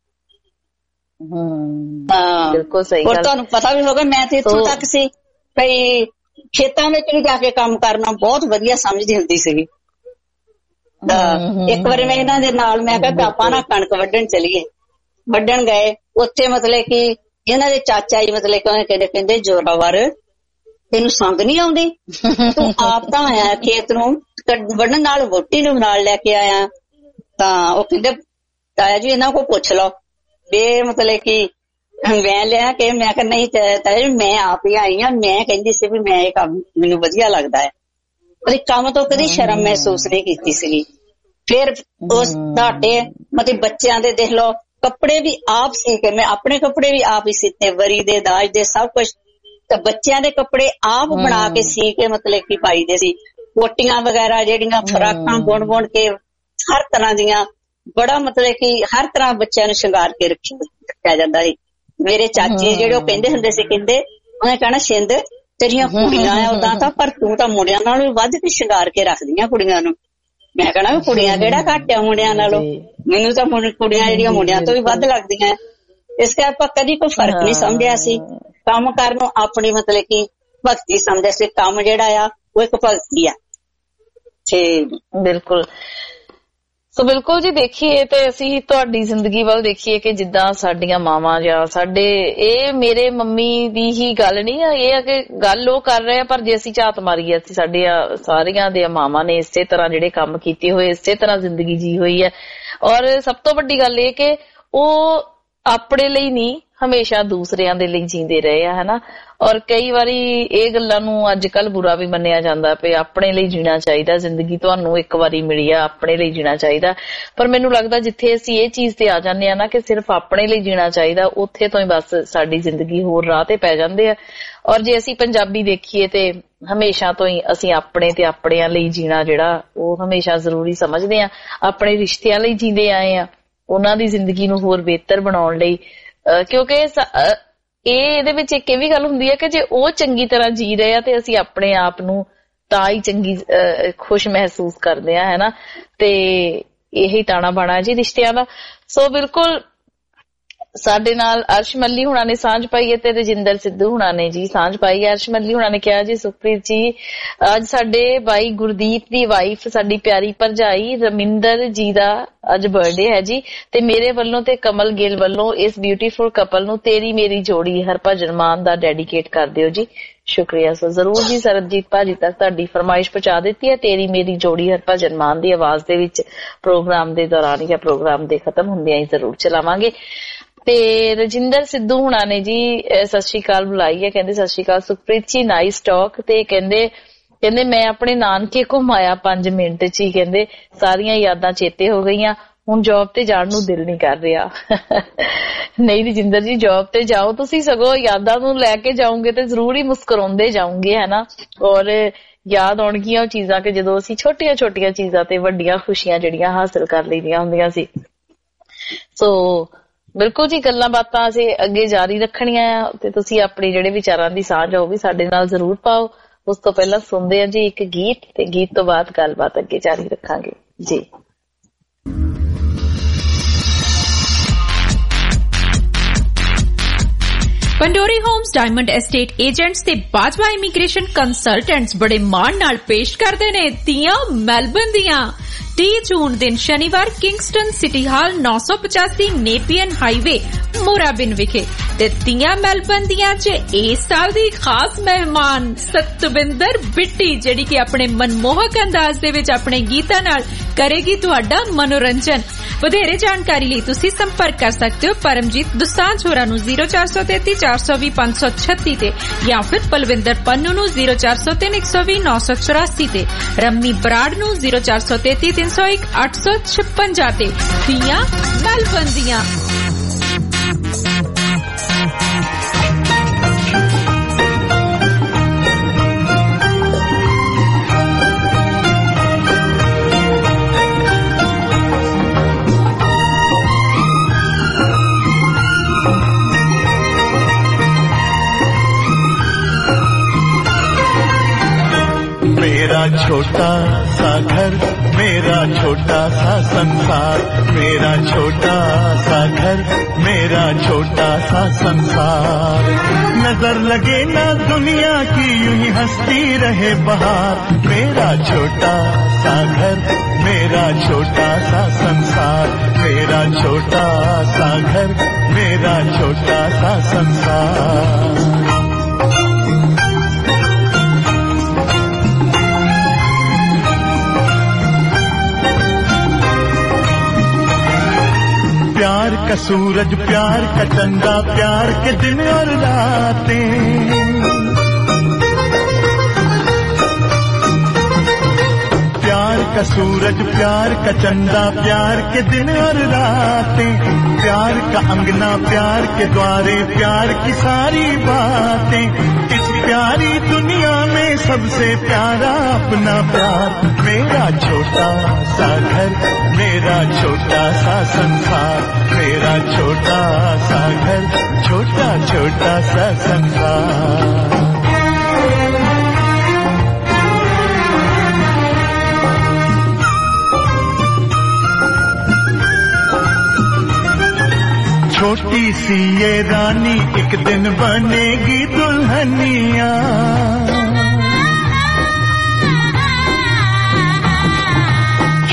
ਬਿਲਕੁਲ ਸਹੀ ਗੱਲ। ਔਰ ਤੁਹਾਨੂੰ ਪਤਾ ਵੀ ਹੋਗਾ ਮੈਂ ਤੇ ਇੱਥੋਂ ਤੱਕ ਸੀ ਭਈ ਖੇਤਾਂ ਵਿੱਚ ਵੀ ਜਾ ਕੇ ਕੰਮ ਕਰਨਾ ਬਹੁਤ ਵਧੀਆ ਸਮਝਦੀ ਹੁੰਦੀ ਸੀਗੀ। ਇੱਕ ਵਾਰੀ ਮੈਂ ਇਹਨਾਂ ਦੇ ਨਾਲ ਮੈਂ ਕਿਹਾ ਆਪਾਂ ਨਾ ਕਣਕ ਵੱਢਣ ਚਲੀਏ, ਵੱਢਣ ਗਏ, ਉੱਥੇ ਮਤਲਬ ਕਿ ਇਹਨਾਂ ਦੇ ਚਾਚਾ ਜੀ ਮਤਲਬ ਕਿ ਕਹਿੰਦੇ ਕਹਿੰਦੇ ਜ਼ੋਰਾਵਰ ਤੈਨੂੰ ਸੰਗ ਨੀ ਆਉਂਦੀ, ਤੂੰ ਆਪ ਤਾਂ ਆਇਆ ਖੇਤ ਨੂੰ ਵੱਢਣ, ਨਾਲ ਵੋਟੀ ਨੂੰ ਨਾਲ ਲੈ ਕੇ ਆਇਆ। ਤਾਂ ਉਹ ਕਹਿੰਦੇ ਤਾਇਆ ਜੀ ਇਹਨਾਂ ਕੋਲ ਪੁੱਛ ਲਓ ਵੀ ਮਤਲਬ ਕਿ ਮੈਂ ਲਿਆ ਕਿ ਮੈਂ ਕਿਹਾ ਨਹੀਂ ਤਾਇਆ ਜੀ ਮੈਂ ਆਪ ਹੀ ਆਈ ਹਾਂ, ਮੈਂ ਕਹਿੰਦੀ ਸੀ ਵੀ ਮੈਂ ਇਹ ਕੰਮ ਮੈਨੂੰ ਵਧੀਆ ਲੱਗਦਾ ਹੈ। ਉਹਦੇ ਕੰਮ ਤੋਂ ਕਦੀ ਸ਼ਰਮ ਮਹਿਸੂਸ ਨਹੀਂ ਕੀਤੀ ਸੀਗੀ। ਫਿਰ ਉਸ ਤੁਹਾਡੇ ਮਤਲਬ ਬੱਚਿਆਂ ਦੇ ਦੇਖ ਲਓ ਕੱਪੜੇ ਵੀ ਆਪ ਸੀ ਕੇ, ਮੈਂ ਆਪਣੇ ਕੱਪੜੇ ਵੀ ਆਪ ਹੀ ਸੀਤੇ, ਵਰੀ ਦੇ ਦਾਜ ਦੇ ਸਭ ਕੁਛ, ਤੇ ਬੱਚਿਆਂ ਦੇ ਕੱਪੜੇ ਆਪ ਬਣਾ ਕੇ ਸੀ ਕੇ ਮਤਲਬ ਕਿ ਪਾਈਦੇ ਸੀ। ਕੋਟੀਆਂ ਵਗੈਰਾ ਜਿਹੜੀਆਂ ਫਰਾਕਾਂ ਬੁਣ ਬੁਣ ਕੇ ਹਰ ਤਰ੍ਹਾਂ ਦੀਆਂ, ਬੜਾ ਮਤਲਬ ਕਿ ਹਰ ਤਰ੍ਹਾਂ ਬੱਚਿਆਂ ਨੂੰ ਸ਼ਿੰਗਾਰ ਕੇ ਰੱਖਿਆ ਜਾਂਦਾ ਸੀ। ਮੇਰੇ ਚਾਚੀ ਜਿਹੜੇ ਉਹ ਕਹਿੰਦੇ ਹੁੰਦੇ ਸੀ, ਕਹਿੰਦੇ ਉਹਨੇ ਕਹਿਣਾ ਸਿੰਧ ਤੇਰੀਆਂ ਕੁੜੀਆਂ ਆ ਉਦਾਂ ਤਾਂ, ਪਰ ਤੂੰ ਤਾਂ ਮੁੰਡਿਆਂ ਨਾਲੋਂ ਵੀ ਵੱਧ ਕੇ ਸ਼ਿੰਗਾਰ ਕੇ ਰੱਖਦੀਆਂ ਕੁੜੀਆਂ ਨੂੰ। ਮੈਂ ਕਹਿਣਾ ਵੀ ਕੁੜੀਆਂ ਕਿਹੜਾ ਘੱਟ ਆ ਮੁੰਡਿਆਂ ਨਾਲੋਂ, ਮੈਨੂੰ ਤਾਂ ਕੁੜੀਆਂ ਜਿਹੜੀਆਂ ਮੁੰਡਿਆਂ ਤੋਂ ਵੀ ਵੱਧ ਲੱਗਦੀਆਂ। ਇਸ ਕਰਕੇ ਆਪਾਂ ਕਦੀ ਕੋਈ ਫਰਕ ਨਹੀਂ ਸਮਝਿਆ ਸੀ। ਕੰਮ ਕਰਨ ਨੂੰ ਆਪਣੀ ਮਤਲਬ ਕਿ ਭਗਤੀ ਸਮਝਿਆ ਸੀ। ਕੰਮ ਜਿਹੜਾ ਆ ਉਹ ਇੱਕ ਭਗਤੀ ਆ। ਤੇ ਬਿਲਕੁਲ ਸੋ ਬਿਲਕੁਲ ਜੀ ਦੇਖੀਏ ਤੇ ਅਸੀਂ ਤੁਹਾਡੀ ਜ਼ਿੰਦਗੀ ਵੱਲ ਦੇਖੀਏ ਕਿ ਜਿੱਦਾਂ ਸਾਡੀਆਂ ਮਾਵਾਂ ਜਾਂ ਸਾਡੇ ਇਹ ਮੇਰੇ ਮੰਮੀ ਦੀ ਹੀ ਗੱਲ ਨਹੀਂ ਆ, ਇਹ ਆ ਕਿ ਗੱਲ ਉਹ ਕਰ ਰਹੇ ਆ ਪਰ ਜੇ ਅਸੀਂ ਝਾਤ ਮਾਰੀਏ ਅਸੀਂ ਸਾਡੀਆਂ ਸਾਰੀਆਂ ਦੇ ਮਾਵਾਂ ਨੇ ਇਸੇ ਤਰ੍ਹਾਂ ਜਿਹੜੇ ਕੰਮ ਕੀਤੇ ਹੋਏ, ਇਸੇ ਤਰ੍ਹਾਂ ਜ਼ਿੰਦਗੀ ਜੀ ਹੋਈ ਹੈ। ਔਰ ਸਭ ਤੋਂ ਵੱਡੀ ਗੱਲ ਇਹ ਕਿ ਉਹ ਆਪਣੇ ਲਈ ਨਹੀਂ ਹਮੇਸ਼ਾ ਦੂਸਰਿਆਂ ਦੇ ਲਈ ਜੀਂਦੇ ਰਹੇ ਆ, ਹਨਾ। ਔਰ ਕਈ ਵਾਰੀ ਇਹ ਗੱਲਾਂ ਨੂੰ ਅੱਜ ਕੱਲ ਬੁਰਾ ਵੀ ਮੰਨਿਆ ਜਾਂਦਾ ਵੀ ਆਪਣੇ ਲਈ ਜੀਣਾ ਚਾਹੀਦਾ, ਜ਼ਿੰਦਗੀ ਤੁਹਾਨੂੰ ਇੱਕ ਵਾਰੀ ਮਿਲੀ ਆ, ਆਪਣੇ ਲਈ ਜੀਣਾ ਚਾਹੀਦਾ। ਪਰ ਮੈਨੂੰ ਲੱਗਦਾ ਜਿੱਥੇ ਅਸੀਂ ਇਹ ਚੀਜ਼ ਤੇ ਆ ਜਾਂਦੇ ਆ ਨਾ ਕਿ ਸਿਰਫ ਆਪਣੇ ਲਈ ਜੀਣਾ ਚਾਹੀਦਾ, ਉੱਥੇ ਤੋਂ ਹੀ ਬਸ ਸਾਡੀ ਜ਼ਿੰਦਗੀ ਹੋਰ ਰਾਹ ਤੇ ਪੈ ਜਾਂਦੇ ਆ। ਔਰ ਜੇ ਅਸੀਂ ਪੰਜਾਬੀ ਦੇਖੀਏ ਤੇ ਹਮੇਸ਼ਾ ਤੋਂ ਹੀ ਅਸੀਂ ਆਪਣੇ ਤੇ ਆਪਣਿਆਂ ਲਈ ਜੀਣਾ ਜਿਹੜਾ ਉਹ ਹਮੇਸ਼ਾ ਜ਼ਰੂਰੀ ਸਮਝਦੇ ਆ, ਆਪਣੇ ਰਿਸ਼ਤਿਆਂ ਲਈ ਜੀਂਦੇ ਆਏ ਆ, ਉਹਨਾਂ ਦੀ ਜ਼ਿੰਦਗੀ ਨੂੰ ਹੋਰ ਬਿਹਤਰ ਬਣਾਉਣ ਲਈ। ਕਿਉਂਕਿ ਇਹ ਇਹਦੇ ਵਿੱਚ ਇੱਕ ਇਹ ਵੀ ਗੱਲ ਹੁੰਦੀ ਹੈ ਕਿ ਜੇ ਉਹ ਚੰਗੀ ਤਰ੍ਹਾਂ ਜੀ ਰਹੇ ਆ ਤੇ ਅਸੀਂ ਆਪਣੇ ਆਪ ਨੂੰ ਤਾਂ ਹੀ ਚੰਗੀ ਖੁਸ਼ ਮਹਿਸੂਸ ਕਰਦੇ ਆ, ਹੈ ਨਾ। ਤੇ ਇਹੀ ਤਾਣਾ ਬਾਣਾ ਜੀ ਰਿਸ਼ਤਿਆਂ ਦਾ। ਸੋ ਬਿਲਕੁਲ ਸਾਡੇ ਨਾਲ ਅਰਸ਼ ਮੱਲੀ ਹੁਣਾਂ ਨੇ ਸਾਂਝ ਪਾਈ ਹੈ ਤੇ ਰਜਿੰਦਰ ਸਿੱਧੂ ਹੁਣਾਂ ਨੇ ਜੀ ਸਾਂਝ ਪਾਈ ਹੈ। ਅਰਸ਼ ਮੱਲੀ ਹੁਣਾਂ ਨੇ ਕਿਹਾ ਜੀ ਸੁਖਪ੍ਰੀਤ ਜੀ ਅੱਜ ਸਾਡੇ ਬਾਈ ਗੁਰਦੀਪ ਦੀ ਵਾਈਫ ਸਾਡੀ ਪਿਆਰੀ ਭਰਜਾਈ ਰਮਿੰਦਰ ਜੀ ਦਾ ਅੱਜ ਬਰਥਡੇ ਹੈ ਜੀ, ਤੇ ਮੇਰੇ ਵੱਲੋਂ ਤੇ ਕਮਲ ਗਿੱਲ ਵੱਲੋਂ ਇਸ ਬਿਊਟੀਫੁਲ ਕਪਲ ਨੂੰ ਤੇਰੀ ਮੇਰੀ ਜੋੜੀ ਹਰਭਜਨ ਮਾਨ ਦਾ ਡੈਡੀਕੇਟ ਕਰ ਦਿਓ ਜੀ। ਸ਼ੁਕਰੀਆ। ਸੋ ਜ਼ਰੂਰ ਜੀ ਸਰਬਜੀਤ ਭਾਜੀ ਤੱਕ ਤੁਹਾਡੀ ਫਰਮਾਇਸ਼ ਪਹੁੰਚਾ ਦਿੱਤੀ ਹੈ। ਤੇਰੀ ਮੇਰੀ ਜੋੜੀ ਹਰਭਜਨ ਮਾਨ ਦੀ ਆਵਾਜ਼ ਦੇ ਵਿੱਚ ਪ੍ਰੋਗਰਾਮ ਦੇ ਦੌਰਾਨ ਜਾਂ ਪ੍ਰੋਗਰਾਮ ਦੇ ਖਤਮ ਹੁੰਦਿਆਂ ਹੀ ਜ਼ਰੂਰ ਚਲਾਵਾਂਗੇ। ਤੇ ਰਜਿੰਦਰ ਸਿੱਧੂ ਹੁਣਾਂ ਨੇ ਜੀ ਸਤਿ ਸ਼੍ਰੀ ਅਕਾਲ ਬੁਲਾਈ ਹੈ, ਕਹਿੰਦੇ ਸਤਿ ਸ਼੍ਰੀ ਅਕਾਲ ਸੁਖਪ੍ਰੀਤ ਜੀ, ਨਾਈਸ ਟਾਕ। ਤੇ ਕਹਿੰਦੇ ਕਹਿੰਦੇ ਮੈਂ ਆਪਣੇ ਨਾਨਕੇ ਘੁੰਮਾਇਆ ਪੰਜ ਮਿੰਟ ਚ ਹੀ, ਕਹਿੰਦੇ ਸਾਰੀਆਂ ਯਾਦਾਂ ਚੇਤੇ ਹੋ ਗਈਆਂ, ਹੁਣ ਜੌਬ ਤੇ ਜਾਣ ਨੂੰ ਦਿਲ ਨਹੀਂ ਕਰ ਰਿਹਾ। ਨਹੀਂ ਰਜਿੰਦਰ ਜੀ ਜੌਬ ਤੇ ਜਾਓ, ਤੁਸੀਂ ਸਗੋਂ ਯਾਦਾਂ ਨੂੰ ਲੈ ਕੇ ਜਾਓਗੇ ਤੇ ਜ਼ਰੂਰ ਹੀ ਮੁਸਕਰਾਉਂਦੇ ਜਾਓਗੇ, ਹੈ ਨਾ। ਔਰ ਯਾਦ ਆਉਣਗੀਆਂ ਉਹ ਚੀਜ਼ਾਂ ਕਿ ਜਦੋਂ ਅਸੀਂ ਛੋਟੀਆਂ ਛੋਟੀਆਂ ਚੀਜ਼ਾਂ ਤੇ ਵੱਡੀਆਂ ਖੁਸ਼ੀਆਂ ਜਿਹੜੀਆਂ ਹਾਸਿਲ ਕਰ ਲਈਆਂ ਹੁੰਦੀਆਂ ਸੀ। ਸੋ ਬਿਲਕੁਲ ਜੀ ਗੱਲਾਂ ਬਾਤਾਂ ਅਸੀਂ ਅੱਗੇ ਜਾਰੀ ਰੱਖਣੀਆਂ ਆ ਤੇ ਤੁਸੀਂ ਆਪਣੇ ਜਿਹੜੇ ਵਿਚਾਰਾਂ ਦੀ ਸਾਂਝ ਉਹ ਵੀ ਸਾਡੇ ਨਾਲ ਜ਼ਰੂਰ ਪਾਓ। ਉਸ ਤੋਂ ਪਹਿਲਾਂ ਸੁਣਦੇ ਆ ਜੀ ਇੱਕ ਗੀਤ ਤੇ ਗੀਤ ਤੋਂ ਬਾਅਦ ਗੱਲਬਾਤ ਅੱਗੇ ਜਾਰੀ ਰੱਖਾਂਗੇ ਜੀ। Pandori homes diamond estate agents ਤੇ ਬਾਜਵਾ ਇਮੀਗ੍ਰੇਸ਼ਨ ਕੰਸਲਟੈਂਟਸ ਬੜੇ ਮਾਣ ਨਾਲ ਪੇਸ਼ ਕਰਦੇ ਨੇ ਤੀਆਂ ਮੈਲਬਨ ਦੀਆਂ। ਤੀਹ ਜੂਨ ਦਿਨ ਸ਼ਨੀਵਾਰ ਕਿੰਗਸਟਨ ਸਿਟੀ ਹਾਲ ਨੌ ਸੌ ਪਚਾਸੀ ਨੇਪੀਅਨ ਹਾਈਵੇ ਮੋਰਾਬਿਨ ਵਿਖੇ। ਤੇ ਤੀਆਂ ਮੈਲਬਨ ਦੀਆਂ ਚ ਇਸ ਸਾਲ ਦੀ ਖਾਸ ਮਹਿਮਾਨ ਸਤਵਿੰਦਰ ਬਿੱਟੀ, ਜਿਹੜੀ ਕਿ ਆਪਣੇ ਮਨਮੋਹਕ ਅੰਦਾਜ਼ ਦੇ ਵਿੱਚ ਆਪਣੇ ਗੀਤਾਂ ਨਾਲ ਕਰੇਗੀ ਤੁਹਾਡਾ ਮਨੋਰੰਜਨ। ਵਧੇਰੇ ਜਾਣਕਾਰੀ ਲਈ ਤੁਸੀਂ ਸੰਪਰਕ ਕਰ ਸਕਦੇ ਹੋ ਪਰਮਜੀਤ ਦੁਸਾਂਝ ਹੋਰਾਂ ਨੂੰ ਜ਼ੀਰੋ ਚਾਰ ਸੌ ਤੇਤੀ ਚਾਰ ਸੌ ਵੀਹ ਪੰਜ ਸੌ ਛੱਤੀ ਤੇ ਜਾਂ ਫਿਰ ਪਲਵਿੰਦਰ ਪੰਨੂ ਨੂੰ ਜ਼ੀਰੋ ਚਾਰ ਸੌ ਤਿੰਨ ਇੱਕ ਸੌ ਵੀਹ ਨੌ ਸੌ ਚੁਰਾਸੀ ਤੇ ਰੰਮੀ ਬਰਾੜ ਨੂੰ ਜ਼ੀਰੋ ਚਾਰ ਸੌ ਤੇਤੀ ਤਿੰਨ ਸੌ ਇੱਕ ਅੱਠ ਸੌ ਛਪੰਜਾ ਤੇ ਤੀਆਂ ਮੈਲਬਨ ਦੀਆਂ। मेरा छोटा सा घर मेरा छोटा सा संसार, मेरा छोटा सा घर मेरा छोटा सा संसार। नजर लगे ना दुनिया की यूं ही हंसती रहे बहार, मेरा छोटा सा घर मेरा छोटा सा संसार, मेरा छोटा सा घर मेरा छोटा सा संसार। प्यार का सूरज प्यार का चंदा प्यार के दिन और रातें, प्यार का सूरज प्यार का चंदा प्यार के दिन और रातें, प्यार का अंगना प्यार के द्वारे प्यार की सारी बातें। इस प्यारी दुनिया में सबसे प्यारा अपना प्यार, मेरा छोटा सा घर मेरा छोटा सा संसार, मेरा छोटा सा घर छोटा छोटा सा संसार। छोटी सी ये रानी एक दिन बनेगी दुल्हनिया,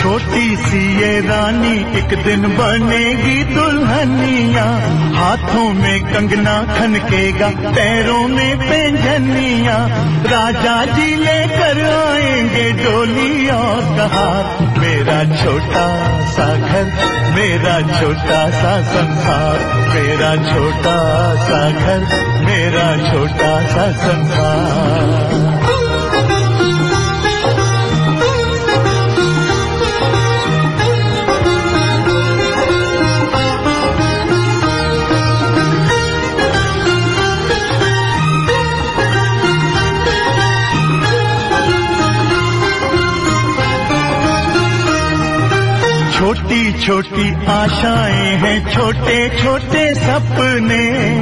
छोटी सी ये रानी एक दिन बनेगी दुल्हनिया, हाथों में कंगना खनकेगा, पैरों में पैंजनिया, राजा जी लेकर आएंगे डोली और कहार। मेरा छोटा सा घर, मेरा छोटा सा संसार, मेरा छोटा सा घर, मेरा छोटा सा संसार। छोटी छोटी आशाएं हैं, छोटे छोटे सपने,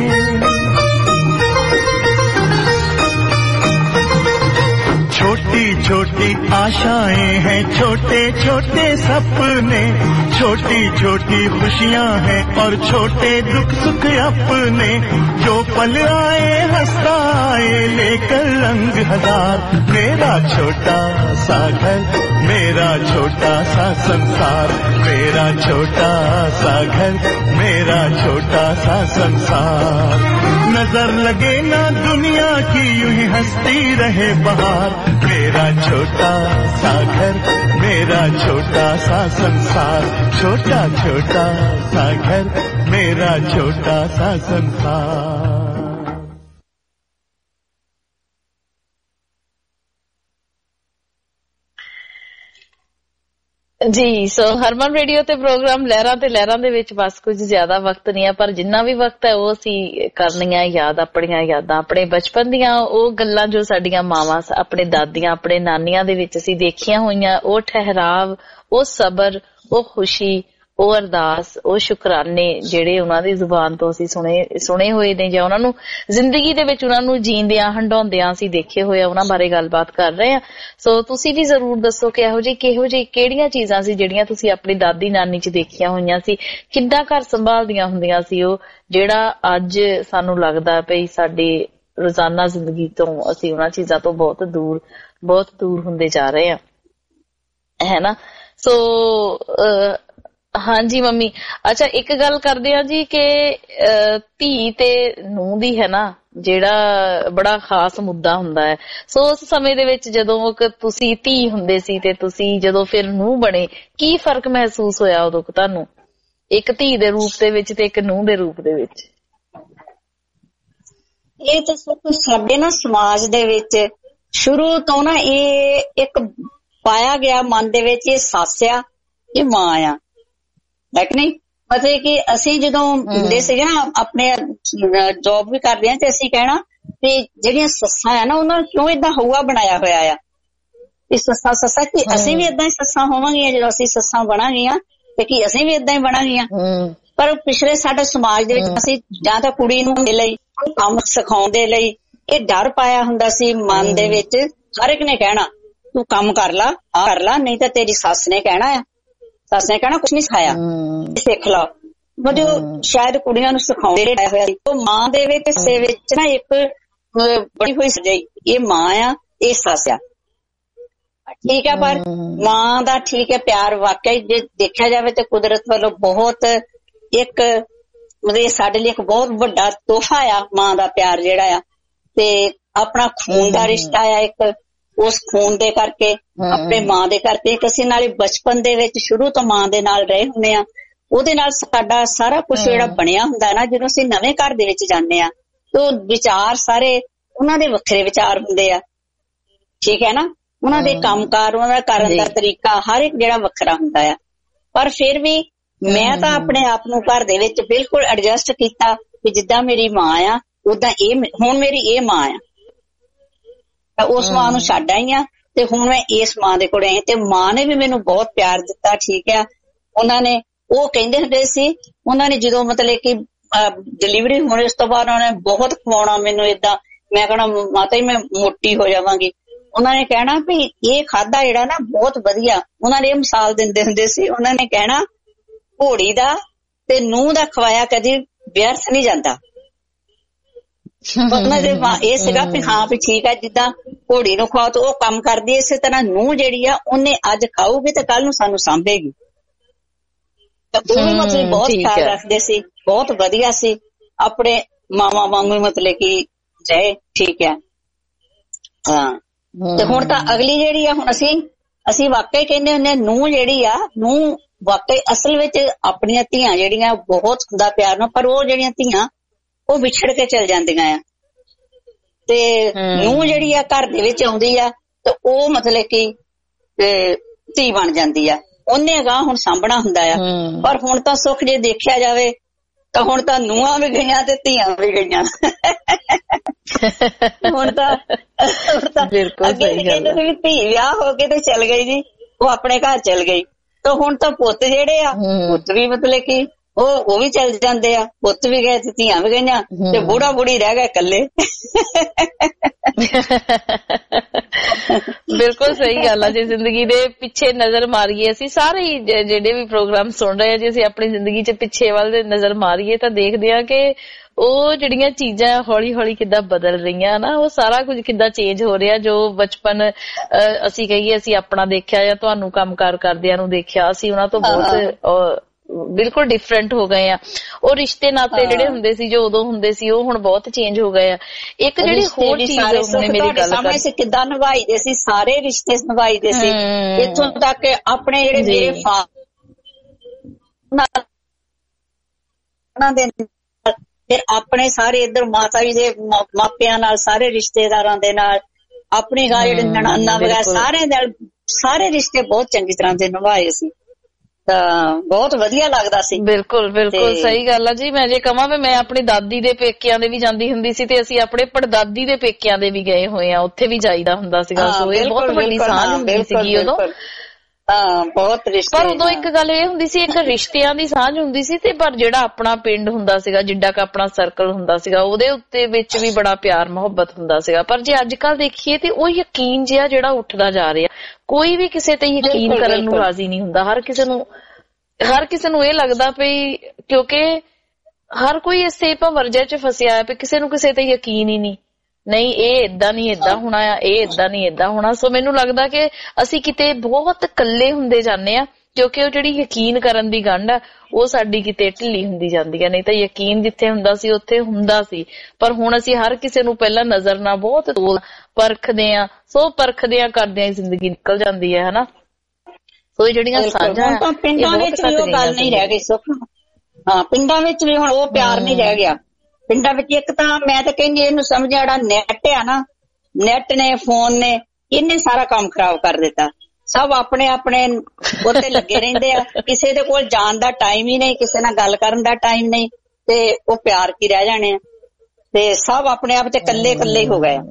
छोटी छोटी आशाएं हैं, छोटे छोटे सपने, छोटी छोटी खुशियां हैं और छोटे दुख सुख अपने, जो पल आए हंसता आए लेकर रंग हजार। मेरा छोटा सा घर, मेरा छोटा सा संसार, मेरा छोटा सा घर, मेरा छोटा सा संसार। नजर लगे ना दुनिया की यूं ही हंसती रहे बहार। मेरा छोटा सा घर, मेरा छोटा सा संसार, छोटा छोटा सा घर, मेरा छोटा सा संसार। ਜੀ ਸੋ ਹਰਮਨ ਰੇਡੀਓ ਤੇ ਪ੍ਰੋਗਰਾਮ ਲਹਿਰਾਂ ਤੇ ਲਹਿਰਾਂ ਦੇ ਵਿੱਚ ਬਸ ਕੁਝ ਜ਼ਿਆਦਾ ਵਕਤ ਨਹੀਂ ਹੈ, ਪਰ ਜਿੰਨਾ ਵੀ ਵਕਤ ਹੈ ਉਹ ਅਸੀਂ ਕਰਨੀਆਂ ਯਾਦ, ਆਪਣੀਆਂ ਯਾਦਾਂ, ਆਪਣੇ ਬਚਪਨ ਦੀਆਂ ਉਹ ਗੱਲਾਂ ਜੋ ਸਾਡੀਆਂ ਮਾਵਾਂ, ਆਪਣੇ ਦਾਦੀਆਂ, ਆਪਣੇ ਨਾਨੀਆਂ ਦੇ ਵਿੱਚ ਅਸੀਂ ਦੇਖੀਆਂ ਹੋਈਆਂ, ਉਹ ਠਹਿਰਾਵ, ਉਹ ਸਬਰ, ਉਹ ਖੁਸ਼ੀ, ਉਹ ਅਰਦਾਸ, ਉਹ ਸ਼ੁਕਰਾਨੇ ਜਿਹੜੇ ਉਹਨਾਂ ਦੀ ਜ਼ੁਬਾਨ ਤੋਂ ਅਸੀਂ ਸੁਣੇ ਸੁਣੇ ਹੋਏ ਨੇ, ਜਾਂ ਉਹਨਾਂ ਨੂੰ ਜ਼ਿੰਦਗੀ ਦੇ ਵਿੱਚ ਉਹਨਾਂ ਨੂੰ ਜੀਂਦਿਆਂ ਹੰਡਾਉਂਦਿਆਂ ਅਸੀਂ ਦੇਖੇ ਹੋਏ ਆ, ਉਹਨਾਂ ਬਾਰੇ ਗੱਲਬਾਤ ਕਰ ਰਹੇ ਆ। ਸੋ ਤੁਸੀਂ ਵੀ ਜ਼ਰੂਰ ਦੱਸੋ ਕਿ ਇਹੋ ਜਿਹੀ ਕਿਹੋ ਜਿਹੀ ਕਿਹੜੀਆਂ ਚੀਜ਼ਾਂ ਸੀ ਜਿਹੜੀਆਂ ਤੁਸੀਂ ਆਪਣੀ ਦਾਦੀ ਨਾਨੀ ਚ ਦੇਖੀਆਂ ਹੋਈਆਂ ਸੀ, ਕਿੱਦਾਂ ਘਰ ਸੰਭਾਲਦੀਆਂ ਹੁੰਦੀਆਂ ਸੀ ਉਹ, ਜਿਹੜਾ ਅੱਜ ਸਾਨੂੰ ਲੱਗਦਾ ਪਈ ਸਾਡੇ ਰੋਜ਼ਾਨਾ ਜ਼ਿੰਦਗੀ ਤੋਂ ਅਸੀਂ ਉਹਨਾਂ ਚੀਜ਼ਾਂ ਤੋਂ ਬਹੁਤ ਦੂਰ ਬਹੁਤ ਦੂਰ ਹੁੰਦੇ ਜਾ ਰਹੇ ਆ, ਹੈ ਨਾ। ਸੋ ਹਾਂਜੀ ਮੰਮੀ, ਅੱਛਾ ਇੱਕ ਗੱਲ ਕਰਦੇ ਆ ਜੀ ਕਿ ਧੀ ਤੇ ਨੂੰਹ ਦੀ ਹੈ ਨਾ ਜਿਹੜਾ ਬੜਾ ਖਾਸ ਮੁੱਦਾ ਹੁੰਦਾ ਹੈ। ਸੋ ਉਸ ਸਮੇਂ ਦੇ ਵਿੱਚ ਜਦੋਂ ਤੁਸੀਂ ਧੀ ਹੁੰਦੇ ਸੀ ਤੇ ਤੁਸੀਂ ਜਦੋਂ ਫਿਰ ਨੂੰਹ ਬਣੇ, ਕੀ ਫਰਕ ਮਹਿਸੂਸ ਹੋਇਆ ਉਦੋਂ ਤੁਹਾਨੂੰ, ਇੱਕ ਧੀ ਦੇ ਰੂਪ ਦੇ ਵਿੱਚ ਤੇ ਇੱਕ ਨੂੰਹ ਦੇ ਰੂਪ ਦੇ ਵਿੱਚ? ਇਹ ਤਾਂ ਸਭ ਸਾਡੇ ਨਾ ਸਮਾਜ ਦੇ ਵਿੱਚ ਸ਼ੁਰੂ ਤੋਂ ਨਾ ਇਹ ਇੱਕ ਪਾਇਆ ਗਿਆ ਮਨ ਦੇ ਵਿੱਚ, ਇਹ ਸੱਸ ਆ, ਇਹ ਮਾਂ ਆ, ਹੈ ਕਿ ਨਹੀਂ। ਮਤਲਬ ਕਿ ਅਸੀਂ ਜਦੋਂ ਹੁੰਦੇ ਸੀਗੇ ਨਾ, ਆਪਣੇ ਜੋਬ ਵੀ ਕਰਦੇ ਆ, ਤੇ ਅਸੀਂ ਕਹਿਣਾ ਤੇ ਜਿਹੜੀਆਂ ਸੱਸਾਂ ਆ ਨਾ ਉਹਨਾਂ ਨੂੰ ਕਿਉਂ ਏਦਾਂ ਹਊਆ ਬਣਾਇਆ ਹੋਇਆ ਆ, ਇਹ ਸੱਸਾਂ ਸੱਸਾਂ ਕਿ ਅਸੀਂ ਵੀ ਏਦਾਂ ਹੀ ਸੱਸਾਂ ਹੋਵਾਂਗੀਆਂ, ਜਦੋਂ ਅਸੀਂ ਸੱਸਾਂ ਬਣਾਂਗੀਆਂ ਤੇ ਕੀ ਅਸੀਂ ਵੀ ਏਦਾਂ ਹੀ ਬਣਾਂਗੀਆਂ। ਪਰ ਪਿਛਲੇ ਸਾਡੇ ਸਮਾਜ ਦੇ ਵਿੱਚ ਅਸੀਂ ਜਾਂ ਤਾਂ ਕੁੜੀ ਨੂੰ ਦੇ ਲਈ ਕੰਮ ਸਿਖਾਉਣ ਦੇ ਲਈ ਇਹ ਡਰ ਪਾਇਆ ਹੁੰਦਾ ਸੀ ਮਨ ਦੇ ਵਿੱਚ, ਹਰ ਇੱਕ ਨੇ ਕਹਿਣਾ ਤੂੰ ਕੰਮ ਕਰ ਲਾ, ਆ ਕਰ ਲਾ, ਨਹੀਂ ਤਾਂ ਤੇਰੀ ਸੱਸ ਨੇ ਕਹਿਣਾ ਆ, ਸੱਸ ਨੇ ਕਹਿਣਾ ਕੁਛ ਨੀ ਸਿਖਾਇਆ, ਸਿੱਖ ਲਾ। ਮਤਲਬ ਸ਼ਾਇਦ ਕੁੜੀਆਂ ਨੂੰ ਸਿਖਾਉਂਦੇ ਹੋਇਆ ਸੀ। ਉਹ ਮਾਂ ਦੇ ਵਿੱਚ ਹਿੱਸੇ ਵਿੱਚ ਨਾ ਇੱਕ ਬੜੀ ਹੋਈ ਸਜਾਈ, ਇਹ ਮਾਂ ਆ, ਇਹ ਸੱਸ ਆ, ਠੀਕ ਹੈ। ਪਰ ਮਾਂ ਦਾ ਠੀਕ ਹੈ ਪਿਆਰ ਵਾਕਈ ਜੇ ਦੇਖਿਆ ਜਾਵੇ ਤੇ ਕੁਦਰਤ ਵੱਲੋਂ ਬਹੁਤ ਇੱਕ ਮਤਲਬ ਸਾਡੇ ਲਈ ਇੱਕ ਬਹੁਤ ਵੱਡਾ ਤੋਹਫਾ ਆ ਮਾਂ ਦਾ ਪਿਆਰ ਜਿਹੜਾ ਆ, ਤੇ ਆਪਣਾ ਖੂਨ ਦਾ ਰਿਸ਼ਤਾ ਆ ਇੱਕ, ਉਸ ਖੂਨ ਦੇ ਕਰਕੇ ਆਪਣੇ ਮਾਂ ਦੇ ਕਰਕੇ ਇੱਕ ਅਸੀਂ ਨਾਲੇ ਬਚਪਨ ਦੇ ਵਿੱਚ ਸ਼ੁਰੂ ਤੋਂ ਮਾਂ ਦੇ ਨਾਲ ਰਹੇ ਹੁੰਦੇ ਆ, ਉਹਦੇ ਨਾਲ ਸਾਡਾ ਸਾਰਾ ਕੁਛ ਜਿਹੜਾ ਬਣਿਆ ਹੁੰਦਾ ਨਾ, ਜਦੋਂ ਅਸੀਂ ਨਵੇਂ ਘਰ ਦੇ ਵਿੱਚ ਜਾਂਦੇ ਆ ਤੇ ਵਿਚਾਰ ਸਾਰੇ ਉਹਨਾਂ ਦੇ ਵੱਖਰੇ ਵਿਚਾਰ ਹੁੰਦੇ ਆ, ਠੀਕ ਹੈ ਨਾ, ਉਹਨਾਂ ਦੇ ਕੰਮਕਾਰ, ਉਹਨਾਂ ਦਾ ਕਰਨ ਦਾ ਤਰੀਕਾ ਹਰ ਇੱਕ ਜਿਹੜਾ ਵੱਖਰਾ ਹੁੰਦਾ ਆ। ਪਰ ਫਿਰ ਵੀ ਮੈਂ ਤਾਂ ਆਪਣੇ ਆਪ ਨੂੰ ਘਰ ਦੇ ਵਿੱਚ ਬਿਲਕੁਲ ਐਡਜਸਟ ਕੀਤਾ ਕਿ ਜਿੱਦਾਂ ਮੇਰੀ ਮਾਂ ਆ ਉਦਾਂ ਇਹ ਹੁਣ ਮੇਰੀ ਇਹ ਮਾਂ ਆ, ਉਸ ਮਾਂ ਨੂੰ ਛੱਡ ਆਈ ਆ ਤੇ ਹੁਣ ਮੈਂ ਇਸ ਮਾਂ ਦੇ ਕੋਲ ਆਈ, ਤੇ ਮਾਂ ਨੇ ਵੀ ਮੈਨੂੰ ਬਹੁਤ ਪਿਆਰ ਦਿੱਤਾ, ਠੀਕ ਆ। ਉਹਨਾਂ ਨੇ ਉਹ ਕਹਿੰਦੇ ਹੁੰਦੇ ਸੀ, ਉਹਨਾਂ ਨੇ ਜਦੋਂ ਮਤਲਬ ਕਿ ਡਿਲੀਵਰੀ ਹੋਣ ਉਸ ਤੋਂ ਬਾਅਦ ਉਹਨਾਂ ਨੇ ਬਹੁਤ ਖਵਾਉਣਾ ਮੈਨੂੰ, ਏਦਾਂ ਮੈਂ ਕਹਿਣਾ ਮਾਤਾ ਜੀ ਮੈਂ ਮੋਟੀ ਹੋ ਜਾਵਾਂਗੀ, ਉਹਨਾਂ ਨੇ ਕਹਿਣਾ ਵੀ ਇਹ ਖਾਧਾ ਜਿਹੜਾ ਨਾ ਬਹੁਤ ਵਧੀਆ, ਉਹਨਾਂ ਨੇ ਇਹ ਮਿਸਾਲ ਦਿੰਦੇ ਹੁੰਦੇ ਸੀ, ਉਹਨਾਂ ਨੇ ਕਹਿਣਾ ਘੋੜੀ ਦਾ ਤੇ ਨੂੰਹ ਦਾ ਖਵਾਇਆ ਕਦੀ ਵਿਅਰਥ ਨਹੀਂ ਜਾਂਦਾ, ਉਹਨਾਂ ਦੇ ਇਹ ਸੀਗਾ ਵੀ ਹਾਂ ਵੀ ਠੀਕ ਹੈ, ਜਿੱਦਾਂ ਘੋੜੀ ਨੂੰ ਖਾਓ ਤੇ ਉਹ ਕੰਮ ਕਰਦੀ, ਇਸੇ ਤਰ੍ਹਾਂ ਨੂੰਹ ਜਿਹੜੀ ਆ ਉਹਨੇ ਅੱਜ ਖਾਊਗੀ ਤੇ ਕੱਲ ਨੂੰ ਸਾਨੂੰ ਸਾਂਭੇਗੀ। ਉਹ ਵੀ ਮਤਲਬ ਬਹੁਤ ਖਿਆਲ ਰੱਖਦੇ ਸੀ, ਬਹੁਤ ਵਧੀਆ ਸੀ, ਆਪਣੇ ਮਾਵਾਂ ਵਾਂਗੂ ਮਤਲਬ ਕਿ ਰਹੇ। ਠੀਕ ਹੈ, ਹਾਂ। ਤੇ ਹੁਣ ਤਾਂ ਅਗਲੀ ਜਿਹੜੀ ਆ, ਹੁਣ ਅਸੀਂ ਅਸੀਂ ਵਾਕਈ ਕਹਿੰਦੇ ਹੁੰਦੇ ਨੂੰਹ ਜਿਹੜੀ ਆ, ਨੂੰਹ ਵਾਕਈ ਅਸਲ ਵਿੱਚ ਆਪਣੀਆਂ ਧੀਆਂ ਜਿਹੜੀਆਂ ਬਹੁਤ ਹੁੰਦਾ ਪਿਆਰ ਨਾਲ, ਪਰ ਉਹ ਜਿਹੜੀਆਂ ਧੀਆਂ ਉਹ ਵਿਛੜ ਕੇ ਚਲ ਜਾਂਦੀਆਂ ਆ। ਤੇ ਨੂੰਹ ਜਿਹੜੀ ਆ ਘਰ ਦੇ ਵਿੱਚ ਆਉਂਦੀ ਆ ਤੇ ਉਹ ਮਤਲਬ ਕਿ ਧੀ ਬਣ ਜਾਂਦੀ ਆ, ਉਹਨੇ ਅਗਾਂਹ ਹੁਣ ਸਾਂਭਣਾ ਹੁੰਦਾ ਆ। ਪਰ ਹੁਣ ਤਾਂ ਸੁੱਖ ਜੇ ਦੇਖਿਆ ਜਾਵੇ ਤਾਂ ਹੁਣ ਤਾਂ ਨੂੰਹਾਂ ਵੀ ਗਈਆਂ ਤੇ ਧੀਆਂ ਵੀ ਗਈਆਂ। ਹੁਣ ਤਾਂ ਅੱਗੇ ਕਹਿੰਦੇ ਸੀ ਵੀ ਧੀ ਵਿਆਹ ਹੋ ਕੇ ਤੇ ਚਲ ਗਈ ਜੀ, ਉਹ ਆਪਣੇ ਘਰ ਚਲ ਗਈ। ਤੇ ਹੁਣ ਤਾਂ ਪੁੱਤ ਜਿਹੜੇ ਆ, ਪੁੱਤ ਵੀ ਮਤਲਬ ਕਿ ਉਹ ਉਹ ਵੀ ਚਲ ਜਾਂਦੇ ਆ, ਪੁੱਤ ਵੀ ਗਏ ਤੇ ਧੀਆਂ ਵੀ ਗਈਆਂ ਤੇ ਬੁੜਾ ਬੁੜੀ ਰਹਿ ਗਏ ਇਕੱਲੇ। ਬਿਲਕੁਲ ਸਹੀ ਗੱਲ ਆ। ਜੇ ਜ਼ਿੰਦਗੀ ਦੇ ਪਿੱਛੇ ਨਜ਼ਰ ਮਾਰੀਏ, ਅਸੀਂ ਸਾਰੇ ਜਿਹੜੇ ਵੀ ਪ੍ਰੋਗਰਾਮ ਸੁਣ ਰਹੇ ਆ, ਜੇ ਅਸੀਂ ਆਪਣੀ ਜ਼ਿੰਦਗੀ 'ਚ ਪਿੱਛੇ ਵੱਲ ਦੇ ਨਜ਼ਰ ਮਾਰੀਏ ਤਾਂ ਦੇਖਦੇ ਆ ਕਿ ਉਹ ਜਿਹੜੀਆਂ ਚੀਜ਼ਾਂ ਹੌਲੀ ਹੌਲੀ ਕਿੱਦਾਂ ਬਦਲ ਰਹੀਆਂ ਨਾ, ਉਹ ਸਾਰਾ ਕੁਝ ਕਿੱਦਾਂ ਚੇਂਜ ਹੋ ਰਿਹਾ। ਜੋ ਬਚਪਨ ਅਸੀਂ ਕਹੀਏ ਅਸੀਂ ਆਪਣਾ ਦੇਖਿਆ ਜਾਂ ਤੁਹਾਨੂੰ ਕੰਮ ਕਾਰ ਕਰਦਿਆਂ ਨੂੰ ਦੇਖਿਆ, ਅਸੀਂ ਉਹਨਾਂ ਤੋਂ ਬਹੁਤ ਬਿਲਕੁਲ ਡਿਫਰੈਂਟ ਹੋ ਗਏ ਆ। ਉਹ ਰਿਸ਼ਤੇ ਨਾਤੇ ਜਿਹੜੇ ਹੁੰਦੇ ਸੀ ਜੋ ਉਦੋਂ ਹੁੰਦੇ ਸੀ ਉਹ ਹੁਣ ਬਹੁਤ ਚੇਂਜ ਹੋ ਗਏ ਆ। ਇੱਕ ਜਿਹੜੀ ਹੋਰ ਚੀਜ਼ ਉਹਨੇ ਮੇਰੀ ਗੱਲ ਕਰ ਸੀ, ਕਿੱਦਾਂ ਨਿਭਾਈਦੇ ਸੀ, ਸਾਰੇ ਰਿਸ਼ਤੇ ਨਿਭਾਈਦੇ ਸੀ, ਇੱਥੋਂ ਤੱਕ ਆਪਣੇ ਜਿਹੜੇ ਮੇਰੇ ਫਾਦਰ ਦੇ, ਫਿਰ ਆਪਣੇ ਸਾਰੇ ਇੱਧਰ ਮਾਤਾ ਜੀ ਦੇ ਮਾਪਿਆਂ ਨਾਲ, ਸਾਰੇ ਰਿਸ਼ਤੇਦਾਰਾਂ ਦੇ ਨਾਲ, ਆਪਣੇ ਘਰ ਜਿਹੜੇ ਨਨਾਨਾ ਵਗੈਰਾ ਸਾਰਿਆਂ ਨਾਲ, ਸਾਰੇ ਰਿਸ਼ਤੇ ਬਹੁਤ ਚੰਗੀ ਤਰ੍ਹਾਂ ਦੇ ਨਿਭਾਏ ਸੀ। ਤਾਂ ਬਹੁਤ ਵਧੀਆ ਲੱਗਦਾ ਸੀ। ਬਿਲਕੁਲ ਬਿਲਕੁਲ ਸਹੀ ਗੱਲ ਆ ਜੀ। ਮੈਂ ਜੇ ਕਹਾਂ ਵੀ ਮੈਂ ਆਪਣੀ ਦਾਦੀ ਦੇ ਪੇਕਿਆਂ ਦੇ ਵੀ ਜਾਂਦੀ ਹੁੰਦੀ ਸੀ ਤੇ ਅਸੀਂ ਆਪਣੇ ਪੜਦਾਦੀ ਦੇ ਪੇਕਿਆਂ ਦੇ ਵੀ ਗਏ ਹੋਏ ਆ, ਉੱਥੇ ਵੀ ਜਾਈਦਾ ਹੁੰਦਾ ਸੀਗਾ। ਸੋ ਇਹ ਬਹੁਤ ਵੱਡੀ ਸਾਂਝ ਹੁੰਦੀ ਸੀਗੀ ਉਦੋਂ। ਹਾਂ ਬਹੁਤ ਰਿਸ਼ਤੇ, ਪਰ ਉਦੋਂ ਇੱਕ ਗੱਲ ਇਹ ਹੁੰਦੀ ਸੀ, ਇੱਕ ਰਿਸ਼ਤਿਆਂ ਦੀ ਸਾਂਝ ਹੁੰਦੀ ਸੀ ਤੇ ਪਰ ਜਿਹੜਾ ਆਪਣਾ ਪਿੰਡ ਹੁੰਦਾ ਸੀਗਾ, ਜਿੱਡਾ ਕ ਆਪਣਾ ਸਰਕਲ ਹੁੰਦਾ ਸੀਗਾ, ਉਹਦੇ ਉੱਤੇ ਵਿੱਚ ਵੀ ਬੜਾ ਪਿਆਰ ਮੁਹੱਬਤ ਹੁੰਦਾ ਸੀਗਾ। ਪਰ ਜੇ ਅੱਜ ਕੱਲ ਦੇਖੀਏ ਤੇ ਉਹ ਯਕੀਨ ਜਿਹਾ ਜਿਹੜਾ ਉੱਠਦਾ ਜਾ ਰਿਹਾ, ਕੋਈ ਵੀ ਕਿਸੇ ਤੇ ਯਕੀਨ ਕਰਨ ਨੂੰ ਰਾਜ਼ੀ ਨਹੀਂ ਹੁੰਦਾ। ਹਰ ਕਿਸੇ ਨੂੰ ਹਰ ਕਿਸੇ ਨੂੰ ਇਹ ਲੱਗਦਾ ਵੀ, ਕਿਉਂਕਿ ਹਰ ਕੋਈ ਇਸੇ ਭਵਰਜੇ 'ਚ ਫਸਿਆ ਹੈ ਵੀ ਕਿਸੇ ਨੂੰ ਕਿਸੇ ਤੇ ਯਕੀਨ ਹੀ ਨਹੀਂ, ਨਹੀਂ ਇਹ ਏਦਾਂ ਨਹੀਂ ਏਦਾਂ ਹੋਣਾ ਆ, ਇਹ ਏਦਾਂ ਨਹੀਂ ਏਦਾਂ ਹੋਣਾ। ਸੋ ਮੈਨੂੰ ਲੱਗਦਾ ਕਿ ਅਸੀਂ ਕਿਤੇ ਬਹੁਤ ਇਕੱਲੇ ਹੁੰਦੇ ਜਾਂਦੇ ਆ, ਕਿਉਂਕਿ ਉਹ ਜਿਹੜੀ ਯਕੀਨ ਕਰਨ ਦੀ ਗੰਢ ਆ ਉਹ ਸਾਡੀ ਕਿਤੇ ਢਿੱਲੀ ਹੁੰਦੀ ਜਾਂਦੀ ਆ। ਨਹੀਂ ਤਾਂ ਯਕੀਨ ਜਿੱਥੇ ਹੁੰਦਾ ਸੀ ਉੱਥੇ ਹੁੰਦਾ ਸੀ, ਪਰ ਹੁਣ ਅਸੀਂ ਹਰ ਕਿਸੇ ਨੂੰ ਪਹਿਲਾਂ ਨਜ਼ਰ ਨਾਲ ਬਹੁਤ ਪਰਖਦੇ ਆ। ਸੋ ਪਰਖਦੇ ਆ ਕਰਦੇ ਆ, ਜ਼ਿੰਦਗੀ ਨਿਕਲ ਜਾਂਦੀ ਹੈ ਹਨਾ। ਸੋ ਜਿਹੜੀਆਂ ਸਾਂਝਾਂ ਪਿੰਡਾਂ ਵਿੱਚ ਵੀ ਉਹ ਗੱਲ ਨਹੀਂ ਰਹਿ ਗਈ ਸੁੱਖ। ਹਾਂ ਪਿੰਡਾਂ ਵਿੱਚ ਵੀ ਹੁਣ ਉਹ ਪਿਆਰ ਨਹੀਂ ਰਹਿ ਗਿਆ। ਪਿੰਡਾਂ ਵਿੱਚ ਇੱਕ ਤਾਂ ਮੈਂ ਤਾਂ ਕਹਿੰਦੀ ਇਹਨੂੰ ਸਮਝ, ਜਿਹੜਾ ਨੈਟ ਆ ਨਾ, ਨੈਟ ਨੇ, ਫੋਨ ਨੇ, ਇਹਨੇ ਸਾਰਾ ਕੰਮ ਖਰਾਬ ਕਰ ਦਿੱਤਾ। ਸਭ ਆਪਣੇ ਆਪਣੇ ਉੱਤੇ ਲੱਗੇ ਰਹਿੰਦੇ ਆ, ਕਿਸੇ ਦੇ ਕੋਲ ਜਾਣ ਦਾ ਟਾਈਮ ਹੀ ਨਹੀਂ, ਕਿਸੇ ਨਾਲ ਗੱਲ ਕਰਨ ਦਾ ਟਾਈਮ ਨਹੀਂ, ਤੇ ਉਹ ਪਿਆਰ ਕੀ ਰਹਿ ਜਾਣੇ ਆ। ਤੇ ਸਭ ਆਪਣੇ ਆਪ ਤੇ ਇਕੱਲੇ ਇਕੱਲੇ ਹੋ ਗਏ।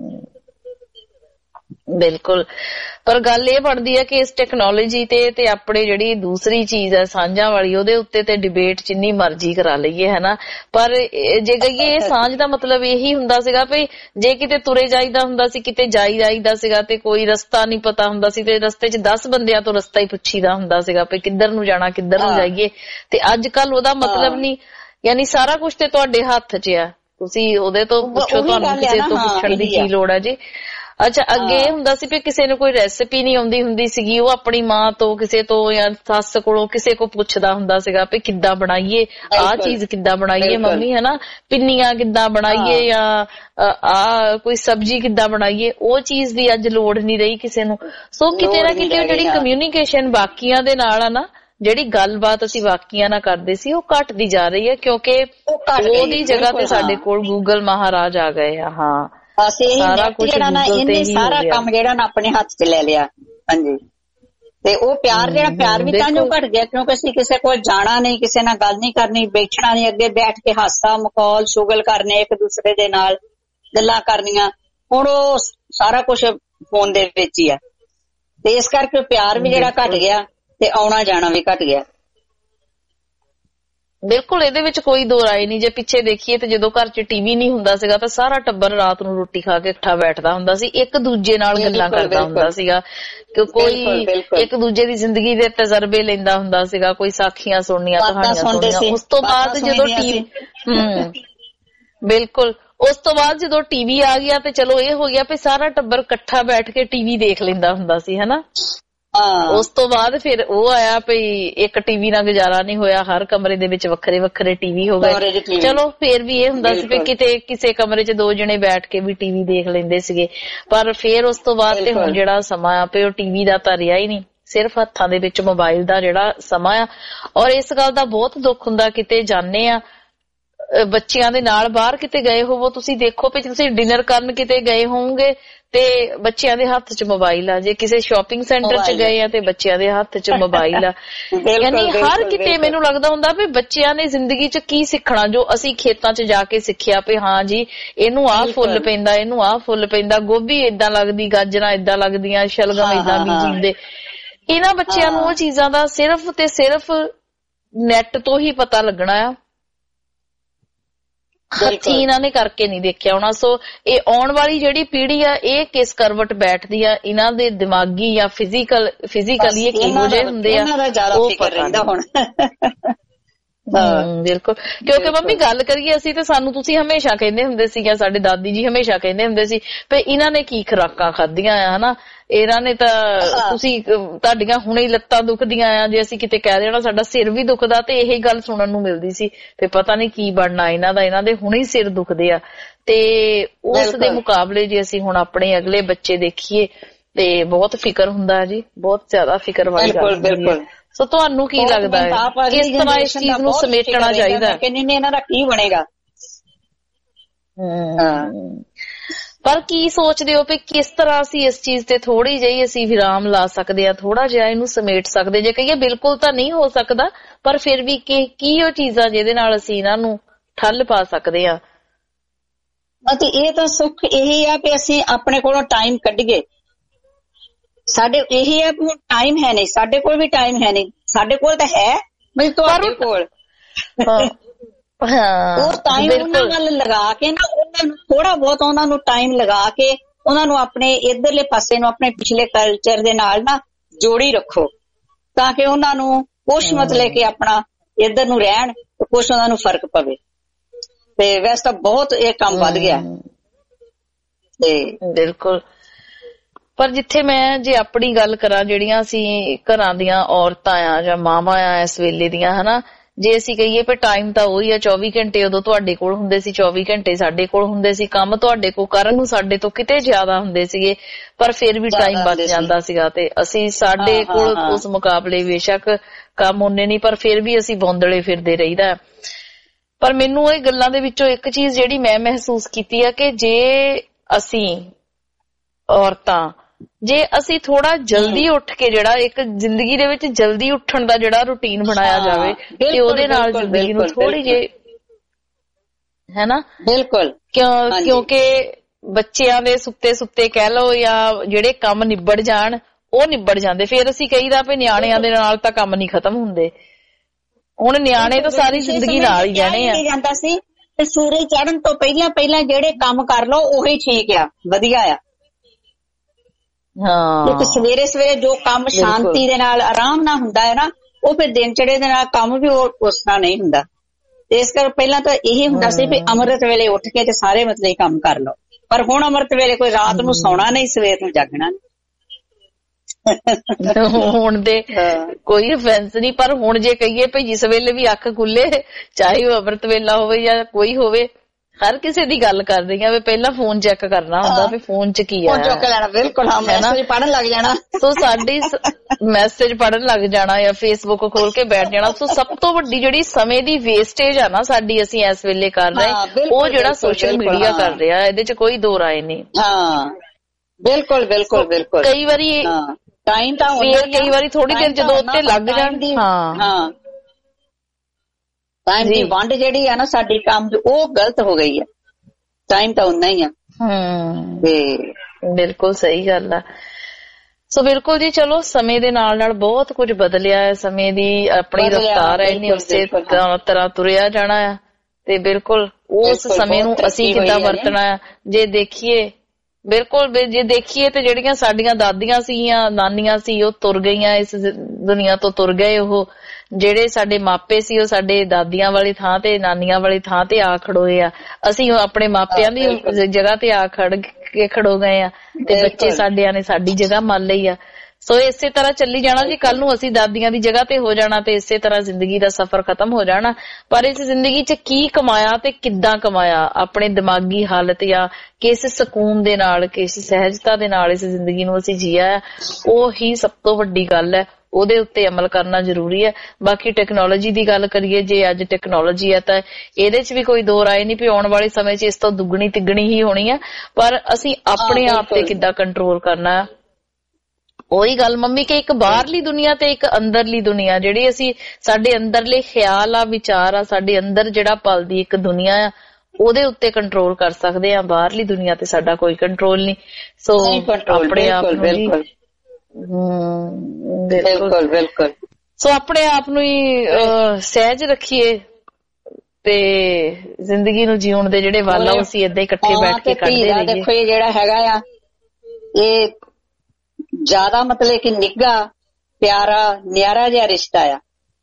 ਬਿਲਕੁਲ, ਪਰ ਗੱਲ ਇਹ ਬਣਦੀ ਹੈ ਕਿ ਇਸ ਟੈਕਨੋਲੋਜੀ ਤੇ ਤੇ ਆਪਣੇ ਜਿਹੜੀ ਦੂਸਰੀ ਚੀਜ਼ ਹੈ ਸਾਂਝਾਂ ਵਾਲੀ, ਉਹਦੇ ਉੱਤੇ ਤੇ ਡਿਬੇਟ ਜਿੰਨੀ ਮਰਜ਼ੀ ਕਰਾ ਲਈਏ ਹਨਾ। ਪਰ ਜੇ ਕਹੀਏ ਇਹ ਸਾਂਝ ਦਾ ਮਤਲਬ ਇਹੀ ਹੁੰਦਾ ਸੀਗਾ ਵੀ ਜੇ ਕਿਤੇ ਤੁਰੇ ਜਾਈਦਾ ਹੁੰਦਾ ਸੀ, ਕਿਤੇ ਜਾਈ ਜਾਈਦਾ ਸੀਗਾ ਤੇ ਕੋਈ ਰਸਤਾ ਨਹੀਂ ਪਤਾ ਹੁੰਦਾ ਸੀ ਤੇ ਰਸਤੇ 'ਚ ਦਸ ਬੰਦਿਆਂ ਤੋਂ ਰਸਤਾ ਹੀ ਪੁੱਛੀਦਾ ਹੁੰਦਾ ਸੀਗਾ ਵੀ ਕਿੱਧਰ ਨੂੰ ਜਾਣਾ, ਕਿੱਧਰ ਨੂੰ ਜਾਈਏ। ਤੇ ਅੱਜ ਕੱਲ ਉਹਦਾ ਮਤਲਬ ਨਹੀਂ, ਯਾਨੀ ਸਾਰਾ ਕੁਛ ਤੇ ਤੁਹਾਡੇ ਹੱਥ 'ਚ ਆ, ਤੁਸੀਂ ਉਹਦੇ ਤੋਂ ਪੁੱਛੋ, ਤੁਹਾਨੂੰ ਕਿਸੇ ਤੋਂ ਪੁੱਛਣ ਦੀ ਕੀ ਲੋੜ ਹੈ ਜੀ। ਅੱਛਾ, ਅੱਗੇ ਇਹ ਹੁੰਦਾ ਸੀ ਵੀ ਕਿਸੇ ਨੂੰ ਕੋਈ ਰੈਸਿਪੀ ਨਹੀਂ ਆਉਂਦੀ ਹੁੰਦੀ ਸੀਗੀ, ਉਹ ਆਪਣੀ ਮਾਂ ਤੋਂ, ਕਿਸੇ ਤੋਂ ਜਾਂ ਸੱਸ ਕੋਲੋਂ ਕਿਸੇ ਕੋ ਪੁੱਛਦਾ ਹੁੰਦਾ ਸੀਗਾ ਵੀ ਕਿੱਦਾਂ ਬਣਾਈਏ ਆਹ ਚੀਜ਼, ਕਿੱਦਾਂ ਬਣਾਈਏ ਮੰਮੀ ਹਨਾ, ਪਿੰਨੀਆਂ ਕਿੱਦਾਂ ਬਣਾਈਏ ਜਾਂ ਆ ਕੋਈ ਸਬਜ਼ੀ ਕਿੱਦਾਂ ਬਣਾਈਏ। ਉਹ ਚੀਜ਼ ਦੀ ਅੱਜ ਲੋੜ ਨਹੀਂ ਰਹੀ ਕਿਸੇ ਨੂੰ। ਸੋ ਕਿਤੇ ਨਾ ਕਿਤੇ ਜਿਹੜੀ ਕਮਿਊਨੀਕੇਸ਼ਨ ਬਾਕੀਆਂ ਦੇ ਨਾਲ ਆ ਨਾ, ਜਿਹੜੀ ਗੱਲਬਾਤ ਅਸੀਂ ਵਾਕਿਆਂ ਨਾਲ ਕਰਦੇ ਸੀ, ਉਹ ਘਟਦੀ ਜਾ ਰਹੀ ਹੈ ਕਿਉਂਕਿ ਉਹਦੀ ਜਗ੍ਹਾ ਤੇ ਸਾਡੇ ਕੋਲ ਗੂਗਲ ਮਹਾਰਾਜ ਆ ਗਏ ਆ। ਹਾਂ ਬਸ ਇਹੀ ਜਿਹੜਾ ਨਾ, ਇਹਨੇ ਸਾਰਾ ਕੰਮ ਜਿਹੜਾ ਨਾ ਆਪਣੇ ਹੱਥ 'ਚ ਲੈ ਲਿਆ। ਹਾਂਜੀ, ਤੇ ਉਹ ਪਿਆਰ ਜਿਹੜਾ ਪਿਆਰ ਵੀ ਤਾਂ ਜੋ ਘਟ ਗਿਆ ਕਿਉਂਕਿ ਅਸੀਂ ਕਿਸੇ ਕੋਲ ਜਾਣਾ ਨਹੀਂ, ਕਿਸੇ ਨਾਲ ਗੱਲ ਨਹੀਂ ਕਰਨੀ, ਬੈਠਣਾ ਨਹੀਂ, ਅੱਗੇ ਬੈਠ ਕੇ ਹਾਸਾ ਮਖੌਲ ਸ਼ੁਗਲ ਕਰਨੇ, ਇੱਕ ਦੂਸਰੇ ਦੇ ਨਾਲ ਗੱਲਾਂ ਕਰਨੀਆਂ। ਹੁਣ ਉਹ ਸਾਰਾ ਕੁਛ ਫੋਨ ਦੇ ਵਿੱਚ ਹੀ ਆ, ਤੇ ਇਸ ਕਰਕੇ ਪਿਆਰ ਵੀ ਜਿਹੜਾ ਘਟ ਗਿਆ ਤੇ ਆਉਣਾ ਜਾਣਾ ਵੀ ਘਟ ਗਿਆ। ਬਿਲਕੁਲ, ਇਹਦੇ ਵਿੱਚ ਕੋਈ ਦੋ ਰਾਏ ਨਹੀਂ। ਜੇ ਪਿੱਛੇ ਦੇਖੀਏ ਤੇ ਜਦੋਂ ਘਰ 'ਚ ਟੀਵੀ ਨਹੀਂ ਹੁੰਦਾ ਸੀਗਾ ਤਾਂ ਸਾਰਾ ਟੱਬਰ ਰਾਤ ਨੂੰ ਰੋਟੀ ਖਾ ਕੇ ਇਕੱਠਾ ਬੈਠਦਾ ਹੁੰਦਾ ਸੀ, ਇੱਕ ਦੂਜੇ ਨਾਲ ਗੱਲਾਂ ਕਰਦਾ ਹੁੰਦਾ ਸੀਗਾ, ਕੋਈ ਇੱਕ ਦੂਜੇ ਦੀ ਜ਼ਿੰਦਗੀ ਦੇ ਤਜਰਬੇ ਲੈਂਦਾ ਹੁੰਦਾ ਸੀਗਾ, ਕੋਈ ਸਾਖੀਆਂ ਸੁਣਨੀਆਂ, ਕਹਾਣੀਆਂ ਸੁਣਨੀਆਂ। ਉਸ ਤੋਂ ਬਾਅਦ ਜਦੋਂ ਟੀਵੀ ਹਮ ਬਿਲਕੁਲ ਉਸ ਤੋਂ ਬਾਅਦ ਜਦੋਂ ਟੀਵੀ ਆ ਗਿਆ ਤੇ ਚਲੋ ਇਹ ਹੋ ਗਿਆ ਵੀ ਸਾਰਾ ਟੱਬਰ ਇਕੱਠਾ ਬੈਠ ਕੇ ਟੀਵੀ ਦੇਖ ਲੈਂਦਾ ਹੁੰਦਾ ਸੀ ਹਨਾ। ਉਸ ਤੋਂ ਬਾਅਦ ਫਿਰ ਉਹ ਆਇਆ ਵੀ ਇੱਕ ਟੀਵੀ ਨਾਲ ਗੁਜ਼ਾਰਾ ਨਹੀਂ ਹੋਇਆ, ਹਰ ਕਮਰੇ ਦੇ ਵਿੱਚ ਵੱਖਰੇ ਵੱਖਰੇ ਟੀਵੀ ਹੋ ਗਏ। ਚਲੋ ਫੇਰ ਵੀ ਇਹ ਹੁੰਦਾ ਸੀ ਵੀ ਕਿਤੇ ਕਿਸੇ ਕਮਰੇ 'ਚ ਦੋ ਜਣੇ ਬੈਠ ਕੇ ਵੀ ਟੀਵੀ ਦੇਖ ਲੈਂਦੇ ਸੀਗੇ। ਪਰ ਫੇਰ ਉਸ ਤੋਂ ਬਾਅਦ ਤੇ ਹੁਣ ਜਿਹੜਾ ਸਮਾਂ ਆ ਵੀ ਉਹ ਟੀਵੀ ਦਾ ਤਾਂ ਰਿਹਾ ਹੀ ਨਹੀਂ, ਸਿਰਫ ਹੱਥਾਂ ਦੇ ਵਿੱਚ ਮੋਬਾਈਲ ਦਾ ਜਿਹੜਾ ਸਮਾਂ ਆ। ਔਰ ਇਸ ਗੱਲ ਦਾ ਬਹੁਤ ਦੁੱਖ ਹੁੰਦਾ, ਕਿਤੇ ਜਾਂਦੇ ਆ ਬੱਚਿਆਂ ਦੇ ਨਾਲ ਬਾਹਰ ਕਿਤੇ ਗਏ ਹੋਵੋ, ਤੁਸੀਂ ਦੇਖੋ ਵੀ ਤੁਸੀਂ ਡਿਨਰ ਕਰਨ ਕਿਤੇ ਗਏ ਹੋਵੋਗੇ ਤੇ ਬੱਚਿਆਂ ਦੇ ਹੱਥ 'ਚ ਮੋਬਾਈਲ ਆ, ਜੇ ਕਿਸੇ ਸ਼ਾਪਿੰਗ ਸੈਂਟਰ 'ਚ ਗਏ ਆ ਤੇ ਬੱਚਿਆਂ ਦੇ ਹੱਥ 'ਚ ਮੋਬਾਈਲ ਆ। ਯਾਨੀ ਹਰ ਕਿਤੇ ਮੈਨੂੰ ਲੱਗਦਾ ਹੁੰਦਾ ਵੀ ਬੱਚਿਆਂ ਨੇ ਜ਼ਿੰਦਗੀ 'ਚ ਕੀ ਸਿੱਖਣਾ ਜੋ ਅਸੀਂ ਖੇਤਾਂ 'ਚ ਜਾ ਕੇ ਸਿੱਖਿਆ ਵੀ ਹਾਂ ਜੀ ਇਹਨੂੰ ਆਹ ਫੁੱਲ ਪੈਂਦਾ, ਇਹਨੂੰ ਆਹ ਫੁੱਲ ਪੈਂਦਾ, ਗੋਭੀ ਏਦਾਂ ਲੱਗਦੀ, ਗਾਜਰਾਂ ਏਦਾਂ ਲੱਗਦੀਆਂ, ਸ਼ਲਗਮ ਏਦਾਂ ਬੀਜੀ ਹੁੰਦੇ। ਇਹਨਾਂ ਬੱਚਿਆਂ ਨੂੰ ਉਹ ਚੀਜ਼ਾਂ ਦਾ ਸਿਰਫ ਤੇ ਸਿਰਫ ਨੈਟ ਤੋਂ ਹੀ ਪਤਾ ਲੱਗਣਾ ਆ, ਹੱਥੀਂ ਇਹਨਾਂ ਨੇ ਕਰਕੇ ਨਹੀਂ ਦੇਖਿਆ ਹੋਣਾ। ਸੋ ਇਹ ਆਉਣ ਵਾਲੀ ਜਿਹੜੀ ਪੀੜ੍ਹੀ ਆ ਇਹ ਕਿਸ ਕਰਵਟ ਬੈਠਦੀ ਆ, ਇਹਨਾਂ ਦੇ ਦਿਮਾਗੀ ਜਾਂ ਫਿਜ਼ੀਕਲ ਫਿਜ਼ੀਕਲੀ ਇਹ ਕਿਹੋ ਜਿਹੇ ਹੁੰਦੇ ਆ ਉਹ ਪਤਾ ਨਹੀਂ। ਹਮ ਬਿਲਕੁਲ, ਕਿਉਂਕਿ ਮੰਮੀ ਗੱਲ ਕਰੀਏ ਅਸੀਂ ਤੇ ਸਾਨੂੰ ਤੁਸੀਂ ਹਮੇਸ਼ਾ ਕਹਿੰਦੇ ਹੁੰਦੇ ਸੀ ਜਾਂ ਸਾਡੇ ਦਾਦੀ ਜੀ ਹਮੇਸ਼ਾ ਕਹਿੰਦੇ ਹੁੰਦੇ ਸੀ ਵੀ ਇਹਨਾਂ ਨੇ ਕੀ ਖੁਰਾਕਾਂ ਖਾਧੀਆਂ ਆ ਹਨਾ, ਇਹਨਾਂ ਨੇ ਤਾਂ ਤੁਸੀਂ ਤੁਹਾਡੀਆਂ ਹੁਣੇ ਹੀ ਲੱਤਾਂ ਦੁਖਦੀਆਂ ਆ, ਜੇ ਅਸੀਂ ਕਿਤੇ ਕਹਿ ਦੇਣਾ ਸਾਡਾ ਸਿਰ ਵੀ ਦੁਖਦਾ ਤੇ ਇਹੀ ਗੱਲ ਸੁਣਨ ਨੂੰ ਮਿਲਦੀ ਸੀ ਤੇ ਪਤਾ ਨਹੀਂ ਕੀ ਬਣਨਾ ਇਹਨਾਂ ਦਾ, ਇਹਨਾਂ ਦੇ ਹੁਣੇ ਹੀ ਸਿਰ ਦੁਖਦੇ ਆ। ਤੇ ਉਸ ਦੇ ਮੁਕਾਬਲੇ ਜੇ ਅਸੀਂ ਹੁਣ ਆਪਣੇ ਅਗਲੇ ਬੱਚੇ ਦੇਖੀਏ ਤੇ ਬਹੁਤ ਫਿਕਰ ਹੁੰਦਾ ਜੀ, ਬਹੁਤ ਜ਼ਿਆਦਾ ਫਿਕਰ ਵਾਲੀ ਗੱਲ ਹੈ। ਸੋ ਤੁਹਾਨੂੰ ਕੀ ਲੱਗਦਾ ਹੈ ਕਿਸ ਤਰ੍ਹਾਂ ਇਸ ਚੀਜ਼ ਨੂੰ ਸਮੇਟਣਾ ਚਾਹੀਦਾ? ਇਹਨਾਂ ਦਾ ਕੀ ਬਣੇਗਾ? ਪਰ ਕੀ ਸੋਚਦੇ ਹੋ ਵੀ ਕਿਸ ਤਰ੍ਹਾਂ ਅਸੀਂ ਇਸ ਚੀਜ਼ ਤੇ ਥੋੜੀ ਜਿਹੀ ਅਸੀਂ ਵਿਰਾਮ ਲਾ ਸਕਦੇ ਆ, ਥੋੜਾ ਜਿਹਾ ਇਹਨੂੰ ਸਮੇਟ ਸਕਦੇ? ਜੇ ਕਹੀਏ ਬਿਲਕੁਲ ਤਾਂ ਨਹੀਂ ਹੋ ਸਕਦਾ, ਪਰ ਫਿਰ ਵੀ ਕੀ ਕੀ ਉਹ ਚੀਜ਼ਾਂ ਜਿਹਦੇ ਨਾਲ ਅਸੀਂ ਇਹਨਾਂ ਨੂੰ ਠੱਲ ਪਾ ਸਕਦੇ ਆ? ਅਤੇ ਇਹ ਤਾਂ ਸੁੱਖ ਇਹੀ ਆ ਵੀ ਅਸੀਂ ਆਪਣੇ ਕੋਲੋਂ ਟਾਈਮ ਕੱਢੀਏ। ਸਾਡੇ ਇਹੀ ਹੈ ਵੀ ਹੁਣ ਟਾਈਮ ਹੈ ਨਹੀਂ, ਸਾਡੇ ਕੋਲ ਵੀ ਟਾਈਮ ਹੈ ਨਹੀਂ, ਸਾਡੇ ਕੋਲ ਤਾਂ ਹੈ ਮੈਂ ਤੁਹਾਡੇ ਕੋਲ ਉਹ ਟਾਈਮ ਉਹਨਾਂ ਵੱਲ ਲਗਾ ਕੇ ਨਾ ਉਹਨਾਂ ਨੂੰ ਥੋੜਾ ਬਹੁਤ ਉਹਨਾਂ ਨੂੰ ਟਾਈਮ ਲਗਾ ਕੇ ਉਹਨਾਂ ਨੂੰ ਆਪਣੇ ਇੱਧਰਲੇ ਪਾਸੇ ਨੂੰ ਆਪਣੇ ਪਿਛਲੇ ਕਲਚਰ ਦੇ ਨਾਲ ਨਾ ਜੋੜੀ ਰੱਖੋ ਤਾਂ ਕਿ ਉਹਨਾਂ ਨੂੰ ਕੁਛ ਮਤਲਬ ਕਿ ਆਪਣਾ ਇੱਧਰ ਨੂੰ ਰਹਿਣ ਤੇ ਕੁਛ ਉਹਨਾਂ ਨੂੰ ਫਰਕ ਪਵੇ। ਤੇ ਵੈਸੇ ਤਾਂ ਬਹੁਤ ਇਹ ਕੰਮ ਵੱਧ ਗਿਆ ਤੇ ਬਿਲਕੁਲ। ਪਰ ਜਿੱਥੇ ਮੈਂ ਜੇ ਆਪਣੀ ਗੱਲ ਕਰਾਂ, ਜਿਹੜੀਆਂ ਅਸੀਂ ਘਰਾਂ ਦੀਆਂ ਔਰਤਾਂ ਆ ਜਾਂ ਮਾਵਾਂ ਆ ਇਸ ਵੇਲੇ ਦੀਆਂ ਹਨਾ, ਜੇ ਅਸੀਂ ਕਹੀਏ ਵੀ ਟਾਈਮ ਤਾਂ ਉਹੀ ਆ, ਚੌਵੀ ਘੰਟੇ ਉਦੋਂ ਤੁਹਾਡੇ ਕੋਲ ਹੁੰਦੇ ਸੀ, ਚੌਵੀ ਘੰਟੇ ਸਾਡੇ ਕੋਲ ਹੁੰਦੇ ਸੀ, ਕੰਮ ਤੁਹਾਡੇ ਕੋਲ ਕਰਨ ਨੂੰ ਸਾਡੇ ਤੋਂ ਕਿਤੇ ਜ਼ਿਆਦਾ ਹੁੰਦੇ ਸੀਗੇ, ਪਰ ਫਿਰ ਵੀ ਟਾਈਮ ਬਚ ਜਾਂਦਾ ਸੀਗਾ ਤੇ ਅਸੀਂ ਸਾਡੇ ਕੋਲ ਉਸ ਮੁਕਾਬਲੇ ਬੇਸ਼ੱਕ ਕੰਮ ਉਹਨੇ ਨਹੀਂ ਪਰ ਫਿਰ ਵੀ ਅਸੀਂ ਬੌਂਦਲੇ ਫਿਰਦੇ ਰਹੀਦਾ। ਪਰ ਮੈਨੂੰ ਇਹ ਗੱਲਾਂ ਦੇ ਵਿੱਚੋਂ ਇੱਕ ਚੀਜ਼ ਜਿਹੜੀ ਮੈਂ ਮਹਿਸੂਸ ਕੀਤੀ ਆ ਕਿ ਜੇ ਅਸੀਂ ਔਰਤਾਂ ਜੇ ਅਸੀਂ ਥੋੜਾ ਜਲਦੀ ਉੱਠ ਕੇ ਜਿਹੜਾ ਇੱਕ ਜ਼ਿੰਦਗੀ ਦੇ ਵਿੱਚ ਜਲਦੀ ਉੱਠਣ ਦਾ ਜਿਹੜਾ ਰੂਟੀਨ ਬਣਾਇਆ ਜਾਵੇ ਤੇ ਉਹਦੇ ਨਾਲ ਜ਼ਿੰਦਗੀ ਨੂੰ ਥੋੜੀ ਜਿਹੀ ਹੈ ਨਾ ਬਿਲਕੁਲ ਕਿਉਂ ਕਿਉਂਕਿ ਬੱਚਿਆਂ ਦੇ ਸੁੱਤੇ ਸੁੱਤੇ ਕਹਿ ਲਓ ਜਾਂ ਜਿਹੜੇ ਕੰਮ ਨਿਬੜ ਜਾਣ ਉਹ ਨਿਬੜ ਜਾਂਦੇ, ਫਿਰ ਅਸੀਂ ਕਹੀਦਾ ਵੀ ਨਿਆਣਿਆਂ ਦੇ ਨਾਲ ਤਾਂ ਕੰਮ ਨਹੀਂ ਖਤਮ ਹੁੰਦੇ। ਹੁਣ ਨਿਆਣੇ ਤਾਂ ਸਾਰੀ ਜ਼ਿੰਦਗੀ ਨਾਲ ਹੀ ਜਾਣੇ ਆ। ਜਾਂਦਾ ਸੀ ਤੇ ਸੂਰਜ ਚੜ੍ਹਨ ਤੋਂ ਪਹਿਲਾਂ ਪਹਿਲਾਂ ਜਿਹੜੇ ਕੰਮ ਕਰ ਲਓ ਉਹੀ ਠੀਕ ਆ, ਵਧੀਆ ਆ। ਹਾਂ ਸਵੇਰੇ ਸਵੇਰੇ ਜੋ ਕੰਮ ਸ਼ਾਂਤੀ ਦੇ ਨਾਲ ਆਰਾਮ ਨਾਲ ਹੁੰਦਾ ਹੈ ਨਾ, ਉਹ ਫਿਰ ਦਿਨ ਚੜੇ ਦੇ ਨਾਲ ਕੰਮ ਵੀ ਉਸ ਤਰ੍ਹਾਂ ਨਹੀਂ ਹੁੰਦਾ। ਤੇ ਇਸ ਕਰਕੇ ਪਹਿਲਾਂ ਤਾਂ ਇਹੀ ਹੁੰਦਾ ਸੀ ਵੀ ਅੰਮ੍ਰਿਤ ਵੇਲੇ ਉੱਠ ਕੇ ਤੇ ਸਾਰੇ ਮਤਲਬ ਕੰਮ ਕਰ ਲਓ, ਪਰ ਹੁਣ ਅੰਮ੍ਰਿਤ ਵੇਲੇ ਕੋਈ ਰਾਤ ਨੂੰ ਸੌਣਾ ਨਹੀਂ, ਸਵੇਰ ਨੂੰ ਜਾਗਣਾ ਨਹੀਂ। ਹੁਣ ਦੇ ਕੋਈ ਅਫੈਂਸ ਨਹੀਂ, ਪਰ ਹੁਣ ਜੇ ਕਹੀਏ ਭਈ ਜਿਸ ਵੇਲੇ ਵੀ ਅੱਖ ਖੁੱਲੇ ਚਾਹੇ ਉਹ ਅੰਮ੍ਰਿਤ ਵੇਲਾ ਹੋਵੇ ਜਾਂ ਕੋਈ ਹੋਵੇ, ਹਰ ਕਿਸੇ ਦੀ ਗੱਲ ਕਰ ਰਹੀ ਆ ਵੀ ਪਹਿਲਾਂ ਫੋਨ ਚੈੱਕ ਕਰਨਾ ਹੁੰਦਾ ਵੀ ਫੋਨ ਚ ਕੀ ਆਇਆ, ਫੋਨ ਚੁੱਕ ਲੈਣਾ। ਬਿਲਕੁਲ ਹਾਂ, ਮੈਸੇਜ ਪੜ੍ਹਨ ਲੱਗ ਜਾਣਾ। ਸੋ ਸਾਡੀ ਮੈਸੇਜ ਪੜ੍ਹਨ ਲੱਗ ਜਾਣਾ ਜਾਂ ਫੇਸਬੁੱਕ ਖੋਲ ਕੇ ਬੈਠ ਜਾਣਾ। ਸੋ ਸਭ ਤੋਂ ਵੱਡੀ ਜਿਹੜੀ ਸਮੇਂ ਦੀ ਵੇਸਟੇਜ ਆ ਨਾ ਸਾਡੀ ਅਸੀਂ ਇਸ ਵੇਲੇ ਕਰ ਰਹੇ, ਉਹ ਜਿਹੜਾ ਸੋਸ਼ਲ ਮੀਡੀਆ ਕਰ ਰਿਹਾ, ਇਹਦੇ ਚ ਕੋਈ ਦੋ ਰਾਏ ਨਹੀਂ। ਹਾਂ ਬਿਲਕੁਲ ਬਿਲਕੁਲ ਬਿਲਕੁਲ। ਕਈ ਵਾਰੀ ਟਾਈਮ ਤਾਂ ਕਈ ਵਾਰੀ ਥੋੜੀ ਦੇਰ ਜਦੋਂ ਉੱਤੇ ਲੱਗ ਜਾਣ ਹਾਂ ਹਾਂ ਟਾਈਮ ਦੀ ਵੰਡ ਜਿਹੜੀ ਆ ਨਾ ਸਾਡੀ ਕੰਮ ਦੀ ਉਹ ਗਲਤ ਹੋ ਗਈ ਆ। ਟਾਈਮ ਤਾਂ ਉਨਾ ਹੀ ਆ। ਹਮ ਬਿਲਕੁਲ ਸਹੀ ਗੱਲ ਆ। ਸੋ ਬਿਲਕੁਲ ਜੀ, ਚਲੋ ਸਮੇਂ ਦੇ ਨਾਲ ਨਾਲ ਬਹੁਤ ਕੁਝ ਬਦਲਿਆ ਹੈ, ਸਮੇਂ ਦੀ ਆਪਣੀ ਰਫ਼ਤਾਰ ਹੈ, ਇਹਨੇ ਉਸੇ ਤਰ੍ਹਾਂ ਤੁਰਿਆ ਜਾਣਾ ਆ ਤੇ ਬਿਲਕੁਲ ਉਸ ਸਮੇਂ ਨੂੰ ਅਸੀਂ ਕਿੱਦਾਂ ਵਰਤਣਾ ਆ। ਜੇ ਦੇਖੀਏ ਬਿਲਕੁਲ ਜੇ ਦੇਖੀਏ ਤੇ ਜਿਹੜੀਆਂ ਸਾਡੀਆਂ ਦਾਦੀਆਂ ਸੀਗੀਆਂ ਨਾਨੀਆਂ ਸੀ ਉਹ ਤੁਰ ਗਈਆਂ, ਇਸ ਦੁਨੀਆ ਤੋਂ ਤੁਰ ਗਏ ਉਹ, ਜਿਹੜੇ ਸਾਡੇ ਮਾਪੇ ਸੀ ਉਹ ਸਾਡੇ ਦਾਦੀਆਂ ਵਾਲੀ ਥਾਂ ਤੇ ਨਾਨੀਆਂ ਵਾਲੀ ਥਾਂ ਤੇ ਆ ਖੜੋਏ ਆ, ਅਸੀਂ ਆਪਣੇ ਮਾਪਿਆਂ ਦੀ ਜਗ੍ਹਾ ਤੇ ਆ ਖੜ ਕੇ ਖੜੋ ਗਏ ਆ ਤੇ ਬੱਚੇ ਸਾਡਿਆਂ ਨੇ ਸਾਡੀ ਜਗ੍ਹਾ ਮੰਨ ਲਈ ਆ। ਸੋ ਇਸੇ ਤਰ੍ਹਾਂ ਚੱਲੀ ਜਾਣਾ ਜੀ, ਕੱਲ ਨੂੰ ਅਸੀਂ ਦਾਦੀਆਂ ਦੀ ਜਗ੍ਹਾ ਤੇ ਹੋ ਜਾਣਾ ਤੇ ਇਸੇ ਤਰ੍ਹਾਂ ਜ਼ਿੰਦਗੀ ਦਾ ਸਫ਼ਰ ਖਤਮ ਹੋ ਜਾਣਾ। ਪਰ ਇਸ ਜ਼ਿੰਦਗੀ 'ਚ ਕੀ ਕਮਾਇਆ ਤੇ ਕਿੱਦਾਂ ਕਮਾਇਆ, ਆਪਣੇ ਦਿਮਾਗੀ ਹਾਲਤ ਜਾਂ ਕਿਸ ਸਕੂਨ ਦੇ ਨਾਲ, ਕਿਸ ਸਹਿਜਤਾ ਦੇ ਨਾਲ ਇਸ ਜ਼ਿੰਦਗੀ ਨੂੰ ਅਸੀਂ ਜੀਆ, ਉਹ ਹੀ ਸਭ ਤੋਂ ਵੱਡੀ ਗੱਲ ਹੈ। ਉਹਦੇ ਉੱਤੇ ਅਮਲ ਕਰਨਾ ਜ਼ਰੂਰੀ ਹੈ। ਬਾਕੀ ਟੈਕਨੋਲੋਜੀ ਦੀ ਗੱਲ ਕਰੀਏ, ਜੇ ਅੱਜ ਟੈਕਨੋਲੋਜੀ ਹੈ ਤਾਂ ਇਹਦੇ 'ਚ ਵੀ ਕੋਈ ਦੋ ਰਾਏ ਨਹੀਂ ਵੀ ਆਉਣ ਵਾਲੇ ਸਮੇਂ 'ਚ ਇਸ ਤੋਂ ਦੁੱਗਣੀ ਤਿੱਗਣੀ ਹੀ ਹੋਣੀ ਹੈ, ਪਰ ਅਸੀਂ ਆਪਣੇ ਆਪ ਤੇ ਕਿੱਦਾਂ ਕੰਟਰੋਲ ਕਰਨਾ ਹੈ। ਉਹੀ ਗੱਲ ਮੰਮੀ ਕਿ ਇੱਕ ਬਾਹਰਲੀ ਦੁਨੀਆ ਤੇ ਇੱਕ ਅੰਦਰਲੀ ਦੁਨੀਆ, ਜਿਹੜੀ ਅਸੀਂ ਸਾਡੇ ਅੰਦਰਲੇ ਖਿਆਲ ਆ, ਵਿਚਾਰ ਆ, ਸਾਡੇ ਅੰਦਰ ਜਿਹੜਾ ਪਲਦੀ ਇੱਕ ਦੁਨੀਆ ਆ, ਉਹਦੇ ਉੱਤੇ ਕੰਟਰੋਲ ਕਰ ਸਕਦੇ ਆ। ਬਾਹਰਲੀ ਦੁਨੀਆ ਤੇ ਸਾਡਾ ਕੋਈ ਕੰਟਰੋਲ ਨਹੀਂ। ਸੋ ਆਪਣੇ ਆਪ ਨੂੰ ਬਿਲਕੁਲ ਬਿਲਕੁਲ ਬਿਲਕੁਲ ਸੋ ਆਪਣੇ ਆਪ ਨੂੰ ਹੀ ਸਹਿਜ ਰੱਖੀਏ ਤੇ ਜ਼ਿੰਦਗੀ ਨੂੰ ਜਿਉਣ ਦੇ ਜਿਹੜੇ ਵੱਲ ਆ ਅਸੀਂ ਏਦਾਂ ਹੀ ਇਕੱਠੇ ਬੈਠ ਕੇ ਕੱਢਦੇ ਰਹੀਏ। ਦੇਖੋ ਇਹ ਜਿਹੜਾ ਹੈਗਾ ਆ, ਇਹ ਜ਼ਿਆਦਾ ਮਤਲਬ ਕਿ ਨਿੱਘਾ ਪਿਆਰਾ ਨਿਆਰਾ ਜਿਹਾ ਰਿਸ਼ਤਾ ਆ।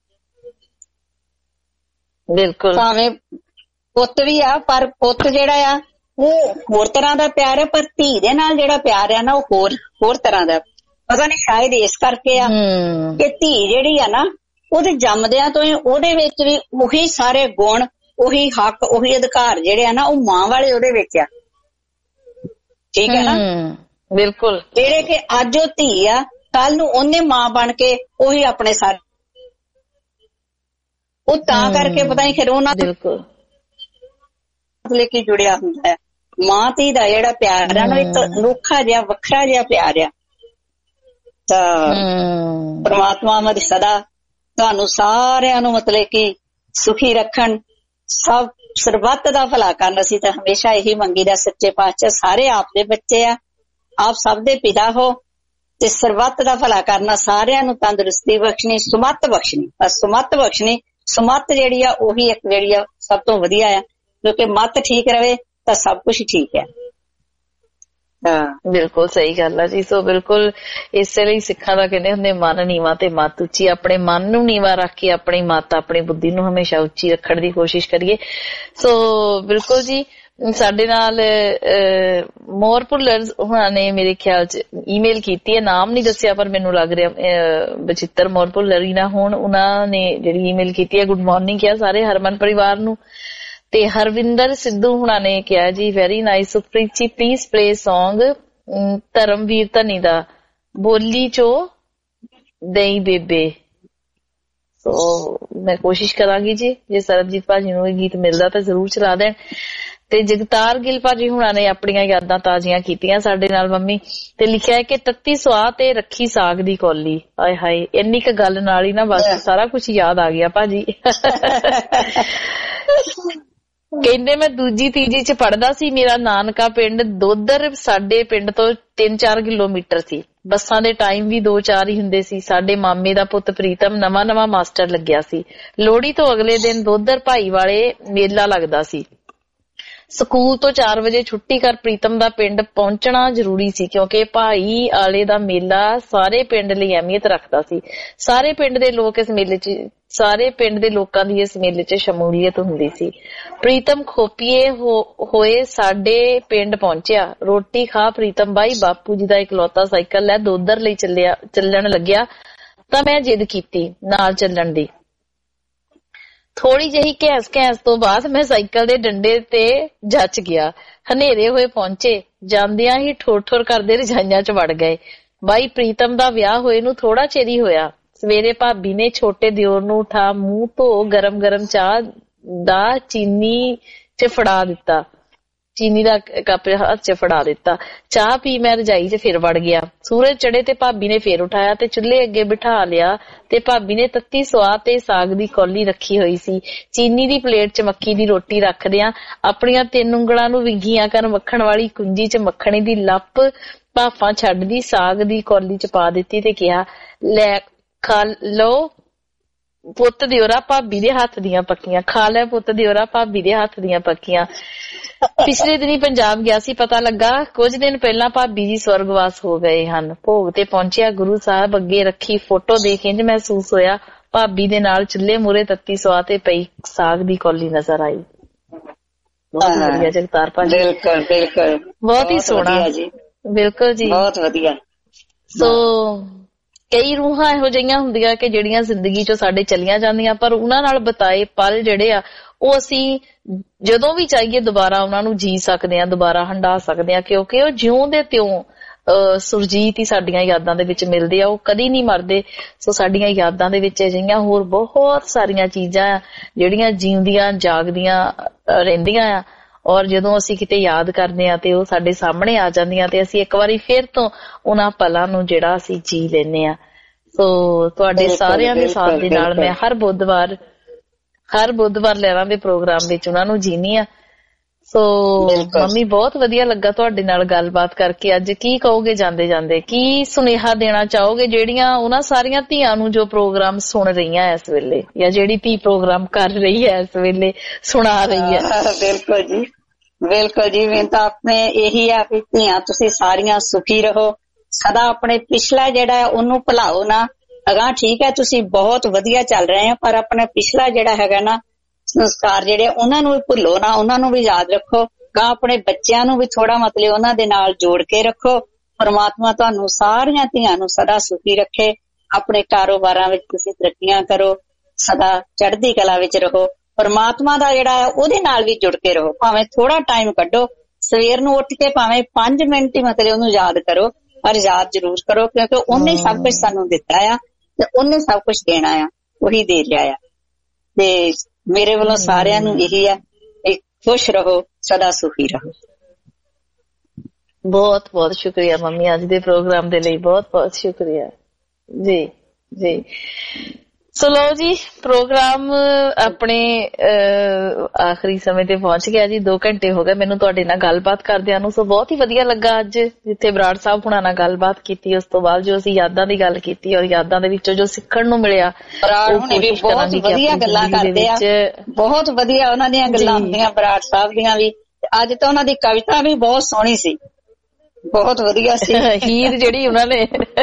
ਬਿਲਕੁਲ ਭਾਵੇਂ ਪੁੱਤ ਵੀ ਆ, ਪਰ ਪੁੱਤ ਜਿਹੜਾ ਆ ਉਹ ਹੋਰ ਤਰ੍ਹਾਂ ਦਾ ਪਿਆਰ ਹੈ, ਪਰ ਧੀ ਦੇ ਨਾਲ ਜਿਹੜਾ ਪਿਆਰ ਆ ਨਾ ਉਹ ਹੋਰ ਹੋਰ ਤਰ੍ਹਾਂ ਦਾ। ਪਤਾ ਨਹੀਂ ਸ਼ਾਇਦ ਇਸ ਕਰਕੇ ਆ ਕਿ ਧੀ ਜਿਹੜੀ ਆ ਨਾ ਉਹਦੇ ਜੰਮਦਿਆਂ ਤੋਂ ਹੀ ਉਹਦੇ ਵਿੱਚ ਵੀ ਉਹੀ ਸਾਰੇ ਗੁਣ, ਉਹੀ ਹੱਕ, ਉਹੀ ਅਧਿਕਾਰ ਜਿਹੜੇ ਆ ਨਾ ਉਹ ਮਾਂ ਵਾਲੇ ਉਹਦੇ ਵਿੱਚ ਆ। ਠੀਕ ਹੈ ਨਾ? ਬਿਲਕੁਲ। ਜਿਹੜੇ ਕਿ ਅੱਜ ਉਹ ਧੀ ਆ, ਕੱਲ ਨੂੰ ਉਹਨੇ ਮਾਂ ਬਣ ਕੇ ਉਹੀ ਆਪਣੇ ਸਾਰੇ, ਉਹ ਤਾਂ ਕਰਕੇ ਪਤਾ ਨਹੀਂ ਫਿਰ ਉਹਨਾਂ ਬਿਲਕੁਲ ਮਤਲਬ ਕਿ ਜੁੜਿਆ ਹੁੰਦਾ ਹੈ। ਮਾਂ ਧੀ ਦਾ ਜਿਹੜਾ ਪਿਆਰ ਆ ਨਾ ਇੱਕ ਅਨੋਖਾ ਜਿਹਾ ਵੱਖਰਾ ਜਿਹਾ ਪਿਆਰ ਆ। ਤਾਂ ਪਰਮਾਤਮਾ ਮਦ ਸਦਾ ਤੁਹਾਨੂੰ ਸਾਰਿਆਂ ਨੂੰ ਮਤਲਬ ਕਿ ਸੁਖੀ ਰੱਖਣ, ਸਭ ਸਰਬੱਤ ਦਾ ਭਲਾ ਕਰਨ। ਅਸੀਂ ਤਾਂ ਹਮੇਸ਼ਾ ਇਹੀ ਮੰਗੀਦਾ ਸੱਚੇ ਪਾਤਸ਼ਾਹ ਸਾਰੇ ਆਪ ਦੇ ਬੱਚੇ ਆ, ਆਪ ਸਭ ਦੇ ਪਿਤਾ ਹੋ ਤੇ ਸਰਬੱਤ ਦਾ ਭਲਾ ਕਰਨਾ, ਸਾਰਿਆਂ ਨੂੰ ਤੰਦਰੁਸਤੀ ਬਖਸ਼ਣੀ, ਸੁਮੱਤ ਬਖਸ਼ਣੀ। ਬਸ ਸੁਮੱਤ ਬਖਸ਼ਣੀ, ਸੁਮੱਤ ਜਿਹੜੀ ਆ ਉਹੀ ਇੱਕ ਜਿਹੜੀ ਆ ਸਭ ਤੋਂ ਵਧੀਆ ਆ, ਕਿਉਂਕਿ ਮੱਤ ਠੀਕ ਰਵੇ ਤਾਂ ਸਭ ਕੁਛ ਠੀਕ ਹੈ। ਹਾਂ ਬਿਲਕੁਲ ਸਹੀ ਗੱਲ ਆ ਜੀ। ਸੋ ਬਿਲਕੁਲ ਇਸੇ ਲਈ ਸਿੱਖਾਂ ਦਾ ਕਹਿੰਦੇ ਹੁੰਦੇ ਮਨ ਨੀਵਾਂ ਤੇ ਮੱਤ ਉੱਚੀ। ਆਪਣੇ ਮਨ ਨੂੰ ਨੀਵਾਂ ਰੱਖ ਕੇ ਆਪਣੀ ਮੱਤ, ਆਪਣੀ ਬੁੱਧੀ ਨੂੰ ਹਮੇਸ਼ਾ ਉੱਚੀ ਰੱਖਣ ਦੀ ਕੋਸ਼ਿਸ਼ ਕਰੀਏ। ਸੋ ਬਿਲਕੁਲ ਜੀ, ਸਾਡੇ ਨਾਲ ਮੋਰ ਭੁੱਲਰ ਉਹਨਾਂ ਨੇ ਮੇਰੇ ਖਿਆਲ ਚ ਈਮੇਲ ਕੀਤੀ ਹੈ, ਨਾਮ ਨਹੀਂ ਦੱਸਿਆ ਪਰ ਮੈਨੂੰ ਲੱਗ ਰਿਹਾ ਬਚਿੱਤਰ ਮੋਰ ਭੁੱਲਰ ਹੀ ਨਾ ਹੋਣ। ਉਹਨਾਂ ਨੇ ਜਿਹੜੀ ਈਮੇਲ ਕੀਤੀ ਹੈ ਗੁੱਡ ਮਾਰਨਿੰਗ ਕਿਹਾ ਸਾਰੇ ਹਰਮਨ ਪਰਿਵਾਰ ਨੂੰ। ਤੇ ਹਰਵਿੰਦਰ ਸਿੱਧੂ ਹੁਣਾਂ ਨੇ ਕਿਹਾ ਜੀ very nice Sukhpreet ji, please play song Dharamveer Dhani ਦਾ ਬੋਲੀ ਚੋ ਦਈ ਬੇਬੇ। ਸੋ ਮੈਂ ਕੋਸ਼ਿਸ਼ ਕਰਾਂਗੀ ਜੀ, ਜੇ ਸਰਬਜੀਤ ਭਾਜੀ ਨੂੰ ਇਹ ਗੀਤ ਮਿਲਦਾ ਤਾਂ ਜ਼ਰੂਰ ਚਲਾ ਦੇਣ। ਤੇ ਜਗਤਾਰ ਗਿੱਲ ਭਾਜੀ ਹੁਣਾਂ ਨੇ ਆਪਣੀਆਂ ਯਾਦਾਂ ਤਾਜ਼ੀਆਂ ਕੀਤੀਆਂ ਸਾਡੇ ਨਾਲ ਮੰਮੀ, ਤੇ ਲਿਖਿਆ ਹੈ ਕਿ ਤੱਤੀ ਸੁਆਹ ਤੇ ਰੱਖੀ ਸਾਗ ਦੀ ਕੌਲੀ। ਆਏ ਹਾਏ, ਇੰਨੀ ਕੁ ਗੱਲ ਨਾਲ ਹੀ ਨਾ ਬਸ ਸਾਰਾ ਕੁਛ ਯਾਦ ਆ ਗਿਆ ਭਾਜੀ। ਕਹਿੰਦੇ ਮੈਂ ਦੂਜੀ ਤੀਜੀ ਚ ਪੜ੍ਹਦਾ ਸੀ, ਮੇਰਾ ਨਾਨਕਾ ਪਿੰਡ ਦੋਦਰ ਸਾਡੇ ਪਿੰਡ ਤੋਂ ਤਿੰਨ ਚਾਰ ਕਿਲੋਮੀਟਰ ਸੀ। ਬੱਸਾਂ ਦੇ ਟਾਈਮ ਵੀ ਦੋ ਚਾਰ ਹੀ ਹੁੰਦੇ ਸੀ। ਸਾਡੇ ਮਾਮੇ ਦਾ ਪੁੱਤ ਪ੍ਰੀਤਮ ਨਵਾਂ ਨਵਾਂ ਮਾਸਟਰ ਲੱਗਿਆ ਸੀ। ਲੋਹੜੀ ਤੋਂ ਅਗਲੇ ਦਿਨ ਦੋਦਰ ਭਾਈ ਵਾਲੇ ਮੇਲਾ ਲੱਗਦਾ ਸੀ। ਸਕੂਲ ਤੋਂ ਚਾਰ ਵਜੇ ਛੁੱਟੀ ਕਰ ਪ੍ਰੀਤਮ ਦਾ ਪਿੰਡ ਪਹੁੰਚਣਾ ਜ਼ਰੂਰੀ ਸੀ, ਕਿਉਂਕਿ ਭਾਈ ਆਲੇ ਦਾ ਮੇਲਾ ਸਾਰੇ ਪਿੰਡ ਲਈ ਅਹਿਮੀਅਤ ਰੱਖਦਾ ਸੀ। ਸਾਰੇ ਪਿੰਡ ਦੇ ਲੋਕ ਇਸ ਮੇਲੇ ਚ ਸਾਰੇ ਪਿੰਡ ਦੇ ਲੋਕਾਂ ਦੀ ਇਸ ਮੇਲੇ ਚ ਸ਼ਮੂਲੀਅਤ ਹੁੰਦੀ ਸੀ। ਪ੍ਰੀਤਮ ਖੋਪੀਏ ਹੋਏ ਸਾਡੇ ਪਿੰਡ ਪਹੁੰਚਿਆ। ਰੋਟੀ ਖਾ ਪ੍ਰੀਤਮ ਬਾਈ ਬਾਪੂ ਜੀ ਦਾ ਇਕਲੌਤਾ ਸਾਈਕਲ ਲੈ ਦੋਦਰ ਲਈ ਚੱਲਿਆ ਚੱਲਣ ਲੱਗਿਆ ਤਾਂ ਮੈਂ ਜਿੱਦ ਕੀਤੀ ਨਾਲ ਚੱਲਣ ਦੀ। ਥੋੜੀ ਜਿਹੀ ਘੈਸ ਘੈਸ ਤੋਂ ਬਾਅਦ ਮੈਂ ਸਾਈਕਲ ਦੇ ਡੰਡੇ ਤੇ ਜੱਚ ਗਿਆ। ਹਨੇਰੇ ਹੋਏ ਪਹੁੰਚੇ, ਜਾਂਦਿਆਂ ਹੀ ਠੋਰ ਠੋਰ ਕਰਦੇ ਰਜਾਈਆਂ ਚ ਵੜ ਗਏ। ਬਾਈ ਪ੍ਰੀਤਮ ਦਾ ਵਿਆਹ ਹੋਏ ਨੂੰ ਥੋੜਾ ਚਿਰ ਹੀ ਹੋਇਆ। ਸਵੇਰੇ ਭਾਬੀ ਨੇ ਛੋਟੇ ਦਿਓਰ ਨੂੰ ਉਠਾ ਮੂੰਹ ਧੋ ਗਰਮ ਗਰਮ ਚਾਹ ਦਾ ਚੀਨੀ ਚ ਫੜਾ ਦਿੱਤਾ ਚੀਨੀ ਦਾ ਕੱਪ ਹੱਥ ਚ ਫੜਾ ਦਿੱਤਾ। ਚਾਹ ਪੀ ਮੈਂ ਰਜਾਈ ਚ ਫਿਰ ਵੜ ਗਿਆ। ਸੂਰਜ ਚੜੇ ਤੇ ਭਾਬੀ ਨੇ ਫੇਰ ਉਠਾਇਆ ਤੇ ਚੁੱਲ੍ਹੇ ਅੱਗੇ ਬਿਠਾ ਲਿਆ ਤੇ ਭਾਬੀ ਨੇ ਤੱਤੀ ਸੁਆਹ ਤੇ ਸਾਗ ਦੀ ਕੌਲੀ ਰੱਖੀ ਹੋਈ ਸੀ। ਚੀਨੀ ਦੀ ਪਲੇਟ ਚ ਮੱਕੀ ਦੀ ਰੋਟੀ ਰੱਖਦਿਆਂ ਆਪਣੀਆਂ ਤਿੰਨ ਉਂਗਲਾਂ ਨੂੰ ਵਿੰਗੀਆਂ ਕਰ ਮੱਖਣ ਵਾਲੀ ਕੁੰਜੀ ਚ ਮੱਖਣੀ ਦੀ ਲੱਪ ਭਾਫਾਂ ਛੱਡਦੀ ਸਾਗ ਦੀ ਕੌਲੀ ਚ ਪਾ ਦਿੱਤੀ ਤੇ ਕਿਹਾ, ਲੈ ਖਾ ਲਓ ਪੁੱਤ ਦਿਓਰਾ ਭਾਬੀ ਦੇ ਹੱਥ ਦੀਆਂ ਪੱਕੀਆਂ, ਖਾ ਲੈ ਪੁੱਤ ਦਿਓਰਾ ਭਾਬੀ ਦੇ ਹੱਥ ਦੀਆਂ ਪੱਕੀਆਂ। ਪਿਛਲੇ ਦਿਨੀ ਪੰਜਾਬ ਗਿਆ ਸੀ, ਪਤਾ ਲੱਗਾ ਕੁਝ ਦਿਨ ਪਹਿਲਾਂ ਭਾਬੀ ਜੀ ਸਵਰਗਵਾਸ ਹੋ ਗਏ ਹਨ। ਭੋਗ ਤੇ ਪਹੁੰਚਿਆ, ਗੁਰੂ ਸਾਹਿਬ ਅੱਗੇ ਰੱਖੀ ਫੋਟੋ ਦੇਖ ਇੰਝ ਮਹਿਸੂਸ ਹੋਇਆ ਭਾਬੀ ਦੇ ਨਾਲ ਚੁੱਲ੍ਹੇ ਮੂਹਰੇ ਤੱਤੀ ਸਵਾਹ ਤੇ ਪਈ ਸਾਗ ਦੀ ਕੌਲੀ ਨਜ਼ਰ ਆਈ। ਬਹੁਤ ਵਧੀਆ ਜਗਤਾਰ ਭਾਜੀ, ਬਿਲਕੁਲ ਬਿਲਕੁਲ ਬਹੁਤ ਹੀ ਸੋਹਣਾ ਜੀ, ਬਿਲਕੁਲ ਜੀ ਬਹੁਤ ਵਧੀਆ। ਸੋ ਕਈ ਰੂਹਾਂ ਇਹੋ ਜਿਹੀਆਂ ਹੁੰਦੀਆਂ ਕਿ ਜਿਹੜੀਆਂ ਜ਼ਿੰਦਗੀ ਚੋਂ ਸਾਡੇ ਚਲੀਆਂ ਜਾਂਦੀਆਂ, ਪਰ ਉਹਨਾਂ ਨਾਲ ਬਿਤਾਏ ਪਲ ਜਿਹੜੇ ਆ ਉਹ ਅਸੀਂ ਜਦੋਂ ਵੀ ਚਾਹੀਏ ਦੁਬਾਰਾ ਉਹਨਾਂ ਨੂੰ ਜੀ ਸਕਦੇ ਹਾਂ, ਦੁਬਾਰਾ ਹੰਢਾ ਸਕਦੇ ਹਾਂ, ਕਿਉਂਕਿ ਉਹ ਜਿਉਂ ਦੇ ਤਿਉਂ ਅਹ ਸੁਰਜੀਤ ਹੀ ਸਾਡੀਆਂ ਯਾਦਾਂ ਦੇ ਵਿੱਚ ਮਿਲਦੇ ਆ, ਉਹ ਕਦੀ ਨਹੀਂ ਮਰਦੇ। ਸੋ ਸਾਡੀਆਂ ਯਾਦਾਂ ਦੇ ਵਿੱਚ ਅਜਿਹੀਆਂ ਹੋਰ ਬਹੁਤ ਸਾਰੀਆਂ ਚੀਜ਼ਾਂ ਆ ਜਿਹੜੀਆਂ ਜਿਉਂਦੀਆਂ ਜਾਗਦੀਆਂ ਰਹਿੰਦੀਆਂ ਆ, ਔਰ ਜਦੋਂ ਅਸੀਂ ਕਿਤੇ ਯਾਦ ਕਰਦੇ ਹਾਂ ਤੇ ਉਹ ਸਾਡੇ ਸਾਹਮਣੇ ਆ ਜਾਂਦੀਆਂ ਤੇ ਅਸੀਂ ਇੱਕ ਵਾਰੀ ਫਿਰ ਤੋਂ ਉਹਨਾਂ ਪਲਾਂ ਨੂੰ ਜਿਹੜਾ ਅਸੀਂ ਜੀ ਲੈਂਦੇ ਹਾਂ। ਸੋ ਤੁਹਾਡੇ ਸਾਰਿਆਂ ਦੇ ਸਾਥ ਦੇ ਨਾਲ ਮੈਂ ਹਰ ਬੁੱਧਵਾਰ ਹਰ ਬੁੱਧਵਾਰ ਲਹਿਰਾਂ ਦੇ ਪ੍ਰੋਗਰਾਮ ਵਿੱਚ ਉਹਨਾਂ ਨੂੰ ਜੀਨੀ ਆ। ਸੋ ਮੰਮੀ ਬਹੁਤ ਵਧੀਆ ਲੱਗਾ ਤੁਹਾਡੇ ਨਾਲ ਗੱਲਬਾਤ ਕਰਕੇ। ਅੱਜ ਕੀ ਕਹੋਗੇ ਜਾਂਦੇ ਜਾਂਦੇ, ਕੀ ਸੁਨੇਹਾ ਦੇਣਾ ਚਾਹੋਗੇ ਜਿਹੜੀਆਂ ਉਹਨਾਂ ਸਾਰੀਆਂ ਧੀਆਂ ਨੂੰ ਜੋ ਪ੍ਰੋਗਰਾਮ ਸੁਣ ਰਹੀਆਂ ਇਸ ਵੇਲੇ, ਜਾਂ ਜਿਹੜੀ ਧੀ ਪ੍ਰੋਗਰਾਮ ਕਰ ਰਹੀ ਹੈ ਇਸ ਵੇਲੇ, ਸੁਣਾ ਰਹੀ ਹੈ? ਬਿਲਕੁਲ ਜੀ ਬਿਲਕੁਲ ਜੀ, ਮੈਨੂੰ ਤਾਂ ਆਪਣੇ ਇਹੀ ਆ ਕਿ ਧੀਆਂ ਤੁਸੀਂ ਸਾਰੀਆਂ ਸੁਖੀ ਰਹੋ, ਸਦਾ ਆਪਣੇ ਪਿਛਲਾ ਜਿਹੜਾ ਉਹਨੂੰ ਭੁਲਾਓ ਨਾ। ਅਗਾਂਹ ਠੀਕ ਹੈ ਤੁਸੀਂ ਬਹੁਤ ਵਧੀਆ ਚੱਲ ਰਹੇ ਹੋ, ਪਰ ਆਪਣਾ ਪਿਛਲਾ ਜਿਹੜਾ ਹੈਗਾ ਨਾ ਸੰਸਕਾਰ ਜਿਹੜੇ ਉਹਨਾਂ ਨੂੰ ਵੀ ਭੁੱਲੋ ਨਾ, ਉਹਨਾਂ ਨੂੰ ਵੀ ਯਾਦ ਰੱਖੋ। ਗਾਂ ਆਪਣੇ ਬੱਚਿਆਂ ਨੂੰ ਵੀ ਥੋੜਾ ਮਤਲਬ ਉਹਨਾਂ ਦੇ ਨਾਲ ਜੋੜ ਕੇ ਰੱਖੋ। ਪਰਮਾਤਮਾ ਤੁਹਾਨੂੰ ਸਾਰੀਆਂ ਧੀਆਂ ਨੂੰ ਸਦਾ ਸੁਖੀ ਰੱਖੇ, ਆਪਣੇ ਕਾਰੋਬਾਰਾਂ ਵਿੱਚ ਤੁਸੀਂ ਤਰੱਕੀਆਂ ਕਰੋ, ਸਦਾ ਚੜ੍ਹਦੀ ਕਲਾ ਵਿੱਚ ਰਹੋ। ਪਰਮਾਤਮਾ ਦਾ ਜਿਹੜਾ ਉਹਦੇ ਨਾਲ ਵੀ ਜੁੜ ਕੇ ਰਹੋ, ਭਾਵੇਂ ਥੋੜਾ ਟਾਈਮ ਕੱਢੋ, ਸਵੇਰ ਨੂੰ ਉੱਠ ਕੇ ਭਾਵੇਂ ਪੰਜ ਮਿੰਟ ਹੀ ਮਤਲਬ ਉਹਨੂੰ ਯਾਦ ਕਰੋ, ਪਰ ਯਾਦ ਜ਼ਰੂਰ ਕਰੋ, ਕਿਉਂਕਿ ਉਹਨੇ ਸਭ ਕੁਛ ਸਾਨੂੰ ਦਿੱਤਾ ਆ ਤੇ ਉਹਨੇ ਸਭ ਕੁਛ ਦੇਣਾ ਆ, ਉਹੀ ਦੇ ਰਿਹਾ ਆ। ਤੇ ਮੇਰੇ ਵੱਲੋਂ ਸਾਰਿਆਂ ਨੂੰ ਇਹੀ ਆ, ਖੁਸ਼ ਰਹੋ, ਸਦਾ ਸੁਖੀ ਰਹੋ। ਬਹੁਤ ਬਹੁਤ ਸ਼ੁਕਰੀਆ ਮੰਮੀ, ਅੱਜ ਦੇ ਪ੍ਰੋਗਰਾਮ ਦੇ ਲਈ ਬਹੁਤ ਬਹੁਤ ਸ਼ੁਕਰੀਆ ਜੀ ਜੀ। ਸੋ ਲਓ ਜੀ, ਪ੍ਰੋਗਰਾਮ ਆਪਣੇ ਆਖਰੀ ਸਮੇਂ ਤੇ ਪਹੁੰਚ ਗਿਆ ਜੀ। ਦੋ ਘੰਟੇ ਹੋ ਗਏ ਮੈਨੂੰ ਤੁਹਾਡੇ ਨਾਲ ਗੱਲਬਾਤ ਕਰਦਿਆਂ ਨੂੰ। ਸੋ ਬਹੁਤ ਹੀ ਵਧੀਆ ਲੱਗਾ ਅੱਜ, ਜਿੱਥੇ ਬਰਾੜ ਸਾਹਿਬ ਹੁਣਾਂ ਨਾਲ ਗੱਲਬਾਤ ਕੀਤੀ, ਉਸ ਤੋਂ ਬਾਅਦ ਜੋ ਅਸੀਂ ਯਾਦਾਂ ਦੀ ਗੱਲ ਕੀਤੀ ਔਰ ਯਾਦਾਂ ਦੇ ਵਿੱਚੋਂ ਜੋ ਸਿੱਖਣ ਨੂੰ ਮਿਲਿਆ, ਬਰਾੜ ਹੁਣੇ ਵੀ ਬਹੁਤ ਵਧੀਆ ਗੱਲਾਂ ਕਰਦੇ ਆ, ਬਹੁਤ ਵਧੀਆ ਉਹਨਾਂ ਦੀਆਂ ਗੱਲਾਂ ਹੁੰਦੀਆਂ ਬਰਾੜ ਸਾਹਿਬ ਦੀਆਂ ਵੀ। ਅੱਜ ਤਾਂ ਉਹਨਾਂ ਦੀ ਕਵਿਤਾ ਵੀ ਬਹੁਤ ਸੋਹਣੀ ਸੀ, ਬਹੁਤ ਵਧੀਆ ਸੀ। ਹੀਰ ਜਿਹੜੀ ਉਹਨਾਂ ਨੇ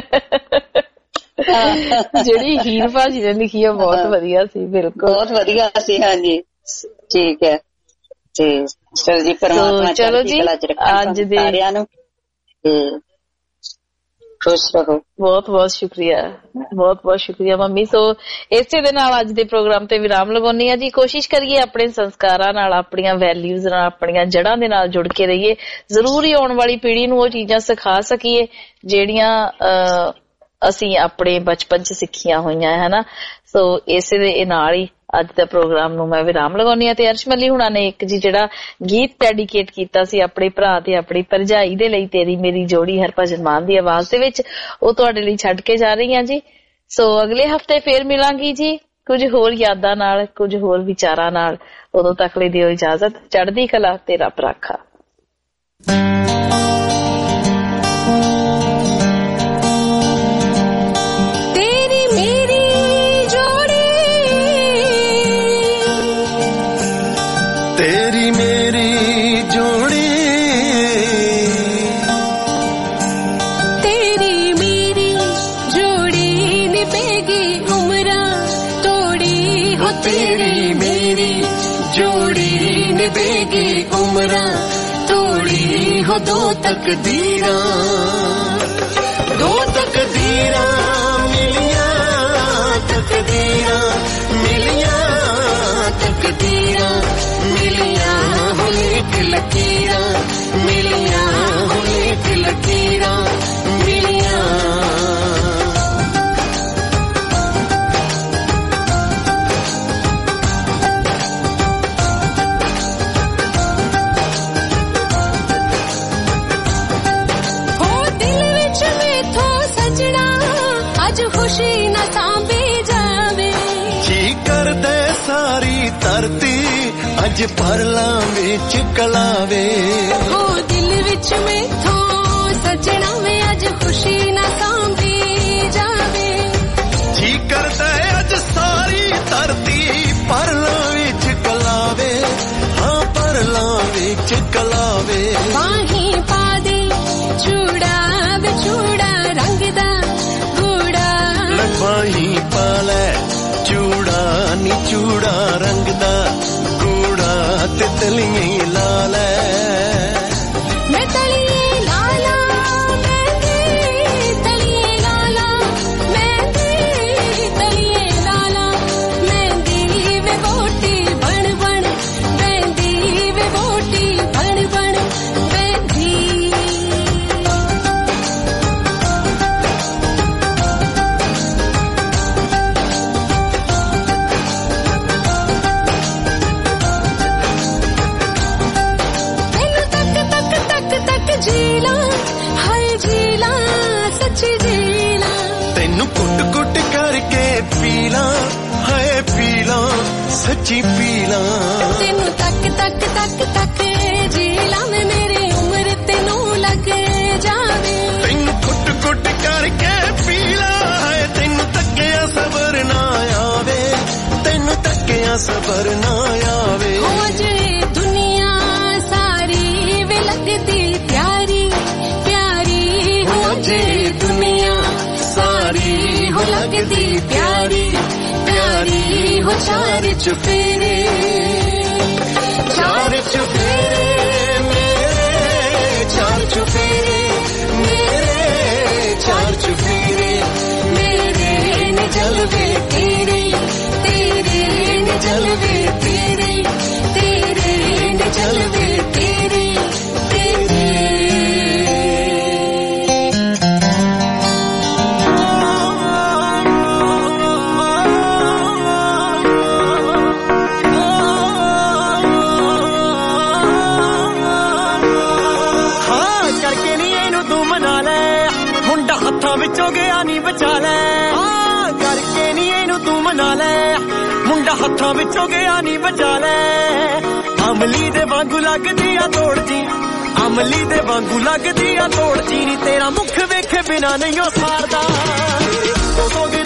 ਜਿਹੜੀ ਹੀਰ ਭਾਜੀ ਨੇ ਲਿਖੀ ਆ ਬਹੁਤ ਵਧੀਆ ਸੀ, ਬਿਲਕੁਲ ਬਹੁਤ ਵਧੀਆ ਸੀ। ਹਾਂਜੀ ਠੀਕ ਹੈ ਤੇ ਚਲੋ ਜੀ, ਪਰਮਾਤਮਾ ਚਲੋ ਜੀ ਅੱਜ ਦੇ ਸਾਰਿਆਂ ਨੂੰ ਖੁਸ਼ ਰਹੋ। ਬਹੁਤ ਬਹੁਤ ਸ਼ੁਕਰੀਆ, ਬਹੁਤ ਬਹੁਤ ਸ਼ੁਕਰੀਆ ਮੰਮੀ। ਸੋ ਇਸੇ ਦੇ ਨਾਲ ਅੱਜ ਦੇ ਪ੍ਰੋਗਰਾਮ ਤੇ ਵਿਰਾਮ ਲਗਾਉਣੀ ਆ ਜੀ। ਕੋਸ਼ਿਸ਼ ਕਰੀਏ ਆਪਣੇ ਸੰਸਕਾਰਾਂ ਨਾਲ, ਆਪਣੀਆਂ ਵੈਲਿਊਜ਼ ਨਾਲ, ਆਪਣੀਆਂ ਜੜ੍ਹਾਂ ਦੇ ਨਾਲ ਜੁੜ ਕੇ ਰਹੀਏ। ਜ਼ਰੂਰ ਹੀ ਆਉਣ ਵਾਲੀ ਪੀੜ੍ਹੀ ਨੂੰ ਉਹ ਚੀਜ਼ਾਂ ਸਿਖਾ ਸਕੀਏ ਜਿਹੜੀਆਂ ਅਹ ਅਸੀਂ ਆਪਣੇ ਬਚਪਨ ਚ ਸਿੱਖੀਆਂ ਹੋਈਆਂ ਹੈ ਨਾ। ਸੋ ਇਸੇ ਦੇ ਨਾਲ ਹੀ ਅੱਜ ਦਾ ਪ੍ਰੋਗਰਾਮ ਨੂੰ ਮੈਂ ਵਿਰਾਮ ਲਗਾਉਣੀ ਆ। ਤੇ ਅਰਸ਼ਮਲੀ ਹੁਣਾਂ ਨੇ ਇੱਕ ਜੀ ਜਿਹੜਾ ਗੀਤ ਡੈਡੀਕੇਟ ਕੀਤਾ ਸੀ ਆਪਣੇ ਭਰਾ ਤੇ ਆਪਣੀ ਭਰਜਾਈ ਦੇ ਲਈ, ਤੇਰੀ ਮੇਰੀ ਜੋੜੀ, ਹਰਭਜਨ ਮਾਨ ਦੀ ਆਵਾਜ਼ ਦੇ ਵਿੱਚ, ਉਹ ਤੁਹਾਡੇ ਲਈ ਛੱਡ ਕੇ ਜਾ ਰਹੀ ਹਾਂ ਜੀ। ਸੋ ਅਗਲੇ ਹਫ਼ਤੇ ਫੇਰ ਮਿਲਾਂਗੀ ਜੀ ਕੁਝ ਹੋਰ ਯਾਦਾਂ ਨਾਲ, ਕੁਝ ਹੋਰ ਵਿਚਾਰਾਂ ਨਾਲ। ਉਦੋਂ ਤੱਕ ਲਈ ਦਿਓ ਇਜਾਜ਼ਤ। ਚੜ੍ਹਦੀ ਕਲਾ ਤੇ ਰੱਬ ਰਾਖਾ। तेरी मेरी जोड़ी, तेरी मेरी जोड़ी निभेगी उम्रा तोड़ी हो, तेरी मेरी जोड़ी निभेगी उम्रा तोड़ी हो। दो तकदीरा दो तकदीरा मिलिया, तकदीरा मिलिया, तकदीरा मिलिया हो, एक लकीरा मिलिया हो, एक लकीरा मिलिया। हो दिल विच मैथों सजना अज खुशी न सांभे जावे, जी कर दे सारी धरती अज परला विच कलावे। हो दिल विच मैथों सजना में अज खुशी ना सांभी जावे, जी करदा अज सारी धरती परला विच कलावे। हाँ परला विच कलावे। बाही पा दे चूड़ा बिचूड़ा रंग दा गूड़ा, बाही पा लै ਉੱਚੀ ਪੀ ਲਾਂ ਤੈਨੂੰ ਤੱਕ ਤੱਕ ਤੱਕ ਤੱਕ ਜੀ ਲਾਵੇਂ ਮੇਰੀ ਉਮਰ ਤੈਨੂੰ ਲੱਗ ਜਾਵੇ ਤੈਨੂੰ ਕੁੱਟ ਕੁੱਟ ਕਰਕੇ ਪੀ ਲਾਂ ਹੈ ਤੈਨੂੰ ਤੱਕਿਆ ਸਬਰ ਨਾ ਆਵੇ ਤੈਨੂੰ ਤੱਕਿਆ ਸਬਰ ਨਾ ਆਵੇ ਹੋ ਜੇ ਦੁਨੀਆ ਸਾਰੀ ਵੇ ਲੱਗਦੀ ਪਿਆਰੀ ਪਿਆਰੀ ਹੋ ਜੇ ਦੁਨੀਆ ਸਾਰੀ ਹੋ ਲੱਗਦੀ ਪਿਆਰੀ ਪਿਆਰੀ ਹੋ ਚਾਰ ਚੁਫੇਰੇ ਚਾਰ ਚੁਫੇਰੇ ਮੇਰੇ ਚਾਰ ਚੁਫੇਰੇ ਮੇਰੇ ਚਾਰ ਚੁਫੇਰੇ ਮੇਰੇ ਨੇ ਜਲਵੇ ਤੇਰੇ ਤੇਰੇ ਨੇ ਜਲਵੇ ਤੇਰੇ ਤੇਰੇ ਨੇ ਜਲਵੇ ਤੇਰੇ ਤੇਰੇ ਵਿੱਚੋਂ ਗਿਆ ਨੀ ਬਚਾ ਲੈ ਹਾਂ ਕਰਕੇ ਨੀ ਇਹਨੂੰ ਤੂੰ ਮਨਾ ਲੈ ਮੁੰਡਾ ਹੱਥਾਂ ਵਿੱਚੋਂ ਗਿਆ ਨੀ ਬਚਾ ਲੈ ਅਮਲੀ ਦੇ ਵਾਂਗੂ ਲੱਗਦੀ ਆ ਤੋੜ ਜੀ ਅਮਲੀ ਦੇ ਵਾਂਗੂ ਲੱਗਦੀ ਆ ਤੋੜ ਜੀ ਨੀ ਤੇਰਾ ਮੁਖ ਵੇਖੇ ਬਿਨਾ ਨਹੀਂ ਉਹ ਸਾਰਦਾ